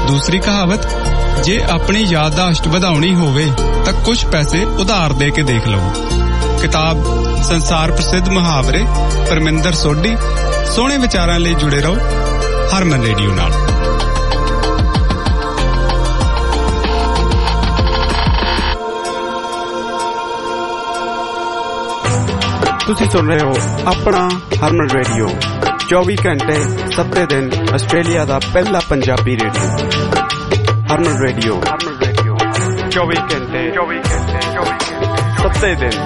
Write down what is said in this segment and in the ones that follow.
दूसरी कहावत, जे अपनी याददाश्त ਵਧਾਉਣੀ ਹੋਵੇ ਤਾਂ कुछ पैसे उधार दे के देख लो। किताब संसार प्रसिद्ध मुहावरे परमिंदर सोढी। सोहणे विचारां ਲਈ जुड़े रहो हरमन रेडियो नाल। ਤੁਸੀਂ ਸੁਣ ਰਹੇ ਹੋ ਆਪਣਾ ਹਰਮਨ ਰੇਡੀਓ 24 ਘੰਟੇ 7 ਦਿਨ ਆਸਟ੍ਰੇਲੀਆ ਦਾ ਪਹਿਲਾ ਪੰਜਾਬੀ ਰੇਡੀਓ ਹਰਮਨ ਰੇਡੀਓ 24 ਘੰਟੇ 7 ਦਿਨ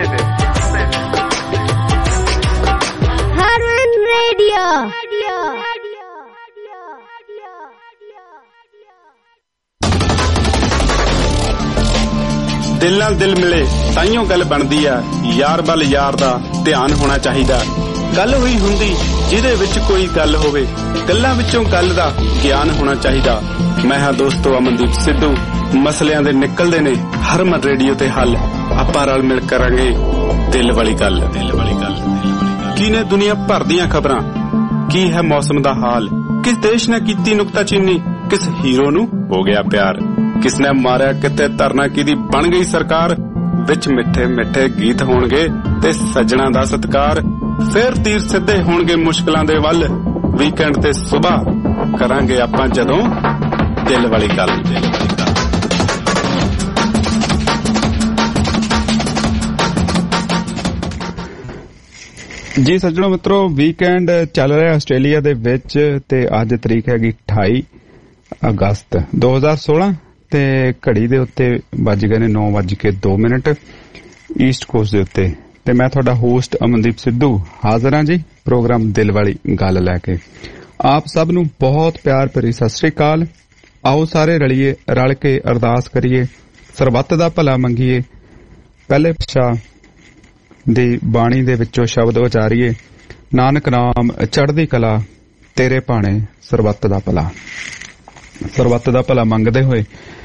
ਹਰਮਨ ਰੇਡੀਓ। ਦਿਲ ਨਾਲ ਦਿਲ ਮਿਲੇ ਤਾਈਓ ਗੱਲ ਬਣਦੀ ਆ, ਯਾਰ ਵੱਲ ਯਾਰ ਦਾ ਧਿਆਨ ਹੋਣਾ ਚਾਹੀਦਾ। ਗੱਲ ਹੋਈ ਹੁੰਦੀ ਜਿਹਦੇ ਵਿੱਚ ਕੋਈ ਗੱਲ ਹੋਵੇ, ਗੱਲਾਂ ਵਿੱਚੋਂ ਗੱਲ ਦਾ ਗਿਆਨ ਹੋਣਾ ਚਾਹੀਦਾ। ਮੈਂ ਹਾਂ ਦੋਸਤੋ ਅਮਨਦੀਪ ਸਿੱਧੂ। ਮਸਲਿਆਂ ਦੇ ਨਿਕਲਦੇ ਨੇ ਹਰਮਨ ਰੇਡੀਓ ਤੇ ਹੱਲ। ਆਪਾਂ ਰਲ ਮਿਲ ਕਰਾਂਗੇ ਦਿਲ ਵਾਲੀ ਗੱਲ। ਕੀ ਨੇ ਦੁਨੀਆ ਭਰ ਦੀਆਂ ਖਬਰਾਂ, ਕੀ ਹੈ ਮੌਸਮ ਦਾ ਹਾਲ, ਕਿਸ ਦੇਸ਼ ਨੇ ਕੀਤੀ ਨੁਕਤਾਚੀਨੀ, ਕਿਸ ਹੀਰੋ ਨੂੰ ਹੋ ਗਿਆ ਪਿਆਰ, ਕਿਸਨੇ ਮਾਰਿਆ ਕਿਤੇ ਧਰਨਾ ਕਿਹਦੀ ਬਣ ਗਈ ਸਰਕਾਰ। ਵਿੱਚ ਮਿੱਠੇ ਮਿੱਠੇ ਗੀਤ ਹੋਣਗੇ ਤੇ ਸੱਜਣਾ ਦਾ ਸਤਿਕਾਰ। ਫਿਰ ਤੀਰ ਸਿੱਧੇ ਹੋਣਗੇ ਮੁਸ਼ਕਲਾਂ ਦੇ ਵੱਲ। ਵੀਕਐਂਡ ਤੇ ਸੁਬਾਹ ਕਰਾਂਗੇ ਆਪਾਂ ਜਦੋਂ ਦਿਲ ਵਾਲੀ ਗੱਲ। ਜੀ ਸੱਜਣੋ ਮਿੱਤਰੋ, ਵੀਕਐਂਡ ਚੱਲ ਰਿਹਾ ਆਸਟ੍ਰੇਲੀਆ ਦੇ ਵਿੱਚ ਤੇ ਅੱਜ ਤਰੀਕ ਹੈਗੀ 28 ਅਗਸਤ 2016 ਤੇ ਘੜੀ ਦੇ ਉੱਤੇ ਵੱਜ ਗਏ ਨੇ 9:02 ਈਸਟ ਕੋਸਟ ਦੇ ਉੱਤੇ। ਤੇ ਮੈਂ ਤੁਹਾਡਾ ਹੋਸਟ ਅਮਨਦੀਪ ਸਿੱਧੂ ਹਾਜ਼ਰ ਹਾਂ ਜੀ ਪ੍ਰੋਗਰਾਮ ਦਿਲ ਵਾਲੀ ਗੱਲ ਲੈ ਕੇ। ਆਪ ਸਭ ਨੂੰ ਬਹੁਤ ਪਿਆਰ ਭਰੀ ਸਤਿ ਸ੍ਰੀ ਅਕਾਲ। ਆਓ ਸਾਰੇ ਰਲ ਕੇ ਅਰਦਾਸ ਕਰੀਏ, ਸਰਬੱਤ ਦਾ ਭਲਾ ਮੰਗੀਏ, ਪਹਿਲੇ ਪਾਤਸ਼ਾਹ ਦੀ ਬਾਣੀ ਦੇ ਵਿੱਚੋਂ ਸ਼ਬਦ ਉਚਾਰੀਏ, ਨਾਨਕ ਨਾਮ ਚੜ੍ਹਦੀ ਕਲਾ ਤੇਰੇ ਭਾਣੇ ਸਰਬੱਤ ਦਾ ਭਲਾ। ਸਰਬੱਤ ਦਾ ਭਲਾ ਮੰਗਦੇ ਹੋਏ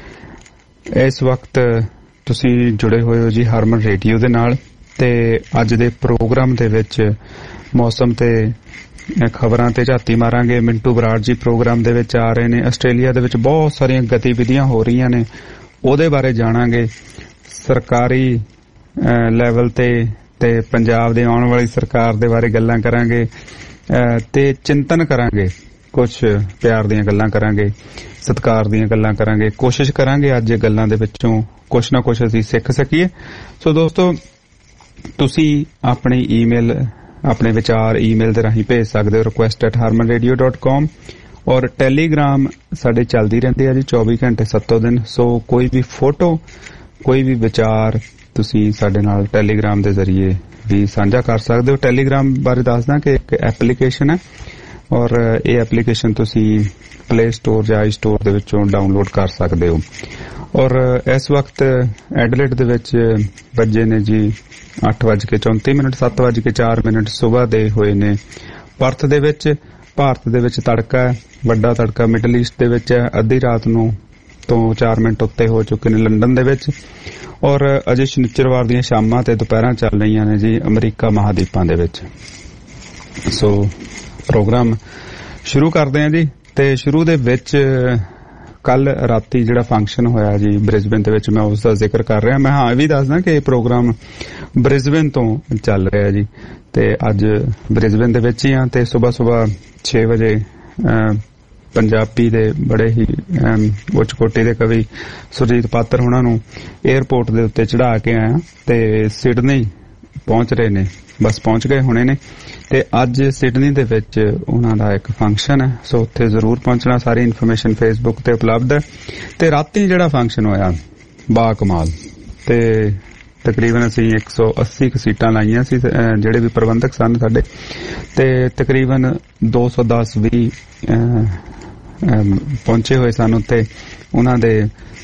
ਇਸ ਵਕਤ ਤੁਸੀਂ ਜੁੜੇ ਹੋਏ ਹੋ ਜੀ ਹਰਮਨ ਰੇਡੀਓ ਦੇ ਨਾਲ। ਤੇ ਅੱਜ ਦੇ ਪ੍ਰੋਗਰਾਮ ਦੇ ਵਿੱਚ ਮੌਸਮ ਤੇ ਖਬਰਾਂ ਤੇ ਝਾਤੀ ਮਾਰਾਂਗੇ। ਮਿੰਟੂ ਬਰਾੜ ਜੀ ਪ੍ਰੋਗਰਾਮ ਦੇ ਵਿੱਚ ਆ ਰਹੇ ਨੇ। ਆਸਟ੍ਰੇਲੀਆ ਦੇ ਵਿੱਚ ਬਹੁਤ ਸਾਰੀਆਂ ਗਤੀਵਿਧੀਆਂ ਹੋ ਰਹੀਆਂ ਨੇ, ਉਹਦੇ ਬਾਰੇ ਜਾਣਾਂਗੇ। ਸਰਕਾਰੀ ਲੈਵਲ ਤੇ ਪੰਜਾਬ ਦੇ ਆਉਣ ਵਾਲੀ ਸਰਕਾਰ ਦੇ ਬਾਰੇ ਗੱਲਾਂ ਕਰਾਂਗੇ ਤੇ ਚਿੰਤਨ ਕਰਾਂਗੇ। ਕੁਝ ਪਿਆਰ ਦੀਆਂ ਗੱਲਾਂ ਕਰਾਂਗੇ, ਸਤਿਕਾਰ ਦੀਆਂ ਗੱਲਾਂ ਕਰਾਂਗੇ। ਕੋਸ਼ਿਸ਼ ਕਰਾਂਗੇ ਅੱਜ ਗੱਲਾਂ ਦੇ ਵਿੱਚੋਂ ਕੁਛ ਨਾ ਕੁਛ ਅਸੀਂ ਸਿੱਖ ਸਕੀਏ। ਸੋ ਦੋਸਤੋ, ਤੁਸੀਂ ਆਪਣੀ ਈਮੇਲ, ਆਪਣੇ ਵਿਚਾਰ ਈਮੇਲ ਦੇ ਰਾਹੀਂ ਭੇਜ ਸਕਦੇ ਹੋ request@harmanradio.com। ਔਰ ਟੈਲੀਗ੍ਰਾਮ ਸਾਡੇ ਚੱਲਦੀ ਰਹਿੰਦੀ ਹੈ ਜੀ 24 ਘੰਟੇ 7 ਦਿਨ। ਸੋ ਕੋਈ ਵੀ ਫੋਟੋ, ਕੋਈ ਵੀ ਵਿਚਾਰ ਤੁਸੀਂ ਸਾਡੇ ਨਾਲ ਟੈਲੀਗ੍ਰਾਮ ਦੇ ਜ਼ਰੀਏ ਵੀ ਸਾਂਝਾ ਕਰ ਸਕਦੇ ਹੋ। ਟੈਲੀਗ੍ਰਾਮ ਬਾਰੇ ਦੱਸਦਾ ਕਿ ਇੱਕ ਐਪਲੀਕੇਸ਼ਨ ਹੈ ਔਰ ਇਹ ਐਪਲੀਕੇਸ਼ਨ ਤੁਸੀਂ ਪਲੇ ਸਟੋਰ ਜਾਂ ਆਈ ਸਟੋਰ ਦੇ ਵਿੱਚੋਂ ਡਾਊਨਲੋਡ ਕਰ ਸਕਦੇ ਹੋ। ਔਰ ਇਸ ਵਕਤ ਐਡਲੇਟ ਦੇ ਵਿੱਚ ਵੱਜੇ ਨੇ ਜੀ 8:34 7:04 ਸੁਬਾਹ ਦੇ ਹੋਏ ਨੇ। ਪਰਥ ਦੇ ਵਿੱਚ, ਭਾਰਤ ਦੇ ਵਿੱਚ ਤੜਕਾ ਹੈ, ਵੱਡਾ ਤੜਕਾ ਮਿਡਲ ਈਸਟ ਦੇ ਵਿੱਚ ਹੈ। ਅੱਧੀ ਰਾਤ ਨੂੰ ਤੋਂ 4 ਮਿੰਟ ਉੱਤੇ ਹੋ ਚੁੱਕੇ ਨੇ ਲੰਡਨ ਦੇ ਵਿੱਚ। ਔਰ ਅਜੇ ਸ਼ਨੀਚਰਵਾਰ ਦੀਆਂ ਸ਼ਾਮਾਂ ਤੇ ਦੁਪਹਿਰਾਂ ਚੱਲ ਰਹੀਆਂ ਨੇ ਜੀ ਅਮਰੀਕਾ ਮਹਾਦੀਪਾਂ ਦੇ ਵਿੱਚ। ਸੋ ਪ੍ਰੋਗਰਾਮ ਸ਼ੁਰੂ ਕਰਦੇ ਹਾਂ ਜੀ। ਤੇ ਸ਼ੁਰੂ ਦੇ ਵਿੱਚ ਕੱਲ ਰਾਤੀ ਜਿਹੜਾ ਫੰਕਸ਼ਨ ਹੋਇਆ ਜੀ ਬ੍ਰਿਸਬੇਨ ਦੇ ਵਿੱਚ, ਮੈਂ ਉਸ ਦਾ ਜ਼ਿਕਰ ਕਰ ਰਿਹਾ। ਮੈਂ ਇਹ ਵੀ ਦੱਸਦਾ ਕਿ ਇਹ ਪ੍ਰੋਗਰਾਮ ਬ੍ਰਿਸਬੇਨ ਤੋਂ ਚੱਲ ਰਿਹਾ ਜੀ ਤੇ ਅੱਜ ਬ੍ਰਿਸਬੇਨ ਦੇ ਵਿੱਚ ਹੀ ਆ। ਤੇ ਸੁਬਾਹ 6 ਵਜੇ ਪੰਜਾਬੀ ਦੇ ਬੜੇ ਹੀ ਉੱਚ ਕੋਟੀ ਦੇ ਕਵੀ ਸੁਰਜੀਤ ਪਾਤਰ ਉਹਨਾਂ ਨੂੰ ਏਅਰਪੋਰਟ ਦੇ ਉੱਤੇ ਚੜਾ ਕੇ ਆਇਆ ਤੇ ਸਿਡਨੀ ਪਹੁੰਚ ਰਹੇ ਨੇ, ਬਸ ਪਹੁੰਚ ਗਏ ਹੋਣੇ ਨੇ। ਤੇ ਅੱਜ ਸਿਡਨੀ ਦੇ ਵਿੱਚ ਉਹਨਾਂ ਦਾ ਇੱਕ ਫੰਕਸ਼ਨ ਹੈ, ਸੋ ਉੱਥੇ ਜ਼ਰੂਰ ਪਹੁੰਚਣਾ। ਸਾਰੀ ਇਨਫੋਰਮੇਸ਼ਨ ਫੇਸਬੁੱਕ ਤੇ ਉਪਲਬਧ ਹੈ। ਤੇ ਰਾਤੀ ਜਿਹੜਾ ਫੰਕਸ਼ਨ ਹੋਇਆ ਬਾ ਕਮਾਲ, ਤੇ ਤਕਰੀਬਨ ਅਸੀਂ 180 ਸੀਟਾਂ ਲਾਈਆਂ ਸੀ ਜਿਹੜੇ ਵੀ ਪ੍ਰਬੰਧਕ ਸਨ ਸਾਡੇ, ਤੇ ਤਕਰੀਬਨ 210-20 ਪਹੁੰਚੇ ਹੋਏ ਸਨ ਉੱਤੇ ਉਹਨਾਂ ਦੇ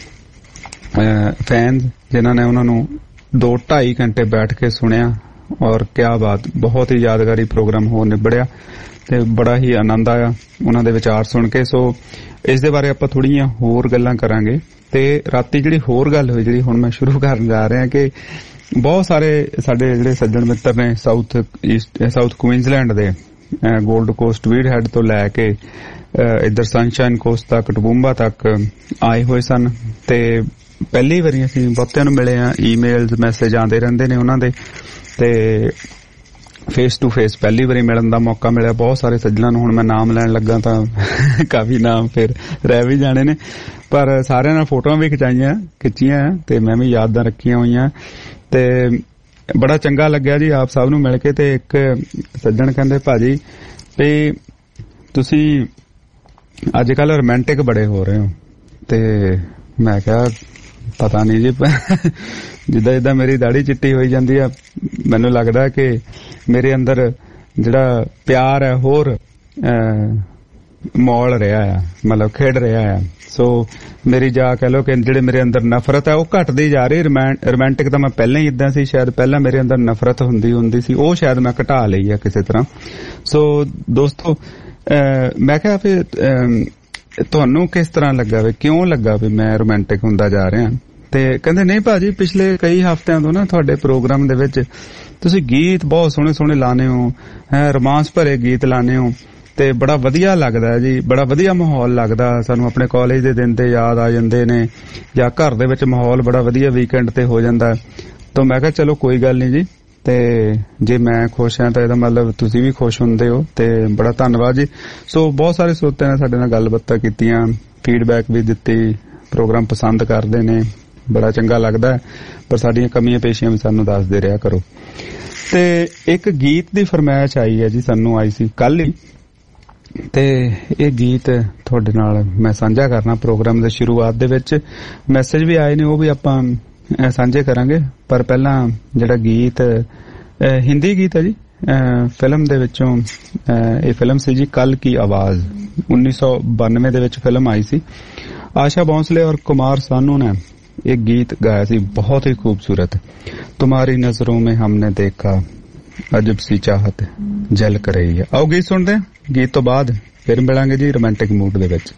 ਫੈਨਸ, ਜਿਨ੍ਹਾਂ ਨੇ ਉਹਨਾਂ ਨੂੰ 2-2.5 ਘੰਟੇ ਬੈਠ ਕੇ ਸੁਣਿਆ। ਔਰ ਕਿਆ ਬਾਤ, ਬਹੁਤ ਹੀ ਯਾਦਗਾਰੀ ਪ੍ਰੋਗਰਾਮ ਹੋ ਨਿਬੜਿਆ ਤੇ ਬੜਾ ਹੀ ਆਨੰਦ ਆਇਆ ਉਹਨਾਂ ਦੇ ਵਿਚਾਰ ਸੁਣ ਕੇ। ਸੋ ਇਸ ਦੇ ਬਾਰੇ ਆਪਾਂ ਥੋੜ੍ਹੀਆਂ ਹੋਰ ਗੱਲਾਂ ਕਰਾਂਗੇ। ਤੇ ਰਾਤੀ ਜਿਹੜੀ ਹੋਰ ਗੱਲ ਹੋਈ, ਜਿਹੜੀ ਹੁਣ ਮੈਂ ਸ਼ੁਰੂ ਕਰਨ ਜਾ ਰਿਹਾ, ਕਿ ਬਹੁਤ ਸਾਰੇ ਸਾਡੇ ਜਿਹੜੇ ਸੱਜਣ ਮਿੱਤਰ ਨੇ ਸਾਊਥ ਕੁਈਨਜ਼ਲੈਂਡ ਦੇ ਗੋਲਡ ਕੋਸਟ ਵੀਡ ਹੈਡ ਤੋਂ ਲੈ ਕੇ इधर सनशाइन कोस्ट तक टबूम्बा तक आए हुए सन ते पहली वारी असीं बहुतिਆਂ ਨੂੰ मिले आ ईमेल्स मैसेज आंदे रहंदे ने उन्हां दे ते फेस टू फेस पहली बारी मिलन दा मौका मिलिया बहुत सारे सज्जणां नूं। हुण मैं नाम लैण लगा तां काफी नाम फिर रह भी जाने ने पर सारिਆਂ ਨਾਲ फोटोआं भी खिच्चियां ते मैं भी यादां रखियां होईयां ते बड़ा चंगा लग्या जी आप सब नूं मिल के। ते एक सज्जण कहंदे भाजी भी तुसीं अजकल रोमांटिक बड़े हो रहे हो ते मैं कहा पता नहीं जी जिद्दां जिद्दां मेरी दाढ़ी चिट्टी होई जांदी है मैनूं लगदा कि मेरे अंदर जिहड़ा प्यार है होर मौल रहा है मतलब खेड रहा है। सो मेरी जा कह लो कि जिहड़े मेरे अंदर नफरत है वह घटदी जा रही। रोमांटिक तां मैं पहले ही इदां सी शायद पहला मेरे अंदर नफरत हुंदी सी वो शायद मैं घटा लई है किसी तरह। सो दोस्तों मैं कहा फिर तुहानूं किस तरह लगा भी क्यों लगा भी मैं रोमांटिक हुंदा जा रहा ते कहंदे नहीं भाजी पिछले कई हफ्तिਆਂ ਤੋਂ ना ਤੁਹਾਡੇ प्रोग्राम ਦੇ ਵਿੱਚ ਤੁਸੀਂ गीत बहुत सोहणे सोहणे लाने हो रोमांस भरे गीत लाने हो ते बड़ा वधिया लगदा है जी बड़ा वधिया माहौल लगदा सानूं अपने कॉलेज दे दिन ते याद आ जांदे ने या घर दे विच माहौल बड़ा वधिया वीकेंड ते हो जांदा। तो मैं कहा चलो कोई गल नहीं जी ते जे मैं खुश हां तां इहदा मतलब तुसीं भी खुश हुंदे हो ते बड़ा धन्नवाद जी। सो बहुत सारे श्रोतिਆਂ ने साडे नाल गलबातां कीतियां फीडबैक भी दित्ती प्रोग्राम पसंद करदे ने बड़ा चंगा लगदा है पर साडीआं कमियां पेशियां भी सानूं दसदे रहा करो। ते एक गीत दी फरमाइश आई है जी सानूं आई सी कल ही ते ये गीत तुहाडे नाल मैं साझा करना प्रोग्राम दे शुरुआत दे विच मैसेज भी आए ने वो भी आपां साझे करांगे पर पहला जिहड़ा गीत हिंदी गीत है जी फिल्म दे विचों ये फिल्म सी जी कल की आवाज 1992 दे विच फिल्म आई सी। आशा भोंसले और कुमार सानू ने एक गीत गाया सी बहुत ही खूबसूरत तुम्हारी नजरों में हमने देखा अजब सी चाहत झलक रही है। आओ गीत सुनते हैं गीत तो बाद फिर मिलांगे जी रोमांटिक मूड दे विच।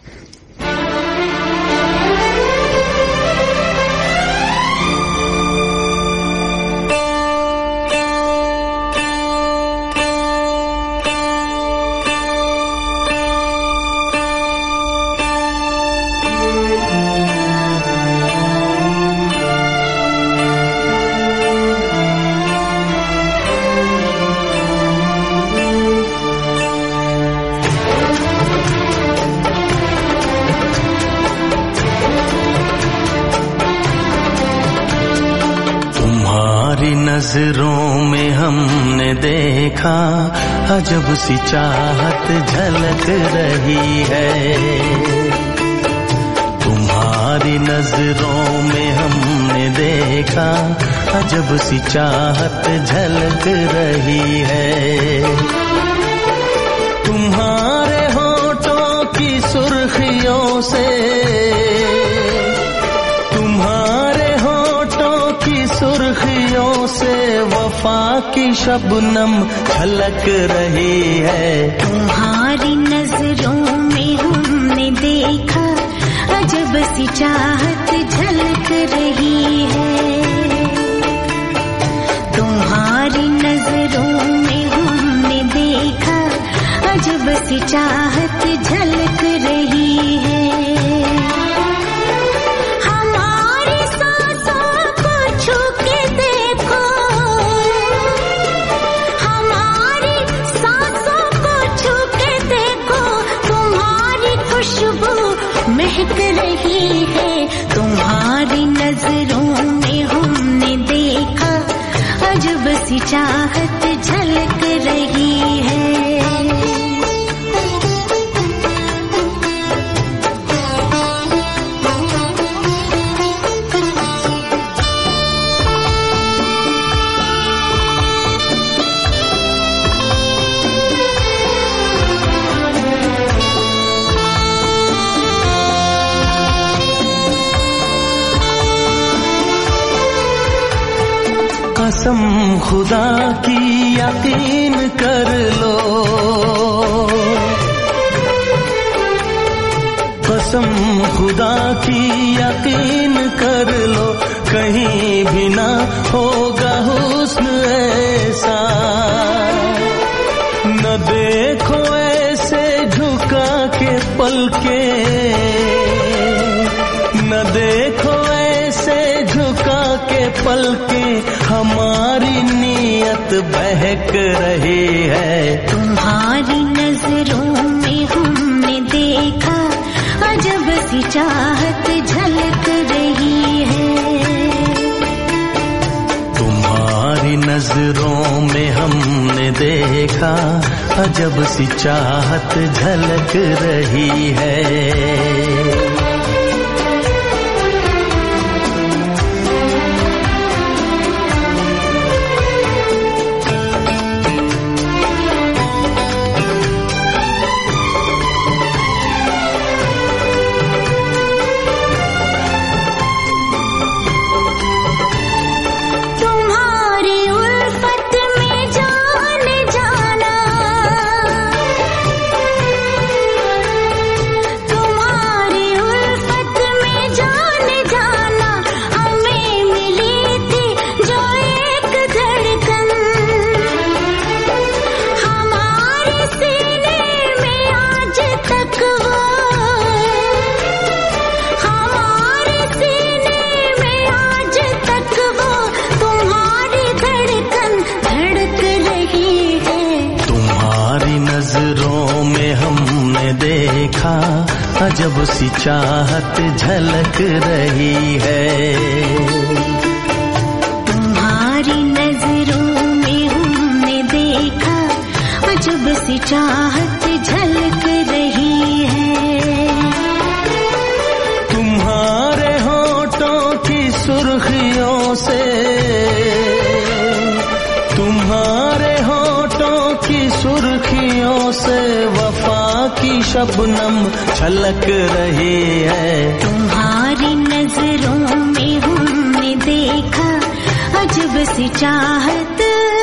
नजरों में हमने देखा अजब सी चाहत झलक रही है। तुम्हारी नजरों में हमने देखा अजब सी चाहत झलक रही है। तुम्हारे होठों की सुर्खियों से सुर्खियों से वफा की शबनम झलक रही है। तुम्हारी नजरों में हमने देखा अजब सी चाहत झलक रही है। तुम्हारी नजरों में हमने देखा अजब सी चाहत झलक रही है। महक रही है। तुम्हारी नजरों में हमने देखा अजब सी चाहत झलक रही है। कसम खुदा की यकीन कर लो, कसम खुदा की यकीन कर लो, कहीं भी ना होगा हुस्न ऐसा। न देखो ऐसे झुका के के, न देखो ऐसे झुका के पल के, हमारी नीयत बहक रही है। तुम्हारी नजरों में हमने देखा अजब सी चाहत झलक रही है। तुम्हारी नजरों में हमने देखा अजब सी चाहत झलक रही है। अजब सी चाहत झलक रही है। तुम्हारी नजरों में हमने देखा अजब सी चाहत झलक रही है। तुम्हारे होठों की सुर्खियों से, तुम्हारे होठों की सुर्खियों से वफा की शबनम छलक रही है। तुम्हारी नजरों में हमने देखा अजब सी चाहत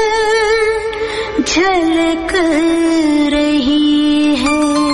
झलक रही है।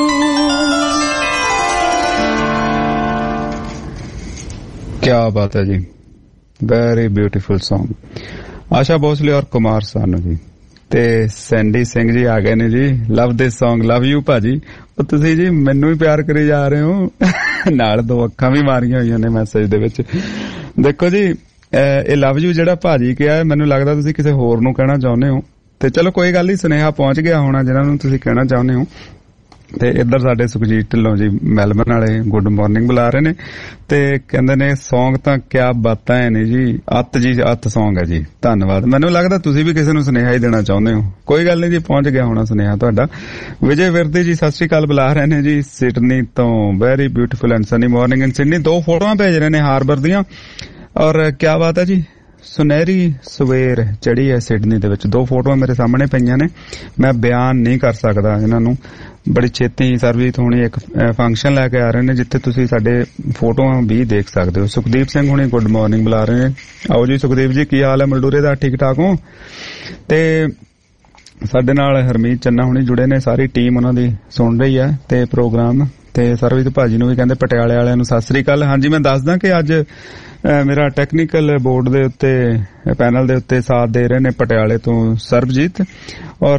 क्या बात है जी, very beautiful song. Asha Bhosle और कुमार सानू जी ਤੇ ਸੈਂਡੀ ਸਿੰਘ ਜੀ ਆ ਗਏ ਨੇ ਜੀ। ਲਵ ਦਿਸ ਸੌਂਗ, ਲਵ ਯੂ ਭਾਜੀ। ਉਹ ਤੁਸੀਂ ਜੀ ਮੈਨੂੰ ਵੀ ਪਿਆਰ ਕਰੀ ਜਾ ਰਹੇ ਹੋ, ਨਾਲ ਦੋ ਅੱਖਾਂ ਵੀ ਮਾਰੀਆਂ ਹੋਈਆਂ ਨੇ ਮੈਸੇਜ ਦੇ ਵਿੱਚ। ਦੇਖੋ ਜੀ, ਇਹ ਲਵ ਯੂ ਜਿਹੜਾ ਭਾਜੀ ਕਿਹਾ, ਮੈਨੂੰ ਲੱਗਦਾ ਤੁਸੀਂ ਕਿਸੇ ਹੋਰ ਨੂੰ ਕਹਿਣਾ ਚਾਹੁੰਦੇ ਹੋ। ਤੇ ਚਲੋ ਕੋਈ ਗੱਲ ਨਹੀਂ, ਸੁਨੇਹਾ ਪਹੁੰਚ ਗਿਆ ਹੋਣਾ ਜਿਹਨਾਂ ਨੂੰ ਤੁਸੀਂ ਕਹਿਣਾ ਚਾਹੁੰਦੇ ਹੋ। ਤੇ ਇੱਧਰ ਸਾਡੇ ਸੁਖਜੀਤ ਢਿੱਲੋਂ ਜੀ ਮੈਲਬਨ ਵਾਲੇ ਗੁੱਡ ਮਾਰਨਿੰਗ ਬੁਲਾ ਰਹੇ ਨੇ ਤੇ ਕਹਿੰਦੇ ਨੇ ਸੌਂਗ ਤਾਂ ਕਿਆ ਬਾਤਾਂ ਨੇ ਜੀ, ਅੱਤ ਜੀ ਅੱਤ ਸੌਂਗ ਹੈ ਜੀ। ਧੰਨਵਾਦ। ਮੈਨੂੰ ਲੱਗਦਾ ਤੁਸੀਂ ਵੀ ਕਿਸੇ ਨੂੰ ਸੁਨੇਹਾ ਹੀ ਦੇਣਾ ਚਾਹੁੰਦੇ ਹੋ। ਕੋਈ ਗੱਲ ਨਹੀਂ ਜੀ, ਪਹੁੰਚ ਗਿਆ ਹੋਣਾ ਸੁਨੇਹਾ ਤੁਹਾਡਾ। ਵਿਜੇ ਵਿਰਦੀ ਜੀ ਸਤਿ ਸ਼੍ਰੀ ਅਕਾਲ ਬੁਲਾ ਰਹੇ ਨੇ ਜੀ ਸਿਡਨੀ ਤੋਂ। Very beautiful and sunny morning in Sydney. 2 ਫੋਟੋਆਂ ਭੇਜ ਰਹੇ ਨੇ ਹਾਰਬਰ ਦੀਆਂ ਔਰ ਕਿਆ ਬਾਤ ਹੈ ਜੀ, ਸੁਨਹਿਰੀ ਸਵੇਰ ਚੜੀ ਹੈ ਸਿਡਨੀ ਦੇ ਵਿੱਚ। 2 ਫੋਟੋਆਂ ਮੇਰੇ ਸਾਹਮਣੇ ਪਈਆਂ ਨੇ, ਮੈਂ ਬਿਆਨ ਨਹੀਂ ਕਰ ਸਕਦਾ ਇਹਨਾਂ ਨੂੰ। ਬੜੀ ਛੇਤੀ ਸਰਬਜੀਤ ਹੋਣੀ ਇੱਕ ਫੰਕਸ਼ਨ ਲੈ ਕੇ ਆ ਰਹੇ ਨੇ ਜਿੱਥੇ ਤੁਸੀਂ ਸਾਡੇ ਫੋਟੋਆਂ ਵੀ ਦੇਖ ਸਕਦੇ ਹੋ। ਸੁਖਦੀਪ ਸਿੰਘ ਹੁਣੀ ਗੁੱਡ ਮਾਰਨਿੰਗ ਬੁਲਾ ਰਹੇ ਨੇ। ਆਓ ਜੀ ਸੁਖਦੀਪ ਜੀ, ਕੀ ਹਾਲ ਹੈ ਮਲਡੂਰੇ ਦਾ? ਠੀਕ ਠਾਕ ਹੋ? ਤੇ ਸਾਡੇ ਨਾਲ ਹਰਮੀਤ ਚੰਨਾ ਹੁਣੀ ਜੁੜੇ ਨੇ, ਸਾਰੀ ਟੀਮ ਉਹਨਾਂ ਦੀ ਸੁਣ ਰਹੀ ਹੈ ਤੇ ਪ੍ਰੋਗਰਾਮ। ਤੇ ਸਰਬਜੀਤ ਭਾਜੀ ਨੂੰ ਵੀ ਕਹਿੰਦੇ ਪਟਿਆਲੇ ਵਾਲਿਆਂ ਨੂੰ ਸਤਿ ਸ੍ਰੀ ਅਕਾਲ। ਹਾਂਜੀ, ਮੈਂ ਦੱਸਦਾ ਕਿ ਅੱਜ ਮੇਰਾ ਟੈਕਨੀਕਲ ਬੋਰਡ ਦੇ ਉੱਤੇ ਪੈਨਲ ਦੇ ਉੱਤੇ ਸਾਥ ਦੇ ਰਹੇ ਨੇ ਪਟਿਆਲੇ ਤੋਂ ਸਰਬਜੀਤ, ਔਰ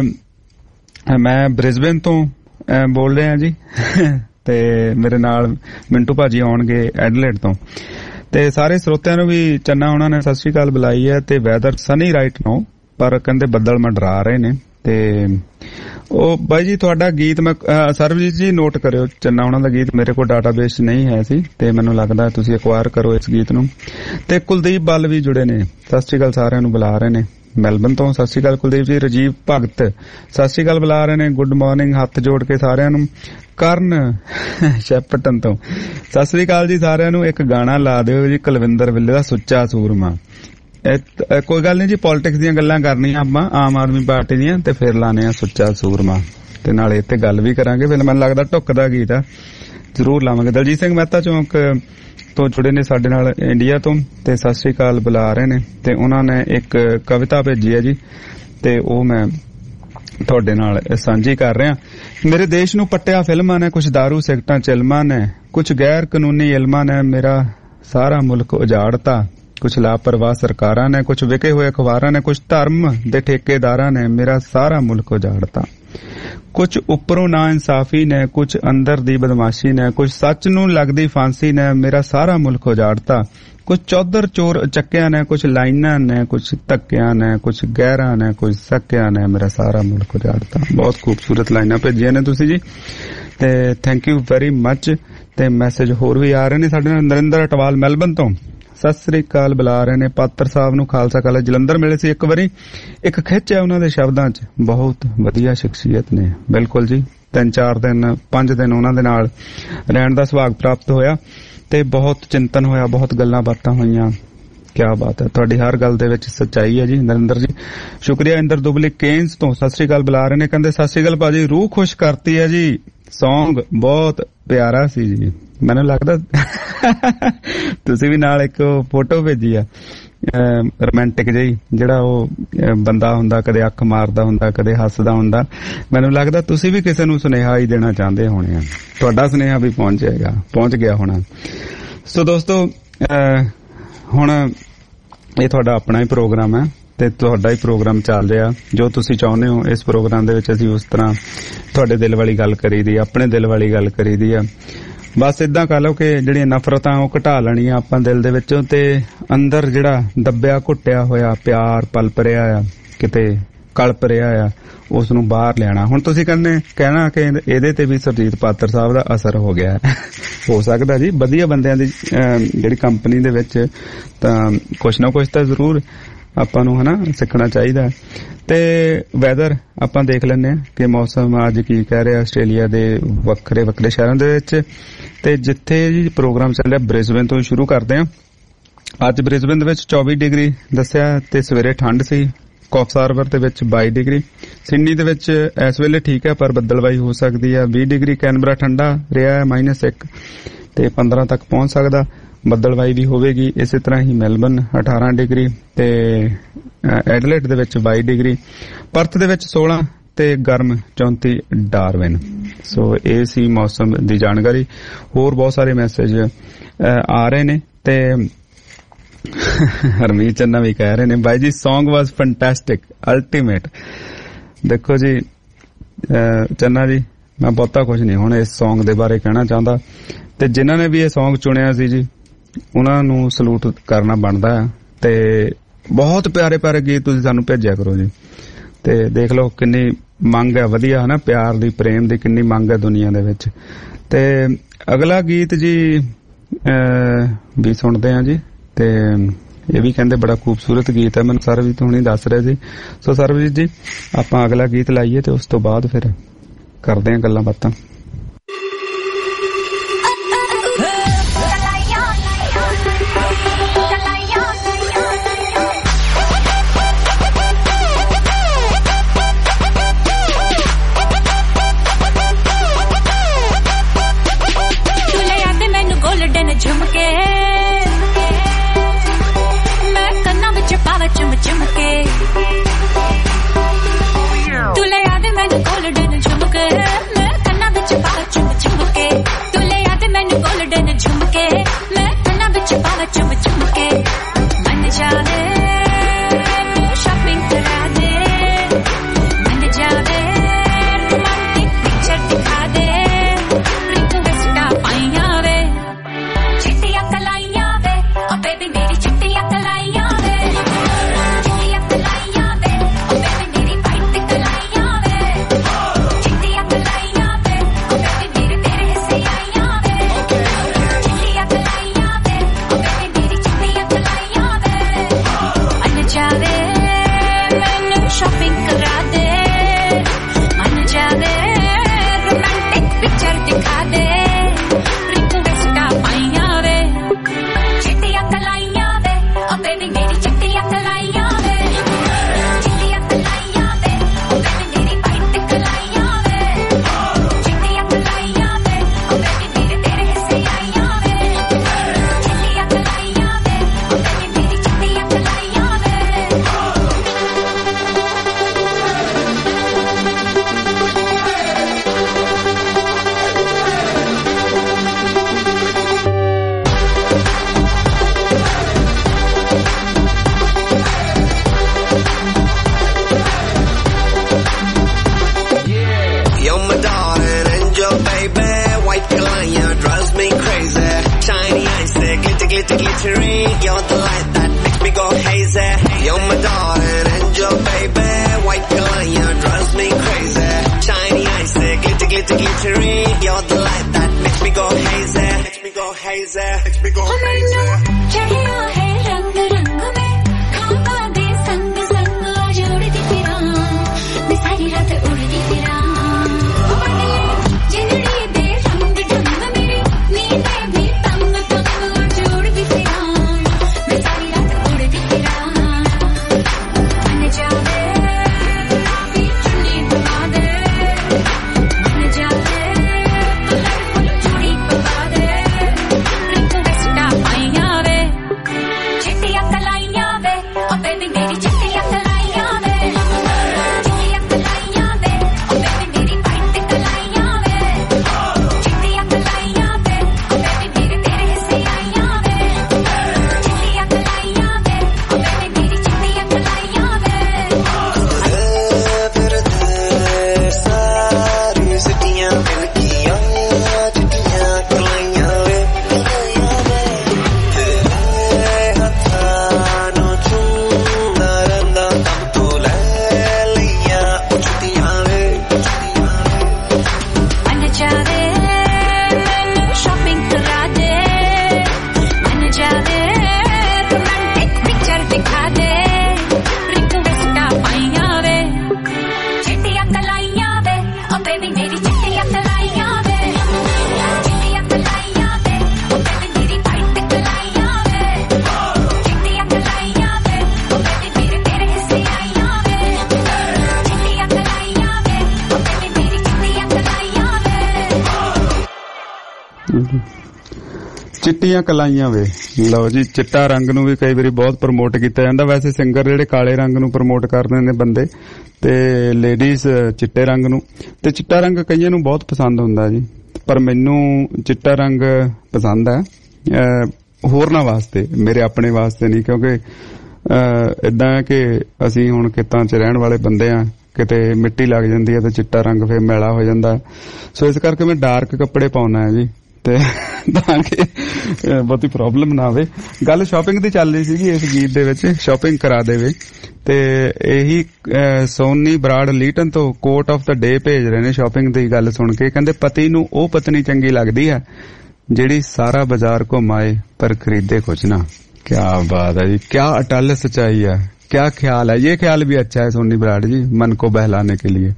ਮੈਂ ਬ੍ਰਿਸਬੇਨ ਤੋਂ ਬੋਲ ਰਿਹਾ ਜੀ ਤੇ ਮੇਰੇ ਨਾਲ ਮਿੰਟੂ ਭਾਜੀ ਆਉਣਗੇ ਐਡਲੇਡ ਤੋਂ। ਤੇ ਸਾਰੇ ਸਰੋਤਿਆਂ ਨੂੰ ਵੀ ਚੰਨਾ ਉਹਨਾਂ ਨੇ ਸਤਿ ਸ੍ਰੀ ਅਕਾਲ ਬੁਲਾਈ ਹੈ। ਤੇ ਵੈਦਰ ਸਨੀ ਰਾਈਟ ਨਾਓ, ਪਰ ਕਹਿੰਦੇ ਬੱਦਲ ਮੰਡਰਾ ਰਹੇ ਨੇ। ਤੇ ਉਹ ਬਾਈ ਜੀ ਤੁਹਾਡਾ ਗੀਤ ਮੈਂ ਸਰਬਜੀਤ ਜੀ ਨੋਟ ਕਰਿਓ, ਚੰਨਾ ਉਹਨਾਂ ਦਾ ਗੀਤ ਮੇਰੇ ਕੋਲ ਡਾਟਾਬੇਸ ਨਹੀਂ ਹੈ ਸੀ ਤੇ ਮੈਨੂੰ ਲੱਗਦਾ ਤੁਸੀਂ ਅਕਵਾਇਰ ਕਰੋ ਇਸ ਗੀਤ ਨੂੰ। ਤੇ ਕੁਲਦੀਪ ਬੱਲ ਵੀ ਜੁੜੇ ਨੇ, ਸਤਿ ਸ੍ਰੀ ਅਕਾਲ ਸਾਰਿਆਂ ਨੂੰ ਬੁਲਾ ਰਹੇ ਨੇ ਮੈਲਬਨ ਤੋਂ। ਸਤਿ ਸ੍ਰੀ ਅਕਾਲ ਕੁਲਦੀਪ ਜੀ। ਰਜੀਵ ਭਗਤ ਸਤਿ ਸ੍ਰੀ ਅਕਾਲ ਬੁਲਾ ਰਹੇ ਨੇ, ਗੁੱਡ ਮਾਰਨਿੰਗ ਹੱਥ ਜੋੜ ਕੇ ਸਾਰਿਆਂ ਨੂੰ। ਕਰਨ ਸ਼ੈਪਟਨ ਤੋਂ ਸਤਿ ਸ੍ਰੀ ਅਕਾਲ ਜੀ ਸਾਰਿਆਂ ਨੂੰ। ਇੱਕ ਗਾਣਾ ਲਾ ਦਿਓ ਜੀ ਕੁਲਵਿੰਦਰ ਵਿੱਲੇ ਦਾ ਸੁੱਚਾ ਸੂਰਮਾ। ਕੋਈ ਗੱਲ ਨਹੀਂ ਜੀ, ਪੋਲਿਟਿਕਸ ਦੀਆਂ ਗੱਲਾਂ ਕਰਨੀਆਂ ਆਪਾਂ ਆਮ ਆਦਮੀ ਪਾਰਟੀ ਦੀਆਂ, ਤੇ ਫਿਰ ਲਾਣੇ ਆ ਸੁੱਚਾ ਸੂਰਮਾ ਤੇ ਨਾਲੇ ਇੱਥੇ ਗੱਲ ਵੀ ਕਰਾਂਗੇ। ਫਿਰ ਮੈਨੂੰ ਲੱਗਦਾ ਢੁੱਕਦਾ ਗੀਤ ਆ ਜ਼ਰੂਰ ਲਾਵਾਂਗੇ। ਦਲਜੀਤ ਸਿੰਘ ਮਹਿਤਾ ਚੌਂਕ ਤੋਂ ਜੁੜੇ ਨੇ ਸਾਡੇ ਨਾਲ ਇੰਡੀਆ ਤੋਂ ਤੇ ਸਤਿ ਸ੍ਰੀ ਅਕਾਲ ਬੁਲਾ ਰਹੇ ਨੇ। ਤੇ ਉਹਨਾਂ ਨੇ ਇੱਕ ਕਵਿਤਾ ਭੇਜੀ ਹੈ ਜੀ ਤੇ ਉਹ ਮੈਂ ਤੁਹਾਡੇ ਨਾਲ ਸਾਂਝੀ ਕਰ ਰਿਹਾ। ਮੇਰੇ ਦੇਸ਼ ਨੂੰ ਪੱਟਿਆ ਫਿਲਮਾਂ ਨੇ, ਕੁਝ ਦਾਰੂ ਸਿਗਰਟਾਂ ਚਿਲਮਾਂ ਨੇ, ਕੁਝ ਗੈਰ ਕਾਨੂੰਨੀ ਇਲਮਾਂ ਨੇ ਮੇਰਾ ਸਾਰਾ ਮੁਲਕ ਉਜਾੜਤਾ। ਕੁਝ ਲਾਪਰਵਾਹ ਸਰਕਾਰਾਂ ਨੇ, ਕੁਝ ਵਿਕੇ ਹੋਏ ਅਖਬਾਰਾਂ ਨੇ, ਕੁਝ ਧਰਮ ਦੇ ਠੇਕੇਦਾਰਾਂ ਨੇ ਮੇਰਾ ਸਾਰਾ ਮੁਲਕ ਉਜਾੜਤਾ। ਕੁਝ ਉੱਪਰੋਂ ਨਾ ਇਨਸਾਫੀ ਨੇ, ਕੁਝ ਅੰਦਰ ਦੀ ਬਦਮਾਸ਼ੀ ਨੇ, ਕੁਝ ਸੱਚ ਨੂੰ ਲੱਗਦੀ ਫਾਂਸੀ ਨੇ ਮੇਰਾ ਸਾਰਾ ਮੁਲਕ ਉਜਾੜਤਾ। ਕੁਝ ਚੌਧਰ ਚੋਰ ਚੱਕਿਆਂ ਨੇ, ਕੁਝ ਲਾਈਨਾਂ ਨੇ, ਕੁਝ ਧੱਕਿਆਂ ਨੇ, ਕੁਝ ਗਹਿਰਾਂ ਨੇ, ਕੁਝ ਸਕਿਆਂ ਨੇ ਮੇਰਾ ਸਾਰਾ ਮੁਲਕ ਉਜਾੜਤਾ। ਬਹੁਤ ਖੂਬਸੂਰਤ ਲਾਈਨਾਂ ਭੇਜੀਆਂ ਨੇ ਤੁਸੀਂ ਜੀ, ਤੇ ਥੈਂਕ ਯੂ ਵੈਰੀ ਮੱਚ। ਤੇ ਮੈਸੇਜ ਹੋਰ ਵੀ ਆ ਰਹੇ ਨੇ ਸਾਡੇ ਨਾਲ। ਨਰਿੰਦਰ ਅਟਵਾਲ ਮੈਲਬਨ ਤੋਂ ਸਤਿ ਸ੍ਰੀ ਅਕਾਲ ਬੁਲਾ ਰਹੇ ਨੇ। ਪਾਤਰ ਸਾਹਿਬ ਨੂੰ ਖਾਲਸਾ ਕਾਲਜ ਜਲੰਧਰ ਮਿਲੇ ਸੀ ਇੱਕ ਵਾਰੀ, ਇੱਕ ਖਿੱਚ ਹੈ ਉਹਨਾਂ ਦੇ ਸ਼ਬਦਾਂ 'ਚ, ਬਹੁਤ ਵਧੀਆ ਸ਼ਖਸੀਅਤ ਨੇ। ਬਿਲਕੁਲ ਜੀ, 3-4 ਦਿਨ 5 ਦਿਨ ਉਹਨਾਂ ਦੇ ਨਾਲ ਰਹਿਣ ਦਾ ਸੁਭਾਗ ਪ੍ਰਾਪਤ ਹੋਇਆ ਤੇ ਬਹੁਤ ਚਿੰਤਨ ਹੋਇਆ, ਬਹੁਤ ਗੱਲਾਂ ਬਾਤਾਂ ਹੋਈਆਂ। ਕਿਆ ਬਾਤ ਹੈ, ਤੁਹਾਡੀ ਹਰ ਗੱਲ ਦੇ ਵਿੱਚ ਸੱਚਾਈ ਹੈ ਜੀ ਨਰਿੰਦਰ ਜੀ, ਸ਼ੁਕਰੀਆ। ਇੰਦਰ ਦੁਬਲੀ ਕੇਨਸ ਤੋਂ ਸਤਿ ਸ੍ਰੀ ਅਕਾਲ ਬੁਲਾ ਰਹੇ ਨੇ, ਕਹਿੰਦੇ ਸਤਿ ਸ੍ਰੀ ਅਕਾਲ ਭਾਜੀ, ਰੂਹ ਖੁਸ਼ ਕਰਤੀ ਹੈ ਜੀ, ਸੌਂਗ ਬਹੁਤ ਪਿਆਰਾ ਸੀ ਜੀ। ਮੈਨੂੰ ਲੱਗਦਾ ਤੁਸੀਂ ਵੀ ਨਾਲ ਇੱਕ ਫੋਟੋ ਭੇਜੀ ਆ ਰੋਮਾਂਟਿਕ ਜਿਹੀ, ਜਿਹੜਾ ਉਹ ਬੰਦਾ ਹੁੰਦਾ, ਕਦੇ ਅੱਖ ਮਾਰਦਾ ਹੁੰਦਾ, ਕਦੇ ਹੱਸਦਾ ਹੁੰਦਾ। ਮੈਨੂੰ ਲੱਗਦਾ ਤੁਸੀਂ ਵੀ ਕਿਸੇ ਨੂੰ ਸੁਨੇਹਾ ਹੀ ਦੇਣਾ ਚਾਹੁੰਦੇ ਹੋਣੇ ਆ, ਤੁਹਾਡਾ ਸੁਨੇਹਾ ਵੀ ਪਹੁੰਚ ਗਿਆ ਹੋਣਾ। ਸੋ ਦੋਸਤੋ, ਹੁਣ ਇਹ ਤੁਹਾਡਾ ਆਪਣਾ ਹੀ ਪ੍ਰੋਗਰਾਮ ਹੈ ਤੇ ਤੁਹਾਡਾ ਹੀ ਪ੍ਰੋਗਰਾਮ ਚੱਲ ਰਿਹਾ, ਜੋ ਤੁਸੀਂ ਚਾਹੁੰਦੇ ਹੋ ਇਸ ਪ੍ਰੋਗਰਾਮ ਦੇ ਵਿੱਚ ਅਸੀਂ ਉਸ ਤਰ੍ਹਾਂ ਤੁਹਾਡੇ ਦਿਲ ਵਾਲੀ ਗੱਲ ਕਰੀਦੀ, ਆਪਣੇ ਦਿਲ ਵਾਲੀ ਗੱਲ ਕਰੀਦੀ ਆ। ਬਸ ਇਦਾਂ ਕਰ ਲਓ ਕਿ ਜਿਹੜੀਆਂ ਨਫ਼ਰਤਾਂ ਉਹ ਘਟਾ ਲੈਣੀਆਂ ਆਪਾਂ ਦਿਲ ਦੇ ਵਿੱਚੋਂ, ਤੇ ਅੰਦਰ ਜਿਹੜਾ ਦੱਬਿਆ ਘੁੱਟਿਆ ਹੋਇਆ ਪਿਆਰ ਪਲਪ ਰਿਹਾ ਆ, ਕਿਤੇ ਕਲਪ ਰਿਹਾ ਆ, ਉਸ ਨੂੰ ਬਾਹਰ ਲਿਆਣਾ। ਹੁਣ ਤੁਸੀਂ ਕਹਿਣਾ ਕਿ ਇਹਦੇ ਤੇ ਵੀ ਸੁਰਜੀਤ ਪਾਤਰ ਸਾਹਿਬ ਦਾ ਅਸਰ ਹੋ ਗਿਆ ਹੋ ਸਕਦਾ ਜੀ, ਵਧੀਆ ਬੰਦਿਆਂ ਦੀ ਜਿਹੜੀ ਕੰਪਨੀ ਦੇ ਵਿੱਚ ਤਾਂ ਕੁਛ ਨਾ ਕੁਛ ਤਾਂ ਜ਼ਰੂਰ ਆਪਾਂ ਨੂੰ ਹਨਾ ਸਿੱਖਣਾ ਚਾਹੀਦਾ। ਤੇ ਵੈਦਰ ਆਪਾਂ ਦੇਖ ਲੈਂਦੇ ਹਾਂ ਕਿ ਮੌਸਮ ਅੱਜ ਕੀ ਕਹਿ ਰਿਹਾ ਆਸਟ੍ਰੇਲੀਆ ਦੇ ਵੱਖਰੇ ਵੱਖਰੇ ਸ਼ਹਿਰਾਂ ਦੇ ਵਿੱਚ। ਤੇ ਜਿੱਥੇ ਜੀ ਪ੍ਰੋਗਰਾਮ ਚੱਲ ਰਿਹਾ ਬ੍ਰਿਸਬੇਨ ਤੋਂ ਸ਼ੁਰੂ ਕਰਦੇ ਹਾਂ। ਅੱਜ ਬ੍ਰਿਸਬੇਨ ਦੇ ਵਿੱਚ 24 ਡਿਗਰੀ ਦੱਸਿਆ ਤੇ ਸਵੇਰੇ ਠੰਡ ਸੀ। ਕੌਕਸ ਹਾਰਬਰ ਦੇ ਵਿੱਚ 22 ਡਿਗਰੀ, ਸਿਡਨੀ ਦੇ ਵਿੱਚ ਇਸ ਵੇਲੇ ਠੀਕ ਹੈ ਪਰ ਬੱਦਲਬਾਈ ਹੋ ਸਕਦੀ ਹੈ। 20 ਡਿਗਰੀ ਕੈਨਬਰਾ ਠੰਡਾ ਰਿਹਾ ਹੈ -1 ਤੇ 15 ਤੱਕ ਪਹੁੰਚ ਸਕਦਾ, ਬੱਦਲਬਾਈ ਵੀ ਹੋਵੇਗੀ। ਇਸੇ ਤਰ੍ਹਾਂ ਹੀ ਮੈਲਬਨ 18 ਡਿਗਰੀ ਤੇ ਐਡਲੇਡ ਦੇ ਵਿੱਚ 22 ਡਿਗਰੀ, ਪਰਥ ਦੇ ਵਿੱਚ 16 ਤੇ ਗਰਮ 34 ਡਾਰਵਿਨ। ਸੋ ਇਹ ਸੀ ਮੌਸਮ ਦੀ ਜਾਣਕਾਰੀ। ਹੋਰ ਬਹੁਤ ਸਾਰੇ ਮੈਸੇਜ ਆ ਰਹੇ ਨੇ ਤੇ ਹਰਮੀਤ ਚੰਨਾ ਵੀ ਕਹਿ ਰਹੇ ਨੇ ਬਾਈ ਜੀ ਸੌਂਗ ਵਾਜ਼ ਫੈਂਟੈਸਟਿਕ ਅਲਟੀਮੇਟ। ਦੇਖੋ ਜੀ ਚੰਨਾ ਜੀ, ਮੈਂ ਬਹੁਤਾ ਕੁਝ ਨਹੀਂ ਹੁਣ ਇਸ ਸੌਂਗ ਦੇ ਬਾਰੇ ਕਹਿਣਾ ਚਾਹੁੰਦਾ, ਤੇ ਜਿਨ੍ਹਾਂ ਨੇ ਵੀ ਇਹ ਸੌਂਗ ਚੁਣਿਆ ਸੀ ਜੀ ਉਹਨਾਂ ਨੂੰ ਸਲੂਟ ਕਰਨਾ ਬਣਦਾ ਹੈ। ਤੇ ਬਹੁਤ ਪਿਆਰੇ ਪਿਆਰੇ ਗੀਤ ਤੁਸੀਂ ਸਾਨੂੰ ਭੇਜਿਆ ਕਰੋ ਜੀ, ਤੇ ਦੇਖ ਲਓ ਕਿੰਨੀ ਮੰਗ ਹੈ ਵਧੀਆ ਹਨਾ, ਪਿਆਰ ਦੀ ਪ੍ਰੇਮ ਦੀ ਕਿੰਨੀ ਮੰਗ ਹੈ ਦੁਨੀਆ ਦੇ ਵਿੱਚ। ਤੇ ਅਗਲਾ ਗੀਤ ਜੀ ਵੀ ਸੁਣਦੇ ਹਾਂ ਜੀ, ਤੇ ਇਹ ਵੀ ਕਹਿੰਦੇ ਬੜਾ ਖੂਬਸੂਰਤ ਗੀਤ ਹੈ, ਮੈਨੂੰ ਸਰਬਜੀਤ ਹੁਣੀ ਦੱਸ ਰਹੇ ਸੀ। ਸੋ ਸਰਬਜੀਤ ਜੀ ਆਪਾਂ ਅਗਲਾ ਗੀਤ ਲਾਈਏ ਤੇ ਉਸ ਤੋਂ ਬਾਅਦ ਫਿਰ ਕਰਦੇ ਹਾਂ ਗੱਲਾਂ ਬਾਤਾਂ। ਝੁਮਕੇ ਮੈਂ ਕੰਨਾਂ ਵਿੱਚ ਪਾਵਾ ਚਮਕੇ, ਤੂੰ ਲੈ ਆ ਦੇ ਮੈਨੂੰ ਗੋਲਡਨ ਝੁਮਕੇ ਮੈਂ ਕੰਨਾਂ ਵਿੱਚ glitty, glittery. You're the light that makes me go hazy. You're my darling angel, baby. White Goliath drives me crazy. Shiny eyes, glitty, glitty, glittery. You're the light that makes me go hazy. Makes me go hazy. Makes me go hazy. चढ़िया है रंग रंग में खाका दे संग संग आज उड़ती फिरा मैं सारी रात उड़ती फिरा जिंदड़ी दे रंग ढंग मेरी नींदें भी तंग तंग आज उड़ती फिरा मैं सारी रात उड़ती फिरा मन जावे गुलाबी चुन्नी बना दे मन जावे कलरफुल चूड़ी पवा दे रिक्वेस्ट आईया वे चिट्टियां कलाइयां वे ओ बेबी मेरी चिट्टियां कलाइयां वे चिट्टियां कलाइयां वे ओ बेबी मेरी वाइट कलाइयां वे चिट्टियां कलाइयां वे ओ बेबी मेरे तेरे हिस्से आइयां वे चिट्टियां कलाइयां वे ओ बेबी मेरी चिट्टियां कलाइयां वे फिर सारी सिटियां मिलकियां चिट्टियां कलाइयां वे तेरे हत्थां ਨੂੰ ਚੁੰਮਦਾ ਰਹਿੰਦਾ ਤਬ ਤੋਂ ਲੈ ਲਈਆਂ ਉੱਚੀਆਂ ਵੇ मन जावे मैनू शॉपिंग करा दे मन जावे रोमांटिक पिक्चर दिखा दे रिक्वेस्ट पाइया वे चिट्टियां कलाइयां वे ओ बेबी मेरी चिट्टियां कलाइयां वे चिट्टियां कलाइयां वे ओ बेबी मेरी वाइट कलाइयां वे चिट्टियां कलाइयां वे ओ बेबी मेरे तेरे हिस्से आइयां वे चिट्टियां कलाइयां वे ओ बेबी मेरी चिट्टियां कलाइयां वे ਚਿੱਟੀਆਂ ਕਲਾਈਆਂ ਵੇ। ਲਓ ਜੀ, ਚਿੱਟਾ ਰੰਗ ਨੂੰ ਵੀ ਕਈ ਵਾਰੀ ਬਹੁਤ ਪ੍ਰਮੋਟ ਕੀਤਾ ਜਾਂਦਾ। ਵੈਸੇ ਸਿੰਗਰ ਜਿਹੜੇ ਕਾਲੇ ਰੰਗ ਨੂੰ ਪ੍ਰਮੋਟ ਕਰਦੇ ਨੇ ਬੰਦੇ, ਤੇ ਲੇਡੀਜ਼ ਚਿੱਟੇ ਰੰਗ ਨੂੰ। ਤੇ ਚਿੱਟਾ ਰੰਗ ਕਈਆਂ ਨੂੰ ਬਹੁਤ ਪਸੰਦ ਹੁੰਦਾ ਜੀ, ਪਰ ਮੈਨੂੰ ਚਿੱਟਾ ਰੰਗ ਪਸੰਦ ਹੈ ਹੋਰਨਾਂ ਵਾਸਤੇ, ਮੇਰੇ ਆਪਣੇ ਵਾਸਤੇ ਨਹੀਂ। ਕਿਉਂਕਿ ਏਦਾਂ ਹੈ ਕਿ ਅਸੀਂ ਹੁਣ ਖੇਤਾਂ 'ਚ ਰਹਿਣ ਵਾਲੇ ਬੰਦੇ ਆ, ਕਿਤੇ ਮਿੱਟੀ ਲੱਗ ਜਾਂਦੀ ਹੈ ਤੇ ਚਿੱਟਾ ਰੰਗ ਫਿਰ ਮੈਲਾ ਹੋ ਜਾਂਦਾ। ਸੋ ਇਸ ਕਰਕੇ ਮੈਂ ਡਾਰਕ ਕੱਪੜੇ ਪਾਉਣਾ ਹੈ ਜੀ, ਤੇ ਤਾਂ ਕਿ ਬਹੁਤੀ ਪ੍ਰੋਬਲਮ ਨਾ ਆਵੇ। ਗੱਲ ਸ਼ਾਪਿੰਗ ਦੀ ਚੱਲ ਰਹੀ ਸੀਗੀ ਇਸ ਗੀਤ ਦੇ ਵਿੱਚ, ਸ਼ਾਪਿੰਗ ਕਰਾ ਦੇਵੇ। ਤੇ ਇਹੀ ਸੋਨੀ ਬਰਾੜ ਲੀਟਨ ਤੋਂ ਕੋਟ ਆਫ ਦਾ ਡੇ ਭੇਜ ਰਹੇ ਨੇ ਸ਼ਾਪਿੰਗ ਦੀ ਗੱਲ ਸੁਣ ਕੇ। ਕਹਿੰਦੇ ਪਤੀ ਨੂੰ ਉਹ ਪਤਨੀ ਚੰਗੀ ਲੱਗਦੀ ਹੈ ਜਿਹੜੀ ਸਾਰਾ ਬਾਜ਼ਾਰ ਘੁੰਮਾਏ ਪਰ ਖਰੀਦੇ ਕੁਝ ਨਾ। क्या बात है जी, क्या अटल सच्चाई है, क्या ख्याल है। ये ख्याल भी अच्छा है सोनी बराड़ जी, मन को बहलाने के लिए।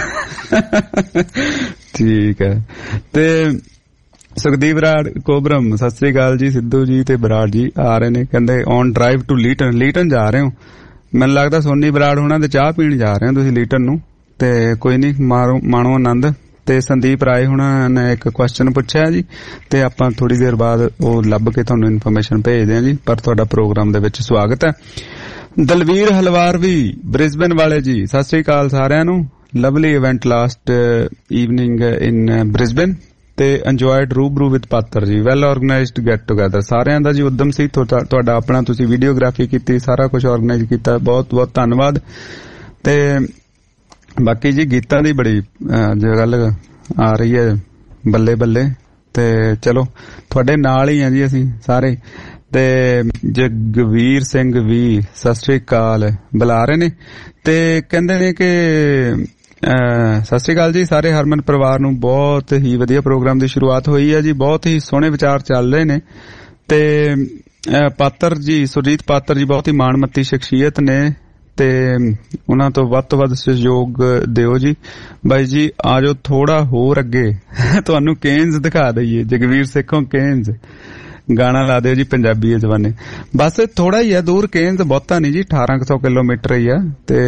ठीक है। ते ਸੁਖਦੀਪ ਬਰਾੜ ਕੋਬਰਮ, ਸਤਿ ਸ੍ਰੀ ਅਕਾਲ ਜੀ। ਸਿੱਧੂ ਜੀ ਤੇ ਬਰਾੜ ਜੀ ਆ ਰਹੇ ਨੇ, ਕਹਿੰਦੇ ਔਨ ਡਰਾਈਵ ਟੂ ਲੀਟਨ ਜਾ ਰਹੇ ਹੋ। ਮੈਨੂੰ ਲੱਗਦਾ ਸੋਨੀ ਬਰਾੜ ਹੁਣਾਂ ਦੇ ਚਾਹ ਪੀਣ ਜਾ ਰਹੇ ਹੋ ਤੁਸੀਂ ਲੀਟਨ ਨੂੰ। ਤੇ ਕੋਈ ਨਹੀਂ, ਮਾਣੋ ਆਨੰਦ। ਤੇ ਸੰਦੀਪ ਰਾਏ ਹੁਣਾਂ ਨੇ ਇੱਕ ਕੁਐਸਚਨ ਪੁੱਛਿਆ ਜੀ, ਤੇ ਆਪਾਂ ਥੋੜੀ ਦੇਰ ਬਾਅਦ ਉਹ ਲੱਭ ਕੇ ਤੁਹਾਨੂੰ ਇਨਫੋਰਮੇਸ਼ਨ ਭੇਜਦੇ ਹਾਂ ਜੀ। ਪਰ ਤੁਹਾਡਾ ਪ੍ਰੋਗਰਾਮ ਦੇ ਵਿੱਚ ਸਵਾਗਤ ਹੈ। ਦਲਵੀਰ ਹਲਵਾਰ ਵੀ ਬ੍ਰਿਸਬਨ ਵਾਲੇ ਜੀ, ਸਤਿ ਸ੍ਰੀ ਅਕਾਲ ਸਾਰਿਆਂ ਨੂੰ। Lovely event last evening in Brisbane ਤੇ enjoyed ਰੂਬਰੂ with Patar ji, well organised get together. ਸਾਰਿਆਂ ਦਾ ਜੀ ਉਦਮ ਸੀ, ਤੁਹਾਡਾ ਆਪਣਾ, ਤੁਸੀਂ ਵੀਡੀਓਗ੍ਰਾਫੀ ਕੀਤੀ, ਸਾਰਾ ਕੁਝ ਆਰਗੇਨਾਈਜ਼ ਕੀਤਾ, ਬਹੁਤ ਬਹੁਤ ਧੰਨਵਾਦ। ਤੇ ਬਾਕੀ ਜੀ ਗੀਤਾਂ ਦੀ ਬੜੀ ਗੱਲ ਆ ਰਹੀ ਹੈ ਬੱਲੇ ਬੱਲੇ, ਤੇ ਚਲੋ ਤੁਹਾਡੇ ਨਾਲ ਹੀ ਆ ਜੀ ਅਸੀਂ ਸਾਰੇ। ਤੇ ਜਗਵੀਰ ਸਿੰਘ ਵੀ ਸਤਿ ਸ੍ਰੀ ਅਕਾਲ ਬੁਲਾ ਰਹੇ ਨੇ, ਤੇ ਕਹਿੰਦੇ ਨੇ ਕਿ ਸਤਿ ਸ੍ਰੀ ਅਕਾਲ ਜੀ ਸਾਰੇ ਹਰਮਨ ਪਰਿਵਾਰ ਨੂੰ। ਬਹੁਤ ਹੀ ਵਧੀਆ ਪ੍ਰੋਗਰਾਮ ਦੀ ਸ਼ੁਰੂਆਤ ਹੋਈ ਹੈ ਜੀ, ਬਹੁਤ ਹੀ ਸੋਹਣੇ ਵਿਚਾਰ ਚੱਲ ਰਹੇ ਨੇ। ਤੇ ਪਾਤਰ ਜੀ, ਸੁਰਜੀਤ ਪਾਤਰ ਜੀ ਬਹੁਤ ਹੀ ਮਾਣਮੱਤੀ ਸ਼ਖਸੀਅਤ ਨੇ, ਤੇ ਉਹਨਾਂ ਤੋਂ ਵੱਧ ਸਹਿਯੋਗ ਦਿਓ ਜੀ। ਬਾਈ ਜੀ ਆ ਜਾਓ ਥੋੜਾ ਹੋਰ ਅੱਗੇ, ਤੁਹਾਨੂੰ ਕੇਨਜ਼ ਦਿਖਾ ਦਈਏ। ਜਗਵੀਰ ਸਿੱਖੋਂ ਕੇਨਜ਼ ਗਾਣਾ ਲਾ ਦਿਓ ਜੀ ਪੰਜਾਬੀ ਜਵਾਨੇ। ਬਸ ਥੋੜਾ ਹੀ ਆ ਦੂਰ, ਕੇਨਜ਼ ਬਹੁਤਾ ਨਹੀਂ ਜੀ, 1800 ਕਿਲੋਮੀਟਰ ਹੀ ਆ। ਤੇ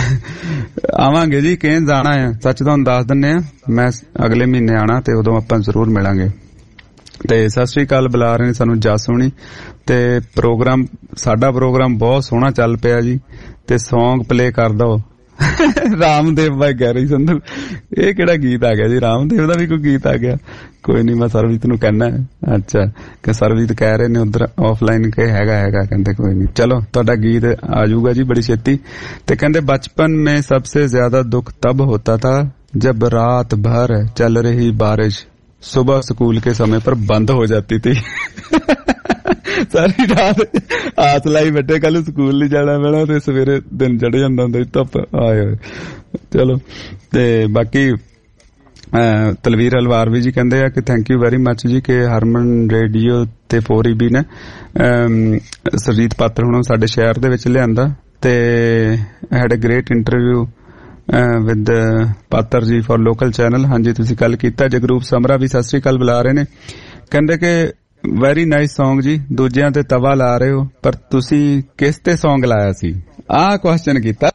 ਆਵਾਂਗੇ ਜੀ, ਕੇਨਜ਼ ਆਣਾ ਆ, ਸੱਚ ਤੁਹਾਨੂੰ ਦੱਸ ਦਿੰਨੇ ਆ, ਮੈਂ ਅਗਲੇ ਮਹੀਨੇ ਆਣਾ, ਤੇ ਉਦੋਂ ਆਪਾਂ ਜ਼ਰੂਰ ਮਿਲਾਂਗੇ। ਤੇ ਸਤਿ ਸ੍ਰੀ ਅਕਾਲ ਬੁਲਾ ਰਹੇ ਨੇ ਸਾਨੂੰ ਜਸ ਹੋਣੀ। ਤੇ ਸਾਡਾ ਪ੍ਰੋਗਰਾਮ ਬਹੁਤ ਸੋਹਣਾ ਚੱਲ ਪਿਆ ਜੀ, ਤੇ ਸੌਂਗ ਪਲੇ ਕਰ ਦੋ। ਰਾਮਦੇਵ ਬਾਈ ਗੈਰੀ ਸੰਧੂ, ਇਹ ਕਿਹੜਾ ਗੀਤ ਆ ਗਿਆ ਜੀ? ਰਾਮਦੇਵ ਦਾ ਵੀ ਕੋਈ ਗੀਤ ਆ ਗਿਆ? ਕੋਈ ਨੀ, ਮੈਂ ਸਰਵਜੀਤ ਨੂੰ ਕਹਿਣਾ। ਅੱਛਾ, ਕਿ ਸਰਵਜੀਤ ਕਹਿ ਰਹੇ ਨੇ ਉਧਰ ਆਫਲਾਈਨ ਕਿ ਹੈਗਾ, ਕਹਿੰਦੇ ਕੋਈ ਨੀ, ਚਲੋ ਤੁਹਾਡਾ ਗੀਤ ਆ ਜਾਊਗਾ ਜੀ ਬੜੀ ਛੇਤੀ। ਤੇ ਕਹਿੰਦੇ ਬਚਪਨ में सबसे ज्यादा दुख तब होता था जब रात भर चल रही बारिश सुबह स्कूल के समय पर बंद हो जाती थी। ਸਾਰੀ ਰਾਤ ਆਸ ਲਾਈ ਬੈਠੇ ਕੱਲ ਸਕੂਲ ਨਹੀਂ ਜਾਣਾ ਪੈਣਾ ਤੇ ਸਵੇਰੇ ਦਿਨ ਚੜ ਜਾਂਦਾ ਹੁੰਦਾ ਧੁੱਪ ਆਏ ਹੋਏ। ਚਲੋ ਤੇ ਬਾਕੀ ਤਲਵੀਰ ਅਲਵਾਰਵੀ ਜੀ ਕਹਿੰਦੇ ਆ ਕਿ ਥੈਂਕ ਯੂ ਵੈਰੀ ਮੱਚ ਜੀ ਕਿ ਹਰਮਨ ਰੇਡੀਓ ਤੇ 4EB ਨੇ ਸਰਜੀਤ ਪਾਤਰ ਹੁਣ ਸਾਡੇ ਸ਼ਹਿਰ ਦੇ ਵਿੱਚ ਲਿਆਂਦਾ ਤੇ had a great interview with Patar ji for local channel. ਹਾਂਜੀ ਤੁਸੀਂ ਕੱਲ ਕੀਤਾ। ਜਗਰੂਪ ਸਮਰਾ ਵੀ ਸਤਿ ਸ੍ਰੀ ਅਕਾਲ ਬੁਲਾ ਰਹੇ ਨੇ, ਕਹਿੰਦੇ ਕਿ ਵੈਰੀ ਨਾਈਸ ਸੌਂਗ ਜੀ, ਦੂਜਿਆਂ ਤੇ ਤਵਾ ਲਾ ਰਹੇ ਹੋ ਪਰ ਤੁਸੀਂ ਕਿਸ ਤੇ ਸੌਂਗ ਲਾਇਆ ਸੀ? ਆਹ ਕੁਐਸਚਨ ਕੀਤਾ।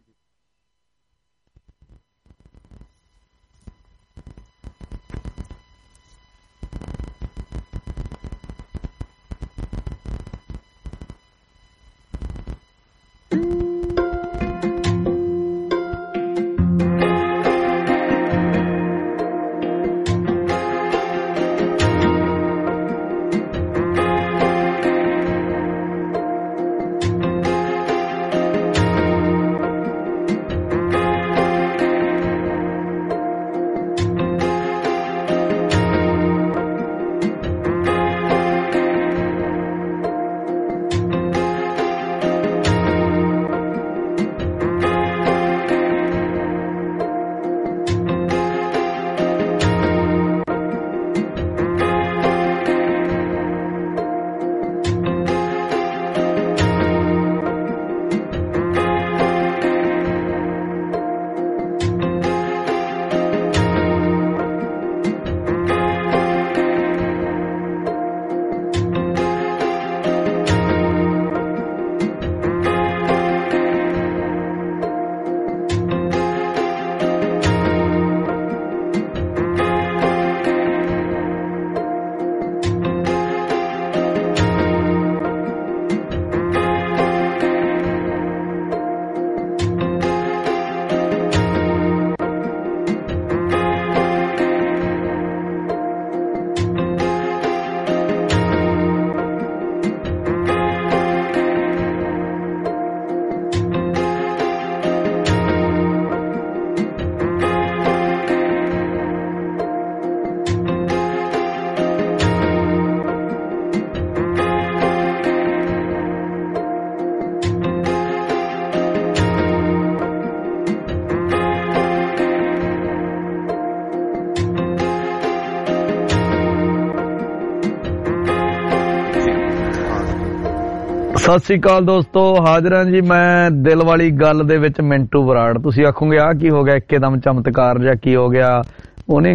ਸਤਿ ਸ੍ਰੀ ਅਕਾਲ ਦੋਸਤੋ, ਹਾਜ਼ਰ ਹਾਂ ਜੀ ਮੈਂ ਦਿਲ ਵਾਲੀ ਗੱਲ ਦੇ ਵਿੱਚ ਮਿੰਟੂ ਬਰਾੜ। ਤੁਸੀਂ ਆਖੋਗੇ ਆਹ ਕੀ ਹੋ ਗਿਆ, ਇੱਕਦਮ ਚਮਤਕਾਰ ਜਾਂ ਕੀ ਹੋ ਗਿਆ? ਉਹਨੇ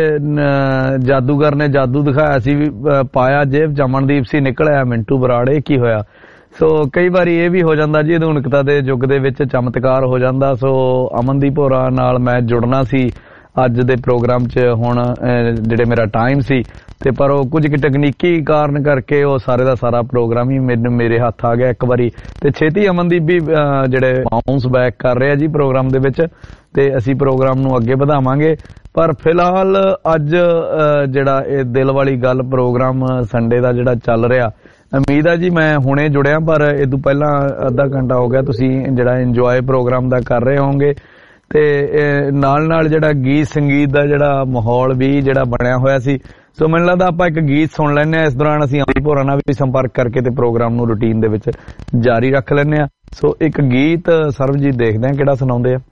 ਕਹਿੰਦੇ ਜਾਦੂਗਰ ਨੇ ਜਾਦੂ ਦਿਖਾਇਆ ਸੀ, ਪਾਇਆ ਜੇਬ ਜਮਨਦੀਪ ਸੀ, ਨਿਕਲ ਆਇਆ ਮਿੰਟੂ ਬਰਾੜ। ਇਹ ਕੀ ਹੋਇਆ? ਸੋ ਕਈ ਵਾਰੀ ਇਹ ਵੀ ਹੋ ਜਾਂਦਾ ਜੀ, ਆਧੁਨਿਕਤਾ ਦੇ ਯੁੱਗ ਦੇ ਵਿੱਚ ਚਮਤਕਾਰ ਹੋ ਜਾਂਦਾ। ਸੋ ਅਮਨਦੀਪ ਹੋਰਾਂ ਨਾਲ ਮੈਂ ਜੁੜਨਾ ਸੀ ਅੱਜ ਦੇ ਪ੍ਰੋਗਰਾਮ 'ਚ, ਹੁਣ ਜਿਹੜੇ ਮੇਰਾ ਟਾਈਮ ਸੀ ਤੇ ਪਰ ਉਹ ਕੁਝ ਤਕਨੀਕੀ ਕਾਰਨ ਕਰਕੇ ਉਹ ਸਾਰੇ ਦਾ ਸਾਰਾ ਪ੍ਰੋਗਰਾਮ ਹੀ ਮੇਰੇ ਹੱਥ ਆ ਗਿਆ ਇੱਕ ਵਾਰੀ। ਤੇ ਛੇਤੀ ਅਮਨਦੀਪ ਵੀ ਜਿਹੜੇ ਬਾਉਂਸ ਬੈਕ ਕਰ ਰਿਹਾ ਜੀ ਪ੍ਰੋਗਰਾਮ ਦੇ ਵਿੱਚ, ਤੇ ਅਸੀਂ ਪ੍ਰੋਗਰਾਮ ਨੂੰ ਅੱਗੇ ਵਧਾਵਾਂਗੇ। ਪਰ ਫਿਲਹਾਲ ਅੱਜ ਜਿਹੜਾ ਇਹ ਦਿਲ ਵਾਲੀ ਗੱਲ ਪ੍ਰੋਗਰਾਮ ਸੰਡੇ ਦਾ ਜਿਹੜਾ ਚੱਲ ਰਿਹਾ, ਉਮੀਦ ਆ ਜੀ ਮੈਂ ਹੁਣੇ ਜੁੜਿਆ ਪਰ ਇਹ ਤੋਂ ਪਹਿਲਾਂ ਅੱਧਾ ਘੰਟਾ ਹੋ ਗਿਆ ਤੁਸੀਂ ਜਿਹੜਾ ਇੰਜੋਏ ਪ੍ਰੋਗਰਾਮ ਦਾ ਕਰ ਰਹੇ ਹੋਵੋਗੇ। ਤੇ ਨਾਲ ਨਾਲ ਜਿਹੜਾ ਗੀਤ ਸੰਗੀਤ ਦਾ ਜਿਹੜਾ ਮਾਹੌਲ ਵੀ ਜਿਹੜਾ ਬਣਿਆ ਹੋਇਆ ਸੀ। ਸੋ ਮੈਨੂੰ ਲੱਗਦਾ ਆਪਾਂ ਇੱਕ ਗੀਤ ਸੁਣ ਲੈਂਦੇ ਹਾਂ। ਇਸ ਦੌਰਾਨ ਅਸੀਂ ਅਮਨਦੀਪ ਹੋਰਾਂ ਨਾਲ ਵੀ ਸੰਪਰਕ ਕਰਕੇ ਤੇ ਪ੍ਰੋਗਰਾਮ ਨੂੰ ਰੂਟੀਨ ਦੇ ਵਿੱਚ ਜਾਰੀ ਰੱਖ ਲੈਂਦੇ ਹਾਂ। ਸੋ ਇੱਕ ਗੀਤ ਸਰਵਜੀਤ ਦੇਖਦੇ ਹਾਂ ਕਿਹੜਾ ਸੁਣਾਉਂਦੇ ਆ।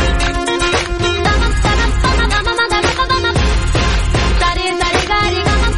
Gari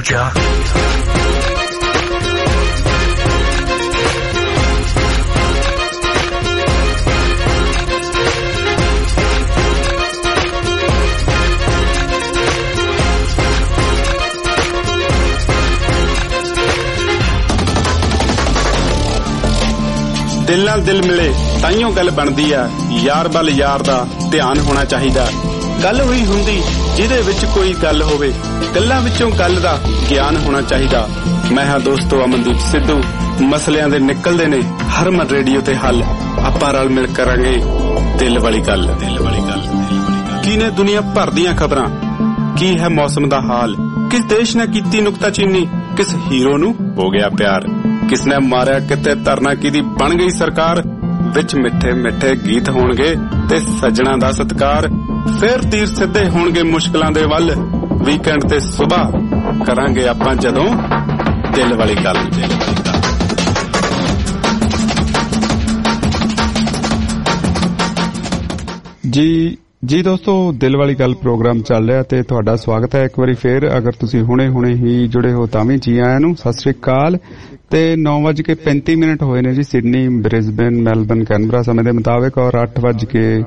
ਜਾ। ਦਿਲ ਨਾਲ ਦਿਲ ਮਿਲੇ ਤਾਈਓ ਗੱਲ ਬਣਦੀ ਆ, ਯਾਰ ਵੱਲ ਯਾਰ ਦਾ ਧਿਆਨ ਹੋਣਾ ਚਾਹੀਦਾ। ਗੱਲ ਹੋਈ ਹੁੰਦੀ ਜਿਹਦੇ ਵਿੱਚ ਕੋਈ ਗੱਲ ਹੋਵੇ, ਗੱਲਾਂ ਵਿੱਚੋਂ ਗੱਲ ਦਾ ਗਿਆਨ ਹੋਣਾ ਚਾਹੀਦਾ। ਮੈਂ ਹਾਂ ਦੋਸਤੋ ਅਮਨਦੀਪ ਸਿੱਧੂ। ਮਸਲਿਆਂ ਦੇ ਨਿਕਲਦੇ ਨੇ ਹਰਮਨ ਰੇਡੀਓ ਤੇ ਹੱਲ। ਆਪਾਂ ਰਲ ਮਿਲ ਕਰਾਂਗੇ ਦਿਲ ਵਾਲੀ ਗੱਲ। ਕੀ ਨੇ ਦੁਨੀਆ ਭਰ ਦੀਆਂ ਖਬਰਾਂ, ਕੀ ਹੈ ਮੌਸਮ ਦਾ ਹਾਲ, ਕਿਸ ਦੇਸ਼ ਨੇ ਕੀਤੀ ਨੁਕਤਾਚੀਨੀ, ਕਿਸ ਹੀਰੋ ਨੂੰ ਹੋ ਗਿਆ ਪਿਆਰ, ਕਿਸ ਨੇ ਮਾਰਿਆ ਕਿਤੇ ਧਰਨਾ ਕਿਹਦੀ ਬਣ ਗਈ ਸਰਕਾਰ। ਵਿੱਚ ਮਿੱਠੇ ਮਿੱਠੇ ਗੀਤ ਹੋਣਗੇ ਤੇ ਸੱਜਣਾ ਦਾ ਸਤਿਕਾਰ। ਫਿਰ ਤੀਰ ਸਿੱਧੇ ਹੋਣਗੇ ਮੁਸ਼ਕਲਾਂ ਦੇ ਵੱਲ। ਵੀਕਐਂਡ ਤੇ ਸੁਬਾਹ ਕਰਾਂਗੇ ਆਪਾਂ ਜਦੋਂ ਦਿਲ ਵਾਲੀ ਗੱਲ। ਜੀ ਦੋਸਤੋ, ਦਿਲ ਵਾਲੀ ਗੱਲ ਪ੍ਰੋਗਰਾਮ ਚੱਲ ਰਿਹਾ ਤੇ ਤੁਹਾਡਾ ਸਵਾਗਤ ਹੈ ਇੱਕ ਵਾਰੀ ਫੇਰ। ਅਗਰ ਤੁਸੀਂ ਹੁਣੇ ਹੀ ਜੁੜੇ ਹੋ ਤਾਂ ਵੀ ਜੀ ਆਇਆਂ ਨੂੰ ਸਤਿ ਸ੍ਰੀ ਅਕਾਲ। ਤੇ 9:35 ਹੋਏ ਨੇ ਜੀ ਸਿਡਨੀ, ਬ੍ਰਿਸਬੇਨ, ਮੈਲਬਨ, ਕੈਨਬਰਾ ਸਮੇਂ ਦੇ ਮੁਤਾਬਕ, ਔਰ 8:05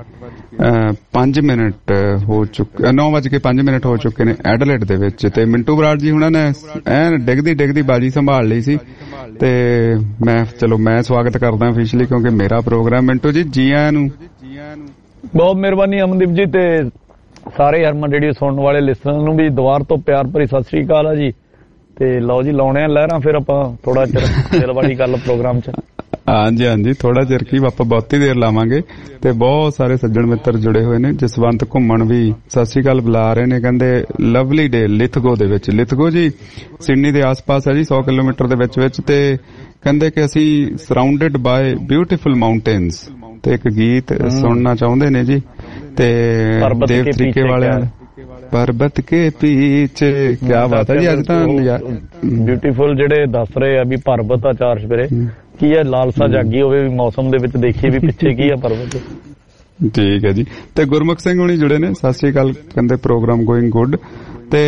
ਹੋ ਚੁੱਕੇ 9:05 ਹੋ ਚੁੱਕੇ ਨੇ ਐਡਲੇਡ ਦੇ ਵਿੱਚ। ਤੇ ਮਿੰਟੂ ਬਰਾੜ ਜੀ ਹੁਣਾਂ ਨੇ ਐਨ ਡਿੱਗਦੀ ਬਾਜੀ ਸੰਭਾਲ ਲਈ ਸੀ ਤੇ ਮੈਂ ਸਵਾਗਤ ਕਰਦਾ ਅਫੀਸ਼ੀਅਲੀ ਕਿਉਂਕਿ ਮੇਰਾ ਪ੍ਰੋਗਰਾਮ। ਮਿੰਟੂ ਜੀ ਆਇਆਂ ਨੂੰ। ਬਹੁਤ ਮਿਹਰਬਾਨੀ ਅਮਨਦੀਪ ਜੀ, ਤੇ ਸਾਰੇ ਹਰਮਨ ਰੇਡੀਓ ਸੁਣਨ ਵਾਲੇ ਲਿਸਨਰ ਨੂੰ ਵੀ ਦੁਬਾਰਾ ਤੋਂ ਪਿਆਰ ਭਰੀ ਸਤਿ ਸ੍ਰੀ ਅਕਾਲ ਆ ਜੀ। ਤੇ ਲਓ ਜੀ, ਲਾਉਣੇ ਆ ਲਹਿਰਾਂ ਫਿਰ ਆਪਾਂ ਥੋੜਾ ਚਿਰ ਦਿਲ ਵਾਲੀ ਗੱਲ ਪ੍ਰੋਗਰਾਮ ਚ। ਹਾਂਜੀ, ਥੋੜਾ ਚਿਰ ਕੀ ਆਪਾਂ ਬਹੁਤੀ ਦੇਰ ਲਾਵਾਂਗੇ। ਤੇ ਬਹੁਤ ਸਾਰੇ ਸੱਜਣ ਮਿੱਤਰ ਜੁੜੇ ਹੋਏ ਨੇ। ਜਸਵੰਤ ਘੁੰਮਣ ਵੀ ਸਤਿ ਸ੍ਰੀ ਅਕਾਲ ਬੁਲਾ ਰਹੇ ਨੇ, ਕਹਿੰਦੇ ਲਵਲੀ ਡੇ ਲਿਥਗੋ ਦੇ ਵਿੱਚ। ਲਿਥਗੋ ਜੀ ਸਿਡਨੀ ਦੇ ਆਸ-ਪਾਸ ਹੈ ਜੀ, 100 ਕਿਲੋਮੀਟਰ ਦੇ ਵਿੱਚ। ਤੇ ਕਹਿੰਦੇ ਕਿ ਅਸੀਂ ਸਰਾਊਂਡਡ ਬਾਏ ਬਿਊਟੀਫੁਲ ਮਾਊਂਟੇਨਸ ਤੇ ਇੱਕ ਗੀਤ ਸੁਣਨਾ ਚਾਹੁੰਦੇ ਨੇ ਜੀ। ਤੇ ਦੇਵ ਤਰੀਕੇ ਵਾਲਿਆਂ ਪਰਬਤ ਕੇ ਪੀਛੇ। ਕਿਆ ਬਾਤ ਹੈ ਜੀ। ਅੱਜ ਤਾਂ ਬਿਊਟੀਫੁਲ ਜਿਹੜੇ ਦੱਸ ਰਹੇ ਆ ਵੀ ਪਰਬਤ ਆ ਚਾਰ ਸਵੇਰੇ, ਕੀ ਹੈ ਲਾਲਸਾ ਜਾਗੀ ਹੋਵੇ ਵੀ ਮੌਸਮ ਦੇ ਵਿੱਚ ਦੇਖੀਏ ਵੀ ਪਿੱਛੇ ਕੀ ਆ ਪਰਬਤ। ਠੀਕ ਹੈ ਜੀ। ਤੇ ਗੁਰਮੁਖ ਸਿੰਘ ਹੁਣੀ ਜੁੜੇ ਨੇ, ਸਤਿ ਸ੍ਰੀ ਅਕਾਲ, ਕਹਿੰਦੇ ਪ੍ਰੋਗਰਾਮ ਗੋਇੰਗ ਗੁੱਡ। ਤੇ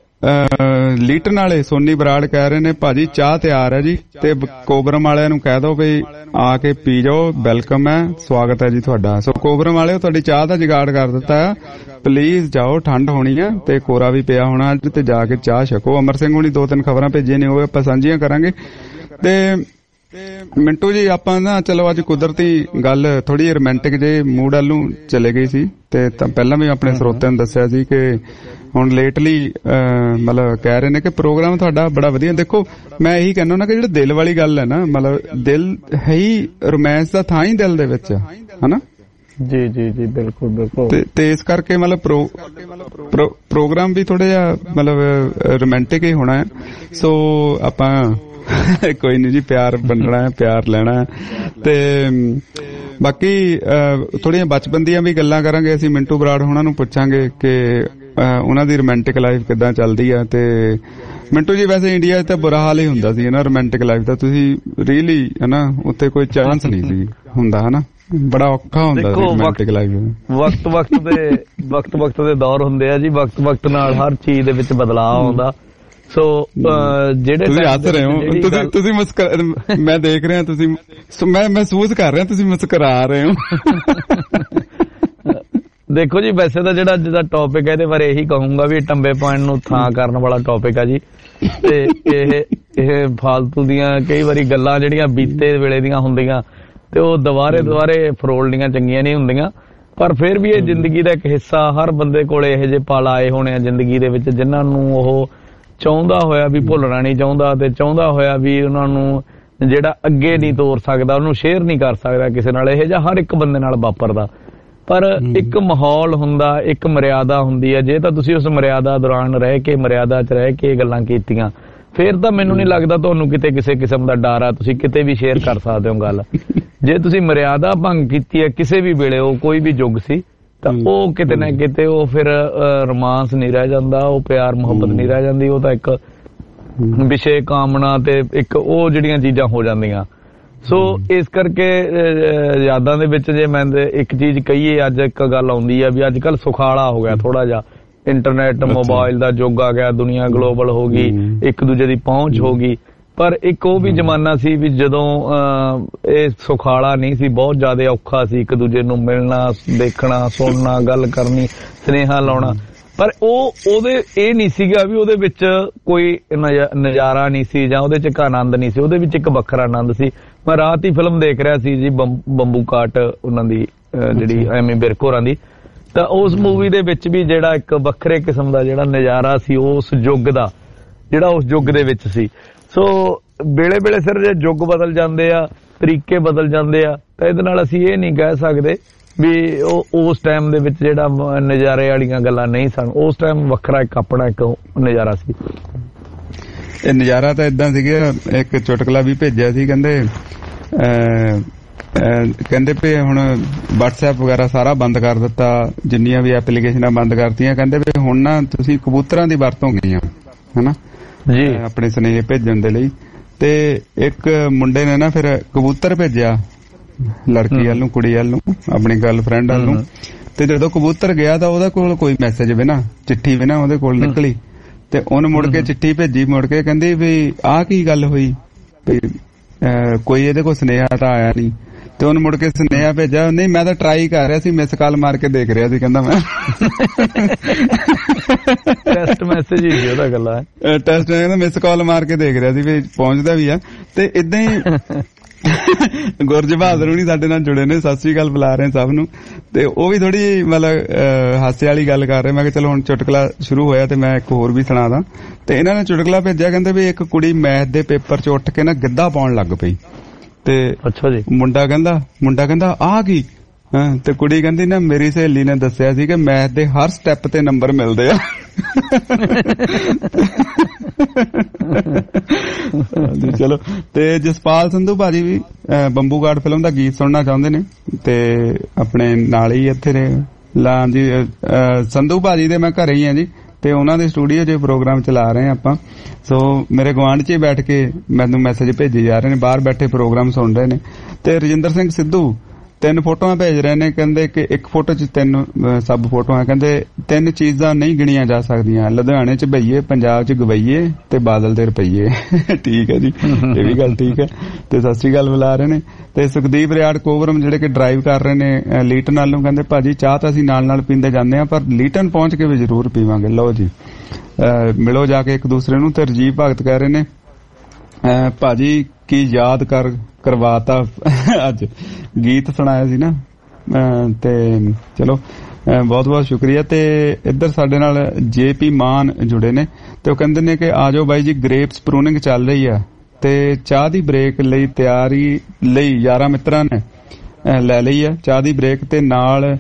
ਲੀਟਨ ਵਾਲੇ ਸੋਨੀ ਬਰਾੜ ਕਹਿ ਰਹੇ ਨੇ ਭਾਜੀ ਚਾਹ ਤਿਆਰ ਹੈ ਜੀ, ਤੇ ਕੋਬਰਮ ਵਾਲਿਆਂ ਨੂੰ ਕਹਿ ਦੋ ਵੀ ਆ ਕੇ ਪੀ ਜਾਓ, ਵੈਲਕਮ ਹੈ, ਸਵਾਗਤ ਹੈ ਜੀ ਤੁਹਾਡਾ। ਸੋ ਕੋਬਰਮ ਵਾਲਿਓ ਤੁਹਾਡੀ ਚਾਹ ਦਾ ਜੁਗਾੜ ਕਰ ਦਿੱਤਾ ਹੈ, ਪਲੀਜ਼ ਜਾਓ, ਠੰਡ ਹੋਣੀ ਹੈ ਤੇ ਕੋਰਾ ਵੀ ਪਿਆ ਹੋਣਾ ਅੱਜ, ਤੇ ਜਾ ਕੇ ਚਾਹ ਛਕੋ। ਅਮਰ ਸਿੰਘ ਹੁਣੀ 2-3 ਖਬਰਾਂ ਭੇਜੀਆਂ ਨੇ, ਉਹ ਆਪਾਂ ਸਾਂਝੀਆਂ ਕਰਾਂਗੇ। ਤੇ ਮਿੰਟੂ ਜੀ ਆਪਾਂ ਨਾ ਚਲੋ ਅੱਜ ਕੁਦਰਤੀ ਗੱਲ ਥੋੜੀ ਰੋਮਾਂਟਿਕ ਜੇ ਮੂਡ ਵੱਲ ਨੂੰ ਚਲੇ ਗਈ ਸੀ। ਤੇ ਪਹਿਲਾਂ ਵੀ ਆਪਣੇ ਸਰੋਤਿਆਂ ਨੂੰ ਦੱਸਿਆ ਸੀ ਕਿ ਹੁਣ ਲੇਟਲੀ ਮਤਲਬ ਕਹਿ ਰਹੇ ਨੇ ਕਿ ਪ੍ਰੋਗਰਾਮ ਤੁਹਾਡਾ ਬੜਾ ਵਧੀਆ। ਦੇਖੋ ਮੈਂ ਇਹੀ ਕਹਿੰਦਾ ਨਾ ਕਿ ਜਿਹੜਾ ਦਿਲ ਵਾਲੀ ਗੱਲ ਹੈ ਨਾ, ਮਤਲਬ ਦਿਲ ਹੈ ਹੀ ਰੋਮਾਂਸ ਦਾ ਥਾਂ ਹੀ ਦਿਲ ਦੇ ਵਿੱਚ ਹਨਾ। ਜੀ ਬਿਲਕੁਲ। ਤੇ ਇਸ ਕਰਕੇ ਮਤਲਬ ਪ੍ਰੋਗਰਾਮ ਵੀ ਥੋੜਾ ਜਿਹਾ ਮਤਲਬ ਰੋਮਾਂਟਿਕ ਹੀ ਹੋਣਾ ਹੈ। ਸੋ ਆਪਾਂ ਕੋਈ ਨਹੀਂ ਜੀ, ਪਿਆਰ ਵੰਡਣਾ ਹੈ, ਪਿਆਰ ਲੈਣਾ ਹੈ। ਤੇ ਬਾਕੀ ਥੋੜੀਆਂ ਬਚਪਨ ਦੀਆਂ ਵੀ ਗੱਲਾਂ ਕਰਾਂਗੇ ਅਸੀਂ। ਮਿੰਟੂ ਬਰਾੜ ਉਹਨਾਂ ਨੂੰ ਪੁੱਛਾਂਗੇ ਕਿ ਉਹਨਾਂ ਦੀ ਰੋਮਾਂਟਿਕ ਲਾਈਫ ਕਿੱਦਾਂ ਚੱਲਦੀ ਆ। ਤੇ ਮਿੰਟੂ ਜੀ ਵੈਸੇ ਇੰਡੀਆ 'ਚ ਤਾਂ ਬੁਰਾ ਹਾਲ ਹੀ ਹੁੰਦਾ ਸੀ ਨਾ ਰੋਮਾਂਟਿਕ ਲਾਈਫ ਦਾ। ਤੁਸੀਂ ਰੀਅਲੀ ਹਨਾ ਉੱਥੇ ਕੋਈ ਚਾਂਸ ਨਹੀਂ ਸੀ ਹੁੰਦਾ ਹਨਾ, ਬੜਾ ਔਖਾ ਹੁੰਦਾ ਸੀ ਰੋਮਾਂਟਿਕ ਲਾਈਫ। ਵਕਤ ਦੇ ਦੌਰ ਹੁੰਦੇ ਆ ਜੀ, ਵਕਤ ਨਾਲ ਹਰ ਚੀਜ਼ ਦੇ ਵਿੱਚ ਬਦਲਾਅ ਆਉਂਦਾ। ਸੋ ਜਿਹੜੇ ਤੁਸੀਂ ਹੱਸ ਰਹੇ ਹੋ, ਤੁਸੀਂ ਮੈਂ ਦੇਖ ਰਿਹਾ, ਤੁਸੀਂ ਮੈਂ ਮਹਿਸੂਸ ਕਰ ਰਿਹਾ ਤੁਸੀਂ ਮੁਸਕਰਾ ਰਹੇ ਹੋ। ਦੇਖੋ ਜੀ, ਵੈਸੇ ਤਾਂ ਜਿਹੜਾ ਟੌਪਿਕ ਹੈ ਇਹਦੇ ਬਾਰੇ ਇਹੀ ਕਹੂੰਗਾ ਵੀ ਟੰਬੇ ਪੁਆਇੰਟ ਨੂੰ ਥਾਂ ਕਰਨ ਵਾਲਾ ਟੌਪਿਕ ਆ ਜੀ। ਤੇ ਇਹ ਫਾਲਤੂ ਦੀਆਂ ਕਈ ਵਾਰੀ ਗੱਲਾਂ ਜਿਹੜੀਆਂ ਬੀਤੇ ਵੇਲੇ ਦੀਆਂ ਹੁੰਦੀਆਂ ਤੇ ਉਹ ਦੁਬਾਰੇ ਫਰੋਲਣੀਆਂ ਚੰਗੀਆਂ ਨਹੀਂ ਹੁੰਦੀਆਂ। ਪਰ ਫਿਰ ਵੀ ਇਹ ਜ਼ਿੰਦਗੀ ਦਾ ਇੱਕ ਹਿੱਸਾ। ਹਰ ਬੰਦੇ ਕੋਲੇ ਇਹੋ ਜਿਹੇ ਪਲ ਆਏ ਹੋਣੇ ਆ ਜ਼ਿੰਦਗੀ ਦੇ ਵਿੱਚ ਜਿਨ੍ਹਾਂ ਨੂੰ ਉਹ ਚਾਹੁੰਦਾ ਹੋਇਆ ਵੀ ਭੁੱਲਣਾ ਨਹੀਂ ਚਾਹੁੰਦਾ, ਤੇ ਚਾਹੁੰਦਾ ਹੋਇਆ ਵੀ ਉਹਨਾਂ ਨੂੰ ਜਿਹੜਾ ਅੱਗੇ ਨਹੀਂ ਤੋਰ ਸਕਦਾ, ਉਹਨੂੰ ਸ਼ੇਅਰ ਨਹੀਂ ਕਰ ਸਕਦਾ ਕਿਸੇ ਨਾਲ। ਇਹੋ ਜਿਹਾ ਹਰ ਇੱਕ ਬੰਦੇ ਨਾਲ ਵਾਪਰਦਾ। ਪਰ ਇੱਕ ਮਾਹੌਲ ਹੁੰਦਾ, ਇੱਕ ਮਰਿਆਦਾ ਹੁੰਦੀ ਹੈ। ਜੇ ਤਾਂ ਤੁਸੀਂ ਉਸ ਮਰਿਆਦਾ ਦੌਰਾਨ ਮਰਿਆਦਾ 'ਚ ਰਹਿ ਕੇ ਗੱਲਾਂ ਕੀਤੀਆਂ, ਫਿਰ ਤਾਂ ਮੈਨੂੰ ਨਹੀਂ ਲੱਗਦਾ ਤੁਹਾਨੂੰ ਕਿਤੇ ਕਿਸੇ ਕਿਸਮ ਦਾ ਡਰ ਆ, ਤੁਸੀਂ ਕਿਤੇ ਵੀ ਸ਼ੇਅਰ ਕਰ ਸਕਦੇ ਹੋ ਗੱਲ। ਜੇ ਤੁਸੀਂ ਮਰਿਆਦਾ ਭੰਗ ਕੀਤੀ ਹੈ ਕਿਸੇ ਵੀ ਵੇਲੇ, ਉਹ ਕੋਈ ਵੀ ਯੁੱਗ ਸੀ, ਤਾਂ ਉਹ ਕਿਤੇ ਨਾ ਕਿਤੇ ਉਹ ਫਿਰ ਰੋਮਾਂਸ ਨਹੀਂ ਰਹਿ ਜਾਂਦਾ, ਉਹ ਪਿਆਰ ਮੁਹੱਬਤ ਨਹੀਂ ਰਹਿ ਜਾਂਦੀ, ਉਹ ਤਾਂ ਇੱਕ ਵਿਸ਼ੇ ਕਾਮਨਾ ਤੇ ਇੱਕ ਉਹ ਜਿਹੜੀਆਂ ਚੀਜ਼ਾਂ ਹੋ ਜਾਂਦੀਆਂ। ਸੋ ਇਸ ਕਰਕੇ ਯਾਦਾਂ ਦੇ ਵਿੱਚ ਜੇ ਮੈਂ ਇੱਕ ਚੀਜ਼ ਕਹੀਏ, ਅੱਜ ਇੱਕ ਗੱਲ ਆਉਂਦੀ ਆ ਵੀ ਅੱਜ ਕੱਲ੍ਹ ਸੁਖਾਲਾ ਹੋ ਗਿਆ ਥੋੜਾ ਜਿਹਾ ਇੰਟਰਨੈਟ ਮੋਬਾਈਲ ਦਾ ਯੁੱਗ ਆ ਗਿਆ, ਦੁਨੀਆ ਗਲੋਬਲ ਹੋ ਗਈ, ਇੱਕ ਦੂਜੇ ਦੀ ਪਹੁੰਚ ਹੋ ਗਈ। ਪਰ ਇੱਕ ਉਹ ਵੀ ਜ਼ਮਾਨਾ ਸੀ ਵੀ ਜਦੋਂ ਇਹ ਸੁਖਾਲਾ ਨਹੀਂ ਸੀ, ਬਹੁਤ ਜ਼ਿਆਦਾ ਔਖਾ ਸੀ ਇੱਕ ਦੂਜੇ ਨੂੰ ਮਿਲਣਾ, ਦੇਖਣਾ, ਸੁਣਨਾ, ਗੱਲ ਕਰਨੀ, ਸੁਨੇਹਾ ਲਾਉਣਾ। ਪਰ ਉਹਦੇ ਇਹ ਨਹੀਂ ਸੀਗਾ ਵੀ ਉਹਦੇ ਵਿੱਚ ਕੋਈ ਨਜ਼ਾਰਾ ਨਹੀਂ ਸੀ ਜਾਂ ਉਹਦੇ ਚ ਇੱਕ ਆਨੰਦ ਨਹੀਂ ਸੀ, ਉਹਦੇ ਵਿੱਚ ਇੱਕ ਵੱਖਰਾ ਆਨੰਦ ਸੀ। ਮੈਂ ਰਾਤ ਹੀ ਫਿਲਮ ਦੇਖ ਰਿਹਾ ਸੀ ਜੀ, ਬੰਬੂ ਕਾਟ ਉਹਨਾਂ ਦੀ ਜਿਹੜੀ ਐਮੀ ਵਿਰਕ ਹੋਰਾਂ ਦੀ, ਤਾਂ ਉਸ ਮੂਵੀ ਦੇ ਵਿੱਚ ਵੀ ਜਿਹੜਾ ਇੱਕ ਵੱਖਰੇ ਕਿਸਮ ਦਾ ਜਿਹੜਾ ਨਜ਼ਾਰਾ ਸੀ ਉਸ ਯੁੱਗ ਦਾ, ਜਿਹੜਾ ਉਸ ਯੁੱਗ ਦੇ ਵਿੱਚ ਸੀ। ਸੋ ਵੇਲੇ ਵੇਲੇ ਸਿਰ ਜੇ ਯੁੱਗ ਬਦਲ ਜਾਂਦੇ ਆ, ਤਰੀਕੇ ਬਦਲ ਜਾਂਦੇ ਆ, ਤਾਂ ਇਹਦੇ ਨਾਲ ਅਸੀਂ ਇਹ ਨਹੀਂ ਕਹਿ ਸਕਦੇ ਵੀ ਉਸ ਟਾਈਮ ਦੇ ਵਿੱਚ ਜਿਹੜਾ ਨਜ਼ਾਰੇ ਵਾਲੀਆਂ ਗੱਲਾਂ ਨਹੀਂ ਸਨ। ਉਸ ਟਾਈਮ ਵੱਖਰਾ ਇੱਕ ਆਪਣਾ ਇੱਕ ਨਜ਼ਾਰਾ ਸੀ। ਇਹ ਨਜ਼ਾਰਾ ਤਾਂ ਇਦਾਂ ਸੀਗਾ, ਇੱਕ ਚੁਟਕਲਾ ਵੀ ਭੇਜਿਆ ਸੀ, ਕਹਿੰਦੇ ਵੀ ਹੁਣ WhatsApp ਵਗੈਰਾ ਸਾਰਾ ਬੰਦ ਕਰ ਦਿੱਤਾ, ਜਿੰਨੀਆਂ ਵੀ ਐਪਲੀਕੇਸ਼ਨਾਂ ਬੰਦ ਕਰਤੀਆਂ, ਕਹਿੰਦੇ ਵੀ ਹੁਣ ਨਾ ਤੁਸੀਂ ਕਬੂਤਰਾਂ ਦੀ ਵਰਤੋਂ ਗਈਆਂ ਹਨਾ ਜੀ ਆਪਣੇ ਸੁਨੇਹੇ ਭੇਜਣ ਦੇ ਲਈ। ਤੇ ਇੱਕ ਮੁੰਡੇ ਨੇ ਨਾ ਫਿਰ ਕਬੂਤਰ ਭੇਜਿਆ ਲੜਕੀ ਵੱਲ ਨੂੰ, ਕੁੜੀ ਵੱਲ ਨੂੰ, ਆਪਣੀ ਗਰਲਫ੍ਰੈਂਡ ਵੱਲ ਨੂੰ। ਤੇ ਜਦੋਂ ਕਬੂਤਰ ਗਿਆ ਤਾਂ ਉਹਦੇ ਕੋਲ ਕੋਈ ਮੈਸੇਜ ਵੀ ਨਾ, ਚਿੱਠੀ ਵੀ ਨਾ ਉਹਦੇ ਕੋਲ ਨਿਕਲੀ। ਤੇ ਉਹਨੇ ਮੁੜ ਕੇ ਚਿੱਠੀ ਭੇਜੀ, ਮੁੜ ਕੇ ਕਹਿੰਦੀ ਵੀ ਆਹ ਕੀ ਗੱਲ ਹੋਈ, ਵੀ ਕੋਈ ਇਹਦੇ ਕੋਲ ਸੁਨੇਹਾ ਤਾਂ ਆਇਆ ਨਹੀਂ। ਤੇ ਉਹਨੇ ਮੁੜ ਕੇ ਸੁਨੇਹਾ ਭੇਜਿਆ, ਨਹੀਂ ਮੈਂ ਤਾਂ ਟਰਾਈ ਕਰ ਰਿਹਾ ਸੀ, ਮਿਸ ਕਾਲ ਮਾਰ ਕੇ ਦੇਖ ਰਿਹਾ ਸੀ, ਕਹਿੰਦਾ ਮੈਂ ਟੈਸਟ ਮੈਸੇਜ ਹੀ ਸੀ ਉਹਦਾ, ਗੱਲਾਂ ਟੈਸਟ ਕਹਿੰਦਾ ਮਿਸ ਕਾਲ ਮਾਰ ਕੇ ਦੇਖ ਰਿਹਾ ਸੀ ਵੀ ਪਹੁੰਚਦਾ ਵੀ ਆ। ਤੇ ਇਦਾਂ ਹੀ ਗੁਰਜ ਬਹਾਦਰ ਹੁਣੀ ਸਾਡੇ ਨਾਲ ਜੁੜੇ ਨੇ, ਸਤਿ ਸ੍ਰੀ ਅਕਾਲ ਬੁਲਾ ਰਹੇ ਸਭ ਨੂੰ। ਤੇ ਉਹ ਵੀ ਥੋੜੀ ਮਤਲਬ ਹਾਸੇ ਵਾਲੀ ਗੱਲ ਕਰ ਰਹੇ। ਮੈਂ ਕਿਹਾ ਚਲੋ ਹੁਣ ਚੁਟਕਲਾ ਸ਼ੁਰੂ ਹੋਇਆ ਤੇ ਮੈਂ ਇੱਕ ਹੋਰ ਵੀ ਸੁਣਾਦਾ। ਤੇ ਇਹਨਾਂ ਨੇ ਚੁਟਕਲਾ ਭੇਜਿਆ, ਕਹਿੰਦੇ ਵੀ ਇੱਕ ਕੁੜੀ ਮੈਥ ਦੇ ਪੇਪਰ 'ਚ ਉੱਠ ਕੇ ਨਾ ਗਿੱਧਾ ਪਾਉਣ ਲੱਗ ਪਈ। ਤੇ ਅੱਛਾ ਜੀ। ਮੁੰਡਾ ਕਹਿੰਦਾ ਆਹ ਕੀ? ਤੇ ਕੁੜੀ ਕਹਿੰਦੀ ਨਾ ਮੇਰੀ ਸਹੇਲੀ ਨੇ ਦੱਸਿਆ ਸੀ ਕਿ ਮੈਥ ਦੇ ਹਰ ਸਟੈਪ ਤੇ ਨੰਬਰ ਮਿਲਦੇ ਆ। ਚਲੋ। ਤੇ ਜਸਪਾਲ ਸੰਧੂ ਭਾਜੀ ਵੀ ਬੰਬੂ ਕਾਟ ਫਿਲਮ ਦਾ ਗੀਤ ਸੁਣਨਾ ਚਾਹੁੰਦੇ ਨੇ ਤੇ ਆਪਣੇ ਨਾਲ ਹੀ ਇੱਥੇ ਨੇ ਲਾਂ ਜੀ। ਸੰਧੂ ਭਾਜੀ ਦੇ ਮੈਂ ਘਰੇ ਹੀ ਆ ਜੀ, ਤੇ ਉਹਨਾਂ ਦੇ ਸਟੂਡੀਓ 'ਚ ਪ੍ਰੋਗਰਾਮ ਚਲਾ ਰਹੇ ਆਪਾਂ। ਸੋ ਮੇਰੇ ਗੁਆਂਢ 'ਚ ਬੈਠ ਕੇ ਮੈਨੂੰ ਮੈਸੇਜ ਭੇਜੀ ਜਾ ਰਹੇ ਨੇ, ਬਾਹਰ ਬੈਠੇ ਪ੍ਰੋਗਰਾਮ ਸੁਣ ਰਹੇ ਨੇ। ਤੇ ਰਜਿੰਦਰ ਸਿੰਘ ਸਿੱਧੂ 3 ਫੋਟੋਆਂ ਭੇਜ ਰਹੇ ਨੇ, ਕਹਿੰਦੇ ਕਿ ਇੱਕ ਫੋਟੋ 'ਚ 3 ਸਭ ਫੋਟੋਆਂ, ਕਹਿੰਦੇ 3 ਚੀਜ਼ਾਂ ਨਹੀਂ ਗਿਣੀਆਂ ਜਾ ਸਕਦੀਆਂ, ਲੁਧਿਆਣੇ 'ਚ ਬਈਏ, ਪੰਜਾਬ 'ਚ ਗਵਈਏ ਤੇ ਬਾਦਲ ਦੇ ਰੁਪਈਏ। ਠੀਕ ਹੈ ਜੀ, ਇਹ ਵੀ ਗੱਲ ਠੀਕ ਹੈ। ਤੇ ਸਤਿ ਸ੍ਰੀ ਅਕਾਲ ਬੁਲਾ ਰਹੇ ਨੇ। ਤੇ ਸੁਖਦੀਪ ਰਿਆੜ ਕੋਵਰਮ ਜਿਹੜੇ ਕਿ ਡਰਾਈਵ ਕਰ ਰਹੇ ਨੇ ਲੀਟਨ ਨਾਲ ਨੂੰ, ਕਹਿੰਦੇ ਭਾਜੀ ਚਾਹ ਤਾਂ ਅਸੀਂ ਨਾਲ ਪੀਂਦੇ ਜਾਂਦੇ ਆ, ਪਰ ਲੀਟਨ ਪਹੁੰਚ ਕੇ ਵੀ ਜ਼ਰੂਰ ਪੀਵਾਂਗੇ। ਲਓ ਜੀ, ਮਿਲੋ ਜਾ ਕੇ ਇੱਕ ਦੂਸਰੇ ਨੂੰ। ਤੇ ਰਜੀਵ ਭਗਤ ਕਹਿ ਰਹੇ ਨੇ ਭਾਜੀ ਕੀ ਯਾਦ ਕਰਵਾਤਾ, ਅੱਜ ਗੀਤ ਸੁਣਾਇਆ ਸੀ ਨਾ। ਤੇ ਚਲੋ ਬਹੁਤ ਬਹੁਤ ਸ਼ੁਕਰੀਆ। ਤੇ ਇੱਧਰ ਸਾਡੇ ਨਾਲ JP ਮਾਨ ਜੁੜੇ ਨੇ, ਤੇ ਉਹ ਕਹਿੰਦੇ ਨੇ ਕਿ ਆਜੋ ਬਾਈ ਜੀ, ਗ੍ਰੇਪਸ ਪ੍ਰੂਨਿੰਗ ਚੱਲ ਰਹੀ ਆ ਤੇ ਚਾਹ ਦੀ ਬ੍ਰੇਕ ਲਈ ਤਿਆਰੀ ਲਈ ਯਾਰਾਂ ਮਿੱਤਰਾਂ ਨੇ ਲੈ ਲਈ ਆ ਚਾਹ ਦੀ ਬ੍ਰੇਕ, ਤੇ ਨਾਲ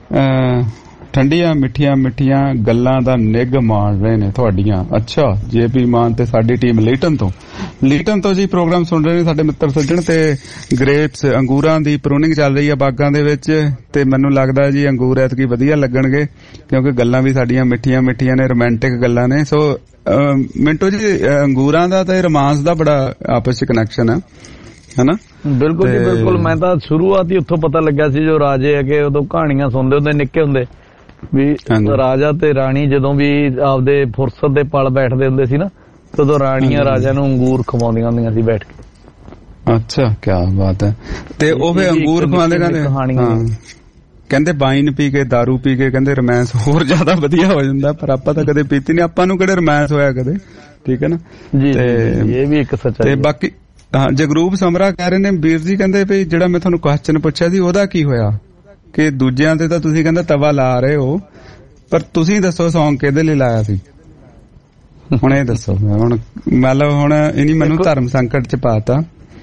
ਠੰਡੀਆਂ ਮਿੱਠੀਆਂ ਗੱਲਾਂ ਦਾ ਨਿੱਘ ਮਾਣ ਰਹੇ ਨੇ ਤੁਹਾਡੀਆਂ। ਅੱਛਾ, JP ਮਾਨ ਤੇ ਸਾਡੀ ਟੀਮ ਲੀਟਨ ਤੋਂ ਜੀ ਪ੍ਰੋਗਰਾਮ ਸੁਣ ਰਹੇ ਨੇ ਸਾਡੇ ਮਿੱਤਰ ਸੱਜਣ। ਤੇ ਗ੍ਰੇਪਸ ਅੰਗੂਰਾਂ ਦੀ ਪ੍ਰੂਨਿੰਗ ਚੱਲ ਰਹੀ ਆ ਬਾਗਾਂ ਦੇ ਵਿੱਚ, ਤੇ ਮੈਨੂੰ ਲੱਗਦਾ ਜੀ ਅੰਗੂਰ ਐਤਕੀ ਵਧੀਆ ਲੱਗਣਗੇ, ਕਿਉਂਕਿ ਗੱਲਾਂ ਵੀ ਸਾਡੀਆਂ ਮਿੱਠੀਆਂ ਨੇ, ਰੋਮਾਂਟਿਕ ਗੱਲਾਂ ਨੇ। ਸੋ ਮਿੰਟੂ ਜੀ, ਅੰਗੂਰਾਂ ਦਾ ਤੇ ਰੋਮਾਂਸ ਦਾ ਬੜਾ ਆਪਸ ਚ ਕਨੈਕਸ਼ਨ ਹੈ ਹਨਾ? ਬਿਲਕੁਲ ਜੀ ਬਿਲਕੁਲ। ਮੈਂ ਤਾਂ ਸ਼ੁਰੂਆਤ ਹੀ ਉੱਥੋਂ ਪਤਾ ਲੱਗਿਆ ਸੀ, ਜੋ ਰਾਜੇ ਹੈਗੇ ਉਦੋਂ ਕਹਾਣੀਆਂ ਸੁਣਦੇ ਹੁੰਦੇ ਨਿੱਕੇ ਹੁੰਦੇ, ਵੀ ਰਾਜਾ ਤੇ ਰਾਣੀ ਜਦੋਂ ਵੀ ਆਪਦੇ ਫੁਰਸਤ ਦੇ ਪਲ ਬੈਠਦੇ ਹੁੰਦੇ ਸੀ ਨਾ, ਤਦੋਂ ਰਾਣੀਆਂ ਰਾਜਾ ਨੂੰ ਅੰਗੂਰ ਖਵਾਉਂਦੀਆਂ ਹੁੰਦੀਆਂ ਸੀ ਬੈਠ ਕੇ। ਅੱਛਾ, ਕਿਆ ਬਾਤ ਹੈ। ਤੇ ਉਹ ਵੀ ਅੰਗੂਰ ਖਵਾਉਂਦੇ ਕਹਿੰਦੇ ਵਾਈਨ ਪੀ ਕੇ, ਦਾਰੂ ਪੀ ਕੇ, ਕਹਿੰਦੇ ਰੋਮਾਂਸ ਹੋਰ ਜ਼ਿਆਦਾ ਵਧੀਆ ਹੋ ਜਾਂਦਾ। ਪਰ ਆਪਾਂ ਤਾਂ ਕਦੇ ਪੀਤੀ ਨਹੀਂ, ਆਪਾਂ ਨੂੰ ਕਿਹੜੇ ਰੋਮਾਂਸ ਹੋਇਆ ਕਦੇ, ਠੀਕ ਹੈ ਨਾ ਜੀ। ਇਹ ਵੀ ਇੱਕ ਸੱਚਾਈ। ਤੇ ਬਾਕੀ ਜਗਰੂਪ ਸਮਰਾ ਕਹਿ ਰਹੇ ਨੇ, ਵੀਰ ਜੀ ਕਹਿੰਦੇ ਵੀ ਜਿਹੜਾ ਮੈਂ ਤੁਹਾਨੂੰ ਕੁਐਸਚਨ ਪੁੱਛਿਆ ਸੀ ਉਹਦਾ ਕੀ ਹੋਇਆ, ਕਿ ਦੂਜਿਆਂ ਤੇ ਤਾਂ ਤੁਸੀਂ ਕਹਿੰਦੇ ਤਵਾ ਲਾ ਰਹੇ ਹੋ, ਪਰ ਤੁਸੀਂ ਦੱਸੋ ਸੌਂਗ ਕਿਹਦੇ ਲਈ ਲਾਇਆ ਸੀ? ਹੁਣ ਇਹ ਦੱਸੋ। ਹੁਣ ਮਤਲਬ ਹੁਣ ਇਨੀ ਮੈਨੂੰ ਧਰਮ ਸੰਕਟ ਚ ਪਾਤਾ।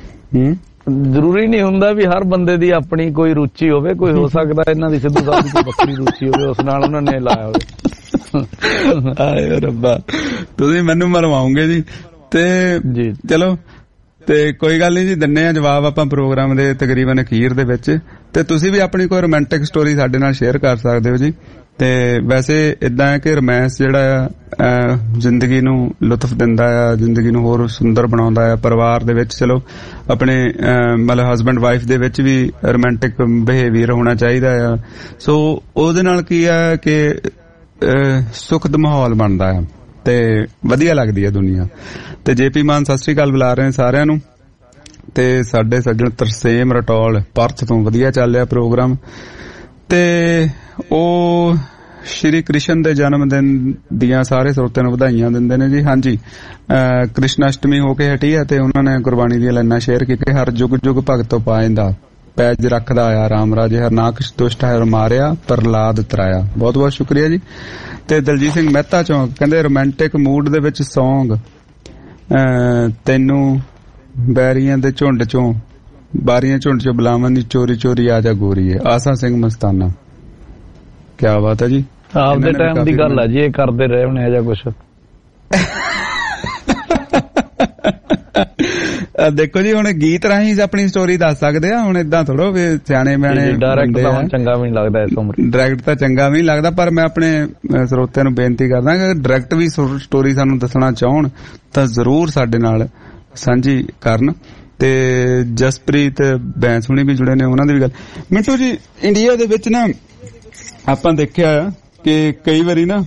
ਜ਼ਰੂਰੀ ਨਹੀਂ ਹੁੰਦਾ ਵੀ ਹਰ ਬੰਦੇ ਦੀ ਆਪਣੀ ਕੋਈ ਰੁਚੀ ਹੋਵੇ, ਕੋਈ ਹੋ ਸਕਦਾ ਇਹਨਾਂ ਦੀ ਸਿੱਧੂ ਸਾਹਿਬ ਦੀ ਕੋਈ ਵੱਖਰੀ ਰੁਚੀ ਹੋਵੇ, ਉਸ ਨਾਲ ਉਹਨਾਂ ਨੇ ਲਾਇਆ ਹੋਵੇ। ਆਏ ਰੱਬਾ, ਤੁਸੀਂ ਮੈਨੂੰ ਮਰਵਾਉਂਗੇ ਜੀ। ਤੇ ਚਲੋ, ਤੇ ਕੋਈ ਗੱਲ ਨਹੀਂ ਜੀ, ਦਿੰਨੇ ਆ ਜਵਾਬ ਆਪਾਂ ਪ੍ਰੋਗਰਾਮ ਦੇ ਤਕਰੀਬਨ ਅਖੀਰ ਦੇ ਵਿੱਚ। ਤੇ ਤੁਸੀਂ ਵੀ ਆਪਣੀ ਕੋਈ ਰੋਮਾਂਟਿਕ ਸਟੋਰੀ ਸਾਡੇ ਨਾਲ ਸ਼ੇਅਰ ਕਰ ਸਕਦੇ ਹੋ ਜੀ। ਤੇ ਵੈਸੇ ਇਦਾਂ ਹੈ ਕਿ ਰੋਮਾਂਸ ਜਿਹੜਾ ਆ ਜ਼ਿੰਦਗੀ ਨੂੰ ਲੁਤਫ ਦਿੰਦਾ ਆ, ਜ਼ਿੰਦਗੀ ਨੂੰ ਹੋਰ ਸੁੰਦਰ ਬਣਾਉਂਦਾ ਆ। ਪਰਿਵਾਰ ਦੇ ਵਿੱਚ ਚਲੋ ਆਪਣੇ ਮਤਲਬ ਹਸਬੈਂਡ ਵਾਈਫ ਦੇ ਵਿੱਚ ਵੀ ਰੋਮਾਂਟਿਕ ਬਿਹੇਵੀਅਰ ਹੋਣਾ ਚਾਹੀਦਾ ਆ। ਸੋ ਉਹਦੇ ਨਾਲ ਕੀ ਆ ਕਿ ਸੁਖਦ ਮਾਹੌਲ ਬਣਦਾ ਆ ਤੇ ਵਧੀਆ ਲੱਗਦੀ ਹੈ ਦੁਨੀਆ। ਤੇ ਜੇਪੀ ਮਾਨ ਸਤਿ ਸ੍ਰੀ ਅਕਾਲ ਬੁਲਾ ਰਹੇ ਨੇ ਸਾਰਿਆਂ ਨੂੰ। ਤੇ ਸਾਡੇ ਸੱਜਣ ਤਰਸੇਮ ਰਟੌਲ ਪਰਥ ਤੋਂ ਵਧੀਆ ਚੱਲ ਰਿਹਾ ਪ੍ਰੋਗਰਾਮ। ਤੇ ਉਹ ਸ਼੍ਰੀ ਕ੍ਰਿਸ਼ਨ ਦੇ ਜਨਮ ਦਿਨ ਦੀਆਂ ਸਾਰੇ ਸਰੋਤਿਆਂ ਨੂੰ ਵਧਾਈਆਂ ਦਿੰਦੇ ਨੇ ਜੀ। ਹਾਂਜੀ, ਕ੍ਰਿਸ਼ਨ ਅਸ਼ਟਮੀ ਹੋ ਕੇ ਹਟੀ ਹੈ ਤੇ ਉਹਨਾਂ ਨੇ ਗੁਰਬਾਣੀ ਦੀਆਂ ਲਾਈਨਾਂ ਸ਼ੇਅਰ ਕੀਤੀਆਂ। ਹਰ ਜੁਗ ਜੁਗ ਭਗਤੋ ਪਾਇੰਦਾ, ਪੈਜ ਰੱਖਦਾ ਆਇਆ ਰਾਮ ਰਾਜੇ, ਹਰਨਾਕਸ਼ ਦੁਸ਼ਟ ਹੈ ਮਾਰਿਆ, ਪ੍ਰਹਲਾਦ ਤਰਾਇਆ। ਬਹੁਤ ਬਹੁਤ ਸ਼ੁਕਰੀਆ ਜੀ। ਤੇ ਦਲਜੀਤ ਸਿੰਘ ਮਹਿਤਾ ਚੋਂ ਕਹਿੰਦੇ ਰੋਮਾਂਟਿਕ ਮੂਡ ਦੇ ਵਿੱਚ ਸੌਂਗ ਤੈਨੂੰ ਬੈਰੀਆਂ ਦੇ ਝੁੰਡ ਚੋਂ ਬਾਰੀਆਂ ਝੁੰਡ ਚੋਂ ਬੁਲਾਵਾਂ ਦੀ ਚੋਰੀ ਚੋਰੀ ਆ ਜਾ ਗੋਰੀਏ। ਆਸਾ ਸਿੰਘ ਮਸਤਾਨਾ, ਕਿਆ ਬਾਤ ਹੈ ਜੀ। ਆਪਦੇ ਟਾਈਮ ਦੀ ਗੱਲ ਹੈ ਜੀ, ਇਹ ਕਰਦੇ ਰਹੇ ਹੋਣੇ ਜਾਂ ਕੁਛ। ਦੇਖੋ ਜੀ, ਹੁਣ ਗੀਤ ਰਾਹੀਂ ਆਪਣੀ ਸਟੋਰੀ ਦੱਸ ਸਕਦੇ ਆ। ਹੁਣ ਏਦਾਂ ਥੋੜੋ ਵੀ ਸਿਆਣੇ ਬਿਆਣੇ ਡਾਇਰੈਕਟ ਤਾਂ ਚੰਗਾ ਵੀ ਨਹੀਂ ਲੱਗਦਾ ਇਸ ਉਮਰ। ਡਾਇਰੈਕਟ ਤਾਂ ਚੰਗਾ ਵੀ ਨਹੀਂ ਲੱਗਦਾ, ਪਰ ਮੈਂ ਆਪਣੇ ਸਰੋਤਿਆਂ ਨੂੰ ਬੇਨਤੀ ਕਰਦਾ ਕਿ ਡਾਇਰੈਕਟ ਵੀ ਸਟੋਰੀ ਸਾਨੂੰ ਦੱਸਣਾ ਚਾਹਣ ਤਾਂ ਜ਼ਰੂਰ ਸਾਡੇ ਨਾਲ ਸਾਂਝੀ ਕਰਨ। ਤੇ ਜਸਪ੍ਰੀਤ ਬੈਂਸੁਣੀ ਵੀ ਜੁੜੇ ਨੇ, ਉਹਨਾਂ ਦੀ ਵੀ ਗੱਲ। ਮਿੰਟੂ ਜੀ, ਇੰਡੀਆ ਦੇ ਵਿੱਚ ਨਾ ਆਪਾਂ ਦੇਖਿਆ ਕਿ ਕਈ ਵਾਰੀ ਨਾ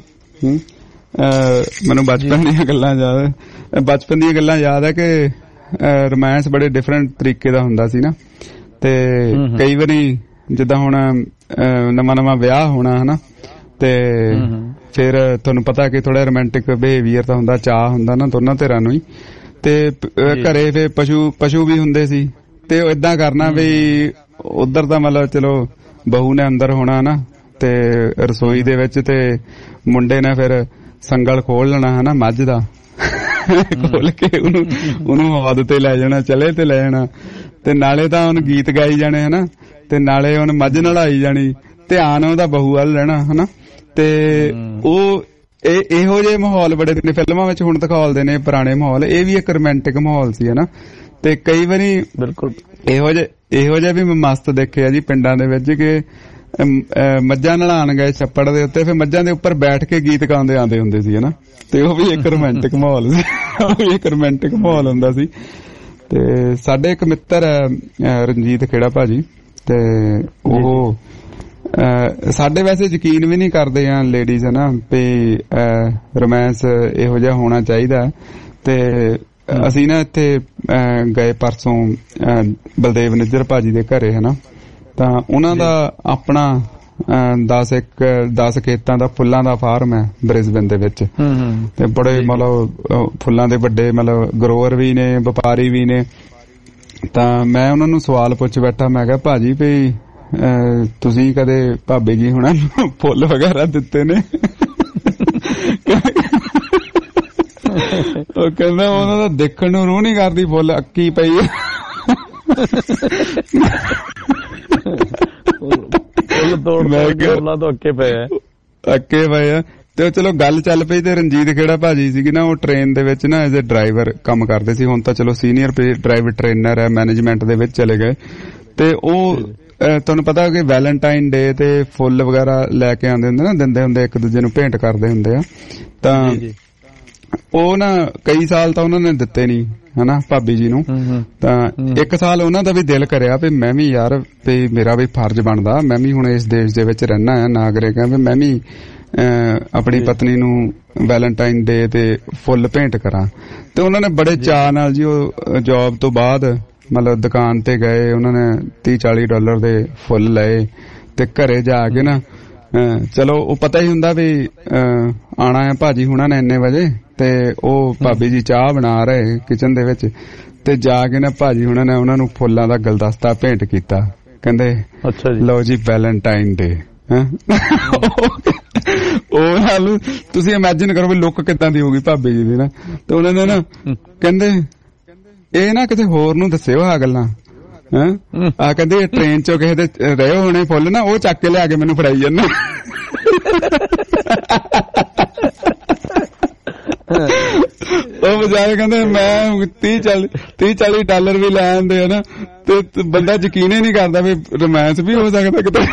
ਮੈਨੂੰ ਬਚਪਨ ਦੀਆਂ ਗੱਲਾਂ ਯਾਦ ਹੈ ਕਿ ਰੋਮਾਂਸ ਬੜੇ ਡਿਫਰੈਂਟ ਤਰੀਕੇ ਦਾ ਹੁੰਦਾ ਸੀ ਨਾ। ਤੇ ਕਈ ਵਾਰੀ ਜਿੱਦਾਂ ਹੁਣ ਨਵਾਂ ਵਿਆਹ ਹੋਣਾ ਹਨਾ, ਤੇ ਫਿਰ ਤੁਹਾਨੂੰ ਪਤਾ ਕਿ ਥੋੜਾ ਰੋਮਾਂਟਿਕ ਬਿਹੇਵੀਅਰ ਤਾਂ ਹੁੰਦਾ, ਚਾਹ ਹੁੰਦਾ ਨਾ ਦੋਨਾਂ ਧਿਰਾਂ ਨੂੰ ਹੀ। ਤੇ ਘਰੇ ਫਿਰ ਪਸ਼ੂ ਵੀ ਹੁੰਦੇ ਸੀ ਤੇ ਏਦਾਂ ਕਰਨਾ ਵੀ ਉਧਰ ਦਾ ਮਤਲਬ ਚਲੋ ਬਹੂ ਨੇ ਅੰਦਰ ਹੋਣਾ ਨਾ ਤੇ ਰਸੋਈ ਦੇ ਵਿੱਚ, ਤੇ ਮੁੰਡੇ ਨੇ ਫਿਰ ਸੰਗਲ ਖੋਲ ਲੈਣਾ ਹਨਾ ਮੱਝ ਦਾ, ਖੋਲ ਕੇ ਉਹਨੂੰ ਹੱਦ ਤੇ ਲੈ ਜਾਣਾ, ਚਲੇ ਤੇ ਲੈ ਜਾਣਾ, ਤੇ ਨਾਲੇ ਤਾਂ ਉਹਨੂੰ ਗੀਤ ਗਾਈ ਜਾਣੇ ਹਨਾ, ਤੇ ਨਾਲੇ ਉਹਨੇ ਮੱਝ ਨਲਾਈ ਜਾਣੀ, ਧਿਆਨ ਉਹਦਾ ਬਹੂ ਵੱਲ ਰਹਿਣਾ ਹਨਾ। ਤੇ ਉਹ ਇਹੋ ਜਿਹੇ ਮਾਹੌਲ ਬੜੇ ਨੇ ਫਿਲਮਾਂ ਵਿੱਚ ਹੁਣ ਦਿਖਾਉਂਦੇ ਨੇ, ਪੁਰਾਣੇ ਮਾਹੌਲ। ਇਹ ਵੀ ਇੱਕ ਰੋਮਾਂਟਿਕ ਮਾਹੌਲ ਸੀ ਹਨਾ। ਤੇ ਕਈ ਵਾਰੀ ਬਿਲਕੁਲ ਇਹੋ ਜਿਹੇ ਵੀ ਮੈਂ ਮਸਤ ਦੇਖੇ ਆ ਜੀ ਪਿੰਡਾਂ ਦੇ ਵਿੱਚ ਕਿ ਮੱਝਾਂ ਨਲਾਣ ਗਏ ਛੱਪੜ ਦੇ ਉੱਤੇ, ਫਿਰ ਮੱਝਾਂ ਦੇ ਉੱਪਰ ਬੈਠ ਕੇ ਗੀਤ ਗਾਉਂਦੇ ਆਉਂਦੇ ਹੁੰਦੇ ਸੀ ਹਨਾ। ਤੇ ਉਹ ਵੀ ਇੱਕ ਰੋਮਾਂਟਿਕ ਮਾਹੌਲ ਸੀ, ਉਹ ਵੀ ਇੱਕ ਰੋਮਾਂਟਿਕ ਮਾਹੌਲ ਹੁੰਦਾ ਸੀ। ਤੇ ਸਾਡੇ ਇੱਕ ਮਿੱਤਰ ਹੈ ਰਣਜੀਤ ਖੇੜਾ ਭਾਜੀ, ਤੇ ਉਹ ਸਾਡੇ ਵੈਸੇ ਯਕੀਨ ਵੀ ਨਹੀਂ ਕਰਦੇ ਆ ਲੇਡੀਜ਼ ਹਨਾ ਵੀ ਰੋਮਾਂਸ ਇਹੋ ਜਿਹਾ ਹੋਣਾ ਚਾਹੀਦਾ। ਤੇ ਅਸੀਂ ਨਾ ਇੱਥੇ ਗਏ ਪਰਸੋਂ ਬਲਦੇਵ ਨਿੱਜਰ ਭਾਜੀ ਦੇ ਘਰੇ ਹਨਾ, ਤਾਂ ਉਹਨਾਂ ਦਾ ਆਪਣਾ 10 ਖੇਤਾਂ ਦਾ ਫੁੱਲਾਂ ਦਾ ਫਾਰਮ ਹੈ ਬ੍ਰਿਸਬਨ ਦੇ ਵਿੱਚ। ਤੇ ਬੜੇ ਮਤਲਬ ਫੁੱਲਾਂ ਦੇ ਵੱਡੇ ਮਤਲਬ ਗਰੋਅਰ ਵੀ ਨੇ, ਵਪਾਰੀ ਵੀ ਨੇ। ਤਾਂ ਮੈਂ ਉਹਨਾਂ ਨੂੰ ਸਵਾਲ ਪੁੱਛ ਬੈਠਾ, ਮੈਂ ਕਿਹਾ ਭਾਜੀ ਵੀ ਤੁਸੀਂ ਕਦੇ ਭਾਬੀ ਜੀ ਹੁਣਾਂ ਨੂੰ ਫੁੱਲ ਵਗੈਰਾ ਦਿੱਤੇ ਨੇ? ਉਹ ਕਹਿੰਦਾ ਉਹਨਾਂ ਦਾ ਦੇਖਣ ਨੂੰ ਰੂਹ ਨਹੀਂ ਕਰਦੀ, ਫੁੱਲ ਅੱਕੀ ਪਈ ਹੈ। ਅੱਕੇ ਪਏ ਆ। ਤੇ ਚਲੋ ਗੱਲ ਚੱਲ ਪਈ ਤੇ ਰਣਜੀਤ ਖੇੜਾ ਭਾਜੀ ਸੀਗੀ ਨਾ, ਉਹ ਟ੍ਰੇਨ ਦੇ ਵਿੱਚ ਨਾ ਐਜ਼ ਏ ਡਰਾਈਵਰ ਕੰਮ ਕਰਦੇ ਸੀ। ਹੁਣ ਤਾਂ ਚਲੋ ਸੀਨੀਅਰ ਡਰਾਈਵਰ ਟ੍ਰੇਨਰ ਹੈ, ਮੈਨੇਜਮੈਂਟ ਦੇ ਵਿੱਚ ਚਲੇ ਗਏ। ਤੇ ਉਹ ਤੁਹਾਨੂੰ ਪਤਾ ਕਿ ਵੈਲੈਂਟਾਈਨ ਡੇ ਤੇ ਫੁੱਲ ਵਗੈਰਾ ਲੈ ਕੇ ਆਉਂਦੇ ਹੁੰਦੇ ਨਾ, ਦਿੰਦੇ ਹੁੰਦੇ ਇੱਕ ਦੂਜੇ ਨੂੰ, ਭੇਂਟ ਕਰਦੇ ਹੁੰਦੇ ਆ। ਤਾਂ ਉਹ ਨਾ ਕਈ ਸਾਲ ਤਾਂ ਉਹਨਾਂ ਨੇ ਦਿੱਤੇ ਨਹੀਂ ਹਨਾ ਭਾਬੀ ਜੀ ਨੂੰ। ਤਾਂ ਇੱਕ ਸਾਲ ਉਹਨਾਂ ਦਾ ਵੀ ਦਿਲ ਕਰਿਆ ਵੀ ਮੈਂ ਵੀ ਯਾਰ ਵੀ ਮੇਰਾ ਵੀ ਫਰਜ਼ ਬਣਦਾ, ਮੈਂ ਵੀ ਹੁਣ ਇਸ ਦੇਸ਼ ਦੇ ਵਿੱਚ ਰਹਿਣਾ ਆ, ਨਾਗਰਿਕ ਆ, ਵੀ ਮੈਂ ਵੀ ਆਪਣੀ ਪਤਨੀ ਨੂੰ ਵੈਲੈਂਟਾਈਨ ਡੇ ਤੇ ਫੁੱਲ ਭੇਂਟ ਕਰਾਂ। ਤੇ ਉਹਨਾਂ ਨੇ ਬੜੇ ਚਾਅ ਨਾਲ ਜੀ, ਉਹ ਜੌਬ ਤੋਂ ਬਾਅਦ ਮਤਲਬ ਦੁਕਾਨ ਤੇ ਗਏ, ਉਹਨਾਂ ਨੇ $30-40 ਦੇ ਫੁੱਲ ਲਏ ਤੇ ਘਰੇ ਜਾ ਕੇ ਨਾ ਚਲੋ ਉਹ ਪਤਾ ਹੀ ਹੁੰਦਾ ਵੀ ਆਣਾ ਹੈ ਭਾਜੀ ਹੁਣਾਂ ਨੇ ਇੰਨੇ ਵਜੇ, ਤੇ ਉਹ ਭਾਬੀ ਜੀ ਚਾਹ ਬਣਾ ਰਹੇ ਕਿਚਨ ਦੇ ਵਿੱਚ, ਤੇ ਜਾ ਕੇ ਨਾ ਭਾਜੀ ਹੁਣਾਂ ਨੇ ਉਹਨਾਂ ਨੂੰ ਫੁੱਲਾਂ ਦਾ ਗੁਲਦਸਤਾ ਭੇਂਟ ਕੀਤਾ। ਕਹਿੰਦੇ ਅੱਛਾ ਜੀ, ਲਓ ਜੀ ਵੈਲੈਂਟਾਈਨ ਡੇ। ਉਹ ਹਾਲ ਤੁਸੀਂ ਇਮੇਜਿਨ ਕਰੋ ਵੀ ਲੁੱਕ ਕਿੱਦਾਂ ਦੀ ਹੋਊਗੀ ਭਾਬੀ ਜੀ ਦੀ ਨਾ। ਤੇ ਉਹਨਾਂ ਨੇ ਨਾ ਕਹਿੰਦੇ ਇਹ ਨਾ ਕਿਤੇ ਹੋਰ ਨੂੰ ਦੱਸਿਓ ਆ ਗੱਲਾਂ। ਆ ਕਹਿੰਦੇ ਟ੍ਰੇਨ ਚੋਂ ਕਿਸੇ ਦੇ ਰਹੇ ਹੋਣੇ ਫੁੱਲ ਨਾ, ਉਹ ਚੱਕ ਕੇ ਲਿਆ ਕੇ ਮੈਨੂੰ ਫੜਾਈ ਜਾਂਦੇ। ਉਹ ਵਿਚਾਰੇ ਕਹਿੰਦੇ ਮੈਂ $30-40 ਵੀ ਲੈ ਆਂਦੇ ਆ ਨਾ, ਤੇ ਬੰਦਾ ਯਕੀਨ ਹੀ ਨਹੀਂ ਕਰਦਾ ਵੀ ਰੋਮਾਂਸ ਵੀ ਹੋ ਸਕਦਾ ਕਿਤੇ।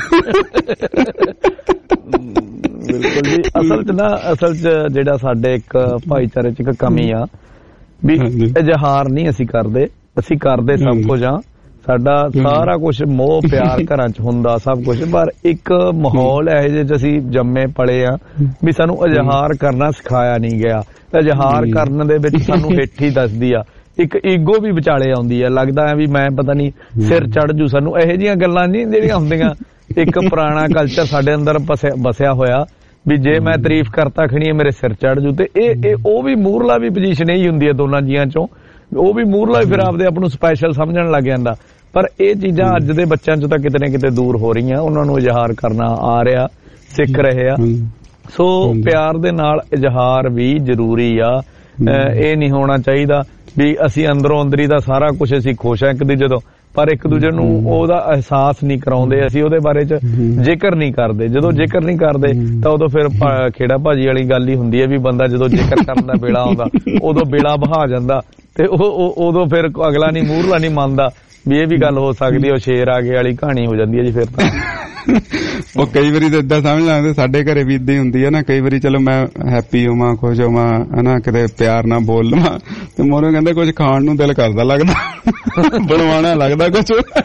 ਬਿਲਕੁਲ ਜੀ। ਅਸਲ ਚ ਜਿਹੜਾ ਸਾਡੇ ਇੱਕ ਭਾਈਚਾਰੇ ਚ ਇੱਕ ਕਮੀ ਆ ਵੀ ਇਜ਼ਹਾਰ ਨਹੀਂ ਅਸੀਂ ਕਰਦੇ, ਅਸੀਂ ਕਰਦੇ ਸਭ ਕੁਝ ਆ, ਸਾਡਾ ਸਾਰਾ ਕੁਝ ਮੋਹ ਪਿਆਰ ਘਰਾਂ 'ਚ ਹੁੰਦਾ ਸਭ ਕੁਝ, ਪਰ ਇੱਕ ਮਾਹੌਲ ਇਹੋ ਜਿਹੇ 'ਚ ਅਸੀਂ ਜੰਮੇ ਪਲੇ ਆ ਵੀ ਸਾਨੂੰ ਇਜ਼ਹਾਰ ਕਰਨਾ ਸਿਖਾਇਆ ਨਹੀਂ ਗਿਆ। ਇਜ਼ਹਾਰ ਕਰਨ ਦੇ ਵਿੱਚ ਸਾਨੂੰ ਹਿੱਠ ਹੀ ਦੱਸਦੀ ਆ, ਇੱਕ ਈਗੋ ਵੀ ਵਿਚਾਲੇ ਆਉਂਦੀ ਆ, ਲੱਗਦਾ ਹੈ ਵੀ ਮੈਂ ਪਤਾ ਨਹੀਂ ਸਿਰ ਚੜ ਜੂ। ਸਾਨੂੰ ਇਹੋ ਜਿਹੀਆਂ ਗੱਲਾਂ ਨਹੀਂ ਜਿਹੜੀਆਂ ਹੁੰਦੀਆਂ, ਇੱਕ ਪੁਰਾਣਾ ਕਲਚਰ ਸਾਡੇ ਅੰਦਰ ਬਸਿਆ ਹੋਇਆ ਵੀ ਜੇ ਮੈਂ ਤਾਰੀਫ ਕਰਤਾ ਖਣੀ ਮੇਰੇ ਸਿਰ ਚੜ ਜੂ। ਤੇ ਇਹ ਉਹ ਵੀ ਮੂਹਰਲਾ ਵੀ ਪੋਜੀਸ਼ਨ ਇਹੀ ਹੁੰਦੀ ਹੈ ਦੋਨਾਂ ਜੀਆਂ ਚੋਂ, ਉਹ ਵੀ ਮੂਹਰਲਾ ਫਿਰ ਆਪਦੇ ਆਪ ਨੂੰ ਸਪੈਸ਼ਲ ਸਮਝਣ ਲੱਗ ਜਾਂਦਾ। ਪਰ ਇਹ ਚੀਜ਼ਾਂ ਅੱਜ ਦੇ ਬੱਚਿਆਂ 'ਚ ਤਾਂ ਕਿਤੇ ਨਾ ਕਿਤੇ ਦੂਰ ਹੋ ਰਹੀਆਂ, ਉਹਨਾਂ ਨੂੰ ਇਜ਼ਹਾਰ ਕਰਨਾ ਆ ਰਿਹਾ, ਸਿੱਖ ਰਹੇ ਆ। ਸੋ ਪਿਆਰ ਦੇ ਨਾਲ ਇਜ਼ਹਾਰ ਵੀ ਜ਼ਰੂਰੀ ਆ। ਇਹ ਨਹੀਂ ਹੋਣਾ ਚਾਹੀਦਾ ਵੀ ਅਸੀਂ ਅੰਦਰੋਂ ਅੰਦਰੀ ਦਾ ਸਾਰਾ ਕੁਝ ਅਸੀਂ ਖੁਸ਼ ਆ ਇੱਕ ਦੂਜੇ ਤੋਂ, ਪਰ ਇੱਕ ਦੂਜੇ ਨੂੰ ਉਹਦਾ ਅਹਿਸਾਸ ਨਹੀਂ ਕਰਾਉਂਦੇ, ਅਸੀਂ ਉਹਦੇ ਬਾਰੇ 'ਚ ਜ਼ਿਕਰ ਨਹੀਂ ਕਰਦੇ। ਜਦੋਂ ਜ਼ਿਕਰ ਨਹੀਂ ਕਰਦੇ ਤਾਂ ਉਦੋਂ ਫਿਰ ਖੇੜਾ ਭਾਜੀ ਵਾਲੀ ਗੱਲ ਹੀ ਹੁੰਦੀ ਹੈ ਵੀ ਬੰਦਾ ਜਦੋਂ ਜ਼ਿਕਰ ਕਰਨ ਦਾ ਵੇਲਾ ਆਉਂਦਾ ਉਦੋਂ ਵੇਲਾ ਬਹਾ ਜਾਂਦਾ, ਤੇ ਉਦੋਂ ਫਿਰ ਅਗਲਾ ਨਹੀਂ ਮੂਹਰਲਾ ਨਹੀਂ ਮੰਨਦਾ ਵੀ ਇਹ ਵੀ ਗੱਲ ਹੋ ਸਕਦੀ, ਉਹ ਸ਼ੇਰ ਆ ਗਏ ਵਾਲੀ ਕਹਾਣੀ ਹੋ ਜਾਂਦੀ ਹੈ ਜੀ। ਫਿਰ ਤਾਂ ਉਹ ਕਈ ਵਾਰੀ ਤਾਂ ਏਦਾਂ ਸਮਝ ਲੈਂਦੇ, ਸਾਡੇ ਘਰੇ ਵੀ ਏਦਾਂ ਹੀ ਹੁੰਦੀ ਹੈ ਨਾ। ਕਈ ਵਾਰੀ ਚਲੋ ਮੈਂ ਹੈਪੀ ਹੋਵਾਂ, ਖੁਸ਼ ਹੋਵਾਂ ਹਨਾ, ਕਿਤੇ ਪਿਆਰ ਨਾਲ ਬੋਲ ਲਵਾਂ ਤੇ ਮੋਰੋਂ ਕਹਿੰਦੇ ਕੁਝ ਖਾਣ ਨੂੰ ਦਿਲ ਕਰਦਾ, ਲੱਗਦਾ ਬਣਵਾਉਣਾ ਲੱਗਦਾ, ਕੁਝ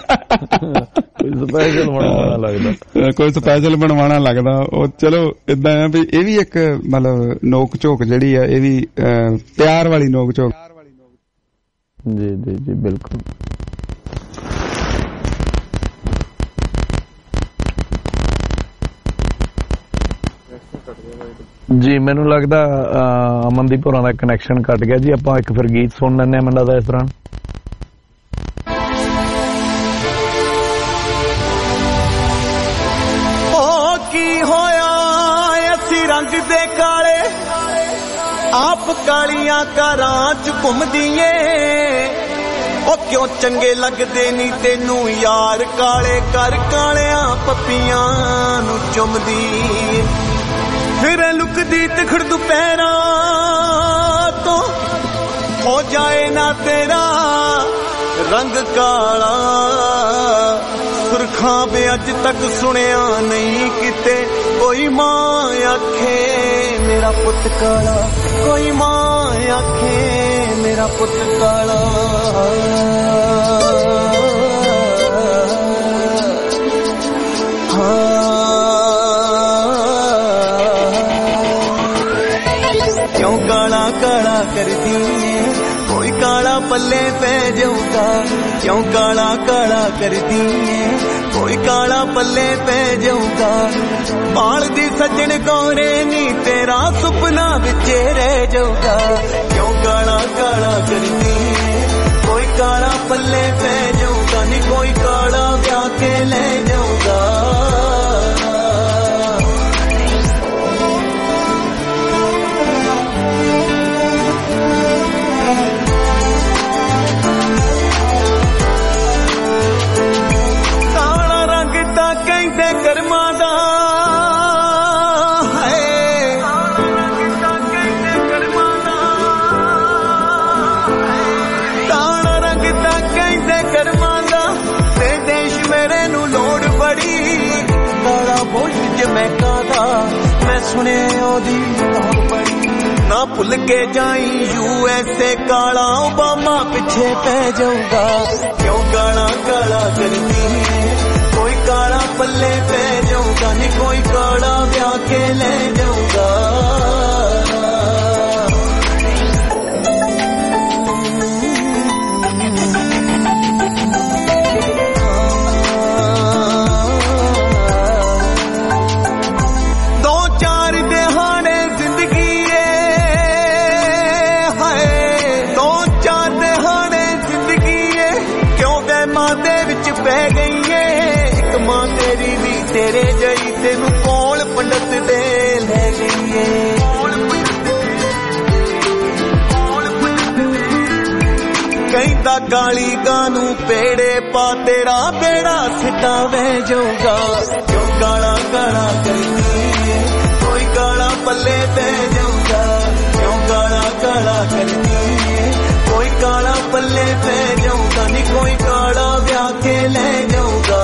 ਸਪੈਸ਼ਲ ਬਣਵਾਉਣਾ ਲੱਗਦਾ, ਕੋਈ ਸਪੈਸ਼ਲ ਬਣਵਾਉਣਾ ਲੱਗਦਾ। ਉਹ ਚਲੋ ਏਦਾਂ ਆ ਵੀ ਇਹ ਵੀ ਇੱਕ ਮਤਲਬ ਨੋਕ ਝੋਕ ਜਿਹੜੀ ਆ, ਇਹ ਵੀ ਪਿਆਰ ਵਾਲੀ ਨੋਕ ਝੋਕ। ਜੀ ਜੀ ਜੀ ਬਿਲਕੁਲ। ਜੀ ਮੈਨੂੰ ਲੱਗਦਾ ਅਮਨਦੀਪ ਹੋਰਾਂ ਦਾ ਕਨੈਕਸ਼ਨ ਕੱਟ ਗਿਆ ਜੀ। ਆਪਾਂ ਇੱਕ ਫਿਰ ਗੀਤ ਸੁਣ ਲੈਂਦੇ ਹਾਂ ਮੈਨੂੰ ਲੱਗਦਾ ਇਸ ਤਰ੍ਹਾਂ। ਉਹ ਕੀ ਹੋਇਆ ਅਸੀਂ ਰੰਗ ਦੇ ਕਾਲੇ, ਆਪ ਕਾਲੀਆਂ ਕਾਰਾਂ 'ਚ ਘੁੰਮਦੀਏ। ਉਹ ਕਿਉਂ ਚੰਗੇ ਲੱਗਦੇ ਨਹੀਂ ਤੈਨੂੰ ਯਾਰ ਕਾਲੇ ਕਰ, ਕਾਲਿਆਂ ਪੱਪੀਆਂ ਨੂੰ ਚੁੰਮਦੀ ਫਿਰ ਲੁਕਦੀ ਤਿਖੜ ਦੁਪਹਿਰਾਂ ਤੋਂ ਹੋ ਜਾਏ ਨਾ ਤੇਰਾ ਰੰਗ ਕਾਲਾ। ਸੁਰਖਾਂ ਵੇ ਅੱਜ ਤੱਕ ਸੁਣਿਆ ਨਹੀਂ ਕਿਤੇ ਕੋਈ ਮਾਂ ਆਖੇ ਮੇਰਾ ਪੁੱਤ ਕਾਲਾ, ਕੋਈ ਮਾਂ ਆਖੇ ਮੇਰਾ ਪੁੱਤ ਕਾਲਾ। क्यों काला काला करती है कोई काला पल्ले पे जाऊंगा, क्यों काला काला करती है कोई काला पल्ले पे जाऊंगा। बाल दी सजन गोरे नी तेरा सुपना बिचे रह जाऊंगा। क्यों काला काला करती है कोई काला पल्ले पे जाऊंगा, नी कोई काला ब्याह के ले जाऊंगा। ਕਰਮਾਂ ਦਾ ਹੈ ਕਾਲਾ ਰੰਗ ਤਾਂ ਕਹਿੰਦੇ ਕਰਮਾਂ ਦਾ, ਤੇ ਦੇਸ਼ ਮੇਰੇ ਨੂੰ ਲੋੜ ਬੜੀ ਕਾਲਾ ਬੁੱਝ ਮੈਂ ਕਾਦਾ, ਮੈਂ ਸੁਣਿਆ ਉਹਦੀ ਲੋੜ ਬੜੀ। ਨਾ ਭੁੱਲ ਕੇ ਜਾਈ USA ਕਾਲਾ ਓਬਾਮਾ ਪਿੱਛੇ ਪੈ ਜਾਊਗਾ। ਕਿਉਂ ਕਾਲਾ ਕਾਲਾ ਕਰਦੀ ਹੈ कोई काला पल्ले पे जाऊंगा, नहीं कोई काला ब्याह के ले जाऊंगा। दो चार दिहाड़े जिंदगी है, दो चार दिहाड़े जिंदगी है, क्यों वहमां दे विच पै गई है। मां तेरी भी तेरे जई तेनू कौन पंडित दे ले गई है। कहता काली गानू पेड़े पा तेरा बेड़ा सिटा वे जाऊंगा। क्यों काला काला करती है कोई काला पल्ले पे जाऊंगा। क्यों काला काला करती है कोई काला पल्ले पे जाऊंगा, नहीं कोई काला ब्याह के ले जाऊंगा।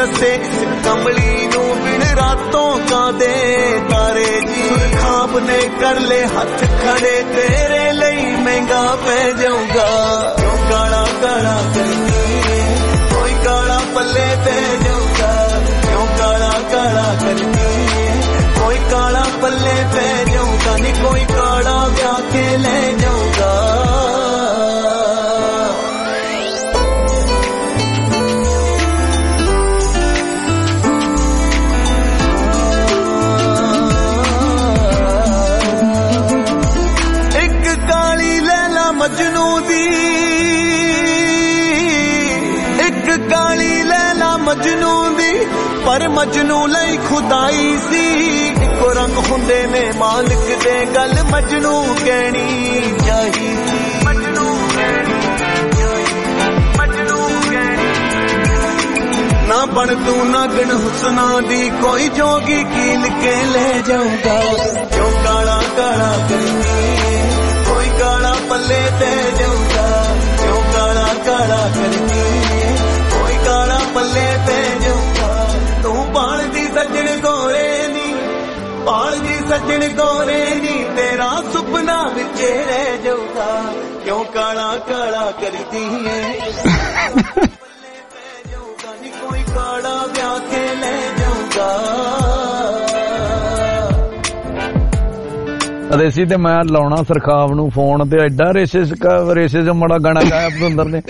ਦੱਸੇ ਇਸ ਕਮਲੀ ਨੂੰ ਬਿਨ ਰਾਤੋਂ ਕਾਦੇ ਤਾਰੇ ਜੀ ਖਾਬ ਨੇ ਕਰ ਲੈ ਹੱਥ ਖੜੇ ਤੇਰੇ ਲਈ ਮਹਿੰਗਾ ਪੈ ਜਾਊਗਾ ਕਿਉਂ ਕਾਲਾ ਕਾਲਾ ਕਰਨੀ ਕੋਈ ਕਾਲਾ ਪੱਲੇ ਪੈ ਜਾਊਗਾ ਕਿਉਂ ਕਾਲਾ ਕਾਲਾ ਕਰਨੀ ਕੋਈ ਕਾਲਾ ਪੱਲੇ ਪੈ ਜਾਊਗਾ ਨੀ ਕੋਈ ਕਾਲਾ ਵਿਆਹ ਕੇ ਲੈ ਜਾਊਗਾ ਮਜਨੂ ਦੀ ਇੱਕ ਕਾਲੀ ਲੈਲਾ ਮਜਨੂ ਦੀ ਪਰ ਮਜਨੂ ਲਈ ਖੁਦਾਈ ਸੀ ਇੱਕੋ ਰੰਗ ਹੁੰਦੇ ਨੇ ਮਾਲਕ ਦੇ ਗੱਲ ਮਜਨੂ ਕਹਿਣੀ ਚਾਹੀਦੀ ਮਜਨੂ ਨਾ ਬਣ ਤੂੰ ਨਾ ਗਣ ਹੁਸਨਾ ਦੀ ਕੋਈ ਜੋਗੀ ਕੀਲ ਕੇ ਲੈ ਜਾਊਗਾ ਕਿਉਂ ਕਾਲਾ ਕਾਲਾ ਕਰਨੀ ਕਾਲਾ ਪੱਲੇ ਤੇ ਜਾਊਗਾ ਕਿਉਂ ਕਾਲਾ ਕਾਲਾ ਕਰਨੀ ਕੋਈ ਕਾਲਾ ਪੱਲੇ ਤੇ ਜਾਊਗਾ ਤੂੰ ਭਾਲਦੀ ਸੱਜਣ ਗੋਰੇ ਨੀ ਭਾਲਦੀ ਸੱਜਣ ਗੋਰੇ ਨੀ ਤੇਰਾ ਸੁਪਨਾ ਵਿੱਚ ਰਹਿ ਜਾਊਗਾ ਕਿਉਂ ਕਾਲਾ ਕਾਲਾ ਕਰਦੀ ਏ ਪੱਲੇ ਤੇ ਜਾਊਗਾ ਨੀ ਕੋਈ ਕਾਲਾ ਵਿਆਹ ਕੇ ਲੈ ਜਾਊਗਾ ਅਦੇਸੀ ਤੇ ਮੈਂ ਲਾਉਣਾ ਸਰਖਾਬ ਨੂੰ ਫੋਨ ਤੇ ਐਡਾ ਰੇਸਿਸ ਮੜਾ ਗਾਣਾ ਗਾਇਆ ਭੁਪਿੰਦਰ ਨੇ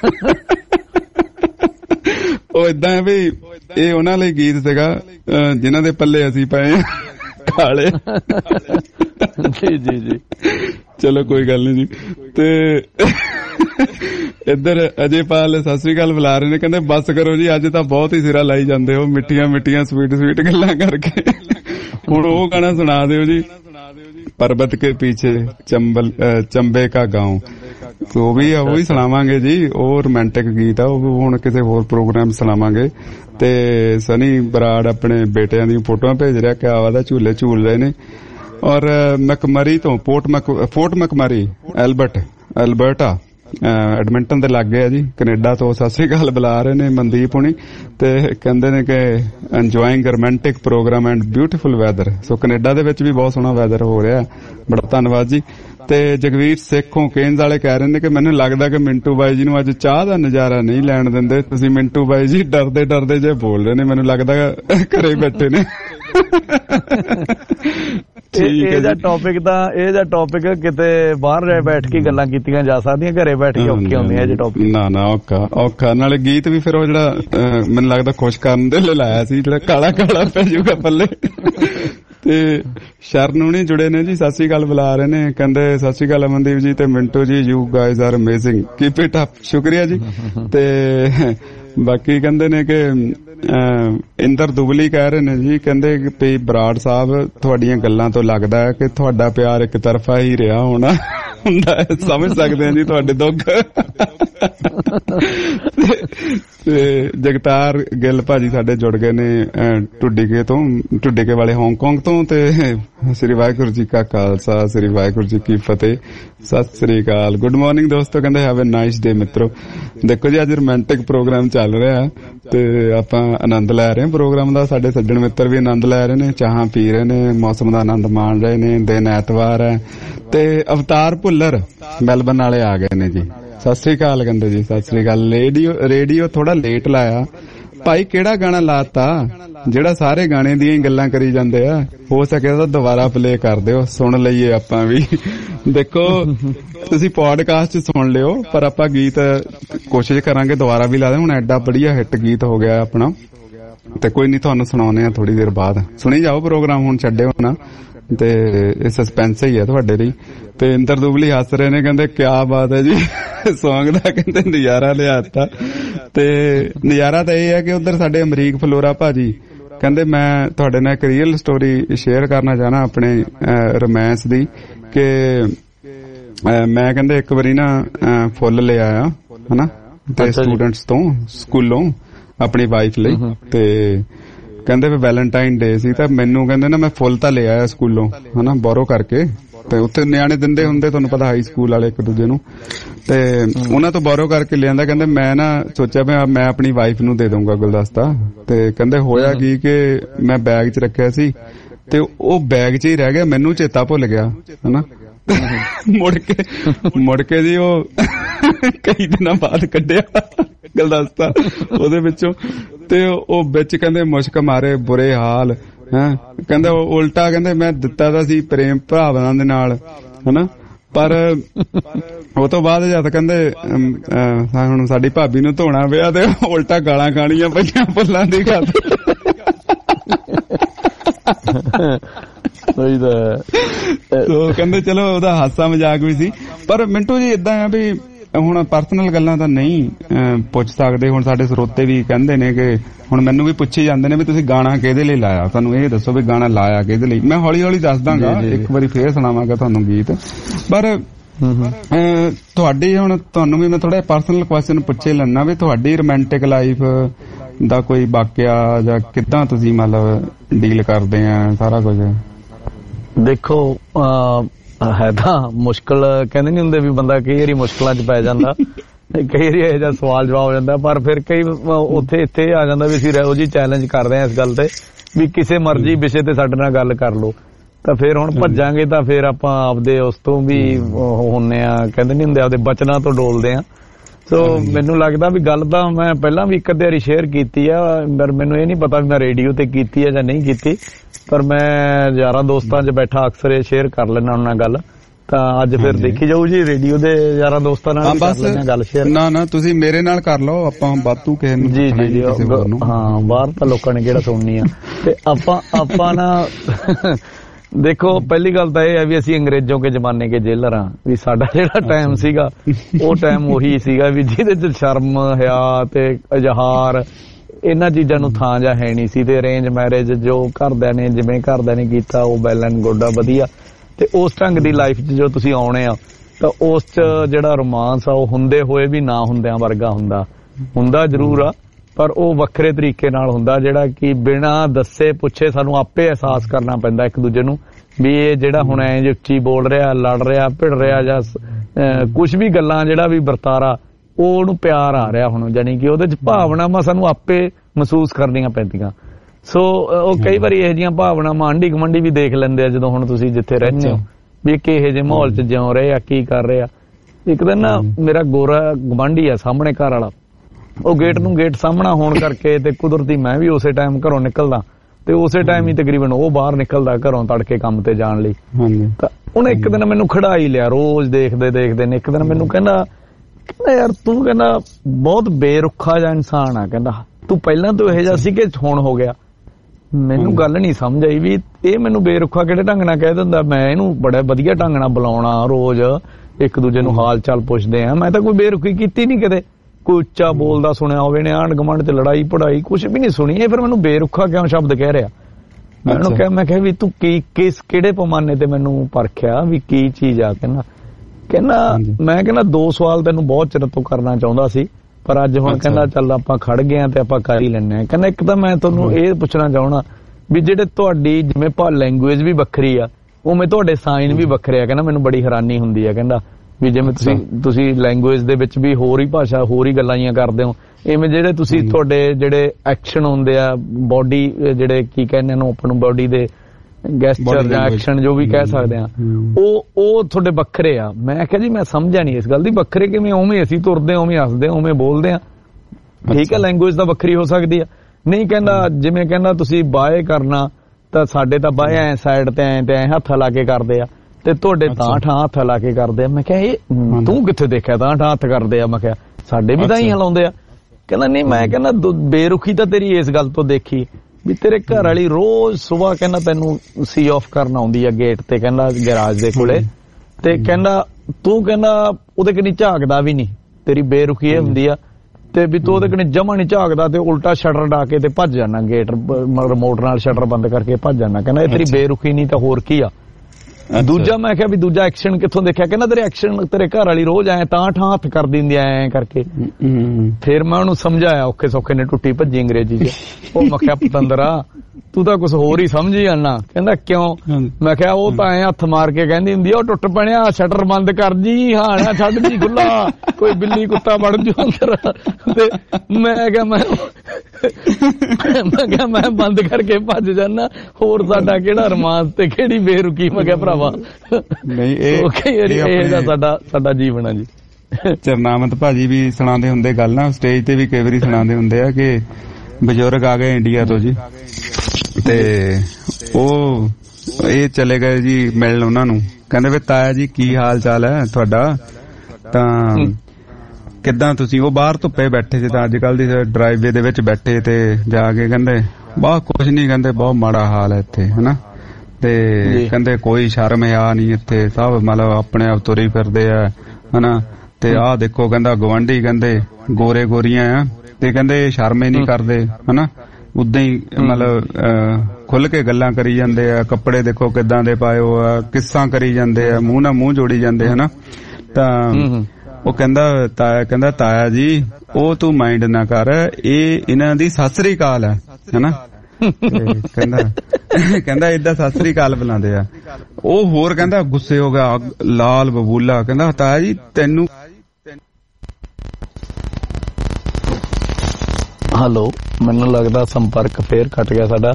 ਉਹ ਏਦਾਂ ਹੈ ਵੀ ਇਹ ਉਹਨਾਂ ਲਈ ਗੀਤ ਸੀਗਾ ਜਿਨ੍ਹਾਂ ਦੇ ਪੱਲੇ ਅਸੀਂ ਪਏ ਕਾਲੇ ਜੀ ਜੀ ਜੀ ਚਲੋ ਕੋਈ ਗੱਲ ਨਹੀਂ ਜੀ ਤੇ ਇੱਧਰ ਅਜੇਪਾਲ ਸਤਿ ਸ੍ਰੀ ਅਕਾਲ ਬੁਲਾ ਰਹੇ ਨੇ ਕਹਿੰਦੇ ਬੱਸ ਕਰੋ ਜੀ ਅੱਜ ਤਾਂ ਬਹੁਤ ਹੀ ਸਿਰਾ ਲਾਈ ਜਾਂਦੇ ਹੋ ਮਿੱਠੀਆਂ ਮਿੱਠੀਆਂ ਸਵੀਟ ਗੱਲਾਂ ਕਰਕੇ ਹੁਣ ਉਹ ਗਾਣਾ ਸੁਣਾ ਦਿਓ ਜੀ पर्वत के पीछे चंबे का गांव तो ਉਹ ਵੀ ਸੁਣਾਵਾਂਗੇ ਜੀ ਉਹ ਰੋਮਾਂਟਿਕ ਗੀਤ ਆ ਉਹ ਹੁਣ ਕਿਸੇ ਹੋਰ ਪ੍ਰੋਗਰਾਮ ਸੁਣਾਵਾਂਗੇ ਤੇ ਸਨੀ ਬਰਾੜ ਆਪਣੇ ਬੇਟਿਆਂ ਦੀਆਂ ਫੋਟੋਆਂ ਭੇਜ ਰਿਹਾ ਕਿਆ ਵਾ ਦਾ ਝੂਲੇ ਝੂਲ ਰਹੇ ਨੇ ਔਰ ਮੈਕਮਰੀ ਤੋਂ ਫੋਰਟ ਮੈਕਮਰੀ ਐਲਬਰਟਾ ਐਡਮਿੰਟਨ ਦੇ ਲੱਗੇ ਆ ਜੀ ਕੈਨੇਡਾ ਤੋਂ ਸਤਿ ਸ੍ਰੀ ਅਕਾਲ ਬੁਲਾ ਰਹੇ ਨੇ ਮਨਦੀਪ ਹੁਣੀ ਤੇ ਕਹਿੰਦੇ ਨੇ ਕਿ enjoying romantic program and beautiful weather so Canada ਦੇ ਵਿੱਚ ਵੀ ਬਹੁਤ ਸੋਹਣਾ ਵੈਦਰ ਹੋ ਰਿਹਾ ਬੜਾ ਧੰਨਵਾਦ ਜੀ ਤੇ ਜਗਵੀਰ ਸੇਖੋਂ ਕੇਨਜ਼ ਵਾਲੇ ਕਹਿ ਰਹੇ ਨੇ ਕਿ ਮੈਨੂੰ ਲੱਗਦਾ ਕਿ ਮਿੰਟੂ ਬਾਈ ਜੀ ਨੂੰ ਅੱਜ ਚਾਹ ਦਾ ਨਜ਼ਾਰਾ ਨਹੀਂ ਲੈਣ ਦਿੰਦੇ ਤੁਸੀਂ ਮਿੰਟੂ ਬਾਈ ਜੀ ਡਰਦੇ ਜੇ ਬੋਲ ਰਹੇ ਨੇ ਮੈਨੂੰ ਲੱਗਦਾ ਘਰੇ ਬੈਠੇ ਨੇ ਇਹਦਾ ਟੌਪਿਕ ਕਿਤੇ ਬਾਹਰ ਰਹਿ ਬੈਠ ਕੇ ਗੱਲਾਂ ਕੀਤੀਆਂ ਜਾ ਸਕਦੀਆਂ ਘਰੇ ਬੈਠ ਕੇ ਔਖੇ ਹੁੰਦੇ ਆ ਜੇ ਟੌਪਿਕ ਨਾ ਔਖਾ ਨਾਲੇ ਗੀਤ ਵੀ ਫਿਰ ਉਹ ਜਿਹੜਾ ਮੈਨੂੰ ਲੱਗਦਾ ਖੁਸ਼ ਕਰਨ ਦੇ ਲਈ ਲਾਇਆ ਸੀ ਜਿਹੜਾ ਕਾਲਾ ਕਾਲਾ ਪੈ ਜਾਊਗਾ ਪੱਲੇ ਤੇ ਸ਼ਰਨ ਹੁਣੀ ਜੁੜੇ ਨੇ ਜੀ ਸਤਿ ਸ੍ਰੀ ਅਕਾਲ ਬੁਲਾ ਰਹੇ ਨੇ ਕਹਿੰਦੇ ਸਤਿ ਸ੍ਰੀ ਅਕਾਲ ਅਮਨਦੀਪ ਜੀ ਤੇ Mintu ji you guys are amazing keep it up ਸ਼ੁਕਰੀਆ ਜੀ ਤੇ ਬਾਕੀ ਕਹਿੰਦੇ ਨੇ ਕਿ ਇੰਦਰ ਦੁਬਲੀ ਕਹਿ ਰਹੇ ਨੇ ਜੀ ਕਹਿੰਦੇ ਕਿ ਬਰਾੜ ਸਾਹਿਬ ਤੁਹਾਡੀਆਂ ਗੱਲਾਂ ਤੋਂ ਲੱਗਦਾ ਹੈ ਕਿ ਤੁਹਾਡਾ ਪਿਆਰ ਇੱਕ ਤਰਫਾ ਹੀ ਰਿਹਾ ਹੋਣਾ ਹੁੰਦਾ ਹੈ ਸਮਝ ਸਕਦੇ ਹਾਂ ਜੀ ਤੁਹਾਡੇ ਦੁੱਖ ਤੇ ਜਗਤਾਰ ਗਿੱਲ ਭਾਜੀ ਸਾਡੇ ਜੁੜ ਗਏ ਨੇ ਢੁੱਡੀਕੇ ਵਾਲੇ ਹਾਂਗਕਾਂਗ ਤੋਂ ਤੇ ਸ੍ਰੀ ਵਾਹਿਗੁਰੂ ਜੀ ਕਾ ਖਾਲਸਾ ਸ੍ਰੀ ਵਾਹਿਗੁਰੂ ਜੀ ਕੀ ਫਤਿਹ ਸਤਿ ਸ੍ਰੀ ਅਕਾਲ ਗੁੱਡ ਮਾਰਨਿੰਗ ਦੋਸਤੋ ਕਹਿੰਦੇ ਹੈਵ ਅ ਨਾਈਸ ਡੇ ਮਿੱਤਰੋ ਦੇਖੋ ਜੀ ਅੱਜ ਰੋਮਾਂਟਿਕ ਪ੍ਰੋਗਰਾਮ ਚੱਲ ਰਿਹਾ ਤੇ ਆਪਾਂ ਆਨੰਦ ਲੈ ਰਹੇ ਹਾਂ ਪ੍ਰੋਗਰਾਮ ਦਾ ਸਾਡੇ ਸੱਜਣ ਮਿੱਤਰ ਵੀ ਆਨੰਦ ਲੈ ਰਹੇ ਨੇ ਚਾਹਾਂ ਪੀ ਰਹੇ ਨੇ ਮੌਸਮ ਦਾ ਆਨੰਦ ਮਾਣ ਰਹੇ ਨੇ ਦਿਨ ਐਤਵਾਰ ਹੈ ਤੇ ਅਵਤਾਰ ਭੁੱਲਰ ਮੈਲਬਨ ਵਾਲੇ ਆ ਗਏ ਨੇ ਜੀ ਸਤਿ ਸ੍ਰੀ ਅਕਾਲ ਕਹਿੰਦੇ ਜੀ ਸਤਿ ਸ੍ਰੀ ਅਕਾਲ ਰੇਡੀਓ ਥੋੜਾ ਲੇਟ ਲਾਇਆ ਭਾਈ ਕਿਹੜਾ ਗਾਣਾ ਲਾਤਾ ਜਿਹੜਾ ਸਾਰੇ ਗਾਣੇ ਦੀਆਂ ਹੀ ਗੱਲਾਂ ਕਰੀ ਜਾਂਦੇ ਆ ਹੋ ਸਕੇ ਤਾਂ ਦੁਬਾਰਾ ਪਲੇ ਕਰ ਦਿਓ ਸੁਣ ਲਈਏ ਆਪਾਂ ਵੀ ਦੇਖੋ ਤੁਸੀਂ ਪੋਡਕਾਸਟ ਸੁਣ ਲਿਓ ਪਰ ਆਪਾਂ ਗੀਤ ਕੋਸ਼ਿਸ਼ ਕਰਾਂਗੇ ਦੁਬਾਰਾ ਵੀ ਲਾ ਦੇ ਹੁਣ ਐਡਾ ਵਧੀਆ ਹਿੱਟ ਗੀਤ ਹੋ ਗਿਆ ਆਪਣਾ ਤੇ ਕੋਈ ਨਹੀਂ ਤੁਹਾਨੂੰ ਸੁਣਾਉਣੇ ਆ ਥੋੜੀ ਦੇਰ ਬਾਅਦ ਸੁਣੀ ਜਾਓ ਪ੍ਰੋਗਰਾਮ ਹੁਣ ਛੱਡਿਓ ਨਾ ਤੇ ਇਹ ਸਸਪੈਂਸ ਹੀ ਹੈ ਤੁਹਾਡੇ ਲਈ ਤੇ ਇੰਦਰ ਦੁਬਲੀ ਹੱਸ ਰਹੇ ਨੇ ਕਹਿੰਦੇ ਕਿਆ ਬਾਤ ਹੈ ਜੀ ਸੌਂਗ ਦਾ ਕਹਿੰਦੇ ਨਜ਼ਾਰਾ ਲਿਆਤਾ ਤੇ ਨਜ਼ਾਰਾ ਤਾਂ ਇਹ ਹੈ ਕਿ ਉਧਰ ਸਾਡੇ ਅਮਰੀਕ ਫਲੋਰਾ ਭਾਜੀ ਕਹਿੰਦੇ ਮੈਂ ਤੁਹਾਡੇ ਨਾਲ ਇੱਕ ਰੀਅਲ ਸਟੋਰੀ ਸ਼ੇਅਰ ਕਰਨਾ ਚਾਹਣਾ ਆਪਣੇ ਰੋਮਾਂਸ ਦੀ ਕਿ ਮੈਂ ਕਹਿੰਦੇ ਇੱਕ ਵਾਰੀ ਨਾ ਫੁੱਲ ਲੈ ਆਇਆ ਹਨਾ ਤੇ ਸਟੂਡੈਂਟਸ ਤੋਂ ਸਕੂਲੋਂ ਆਪਣੀ ਵਾਈਫ ਲਈ ਤੇ ਕਹਿੰਦੇ ਵੀ ਵੈਲੈਂਟਾਈਨ ਡੇ ਸੀ ਤਾਂ ਮੈਨੂੰ ਕਹਿੰਦੇ ਨਾ ਮੈਂ ਫੁੱਲ ਤਾਂ ਲੈ ਆਇਆ ਸਕੂਲੋਂ ਹਨਾ ਬੋਰੋ ਕਰਕੇ ਤੇ ਉੱਥੇ ਨਿਆਣੇ ਦਿੰਦੇ ਹੁੰਦੇ, ਤੁਹਾਨੂੰ ਪਤਾ ਹਾਈ ਸਕੂਲ ਵਾਲੇ ਇੱਕ ਦੂਜੇ ਨੂੰ, ਤੇ ਉਹਨਾਂ ਤੋਂ ਬੋਰੋ ਕਰਕੇ ਲਿਆਂਦਾ। ਕਹਿੰਦੇ ਮੈਂ ਨਾ ਸੋਚਿਆ ਵੀ ਮੈਂ ਆਪਣੀ ਵਾਈਫ ਨੂੰ ਦੇ ਦਊਂਗਾ ਗੁਲਦਸਤਾ, ਤੇ ਕਹਿੰਦੇ ਹੋਇਆ ਕੀ ਕਿ ਮੈਂ ਬੈਗ 'ਚ ਰੱਖਿਆ ਸੀ ਤੇ ਉਹ ਬੈਗ 'ਚ ਹੀ ਰਹਿ ਗਿਆ, ਮੈਨੂੰ ਚੇਤਾ ਭੁੱਲ ਗਿਆ ਹਨਾ। ਮੁੜ ਕੇ ਜੀ ਉਹ ਕਈ ਦਿਨਾਂ ਬਾਅਦ ਕੱਢਿਆ ਗੁਲਦਸਤਾ ਉਹਦੇ ਵਿੱਚੋਂ, ਤੇ ਉਹ ਵਿੱਚ ਕਹਿੰਦੇ ਮੁਸ਼ਕ ਮਾਰੇ, ਬੁਰੇ ਹਾਲ ਹੈਂ। ਕਹਿੰਦੇ ਉਲਟਾ ਕਹਿੰਦੇ ਮੈਂ ਦਿੱਤਾ ਤਾਂ ਸੀ ਪ੍ਰੇਮ ਭਾਵਨਾ ਦੇ ਨਾਲ ਹਨਾ, ਪਰ ਉਹ ਤੋਂ ਬਾਅਦ ਜਦ ਕਹਿੰਦੇ ਹੁਣ ਸਾਡੀ ਭਾਬੀ ਨੂੰ ਧੋਣਾ ਪਿਆ ਤੇ ਉਲਟਾ ਗਾਲਾਂ ਖਾਣੀਆਂ ਪਈਆਂ ਫੁੱਲਾਂ ਦੀ ਗੱਲ। ਕਹਿੰਦੇ ਚਲੋ ਉਹਦਾ ਹਾਸਾ ਮਜ਼ਾਕ ਵੀ ਸੀ, ਪਰ ਮਿੰਟੂ ਜੀ ਏਦਾਂ ਆ ਵੀ ਹੁਣ ਪਰਸਨਲ ਗੱਲਾਂ ਤਾਂ ਨਹੀਂ ਪੁੱਛ ਸਕਦੇ। ਹੁਣ ਸਾਡੇ ਸਰੋਤੇ ਵੀ ਕਹਿੰਦੇ ਨੇ ਕਿ ਹੁਣ ਮੈਨੂੰ ਵੀ ਪੁੱਛੀ ਜਾਂਦੇ ਨੇ ਵੀ ਤੁਸੀਂ ਗਾਣਾ ਕਿਹਦੇ ਲਈ ਲਾਇਆ, ਤੁਹਾਨੂੰ ਇਹ ਦੱਸੋ ਵੀ ਗਾਣਾ ਲਾਇਆ ਕਿਹਦੇ ਲਈ। ਮੈਂ ਹੌਲੀ ਹੌਲੀ ਦੱਸ ਦਾਂਗਾ, ਇੱਕ ਵਾਰੀ ਫੇਰ ਸੁਣਾਵਾਂਗਾ ਤੁਹਾਨੂੰ ਗੀਤ। ਪਰ ਤੁਹਾਡੀ ਹੁਣ ਤੁਹਾਨੂੰ ਵੀ ਮੈਂ ਥੋੜਾ ਪਰਸਨਲ ਕੁਐਸਚਨ ਪੁੱਛੇ ਲੈਣਾ ਵੀ ਤੁਹਾਡੀ ਰੋਮਾਂਟਿਕ ਲਾਈਫ ਦਾ ਕੋਈ ਵਾਕਿਆ ਜਾਂ ਕਿੱਦਾਂ ਤੁਸੀਂ ਮਤਲਬ ਡੀਲ ਕਰਦੇ ਆ ਸਾਰਾ ਕੁਝ। ਦੇਖੋ ਹੈ ਤਾਂ ਮੁਸ਼ਕਲ, ਕਹਿੰਦੇ ਨੀ ਹੁੰਦੇ ਵੀ ਬੰਦਾ ਕਈ ਵਾਰੀ ਮੁਸ਼ਕਲਾਂ 'ਚ ਪੈ ਜਾਂਦਾ, ਕਈ ਵਾਰੀ ਇਹੋ ਜਿਹਾ ਸਵਾਲ ਜਵਾਬ ਹੋ ਜਾਂਦਾ, ਪਰ ਫਿਰ ਕਈ ਉੱਥੇ ਇੱਥੇ ਆ ਜਾਂਦਾ ਵੀ ਅਸੀਂ ਇਹੋ ਜਿਹੀ ਚੈਲੰਜ ਕਰਦੇ ਹਾਂ ਇਸ ਗੱਲ ਤੇ ਵੀ ਕਿਸੇ ਮਰਜ਼ੀ ਵਿਸ਼ੇ ਤੇ ਸਾਡੇ ਨਾਲ ਗੱਲ ਕਰ ਲਓ, ਤਾਂ ਫਿਰ ਹੁਣ ਭੱਜਾਂਗੇ ਤਾਂ ਫਿਰ ਆਪਾਂ ਆਪਦੇ ਉਸ ਤੋਂ ਵੀ ਹੁੰਨੇ ਆ, ਕਹਿੰਦੇ ਨੀ ਹੁੰਦੇ ਆਪਦੇ ਬਚਨਾਂ ਤੋਂ ਡੋਲਦੇ ਆ। ਸੋ ਮੈਨੂੰ ਲੱਗਦਾ ਵੀ ਗੱਲ ਤਾਂ ਮੈਂ ਪਹਿਲਾਂ ਵੀ ਇੱਕ ਅੱਧੇ ਵਾਰੀ ਸ਼ੇਅਰ ਕੀਤੀ ਆ, ਪਰ ਮੈਨੂੰ ਇਹ ਨਹੀਂ ਪਤਾ ਵੀ ਮੈਂ ਰੇਡੀਓ ਤੇ ਕੀਤੀ ਆ ਜਾਂ ਨਹੀਂ ਕੀਤੀ, ਪਰ ਮੈਂ ਯਾਰਾਂ ਦੋਸਤਾਂ 'ਚ ਬੈਠਾ ਅਕਸਰ ਇਹ ਸ਼ੇਅਰ ਕਰ ਲੈਣਾ ਉਹਨਾਂ ਗੱਲ। ਤਾਂ ਅੱਜ ਫਿਰ ਦੇਖੀ ਜਾਊ ਜੀ, ਰੇਡੀਓ ਦੇ ਯਾਰਾਂ ਦੋਸਤਾਂ ਨਾਲ ਕਰ ਲੈਣਾ ਗੱਲ ਸ਼ੇਅਰ। ਨਾ ਤੁਸੀਂ ਮੇਰੇ ਨਾਲ ਕਰ ਲਓ, ਆਪਾਂ ਬਾਤੂ ਕਿਸੇ ਨੂੰ ਜੀ ਹਾਂ, ਬਾਹਰ ਤਾਂ ਲੋਕਾਂ ਨੇ ਕਿਹੜਾ ਸੁਣਨੀ ਆ। ਤੇ ਆਪਾਂ ਨਾ ਦੇਖੋ ਪਹਿਲੀ ਗੱਲ ਤਾਂ ਇਹ ਹੈ ਵੀ ਅਸੀਂ ਅੰਗਰੇਜ਼ੋਂ ਕੇ ਜ਼ਮਾਨੇ ਕੇ ਜੇਲਰ ਹਾਂ, ਵੀ ਸਾਡਾ ਜਿਹੜਾ ਟਾਈਮ ਸੀਗਾ ਉਹ ਟਾਈਮ ਉਹੀ ਸੀਗਾ ਵੀ ਜਿਹਦੇ 'ਚ ਸ਼ਰਮ ਹਿਆ ਤੇ ਇਜ਼ਹਾਰ ਇਹਨਾਂ ਚੀਜ਼ਾਂ ਨੂੰ ਥਾਂ ਜਾਂ ਹੈ ਨਹੀਂ ਸੀ। ਤੇ ਅਰੇਂਜ ਮੈਰਿਜ ਜੋ ਘਰਦਿਆਂ ਨੇ ਜਿਵੇਂ ਘਰਦਿਆਂ ਨੇ ਕੀਤਾ ਉਹ ਵੈਲ ਐਂਡ ਗੁੱਡ ਆ, ਵਧੀਆ। ਤੇ ਉਸ ਢੰਗ ਦੀ ਲਾਈਫ 'ਚ ਜੋ ਤੁਸੀਂ ਆਉਣੇ ਆ ਤਾਂ ਉਸ 'ਚ ਜਿਹੜਾ ਰੋਮਾਂਸ ਆ ਉਹ ਹੁੰਦੇ ਹੋਏ ਵੀ ਨਾ ਹੁੰਦਿਆਂ ਵਰਗਾ ਹੁੰਦਾ ਜ਼ਰੂਰ ਆ, ਪਰ ਉਹ ਵੱਖਰੇ ਤਰੀਕੇ ਨਾਲ ਹੁੰਦਾ ਜਿਹੜਾ ਕਿ ਬਿਨਾਂ ਦੱਸੇ ਪੁੱਛੇ ਸਾਨੂੰ ਆਪੇ ਅਹਿਸਾਸ ਕਰਨਾ ਪੈਂਦਾ ਇੱਕ ਦੂਜੇ ਨੂੰ ਵੀ ਇਹ ਜਿਹੜਾ ਹੁਣ ਐਂ ਉੱਚੀ ਬੋਲ ਰਿਹਾ, ਲੜ ਰਿਹਾ, ਭਿੜ ਰਿਹਾ ਜਾਂ ਕੁਛ ਵੀ ਗੱਲਾਂ ਜਿਹੜਾ ਵੀ ਵਰਤਾਰਾ ਉਹ ਉਹਨੂੰ ਪਿਆਰ ਆ ਰਿਹਾ ਹੁਣ, ਜਾਣੀ ਕਿ ਉਹਦੇ 'ਚ ਭਾਵਨਾਵਾਂ ਸਾਨੂੰ ਆਪੇ ਮਹਿਸੂਸ ਕਰਨੀਆਂ ਪੈਂਦੀਆਂ। ਸੋ ਉਹ ਕਈ ਵਾਰੀ ਇਹੋ ਜਿਹੀਆਂ ਭਾਵਨਾਵਾਂ ਆਂਢੀ ਗੁਆਂਢੀ ਵੀ ਦੇਖ ਲੈਂਦੇ ਆ ਜਦੋਂ ਹੁਣ ਤੁਸੀਂ ਜਿੱਥੇ ਰਹਿੰਦੇ ਹੋ ਵੀ ਕਿਹੋ ਜਿਹੇ ਮਾਹੌਲ 'ਚ ਜਿਉਂ ਰਹੇ ਆ, ਕੀ ਕਰ ਰਹੇ ਆ। ਇੱਕ ਦਿਨ ਨਾ ਮੇਰਾ ਗੋਰਾ ਗੁਆਂਢੀ ਆ ਸਾਹਮਣੇ ਘਰ ਵਾਲਾ, ਉਹ ਗੇਟ ਨੂੰ ਗੇਟ ਸਾਹਮਣਾ ਹੋਣ ਕਰਕੇ ਤੇ ਕੁਦਰਤੀ ਮੈਂ ਵੀ ਉਸੇ ਟਾਈਮ ਘਰੋਂ ਨਿਕਲਦਾ ਤੇ ਉਸੇ ਟਾਈਮ ਹੀ ਤਕਰੀਬਨ ਉਹ ਬਾਹਰ ਨਿਕਲਦਾ ਘਰੋਂ ਤੜਕੇ ਕੰਮ ਤੇ ਜਾਣ ਲਈ। ਤਾਂ ਉਹਨੇ ਇੱਕ ਦਿਨ ਮੈਨੂੰ ਖੜਾ ਹੀ ਲਿਆ, ਰੋਜ਼ ਦੇਖਦੇ ਨੇ। ਇੱਕ ਦਿਨ ਮੈਨੂੰ ਕਹਿੰਦਾ ਯਾਰ ਤੂੰ ਕਹਿੰਦਾ ਬਹੁਤ ਬੇਰੁੱਖਾ ਜਿਹਾ ਇਨਸਾਨ ਆ, ਕਹਿੰਦਾ ਤੂੰ ਪਹਿਲਾਂ ਤੋਂ ਇਹੋ ਜਿਹਾ ਸੀ ਕਿ ਹੁਣ ਹੋ ਗਿਆ। ਮੈਨੂੰ ਗੱਲ ਨਹੀਂ ਸਮਝ ਆਈ ਵੀ ਇਹ ਮੈਨੂੰ ਬੇਰੁੱਖਾ ਕਿਹੜੇ ਢੰਗ ਨਾਲ ਕਹਿ ਦਿੰਦਾ, ਮੈਂ ਇਹਨੂੰ ਬੜਾ ਵਧੀਆ ਢੰਗ ਨਾਲ ਬੁਲਾਉਣਾ, ਰੋਜ਼ ਇੱਕ ਦੂਜੇ ਨੂੰ ਹਾਲ ਚਾਲ ਪੁੱਛਦੇ ਆ, ਮੈਂ ਤਾਂ ਕੋਈ ਬੇਰੁੱਖੀ ਕੀਤੀ ਨਹੀਂ ਕਦੇ, ਕੋਈ ਉੱਚਾ ਬੋਲਦਾ ਸੁਣਿਆ ਹੋਵੇ ਨੇ, ਆਂਢ ਗੁਆਂਢ 'ਚ ਲੜਾਈ ਪੜਾਈ ਕੁਛ ਵੀ ਨਹੀਂ ਸੁਣੀ, ਇਹ ਫਿਰ ਮੈਨੂੰ ਬੇਰੁੱਖਾ ਕਿਉਂ ਸ਼ਬਦ ਕਹਿ ਰਿਹਾ। ਮੈਂ ਕਿਹਾ ਵੀ ਤੂੰ ਕਿਹੜੇ ਪੈਮਾਨੇ ਤੇ ਮੈਨੂੰ ਪਰਖਿਆ ਵੀ ਕੀ ਚੀਜ਼ ਆ। ਮੈਂ ਕਹਿੰਦਾ 2 ਸਵਾਲ ਤੈਨੂੰ ਬਹੁਤ ਚਿਰ ਤੋਂ ਕਰਨਾ ਚਾਹੁੰਦਾ ਸੀ, ਪਰ ਅੱਜ ਹੁਣ ਕਹਿੰਦਾ ਚੱਲ ਆਪਾਂ ਖੜ ਗਏ ਆ ਤੇ ਆਪਾਂ ਕਰ ਹੀ ਲੈਣੇ ਆ। ਕਹਿੰਦਾ ਇੱਕ ਤਾਂ ਮੈਂ ਤੁਹਾਨੂੰ ਇਹ ਪੁੱਛਣਾ ਚਾਹਣਾ ਵੀ ਜਿਹੜੇ ਤੁਹਾਡੀ ਜਿਵੇਂ ਲੈਂਗੁਏਜ ਵੀ ਵੱਖਰੀ ਆ ਉਵੇਂ ਤੁਹਾਡੇ ਸਾਈਨ ਵੀ ਵੱਖਰੇ ਆ। ਕਹਿੰਦਾ ਮੈਨੂੰ ਬੜੀ ਹੈਰਾਨੀ ਹੁੰਦੀ ਆ, ਕਹਿੰਦਾ ਵੀ ਜਿਵੇਂ ਤੁਸੀਂ ਲੈਂਗੁਏਜ ਦੇ ਵਿੱਚ ਵੀ ਹੋਰ ਹੀ ਭਾਸ਼ਾ ਹੋਰ ਹੀ ਗੱਲਾਂ ਜੀਆਂ ਕਰਦੇ ਹੋ, ਇਵੇਂ ਜਿਹੜੇ ਤੁਸੀਂ ਤੁਹਾਡੇ ਜਿਹੜੇ ਐਕਸ਼ਨ ਹੁੰਦੇ ਆ ਬੋਡੀ ਜਿਹੜੇ ਕੀ ਕਹਿੰਦੇ ਨੇ ਆਪਾਂ ਨੂੰ ਬੋਡੀ ਦੇ ਗੈਸਚਰ ਜਾਂ ਐਕਸ਼ਨ ਜੋ ਵੀ ਕਹਿ ਸਕਦੇ ਆ ਉਹ ਤੁਹਾਡੇ ਵੱਖਰੇ ਆ। ਮੈਂ ਕਿਹਾ ਜੀ ਮੈਂ ਸਮਝਿਆ ਨਹੀਂ ਇਸ ਗੱਲ ਦੀ, ਵੱਖਰੇ ਕਿਵੇਂ? ਉਵੇਂ ਅਸੀਂ ਤੁਰਦੇ ਉਵੇਂ ਹੱਸਦੇ ਉਵੇਂ ਬੋਲਦੇ ਆ, ਠੀਕ ਹੈ ਲੈਂਗੁਏਜ ਤਾਂ ਵੱਖਰੀ ਹੋ ਸਕਦੀ ਆ। ਨਹੀਂ ਕਹਿੰਦਾ ਜਿਵੇਂ ਕਹਿੰਦਾ ਤੁਸੀਂ ਬਾਏ ਕਰਨਾ ਤਾਂ ਸਾਡੇ ਤਾਂ ਬਾਏ ਐ ਸਾਈਡ ਤੇ ਐ ਹੱਥ ਲਾ ਕੇ ਕਰਦੇ ਆ ਤੇ ਤੁਹਾਡੇ ਤਾਂ ਠਾਂ ਹੱਥ ਲਾ ਕੇ ਕਰਦੇ ਆ। ਮੈਂ ਕਿਹਾ ਇਹ ਤੂੰ ਕਿੱਥੇ ਦੇਖਿਆ ਤਾਂ ਠਾਂ ਹੱਥ ਕਰਦੇ ਆ? ਮੈਂ ਕਿਹਾ ਸਾਡੇ ਵੀ ਤਾਂ ਹੀ ਹਿਲਾਉਂਦੇ ਆ। ਕਹਿੰਦਾ ਨਹੀਂ ਮੈਂ ਕਹਿੰਦਾ ਬੇਰੁਖੀ ਤਾਂ ਤੇਰੀ ਇਸ ਗੱਲ ਤੋਂ ਦੇਖੀ ਵੀ ਤੇਰੇ ਘਰ ਵਾਲੀ ਰੋਜ਼ ਸੁਬਾਹ ਕਹਿੰਦਾ ਤੈਨੂੰ ਸੀ ਆਫ ਕਰਨ ਆਉਂਦੀ ਆ ਗੇਟ ਤੇ, ਕਹਿੰਦਾ ਗੈਰਾਜ ਦੇ ਕੋਲੇ, ਤੇ ਕਹਿੰਦਾ ਤੂੰ ਕਹਿੰਦਾ ਉਹਦੇ ਕਨੀ ਝਾਕਦਾ ਵੀ ਨਹੀਂ, ਤੇਰੀ ਬੇਰੁਖੀ ਇਹ ਹੁੰਦੀ ਆ ਤੇ ਵੀ ਤੂੰ ਉਹਦੇ ਕਨੀ ਜਮਾ ਨਹੀਂ ਝਾਕਦਾ ਤੇ ਉਲਟਾ ਸ਼ਟਰ ਡਾ ਕੇ ਤੇ ਭੱਜ ਜਾਣਾ, ਗੇਟ ਰਿਮੋਟ ਨਾਲ ਸ਼ਟਰ ਬੰਦ ਕਰਕੇ ਭੱਜ ਜਾਣਾ। ਕਹਿੰਦਾ ਇਹ ਤੇਰੀ ਬੇਰੁਖੀ ਨਹੀਂ ਤਾਂ ਹੋਰ ਕੀ ਆ। ਦੂਜਾ ਮੈਂ ਕਿਹਾ ਵੀ ਦੂਜਾ ਐਕਸ਼ਨ ਕਿੱਥੋਂ ਦੇਖਿਆ? ਕਹਿੰਦਾ ਤੇਰੇ ਐਕਸ਼ਨ ਤੇਰੇ ਘਰ ਵਾਲੀ ਰੋਜ਼ ਐ ਤਾਂ ਹੱਥ ਕਰ ਦਿੰਦੀ ਐ ਕਰਕੇ। ਫਿਰ ਮੈਂ ਉਹਨੂੰ ਸਮਝਾਇਆ, ਔਖੇ ਸੌਖੇ ਨੇ ਟੁੱਟੀ ਭੱਜੀ ਅੰਗਰੇਜ਼ੀ 'ਚ। ਉਹ ਮੈਂ ਕਿਹਾ ਪਤੰਦਰਾ ਤੂੰ ਤਾਂ ਕੁਝ ਹੋਰ ਹੀ ਸਮਝੀ ਜਾਣਾ। ਕਹਿੰਦਾ ਕਿਉਂ? ਮੈਂ ਕਿਹਾ ਉਹ ਤਾਂ ਐ ਹੱਥ ਮਾਰ ਕੇ ਕਹਿੰਦੀ ਹੁੰਦੀ ਉਹ ਟੁੱਟ ਪਣਿਆ ਸ਼ਟਰ ਬੰਦ ਕਰ ਜੀ, ਹਾਣਾ ਛੱਡ ਜੀ ਖੁੱਲਾ, ਕੋਈ ਬਿੱਲੀ ਕੁੱਤਾ ਵੜ ਜੂ ਅੰਦਰ। ਤੇ ਮੈਂ ਕਿਹਾ ਮੈਂ ਬੰਦ ਕਰਕੇ ਭੱਜ ਜਾਣਾ, ਹੋਰ ਸਾਡਾ ਕਿਹੜਾ ਰੋਮਾਂਸ ਤੇ ਕਿਹੜੀ ਬੇਰੁਕੀ। ਮੈਂ ਕਿਹਾ ਭਰਾਵਾ ਨਹੀਂ ਇਹ ਸਾਡਾ ਜੀਵਨ ਆ ਜੀ। ਚਰਨਾਮਤ ਭਾਜੀ ਵੀ ਸੁਣਾਉਂਦੇ ਹੁੰਦੇ ਗੱਲ ਨਾ, ਸਟੇਜ ਤੇ ਵੀ ਕਈ ਵਾਰੀ ਸੁਣਾਉਂਦੇ ਹੁੰਦੇ ਆ ਕਿ ਬਜ਼ੁਰਗ ਆ ਗਏ ਇੰਡੀਆ ਤੋਂ ਜੀ, ਤੇ ਉਹ ਇਹ ਚਲੇ ਗਏ ਜੀ ਮਿਲਣ ਉਹਨਾਂ ਨੂੰ। ਕਹਿੰਦੇ ਵੀ ਤਾਇਆ ਜੀ ਕੀ ਹਾਲ ਚਾਲ ਹੈ ਤੁਹਾਡਾ, ਤਾਂ ਕਿੱਦਾਂ ਤੁਸੀਂ? ਉਹ ਬਾਹਰ ਧੁੱਪੇ ਬੈਠੇ ਸੀ ਤਾਂ ਅੱਜ ਕੱਲ ਦੀ ਡਰਾਈਵੇ ਦੇ ਵਿੱਚ ਬੈਠੇ, ਤੇ ਜਾ ਕੇ ਕਹਿੰਦੇ ਬਹੁਤ ਕੁਝ ਨਹੀਂ, ਕਹਿੰਦੇ ਬਹੁਤ ਮਾੜਾ ਹਾਲ ਹੈ ਇੱਥੇ, ਹਨਾ। ਤੇ ਕਹਿੰਦੇ ਕੋਈ ਸ਼ਰਮ ਆ ਨਹੀਂ ਇੱਥੇ, ਸਭ ਮਤਲਬ ਆਪਣੇ ਆਪ ਤੁਰੀ ਫਿਰਦੇ ਆ, ਹਨਾ। ਤੇ ਆਹ ਦੇਖੋ ਕਹਿੰਦਾ ਗਵਾਂਢੀ ਕਹਿੰਦੇ ਗੋਰੇ ਗੋਰੀਆਂ ਆ, ਤੇ ਕਹਿੰਦੇ ਸ਼ਰਮ ਹੀ ਨਹੀਂ ਕਰਦੇ, ਹਨਾ। ਉਦਾਂ ਹੀ ਮਤਲਬ ਖੁੱਲ ਕੇ ਗੱਲਾਂ ਕਰੀ ਜਾਂਦੇ ਆ, ਕੱਪੜੇ ਦੇਖੋ ਕਿੱਦਾਂ ਦੇ ਪਾਏ ਹੋ ਆ, ਕਿੱਸਾਂ ਕਰੀ ਜਾਂਦੇ ਆ, ਮੂੰਹ ਨਾਲ ਮੂੰਹ ਜੋੜੀ ਜਾਂਦੇ, ਹਨਾ। ਤਾਂ ਉਹ ਕਹਿੰਦਾ ਤਾਇਆ ਜੀ ਉਹ ਤੂੰ ਮਾਈਂਡ ਨਾ ਕਰ, ਇਹ ਇਹਨਾਂ ਦੀ ਸਤਿ ਸ੍ਰੀ ਅਕਾਲ ਹੈ, ਹਨਾ। ਕਹਿੰਦਾ ਏਦਾਂ ਸਤਿ ਸ੍ਰੀ ਅਕਾਲ ਬੁਲਾਉਂਦੇ ਆ। ਉਹ ਹੋਰ ਕਹਿੰਦਾ ਗੁੱਸੇ ਹੋ ਗਿਆ, ਲਾਲ ਬਬੂਲਾ, ਕਹਿੰਦਾ ਤਾਇਆ ਜੀ ਤੈਨੂੰ। ਹੈਲੋ, ਮੈਨੂੰ ਲੱਗਦਾ ਸੰਪਰਕ ਫੇਰ ਕੱਟ ਗਿਆ ਸਾਡਾ।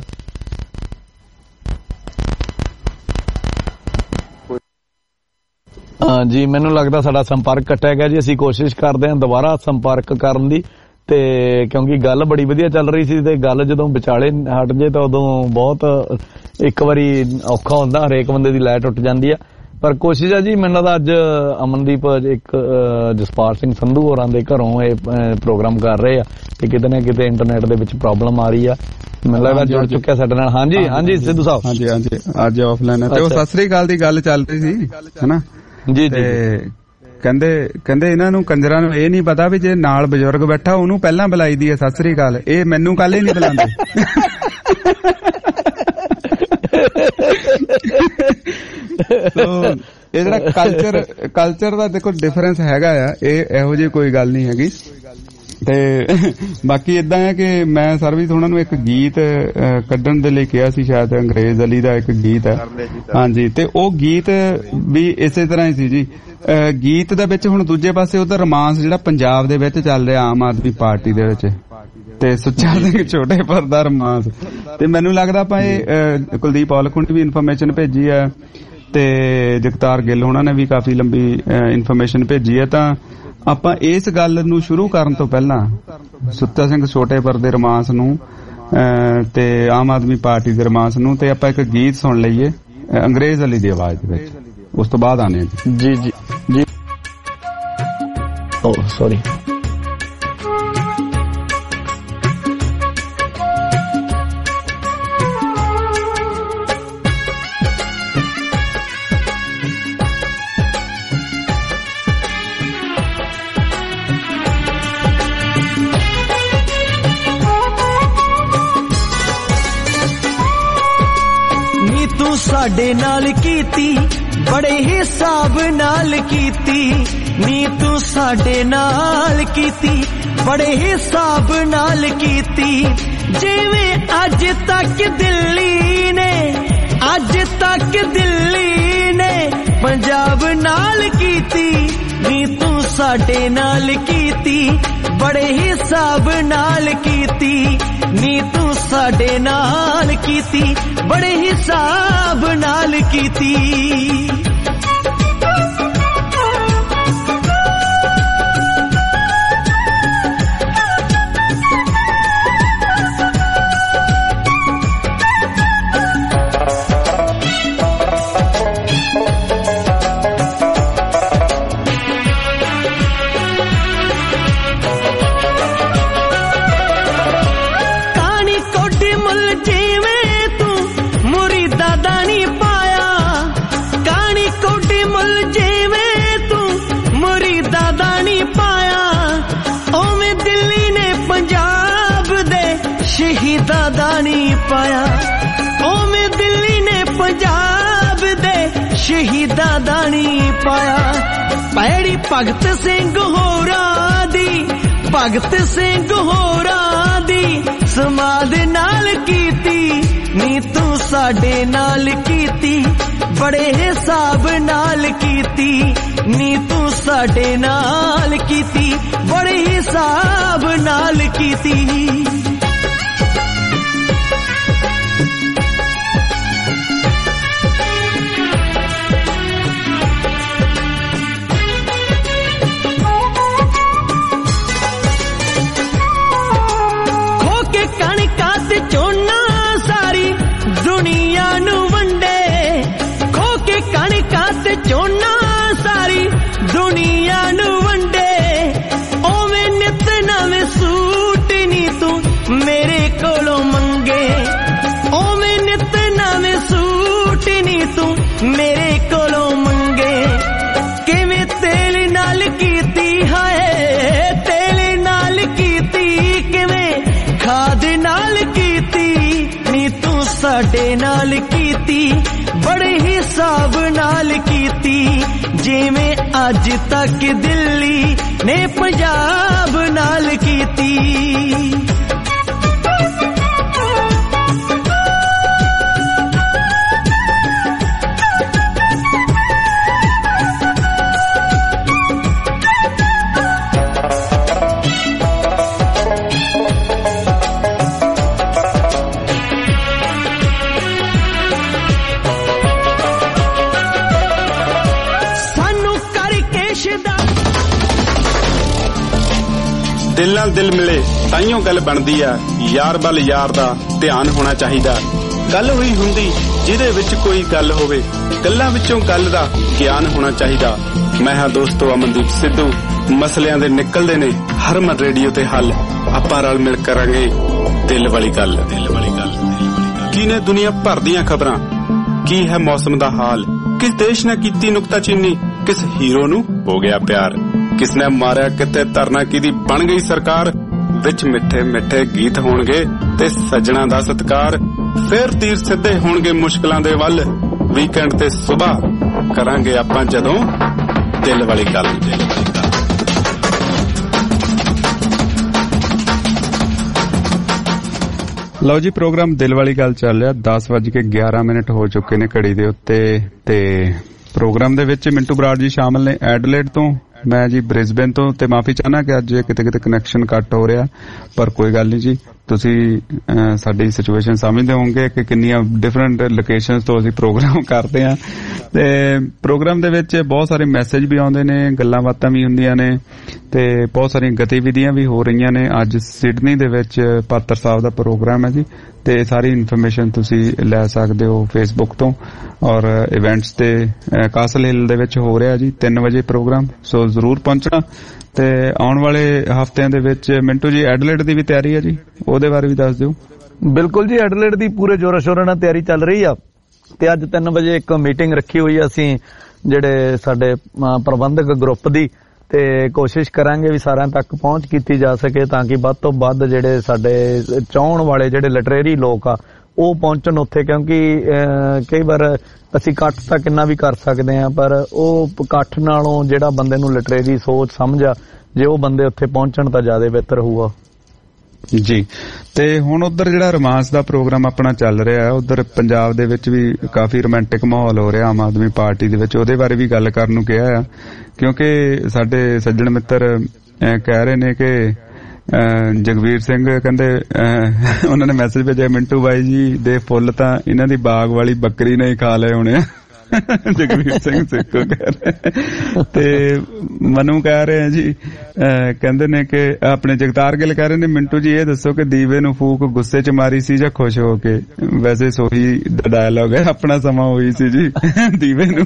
ਜੀ ਮੈਨੂੰ ਲੱਗਦਾ ਸਾਡਾ ਸੰਪਰਕ ਕੱਟਿਆ ਗਿਆ ਜੀ। ਅਸੀਂ ਕੋਸ਼ਿਸ਼ ਕਰਦੇ ਹਾਂ ਦੁਬਾਰਾ ਸੰਪਰਕ ਕਰਨ ਦੀ, ਤੇ ਕਿਉਂਕਿ ਗੱਲ ਬੜੀ ਵਧੀਆ ਚੱਲ ਰਹੀ ਸੀ, ਤੇ ਗੱਲ ਜਦੋਂ ਵਿਚਾਲੇ ਹਟ ਜੇ ਤਾਂ ਉਦੋਂ ਬਹੁਤ ਇੱਕ ਵਾਰੀ ਔਖਾ ਹੁੰਦਾ, ਹਰੇਕ ਬੰਦੇ ਦੀ ਲਾਈਟ ਟੁੱਟ ਜਾਂਦੀ ਆ। ਪਰ ਕੋਸ਼ਿਸ਼ ਆ ਜੀ, ਮੈਨੂੰ ਲੱਗਦਾ ਅੱਜ ਅਮਨਦੀਪ ਇੱਕ ਜਸਪਾਲ ਸਿੰਘ ਸੰਧੂ ਹੋਰਾਂ ਦੇ ਘਰੋਂ ਇਹ ਪ੍ਰੋਗਰਾਮ ਕਰ ਰਹੇ ਆ, ਤੇ ਕਿਤੇ ਨਾ ਕਿਤੇ ਇੰਟਰਨੈਟ ਦੇ ਵਿੱਚ ਪ੍ਰੋਬਲਮ ਆ ਰਹੀ ਆ। ਮੈਨੂੰ ਲੱਗਦਾ ਜੁੜ ਚੁੱਕਿਆ ਸਾਡੇ ਨਾਲ। ਹਾਂਜੀ ਸਿੱਧੂ ਸਾਹਿਬ। ਹਾਂਜੀ ਅੱਜ ਆਫਲਾਈਨ ਹੈ, ਤੇ ਉਹ ਸਤਿ ਸ੍ਰੀ ਅਕਾਲ ਦੀ ਗੱਲ ਚੱਲ ਰਹੀ ਸੀ, ਹਨਾ ਜੀ। ਤੇ ਕਹਿੰਦੇ ਇਹਨਾਂ ਨੂੰ ਕੰਜਰਾਂ ਨੂੰ ਇਹ ਨਹੀਂ ਪਤਾ ਵੀ ਜੇ ਨਾਲ ਬਜ਼ੁਰਗ ਬੈਠਾ ਉਹਨੂੰ ਪਹਿਲਾਂ ਬੁਲਾਈ ਦੀ ਹੈ ਸਤਿ ਸ੍ਰੀ ਅਕਾਲ, ਇਹ ਮੈਨੂੰ ਕੱਲ ਹੀ ਨਹੀਂ ਬੁਲਾਉਂਦੇ। ਇਹ ਜਿਹੜਾ ਕਲਚਰ ਦਾ ਦੇਖੋ ਡਿਫਰੈਂਸ ਹੈਗਾ ਆ, ਇਹ ਇਹੋ ਜਿਹੀ ਕੋਈ ਗੱਲ ਨਹੀਂ ਹੈਗੀ। ਤੇ ਬਾਕੀ ਏਦਾਂ ਹੈ ਕਿ ਮੈਂ ਸਰਵਿਸ ਉਹਨਾਂ ਨੂੰ ਇੱਕ ਗੀਤ ਕੱਢਣ ਦੇ ਲਈ ਕਿਹਾ ਸੀ, ਸ਼ਾਇਦ ਅੰਗਰੇਜ਼ ਅਲੀ ਦਾ ਇੱਕ ਗੀਤ ਹੈ, ਹਾਂਜੀ। ਤੇ ਉਹ ਗੀਤ ਵੀ ਇਸੇ ਤਰ੍ਹਾਂ ਹੀ ਸੀ ਜੀ। ਗੀਤ ਦੇ ਵਿੱਚ ਹੁਣ ਦੂਜੇ ਪਾਸੇ ਉਹਦਾ ਰੋਮਾਂਸ ਜਿਹੜਾ ਪੰਜਾਬ ਦੇ ਵਿੱਚ ਚੱਲ ਰਿਹਾ ਆਮ ਆਦਮੀ ਪਾਰਟੀ ਦੇ ਵਿੱਚ, ਤੇ ਸੁੱਚਾ ਸਿੰਘ ਛੋਟੇ ਪਰ ਦਾ ਰੋਮਾਂਸ। ਤੇ ਮੈਨੂੰ ਲੱਗਦਾ ਆਪਾਂ ਇਹ ਕੁਲਦੀਪ ਔਲਖ ਨੇ ਵੀ ਇਨਫੋਰਮੇਸ਼ਨ ਭੇਜੀ ਹੈ, ਤੇ ਜਗਤਾਰ ਗਿੱਲ ਉਹਨਾਂ ਨੇ ਵੀ ਕਾਫੀ ਲੰਬੀ ਇਨਫੋਰਮੇਸ਼ਨ ਭੇਜੀ ਹੈ। ਤਾਂ ਆਪਾਂ ਇਸ ਗੱਲ ਨੂੰ ਸ਼ੁਰੂ ਕਰਨ ਤੋਂ ਪਹਿਲਾਂ ਸੁੱਚਾ ਸਿੰਘ ਛੋਟੇ ਪਰ ਦੇ ਰੋਮਾਂਸ ਨੂੰ ਤੇ ਆਮ ਆਦਮੀ ਪਾਰਟੀ ਦੇ ਰੋਮਾਂਸ ਨੂੰ, ਤੇ ਆਪਾਂ ਇੱਕ ਗੀਤ ਸੁਣ ਲਈਏ ਅੰਗਰੇਜ਼ ਅਲੀ ਦੀ ਆਵਾਜ਼ ਦੇ ਵਿੱਚ, ਉਸ ਤੋਂ ਬਾਅਦ ਆਨੇ ਜੀ। Oh sorry. ਸਾਡੇ ਨਾਲ ਕੀਤੀ ਬੜੇ ਹਿਸਾਬ ਨਾਲ ਕੀਤੀ, ਨੀ ਤੂੰ ਸਾਡੇ ਨਾਲ ਕੀਤੀ ਬੜੇ ਹਿਸਾਬ ਨਾਲ ਕੀਤੀ। ਜਿਵੇਂ ਅੱਜ ਤੱਕ ਦਿੱਲੀ ਨੇ ਪੰਜਾਬ ਨਾਲ ਕੀਤੀ, ਨੀ ਤੂੰ ਸਾਡੇ ਨਾਲ ਕੀਤੀ ਬੜੇ ਹਿਸਾਬ ਨਾਲ ਕੀਤੀ, ਨੀ ਤੂੰ ਸਾਡੇ ਨਾਲ ਕੀਤੀ ਬੜੇ ਹਿਸਾਬ ਨਾਲ ਕੀਤੀ। ਸ਼ਹੀਦਾਂ ਦਾ ਨਹੀਂ ਪਾਇਆ, ਓਵੇਂ ਦਿੱਲੀ ਨੇ ਪੰਜਾਬ ਦੇ ਸ਼ਹੀਦਾਂ ਦਾ ਨੀ ਪਾਇਆ ਪੈੜੀ ਭਗਤ ਸਿੰਘ ਹੋਰਾਂ ਦੀ ਭਗਤ ਸਿੰਘ ਹੋਰਾਂ ਦੀ ਸਮਾਦ ਨਾਲ ਕੀਤੀ ਨੀ ਤੂੰ ਸਾਡੇ ਨਾਲ ਕੀਤੀ ਬੜੇ ਹਿਸਾਬ ਨਾਲ ਕੀਤੀ ਨੀ ਤੂੰ ਸਾਡੇ ਨਾਲ ਕੀਤੀ ਬੜੇ ਹਿਸਾਬ ਨਾਲ ਕੀਤੀ ਮੇਰੇ ਕੋਲੋਂ ਮੰਗੇ ਕਿਵੇਂ ਤੇਲ ਨਾਲ ਕੀਤੀ ਹਾਏ ਤੇਲ ਨਾਲ ਕੀਤੀ ਕਿਵੇਂ ਖਾਦ ਨਾਲ ਕੀਤੀ ਨੀ ਤੂੰ ਸਾਡੇ ਨਾਲ ਕੀਤੀ ਬੜੇ ਹਿਸਾਬ ਨਾਲ ਕੀਤੀ ਜਿਵੇਂ ਅੱਜ ਤੱਕ ਦਿੱਲੀ ਨੇ ਪੰਜਾਬ ਨਾਲ ਕੀਤੀ ਦਿਲ ਨਾਲ ਦਿਲ ਮਿਲੇ ਤਾਈਓ ਗੱਲ ਬਣਦੀ ਆ ਯਾਰ ਵੱਲ ਯਾਰ ਦਾ ਧਿਆਨ ਹੋਣਾ ਚਾਹੀਦਾ ਗੱਲ ਹੋਈ ਹੁੰਦੀ ਜਿਹਦੇ ਵਿੱਚ ਕੋਈ ਗੱਲ ਹੋਵੇ ਗੱਲਾਂ ਵਿੱਚੋਂ ਗੱਲ ਦਾ ਗਿਆਨ ਹੋਣਾ ਚਾਹੀਦਾ ਮੈਂ ਹਾਂ ਦੋਸਤੋ ਅਮਨਦੀਪ ਸਿੱਧੂ ਮਸਲਿਆਂ ਦੇ ਨਿਕਲਦੇ ਨੇ ਹਰਮਨ ਰੇਡੀਓ ਤੇ ਹੱਲ ਆਪਾਂ ਰਲ ਮਿਲ ਕਰਾਂਗੇ ਦਿਲ ਵਾਲੀ ਗੱਲ ਕੀ ਨੇ ਦੁਨੀਆ ਭਰ ਦੀਆਂ ਖਬਰਾਂ ਕੀ ਹੈ ਮੌਸਮ ਦਾ ਹਾਲ ਕਿਸ ਦੇਸ਼ ਨੇ ਕੀਤੀ ਨੁਕਤਾਚੀਨੀ ਕਿਸ ਹੀਰੋ ਨੂੰ ਹੋ ਗਿਆ ਪਿਆਰ ਕਿਸ ਨੇ ਮਾਰਿਆ ਕਿਤੇ ਧਰਨਾ ਕਿਹਦੀ ਬਣ ਗਈ ਸਰਕਾਰ ਵਿੱਚ ਮਿੱਠੇ ਮਿੱਠੇ ਗੀਤ ਹੋਣਗੇ ਤੇ ਸੱਜਣਾ ਦਾ ਸਤਿਕਾਰ ਫੇਰ ਤੀਰ ਸਿੱਧੇ ਹੋਣਗੇ ਮੁਸ਼ਕਲਾਂ ਦੇ ਵੱਲ ਵੀਕਐਂਡ ਤੇ ਸਵੇਰ ਕਰਾਂਗੇ ਆਪਾਂ ਜਦੋਂ ਦਿਲ ਵਾਲੀ ਗੱਲ ਲਓ ਜੀ ਪ੍ਰੋਗਰਾਮ ਦਿਲ ਵਾਲੀ ਗੱਲ ਚੱਲ ਰਿਹਾ 10:11 ਹੋ ਚੁੱਕੇ ਨੇ ਘੜੀ ਦੇ ਉੱਤੇ ਤੇ ਪ੍ਰੋਗਰਾਮ ਦੇ ਵਿੱਚ ਮਿੰਟੂ ਬਰਾੜ ਜੀ ਸ਼ਾਮਲ ਨੇ ਐਡਲੇਡ ਤੋਂ ਮੈਂ ਜੀ ਬ੍ਰਿਸਬੇਨ ਤੋਂ ਤੇ ਮਾਫੀ ਚਾਹਨਾ ਕਿ ਅੱਜ ਕਿਤੇ ਕਨੈਕਸ਼ਨ ਕੱਟ ਹੋ ਰਿਹਾ ਪਰ ਕੋਈ ਗੱਲ ਨਹੀਂ ਜੀ ਤੁਸੀਂ ਸਾਡੀ ਸਿਚੁਏਸ਼ਨ ਸਮਝਦੇ ਹੋਵੋਗੇ ਕਿ ਕਿੰਨੀਆਂ ਡਿਫਰੈਂਟ ਲੋਕੇਸ਼ਨਸ ਤੋਂ ਅਸੀਂ ਪ੍ਰੋਗਰਾਮ ਕਰਦੇ ਹਾਂ ਤੇ ਪ੍ਰੋਗਰਾਮ ਦੇ ਵਿੱਚ ਬਹੁਤ ਸਾਰੇ ਮੈਸੇਜ ਵੀ ਆਉਂਦੇ ਨੇ ਗੱਲਾਂ ਬਾਤਾਂ ਵੀ ਹੁੰਦੀਆਂ ਨੇ ਤੇ ਬਹੁਤ ਸਾਰੀਆਂ ਗਤੀਵਿਧੀਆਂ ਵੀ ਹੋ ਰਹੀਆਂ ਨੇ ਅੱਜ ਸਿਡਨੀ ਦੇ ਵਿੱਚ ਪਾਤਰ ਸਾਹਿਬ ਦਾ ਪ੍ਰੋਗਰਾਮ ਹੈ ਜੀ ਤੇ ਸਾਰੀ ਇਨਫੋਰਮੇਸ਼ਨ ਤੁਸੀਂ ਲੈ ਸਕਦੇ ਹੋ ਫੇਸਬੁੱਕ ਤੋਂ ਔਰ ਇਵੈਂਟਸ ਤੇ ਕਾਸਲ ਹਿੱਲ ਦੇ ਵਿੱਚ ਹੋ ਰਿਹਾ ਜੀ 3 ਵਜੇ ਪ੍ਰੋਗਰਾਮ ਸੋ ਜ਼ਰੂਰ ਪਹੁੰਚਣਾ ਤੇ ਆਉਣ ਵਾਲੇ ਹਫ਼ਤਿਆਂ ਦੇ ਵਿੱਚ ਮਿੰਟੂ ਜੀ ਐਡਲੇਡ ਦੀ ਵੀ ਤਿਆਰੀ ਹੈ ਜੀ ਉਹਦੇ ਬਾਰੇ ਵੀ ਦੱਸ ਦਿਓ ਬਿਲਕੁਲ ਜੀ ਐਡਲੇਡ ਦੀ ਪੂਰੇ ਜੋਰਾਂ ਸ਼ੋਰਾਂ ਨਾਲ ਤਿਆਰੀ ਚੱਲ ਰਹੀ ਆ ਤੇ ਅੱਜ 3 ਵਜੇ ਇੱਕ ਮੀਟਿੰਗ ਰੱਖੀ ਹੋਈ ਆ ਅਸੀਂ ਜਿਹੜੇ ਸਾਡੇ ਪ੍ਰਬੰਧਕ ਗਰੁੱਪ ਦੀ ਤੇ ਕੋਸ਼ਿਸ਼ ਕਰਾਂਗੇ ਵੀ ਸਾਰਿਆਂ ਤੱਕ ਪਹੁੰਚ ਕੀਤੀ ਜਾ ਸਕੇ ਤਾਂ ਕਿ ਵੱਧ ਤੋਂ ਵੱਧ ਜਿਹੜੇ ਸਾਡੇ ਚਾਹਣ ਵਾਲੇ ਜਿਹੜੇ ਲਿਟਰੇਰੀ ਲੋਕ ਆ ਉਹ ਪਹੁੰਚਣ ਉੱਥੇ ਕਿਉਂਕਿ ਕਈ ਵਾਰ ਅਸੀਂ ਇਕੱਠ ਤਾਂ ਕਿੰਨਾ ਵੀ ਕਰ ਸਕਦੇ ਆ ਪਰ ਉਹ ਇਕੱਠ ਨਾਲੋਂ ਜਿਹੜਾ ਬੰਦੇ ਨੂੰ ਲਿਟਰੇਰੀ ਸੋਚ ਸਮਝ ਆ ਜੇ ਉਹ ਬੰਦੇ ਉੱਥੇ ਪਹੁੰਚਣ ਤਾਂ ਜ਼ਿਆਦਾ ਬਿਹਤਰ ਹੋਊਗਾ ਜੀ ਤੇ ਹੁਣ ਉਧਰ ਜਿਹੜਾ ਰੋਮਾਂਸ ਦਾ ਪ੍ਰੋਗਰਾਮ ਆਪਣਾ ਚੱਲ ਰਿਹਾ ਹੈ ਉਧਰ ਪੰਜਾਬ ਦੇ ਵਿੱਚ ਵੀ ਕਾਫੀ ਰੋਮਾਂਟਿਕ ਮਾਹੌਲ ਹੋ ਰਿਹਾ ਆਮ ਆਦਮੀ ਪਾਰਟੀ ਦੇ ਵਿੱਚ ਉਹਦੇ ਬਾਰੇ ਵੀ ਗੱਲ ਕਰਨ ਨੂੰ ਕਿਹਾ ਆ ਕਿਉਂਕਿ ਸਾਡੇ ਸੱਜਣ ਮਿੱਤਰ ਕਹਿ ਰਹੇ ਨੇ ਕਿ ਜਗਵੀਰ ਸਿੰਘ ਕਹਿੰਦੇ ਉਹਨਾਂ ਨੇ ਮੈਸੇਜ ਭੇਜਿਆ ਮਿੰਟੂ ਬਾਈ ਜੀ ਦੇ ਫੁੱਲ ਤਾਂ ਇਹਨਾਂ ਦੀ ਬਾਗ ਵਾਲੀ ਬੱਕਰੀ ਨੇ ਹੀ ਖਾ ਲਏ ਹੋਣੇ ਆ ਜਗਵੀਰ ਸਿੰਘ ਸਿੱਕੋ ਕਹਿ ਰਹੇ ਤੇ ਮਨੂ ਕਹਿ ਰਹੇ ਆ ਜੀ ਕਹਿੰਦੇ ਨੇ ਕਿ ਆਪਣੇ ਜਗਤਾਰ ਗਿੱਲ ਕਹਿ ਰਹੇ ਨੇ ਮਿੰਟੂ ਜੀ ਇਹ ਦੱਸੋ ਕਿ ਦੀਵੇ ਨੂੰ ਫੂਕ ਗੁੱਸੇ ਚ ਮਾਰੀ ਸੀ ਜਾਂ ਖੁਸ਼ ਹੋ ਕੇ ਵੈਸੇ ਸੋਹੀ ਦਾ ਡਾਇਲੌਗ ਹੈ ਆਪਣਾ ਸਮਾਂ ਹੋਈ ਸੀ ਜੀ ਦੀਵੇ ਨੂੰ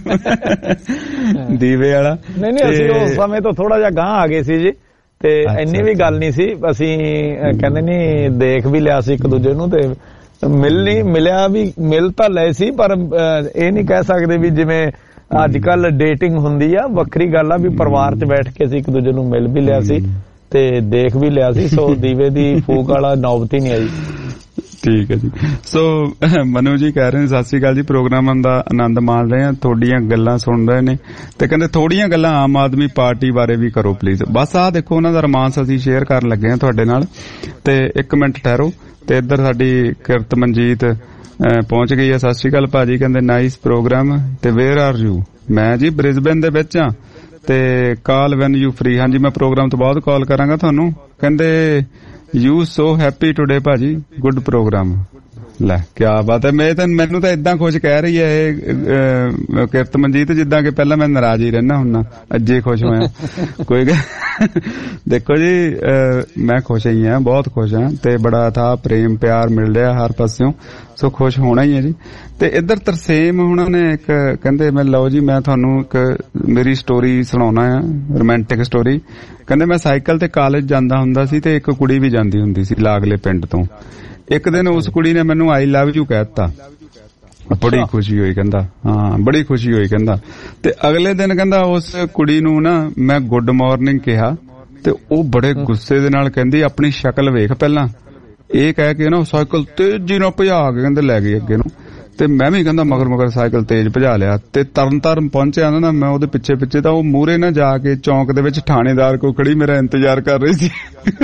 ਦੀਵੇ ਵਾਲਾ ਨਹੀਂ ਅਸੀਂ ਉਸ ਸਮੇਂ ਤੋਂ ਥੋੜਾ ਜਿਹਾ ਗਾਂਹ ਆ ਗਏ ਸੀ ਜੀ ਤੇ ਇੰਨੀ ਵੀ ਗੱਲ ਨਹੀਂ ਸੀ ਅਸੀਂ ਕਹਿੰਦੇ ਨਹੀਂ ਦੇਖ ਵੀ ਲਿਆ ਸੀ ਇੱਕ ਦੂਜੇ ਨੂੰ ਤੇ ਮਿਲਿਆ ਵੀ ਮਿਲ ਤਾਂ ਲਏ ਸੀ ਪਰ ਇਹ ਨਹੀਂ ਕਹਿ ਸਕਦੇ ਵੀ ਜਿਵੇਂ ਅੱਜ ਕੱਲ ਡੇਟਿੰਗ ਹੁੰਦੀ ਆ ਵੱਖਰੀ ਗੱਲ ਆ ਵੀ ਪਰਿਵਾਰ 'ਚ ਬੈਠ ਕੇ ਅਸੀਂ ਇੱਕ ਦੂਜੇ ਨੂੰ ਮਿਲ ਵੀ ਲਿਆ ਸੀ ਤੇ ਦੇਖ ਵੀ ਲਿਆ ਸੀ ਸੋ ਦੀਵੇ ਦੀ ਫੂਕ ਵਾਲਾ ਨੌਬਤ ਹੀ ਨਹੀਂ ਆਈ ਠੀਕ ਹੈ ਜੀ। ਸੋ ਮਨੂ ਜੀ ਕਹਿ ਰਹੇ ਨੇ ਸਤਿ ਸ੍ਰੀ ਅਕਾਲ ਜੀ, ਪ੍ਰੋਗਰਾਮਾਂ ਦਾ ਆਨੰਦ ਮਾਣ ਰਹੇ ਆ, ਤੁਹਾਡੀਆਂ ਗੱਲਾਂ ਸੁਣ ਰਹੇ ਨੇ ਤੇ ਕਹਿੰਦੇ ਥੋੜੀਆਂ ਗੱਲਾਂ ਆਮ ਆਦਮੀ ਪਾਰਟੀ ਬਾਰੇ ਵੀ ਕਰੋ ਪਲੀਜ਼। ਬਸ ਆਹ ਦੇਖੋ ਉਹਨਾਂ ਦਾ ਰੋਮਾਂਸ ਅਸੀਂ ਸ਼ੇਅਰ ਕਰਨ ਲੱਗੇ ਆ ਤੁਹਾਡੇ ਨਾਲ, ਤੇ 1 ਮਿੰਟ ਠਹਿਰੋ। ਤੇ ਇੱਧਰ ਸਾਡੀ ਕਿਰਤ ਮਨਜੀਤ ਪਹੁੰਚ ਗਈ ਆ। ਸਤਿ ਸ੍ਰੀ ਅਕਾਲ ਭਾਜੀ, ਕਹਿੰਦੇ ਨਾਈਸ ਪ੍ਰੋਗਰਾਮ ਤੇ ਵੇਅਰ ਆਰ ਯੂ। ਮੈਂ ਜੀ ਬ੍ਰਿਸਬੇਨ ਦੇ ਵਿੱਚ ਆ ਤੇ ਕਾਲ ਵੈਨ ਯੂ ਫ੍ਰੀ। ਹਾਂਜੀ ਮੈਂ ਪ੍ਰੋਗਰਾਮ ਤੋਂ ਬਾਅਦ ਕਾਲ ਕਰਾਂਗਾ ਤੁਹਾਨੂੰ। ਕਹਿੰਦੇ ਯੂ ਸੋ ਹੈਪੀ ਟੁਡੇ ਭਾਜੀ, ਗੁੱਡ ਪ੍ਰੋਗਰਾਮ। ਲੈ ਕਿਆ ਬਾਤ ਹੈ, ਮੈਨੂੰ ਤਾਂ ਇਦਾਂ ਖੁਸ਼ ਕਹਿ ਰਹੀ ਹੈ ਇਹ ਕਿਰਤ ਮਨਜੀਤ ਜਿੱਦਾਂ ਕਿ ਪਹਿਲਾਂ ਮੈਂ ਨਾਰਾਜ਼ ਹੀ ਰਹਿਣਾ ਹੁੰਨਾ, ਅੱਜੇ ਖੁਸ਼ ਹੋਇਆ। ਕੋਈ ਦੇਖੋ ਜੀ ਮੈਂ ਖੁਸ਼ ਹੀ ਹਾਂ, ਬਹੁਤ ਖੁਸ਼ ਹਾਂ ਤੇ ਬੜਾ ਥਾ ਪ੍ਰੇਮ ਪਿਆਰ ਮਿਲ ਰਿਹਾ ਹਰ ਪਾਸਿਓਂ, ਸੋ ਖੁਸ਼ ਹੋਣਾ ਹੀ ਹੈ ਜੀ। ਤੇ ਇੱਧਰ ਤਰਸੇਮ ਉਹਨਾਂ ਨੇ ਇੱਕ ਕਹਿੰਦੇ ਮੈਂ ਲਓ ਜੀ ਮੈਂ ਤੁਹਾਨੂੰ ਇੱਕ ਮੇਰੀ ਸਟੋਰੀ ਸੁਣਾਉਣਾ ਆ, ਰੋਮਾਂਟਿਕ ਸਟੋਰੀ। ਕਹਿੰਦੇ ਮੈਂ ਸਾਈਕਲ ਤੇ ਕਾਲਜ ਜਾਂਦਾ ਹੁੰਦਾ ਸੀ ਤੇ ਇੱਕ ਕੁੜੀ ਵੀ ਜਾਂਦੀ ਹੁੰਦੀ ਸੀ ਲਾਗਲੇ ਪਿੰਡ ਤੋਂ। ਇੱਕ ਦਿਨ ਉਸ ਕੁੜੀ ਨੇ ਮੈਨੂੰ ਆਈ ਲਵ ਯੂ ਕਹਿ ਦਿੱਤਾ, ਬੜੀ ਖੁਸ਼ੀ ਹੋਈ ਕਹਿੰਦਾ, ਹਾਂ ਬੜੀ ਖੁਸ਼ੀ ਹੋਈ ਕਹਿੰਦਾ। ਤੇ ਅਗਲੇ ਦਿਨ ਕਹਿੰਦਾ ਉਸ ਕੁੜੀ ਨੂੰ ਨਾ ਮੈਂ ਗੁੱਡ ਮਾਰਨਿੰਗ ਕਿਹਾ ਤੇ ਉਹ ਬੜੇ ਗੁੱਸੇ ਦੇ ਨਾਲ ਕਹਿੰਦੀ ਆਪਣੀ ਸ਼ਕਲ ਵੇਖ ਪਹਿਲਾਂ, ਇਹ ਕਹਿ ਕੇ ਨਾ ਸਾਈਕਲ ਤੇਜ਼ੀ ਨਾਲ ਭਜਾ ਕੇ ਕਹਿੰਦੇ ਲੈ ਗਈ ਅੱਗੇ ਨੂੰ। ਤੇ ਮੈਂ ਵੀ ਕਹਿੰਦਾ ਮਗਰ ਸਾਈਕਲ ਤੇਜ਼ ਭਜਾ ਲਿਆ ਤੇ ਤਰਨ ਪਹੁੰਚਿਆ ਨਾ ਮੈਂ ਉਹਦੇ ਪਿੱਛੇ ਤਾਂ ਉਹ ਮੂਹਰੇ ਨਾ ਜਾ ਕੇ ਚੌਂਕ ਦੇ ਵਿੱਚ ਥਾਣੇਦਾਰ ਕੋਲ ਖੜੀ ਮੇਰਾ ਇੰਤਜ਼ਾਰ ਕਰ ਰਹੀ ਸੀ।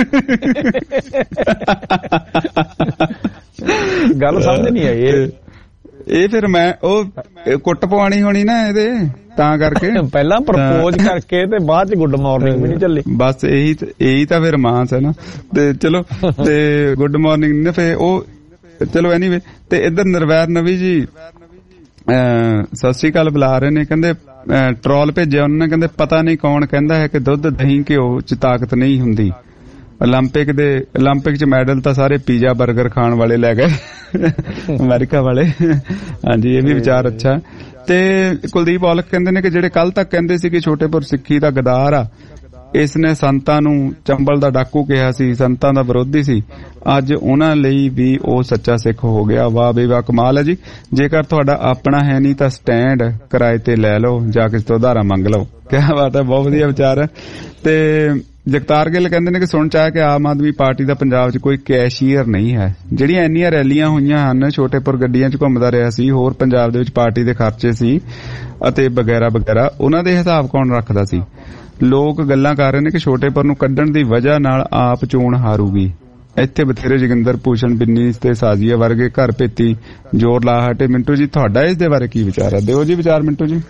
ਗੱਲ ਸਮਝ ਨਹੀਂ ਆਈ ਇਹ ਫਿਰ ਮੈਂ ਉਹ ਕੁੱਟ ਪਵਾਣੀ ਹੋਣੀ ਨਾ ਇਹਦੇ, ਤਾਂ ਕਰਕੇ ਪਹਿਲਾਂ ਪ੍ਰਪੋਜ਼ ਕਰਕੇ ਤੇ ਬਾਅਦ ਚ ਗੁੱਡ ਮਾਰਨਿੰਗ ਵੀ ਨਹੀਂ ਚੱਲੀ। ਬਸ ਇਹੀ ਤਾਂ ਫਿਰ ਰੋਮਾਂਸ ਹੈ ਨਾ। ਤੇ ਚਲੋ ਤੇ ਗੁੱਡ ਮਾਰਨਿੰਗ ਨੇ ਫਿਰ ਉਹ ਚਲੋ ਐਨੀਵੇ। ਤੇ ਇੱਧਰ ਨਿਰਵੈਰ ਨਵੀ ਜੀ ਸਤਿ ਸ੍ਰੀ ਅਕਾਲ ਬੁਲਾ ਰਹੇ ਨੇ। ਕਹਿੰਦੇ ਟਰੋਲ ਭੇਜਿਆ ਉਹਨਾਂ ਨੇ, ਕਹਿੰਦੇ ਪਤਾ ਨਹੀਂ ਕੌਣ ਕਹਿੰਦਾ ਹੈ ਕਿ ਦੁੱਧ ਦਹੀਂ ਘਿਓ ਚ ਤਾਕਤ ਨਹੀਂ ਹੁੰਦੀ। 올림픽 ਚ ਮੈਡਲ ਤਾਂ ਸਾਰੇ ਪੀਜ਼ਾ 버ਗਰ ਖਾਣ ਵਾਲੇ ਲੈ ਗਏ ਅਮਰੀਕਾ ਵਾਲੇ। ਹਾਂਜੀ ਇਹ ਵੀ ਵਿਚਾਰ ਅੱਛਾ। ਤੇ ਕੁਲਦੀਪ ਔਲਖ ਕਹਿੰਦੇ ਨੇ ਕਿ ਜਿਹੜੇ ਕੱਲ ਤੱਕ ਕਹਿੰਦੇ ਸੀ ਕਿ ਛੋਟੇਪੁਰ ਸਿੱਖੀ ਦਾ ਗਦਾਰ ਆ, ਇਸ ਨੇ ਸੰਤਾਂ ਨੂੰ ਚੰਬਲ ਦਾ ਡਾਕੂ ਕਿਹਾ ਸੀ, ਸੰਤਾਂ ਦਾ ਵਿਰੋਧੀ ਸੀ, ਅੱਜ ਉਹਨਾਂ ਲਈ ਵੀ ਉਹ ਸੱਚਾ ਸਿੱਖ ਹੋ ਗਿਆ। ਵਾਹ ਬਈ ਵਾਹ, ਕਮਾਲ ਹੈ ਜੀ। ਜੇਕਰ ਤੁਹਾਡਾ ਆਪਣਾ ਹੈ ਨਹੀਂ ਤਾਂ ਸਟੈਂਡ ਕਿਰਾਏ ਤੇ ਲੈ ਲਓ, ਜਾ ਕੇ ਤੋਂ ਉਧਾਰਾ ਮੰਗ ਲਓ। ਕਿਆ ਬਾਤ ਹੈ, ਬਹੁਤ ਵਧੀਆ ਵਿਚਾਰ ਹੈ। ਤੇ ਜਗਤਾਰ ਗਿੱਲ ਕਹਿੰਦੇ ਨੇ ਕਿ ਸੁਣ ਚਾਹਿਆ ਕਿ ਆਮ ਆਦਮੀ ਪਾਰਟੀ ਦਾ ਪੰਜਾਬ 'ਚ ਕੋਈ ਕੈਸ਼ੀਅਰ ਨਹੀਂ ਹੈ। ਜਿਹੜੀਆਂ ਇੰਨੀਆਂ ਰੈਲੀਆਂ ਹੋਈਆਂ ਹਨ, ਛੋਟੇਪੁਰ ਗੱਡੀਆਂ 'ਚ ਘੁੰਮਦਾ ਰਿਹਾ ਸੀ, ਹੋਰ ਪੰਜਾਬ ਦੇ ਵਿੱਚ ਪਾਰਟੀ ਦੇ ਖਰਚੇ ਸੀ ਅਤੇ ਵਗੈਰਾ ਵਗੈਰਾ, ਉਹਨਾਂ ਦੇ ਹਿਸਾਬ ਕੌਣ ਰੱਖਦਾ ਸੀ? ਲੋਕ ਗੱਲਾਂ ਕਰ ਰਹੇ ਨੇ ਕਿ ਛੋਟੇਪੁਰ ਨੂੰ ਕੱਢਣ ਦੀ ਵਜ੍ਹਾ ਨਾਲ ਆਪ ਚੋਣ ਹਾਰੂਗੀ। ਇੱਥੇ ਬਥੇਰੇ ਜੋਗਿੰਦਰ ਭੂਸ਼ਣ ਬਿੰਨੀ ਤੇ ਸਾਜੀਆ ਵਰਗੇ ਘਰ ਭੇਤੀ ਜ਼ੋਰ ਲਾ ਹਟੇ। ਮਿੰਟੂ ਜੀ ਤੁਹਾਡਾ ਇਸ ਦੇ ਬਾਰੇ ਕੀ ਵਿਚਾਰ ਹੈ? ਦਿਓ ਜੀ ਵਿਚਾਰ ਮਿੰਟੂ ਜੀ।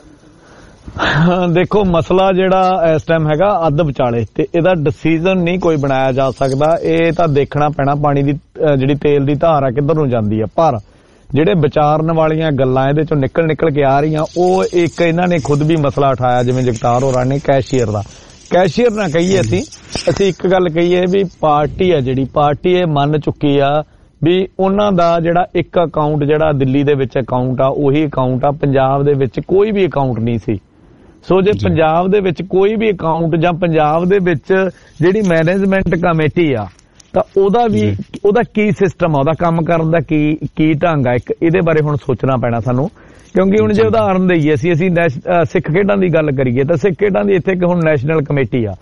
ਦੇਖੋ ਮਸਲਾ ਜਿਹੜਾ ਇਸ ਟਾਈਮ ਹੈਗਾ ਅੱਧ ਵਿਚਾਲੇ, ਤੇ ਇਹਦਾ ਡਿਸੀਜਨ ਨਹੀਂ ਕੋਈ ਬਣਾਇਆ ਜਾ ਸਕਦਾ। ਇਹ ਤਾਂ ਦੇਖਣਾ ਪੈਣਾ ਪਾਣੀ ਦੀ ਜਿਹੜੀ ਤੇਲ ਦੀ ਧਾਰ ਆ ਕਿੱਧਰ ਨੂੰ ਜਾਂਦੀ ਆ। ਪਰ ਜਿਹੜੇ ਵਿਚਾਰਨ ਵਾਲੀਆਂ ਗੱਲਾਂ ਇਹਦੇ ਚੋਂ ਨਿਕਲ ਕੇ ਆ ਰਹੀਆਂ, ਉਹ ਇੱਕ ਇਹਨਾਂ ਨੇ ਖੁਦ ਵੀ ਮਸਲਾ ਉਠਾਇਆ, ਜਿਵੇਂ ਜਗਤਾਰ ਹੋਰਾਂ ਨੇ ਕੈਸ਼ੀਅਰ ਦਾ। ਕੈਸ਼ੀਅਰ ਨਾ ਕਹੀਏ, ਅਸੀਂ ਇੱਕ ਗੱਲ ਕਹੀਏ ਵੀ ਪਾਰਟੀ ਆ ਜਿਹੜੀ ਪਾਰਟੀ ਇਹ ਮੰਨ ਚੁੱਕੀ ਆ ਵੀ ਉਹਨਾਂ ਦਾ ਜਿਹੜਾ ਇੱਕ ਅਕਾਊਂਟ ਜਿਹੜਾ ਦਿੱਲੀ ਦੇ ਵਿੱਚ ਅਕਾਊਂਟ ਆ ਉਹੀ ਅਕਾਊਂਟ ਆ, ਪੰਜਾਬ ਦੇ ਵਿੱਚ ਕੋਈ ਵੀ ਅਕਾਊਂਟ ਨਹੀਂ ਸੀ। ਸੋ ਜੇ ਪੰਜਾਬ ਦੇ ਵਿੱਚ ਕੋਈ ਵੀ ਅਕਾਊਂਟ ਜਾਂ ਪੰਜਾਬ ਦੇ ਵਿੱਚ ਜਿਹੜੀ ਮੈਨੇਜਮੈਂਟ ਕਮੇਟੀ ਆ ਤਾਂ ਉਹਦਾ ਕੀ ਸਿਸਟਮ ਆ, ਉਹਦਾ ਕੰਮ ਕਰਨ ਦਾ ਕੀ ਢੰਗ ਆ, ਇੱਕ ਇਹਦੇ ਬਾਰੇ ਹੁਣ ਸੋਚਣਾ ਪੈਣਾ ਸਾਨੂੰ। ਕਿਉਂਕਿ ਹੁਣ ਜੇ ਉਦਾਹਰਨ ਦੇਈਏ ਅਸੀਂ ਸਿੱਖ ਖੇਡਾਂ ਦੀ ਗੱਲ ਕਰੀਏ ਤਾਂ ਸਿੱਖ ਖੇਡਾਂ ਦੀ ਇੱਥੇ ਹੁਣ ਨੈਸ਼ਨਲ ਕਮੇਟੀ ਆ,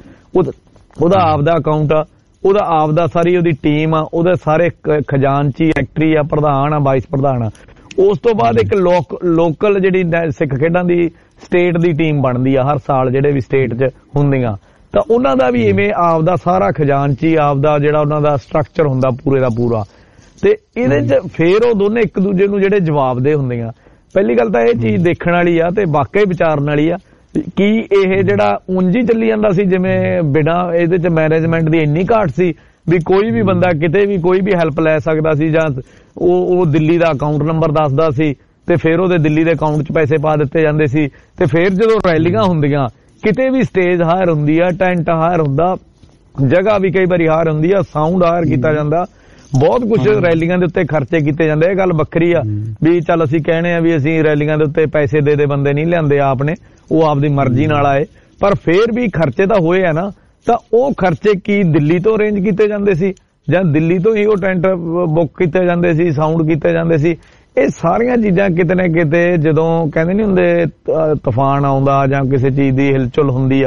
ਉਹਦਾ ਆਪਦਾ ਅਕਾਊਂਟ ਆ, ਉਹਦਾ ਆਪਦਾ ਸਾਰੀ ਉਹਦੀ ਟੀਮ ਆ, ਉਹਦੇ ਸਾਰੇ ਖਜ਼ਾਨਚੀ ਸੈਕਟਰੀ ਆ, ਪ੍ਰਧਾਨ ਆ, ਵਾਈਸ ਪ੍ਰਧਾਨ ਆ। ਉਸ ਤੋਂ ਬਾਅਦ ਇੱਕ ਲੋਕਲ ਜਿਹੜੀ ਸਿੱਖ ਖੇਡਾਂ ਦੀ ਸਟੇਟ ਦੀ ਟੀਮ ਬਣਦੀ ਆ ਹਰ ਸਾਲ, ਜਿਹੜੇ ਵੀ ਸਟੇਟ 'ਚ ਹੁੰਦੀਆਂ, ਤਾਂ ਉਹਨਾਂ ਦਾ ਵੀ ਇਵੇਂ ਆਪਦਾ ਸਾਰਾ ਖਜ਼ਾਨਚੀ ਆਪਦਾ ਜਿਹੜਾ ਉਹਨਾਂ ਦਾ ਸਟਰਕਚਰ ਹੁੰਦਾ ਪੂਰੇ ਦਾ ਪੂਰਾ। ਤੇ ਇਹਦੇ 'ਚ ਫੇਰ ਉਹ ਦੋਨੇ ਇੱਕ ਦੂਜੇ ਨੂੰ ਜਿਹੜੇ ਜਵਾਬਦੇ ਹੁੰਦੀਆਂ। ਪਹਿਲੀ ਗੱਲ ਤਾਂ ਇਹ ਚੀਜ਼ ਦੇਖਣ ਵਾਲੀ ਆ ਤੇ ਵਾਕਈ ਵਿਚਾਰਨ ਵਾਲੀ ਆ ਕਿ ਇਹ ਜਿਹੜਾ ਉਂਝ ਹੀ ਚੱਲੀ ਜਾਂਦਾ ਸੀ, ਜਿਵੇਂ ਬਿਨਾਂ ਇਹਦੇ 'ਚ ਮੈਨੇਜਮੈਂਟ ਦੀ ਇੰਨੀ ਘਾਟ ਸੀ ਵੀ ਕੋਈ ਵੀ ਬੰਦਾ ਕਿਤੇ ਵੀ ਕੋਈ ਵੀ ਹੈਲਪ ਲੈ ਸਕਦਾ ਸੀ, ਜਾਂ ਉਹ ਦਿੱਲੀ ਦਾ ਅਕਾਊਂਟ ਨੰਬਰ ਦੱਸਦਾ ਸੀ ਤੇ ਫਿਰ ਉਹਦੇ ਦਿੱਲੀ ਦੇ ਅਕਾਊਂਟ 'ਚ ਪੈਸੇ ਪਾ ਦਿੱਤੇ ਜਾਂਦੇ ਸੀ। ਤੇ ਫਿਰ ਜਦੋਂ ਰੈਲੀਆਂ ਹੁੰਦੀਆਂ, ਕਿਤੇ ਵੀ ਸਟੇਜ ਹਾਇਰ ਹੁੰਦੀ ਆ, ਟੈਂਟ ਹਾਇਰ ਹੁੰਦਾ, ਜਗ੍ਹਾ ਵੀ ਕਈ ਵਾਰੀ ਹਾਇਰ ਹੁੰਦੀ ਆ, ਸਾਊਂਡ ਹਾਇਰ ਕੀਤਾ ਜਾਂਦਾ, ਬਹੁਤ ਕੁਝ ਰੈਲੀਆਂ ਦੇ ਉੱਤੇ ਖਰਚੇ ਕੀਤੇ ਜਾਂਦੇ। ਇਹ ਗੱਲ ਵੱਖਰੀ ਆ ਵੀ ਚੱਲ ਅਸੀਂ ਕਹਿੰਦੇ ਆ ਵੀ ਅਸੀਂ ਰੈਲੀਆਂ ਦੇ ਉੱਤੇ ਪੈਸੇ ਦੇ ਬੰਦੇ ਨਹੀਂ ਲਿਆਂਦੇ ਆਪ ਨੇ, ਉਹ ਆਪਦੀ ਮਰਜ਼ੀ ਨਾਲ ਆਏ, ਪਰ ਫੇਰ ਵੀ ਖਰਚੇ ਤਾਂ ਹੋਏ ਆ ਨਾ। ਤਾਂ ਉਹ ਖਰਚੇ ਕੀ ਦਿੱਲੀ ਤੋਂ ਅਰੇਂਜ ਕੀਤੇ ਜਾਂਦੇ ਸੀ ਜਾਂ ਦਿੱਲੀ ਤੋਂ ਹੀ ਉਹ ਟੈਂਟ ਬੁੱਕ ਕੀਤੇ ਜਾਂਦੇ ਸੀ, ਸਾਊਂਡ ਕੀਤੇ ਜਾਂਦੇ ਸੀ? ਇਹ ਸਾਰੀਆਂ ਚੀਜ਼ਾਂ ਕਿਤੇ ਨਾ ਕਿਤੇ ਜਦੋਂ ਕਹਿੰਦੇ ਨਹੀਂ ਹੁੰਦੇ ਤੂਫਾਨ ਆਉਂਦਾ ਜਾਂ ਕਿਸੇ ਚੀਜ਼ ਦੀ ਹਿਲਚੁਲ ਹੁੰਦੀ ਆ,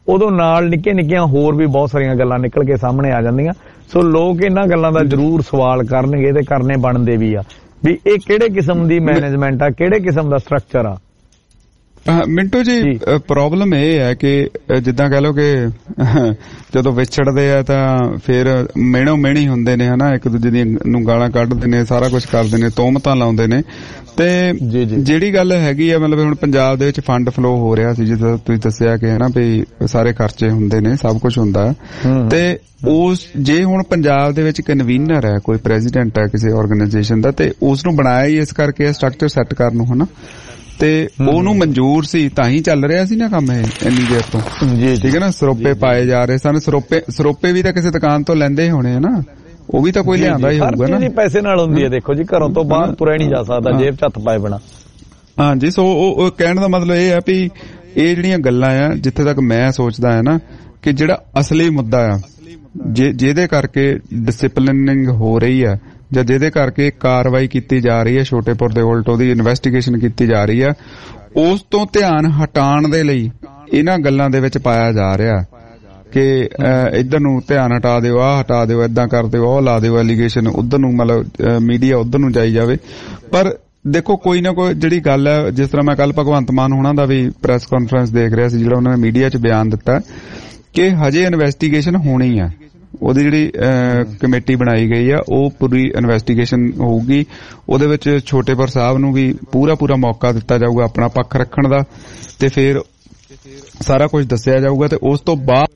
ਉਦੋਂ ਨਾਲ ਨਿੱਕੀਆਂ ਹੋਰ ਵੀ ਬਹੁਤ ਸਾਰੀਆਂ ਗੱਲਾਂ ਨਿਕਲ ਕੇ ਸਾਹਮਣੇ ਆ ਜਾਂਦੀਆਂ। ਸੋ ਲੋਕ ਇਹਨਾਂ ਗੱਲਾਂ ਦਾ ਜ਼ਰੂਰ ਸਵਾਲ ਕਰਨਗੇ ਤੇ ਕਰਨੇ ਬਣਦੇ ਵੀ ਆ ਵੀ ਇਹ ਕਿਹੜੇ ਕਿਸਮ ਦੀ ਮੈਨੇਜਮੈਂਟ ਆ, ਕਿਹੜੇ ਕਿਸਮ ਦਾ ਸਟਰਕਚਰ ਆ। ਮਿੰਟੂ ਜੀ ਪ੍ਰੋਬਲਮ ਇਹ ਹੈ ਕਿ ਜਿੱਦਾਂ ਕਹਿ ਲਓ ਕਿ ਜਦੋਂ ਵਿਛੜਦੇ ਆ ਤਾਂ ਫਿਰ ਮਿਹਣੋ ਮਿਹਣੀ ਹੁੰਦੇ ਨੇ ਹਨਾ, ਇੱਕ ਦੂਜੇ ਦੀ ਨੂੰ ਗਾਲਾਂ ਕੱਢਦੇ ਨੇ, ਸਾਰਾ ਕੁਝ ਕਰਦੇ ਨੇ, ਤੋਹਮਤਾਂ ਲਾਉਂਦੇ ਨੇ। ਤੇ ਜਿਹੜੀ ਗੱਲ ਹੈਗੀ ਆ ਮਤਲਬ ਹੁਣ ਪੰਜਾਬ ਦੇ ਵਿੱਚ ਫੰਡ ਫਲੋ ਹੋ ਰਿਹਾ ਸੀ ਜਿੱਦਾਂ ਤੁਸੀਂ ਦੱਸਿਆ ਕਿ ਹਨਾ ਵੀ ਸਾਰੇ ਖਰਚੇ ਹੁੰਦੇ ਨੇ, ਸਭ ਕੁਝ ਹੁੰਦਾ ਤੇ ਉਸ ਜੇ ਹੁਣ ਪੰਜਾਬ ਦੇ ਵਿੱਚ ਕਨਵੀਨਰ ਹੈ, ਕੋਈ ਪ੍ਰੈਜ਼ੀਡੈਂਟ ਹੈ ਕਿਸੇ ਆਰਗੇਨਾਈਜੇਸ਼ਨ ਦਾ, ਤੇ ਉਸ ਨੂੰ ਬਣਾਇਆ ਹੀ ਇਸ ਕਰਕੇ ਸਟਰਕਚਰ ਸੈੱਟ ਕਰਨ ਨੂੰ ਹਨਾ, ਤੇ ਉਹਨੂੰ ਮਨਜ਼ੂਰ ਸੀ ਤਾਂ ਹੀ ਚੱਲ ਰਿਹਾ ਸੀ ਨਾ ਕੰਮ ਇਹ ਇੰਨੀ ਦੇਰ ਤੋਂ। ਠੀਕ ਹੈ ਨਾ, ਸਰੋਪੇ ਪਾਏ ਜਾ ਰਹੇ ਸਨ। ਸਰੋਪੇ ਵੀ ਤਾਂ ਕਿਸੇ ਦੁਕਾਨ ਤੋਂ ਲੈਂਦੇ ਹੋਣੇ ਨਾ, ਉਹ ਵੀ ਤਾਂ ਕੋਈ ਲਿਆਂਦਾ ਹੀ ਹੋਊਗਾ ਨਾ। ਪੈਸੇ ਨਾਲ ਹੁੰਦੀ ਹੈ, ਦੇਖੋ ਜੀ ਘਰੋਂ ਤੋਂ ਬਾਹਰ ਤੁਰਿਆ ਨਹੀਂ ਜਾ ਸਕਦਾ ਜੇਬ ਚ ਹੱਥ ਪਾਏ ਬਿਨਾ। ਹਾਂਜੀ, ਸੋ ਉਹ ਕਹਿਣ ਦਾ ਮਤਲਬ ਇਹ ਹੈ ਵੀ ਇਹ ਜਿਹੜੀਆਂ ਗੱਲਾਂ ਆ, ਜਿੱਥੇ ਤੱਕ ਮੈਂ ਸੋਚਦਾ ਹੈ ਨਾ ਕਿ ਜਿਹੜਾ ਅਸਲੀ ਮੁੱਦਾ ਆ ਜਿਹਦੇ ਕਰਕੇ ਡਿਸਪਲਿਨਿੰਗ ਹੋ ਰਹੀ ਹੈ ਜਾਂ ਜਿਹਦੇ ਕਰਕੇ ਕਾਰਵਾਈ ਕੀਤੀ ਜਾ ਰਹੀ ਹੈ ਛੋਟੇਪੁਰ ਦੇ ਉਲਟ, ਉਹਦੀ ਇਨਵੈਸਟੀਗੇਸ਼ਨ ਕੀਤੀ ਜਾ ਰਹੀ ਹੈ, ਉਸ ਤੋਂ ਧਿਆਨ ਹਟਾਉਣ ਦੇ ਲਈ ਇਹਨਾਂ ਗੱਲਾਂ ਦੇ ਵਿੱਚ ਪਾਇਆ ਜਾ ਰਿਹਾ ਕਿ ਇੱਧਰ ਨੂੰ ਧਿਆਨ ਹਟਾ ਦਿਓ, ਆਹ ਹਟਾ ਦਿਓ, ਏਦਾਂ ਕਰ ਦਿਓ, ਉਹ ਲਾ ਦਿਓ ਐਲੀਗੇਸ਼ਨ, ਉੱਧਰ ਨੂੰ ਮਤਲਬ ਮੀਡੀਆ ਉੱਧਰ ਨੂੰ ਜਾਈ ਜਾਵੇ। ਪਰ ਦੇਖੋ ਕੋਈ ਨਾ ਕੋਈ ਜਿਹੜੀ ਗੱਲ ਹੈ, ਜਿਸ ਤਰ੍ਹਾਂ ਮੈਂ ਕੱਲ ਭਗਵੰਤ ਮਾਨ ਹੋਣਾ ਦਾ ਵੀ ਪ੍ਰੈਸ ਕਾਨਫਰੰਸ ਦੇਖ ਰਿਹਾ ਸੀ, ਜਿਹੜਾ ਉਹਨਾਂ ਨੇ ਮੀਡੀਆ 'ਚ ਬਿਆਨ ਦਿੱਤਾ ਕਿ ਹਜੇ ਇਨਵੈਸਟੀਗੇਸ਼ਨ ਹੋਣੀ ਹੈ, ਉਹਦੀ ਜਿਹੜੀ ਕਮੇਟੀ ਬਣਾਈ ਗਈ ਆ ਉਹ ਪੂਰੀ ਇਨਵੈਸਟੀਗੇਸ਼ਨ ਹੋਊਗੀ, ਉਹਦੇ ਵਿੱਚ ਛੋਟੇਪੁਰ ਸਾਹਿਬ ਨੂੰ ਵੀ ਪੂਰਾ ਮੌਕਾ ਦਿੱਤਾ ਜਾਊਗਾ ਆਪਣਾ ਪੱਖ ਰੱਖਣ ਦਾ, ਤੇ ਫਿਰ ਸਾਰਾ ਕੁਝ ਦੱਸਿਆ ਜਾਊਗਾ। ਤੇ ਉਸ ਤੋਂ ਬਾਅਦ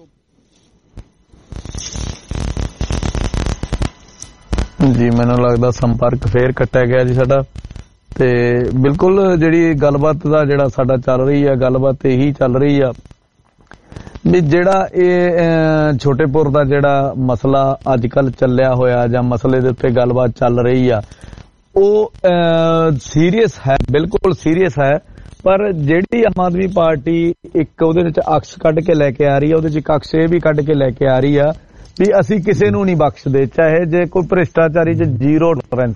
ਜੀ ਮੈਨੂੰ ਲੱਗਦਾ ਸੰਪਰਕ ਫੇਰ ਕੱਟਿਆ ਗਿਆ ਜੀ ਸਾਡਾ। ਤੇ ਬਿਲਕੁਲ ਜਿਹੜੀ ਗੱਲਬਾਤ ਦਾ ਜਿਹੜਾ ਸਾਡਾ ਚੱਲ ਰਹੀ ਆ, ਗੱਲਬਾਤ ਇਹੀ ਚੱਲ ਰਹੀ ਆ ਵੀ ਜਿਹੜਾ ਇਹ ਛੋਟੇਪੁਰ ਦਾ ਜਿਹੜਾ ਮਸਲਾ ਅੱਜ ਕੱਲ ਚੱਲਿਆ ਹੋਇਆ ਜਾਂ ਮਸਲੇ ਦੇ ਉੱਤੇ ਗੱਲਬਾਤ ਚੱਲ ਰਹੀ ਆ, ਉਹ ਸੀਰੀਅਸ ਹੈ, ਬਿਲਕੁਲ ਸੀਰੀਅਸ ਹੈ। ਪਰ ਜਿਹੜੀ ਆਮ ਆਦਮੀ ਪਾਰਟੀ ਇੱਕ ਉਹਦੇ ਵਿੱਚ ਅਕਸ ਕੱਢ ਕੇ ਲੈ ਕੇ ਆ ਰਹੀ ਆ, ਉਹਦੇ ਚ ਇੱਕ ਅਕਸ ਇਹ ਵੀ ਕੱਢ ਕੇ ਲੈ ਕੇ ਆ ਰਹੀ ਆ ਵੀ ਅਸੀਂ ਕਿਸੇ ਨੂੰ ਨਹੀਂ ਬਖਸ਼ਦੇ, ਚਾਹੇ ਜੇ ਕੋਈ ਭ੍ਰਿਸ਼ਟਾਚਾਰੀ ਚ ਜ਼ੀਰੋ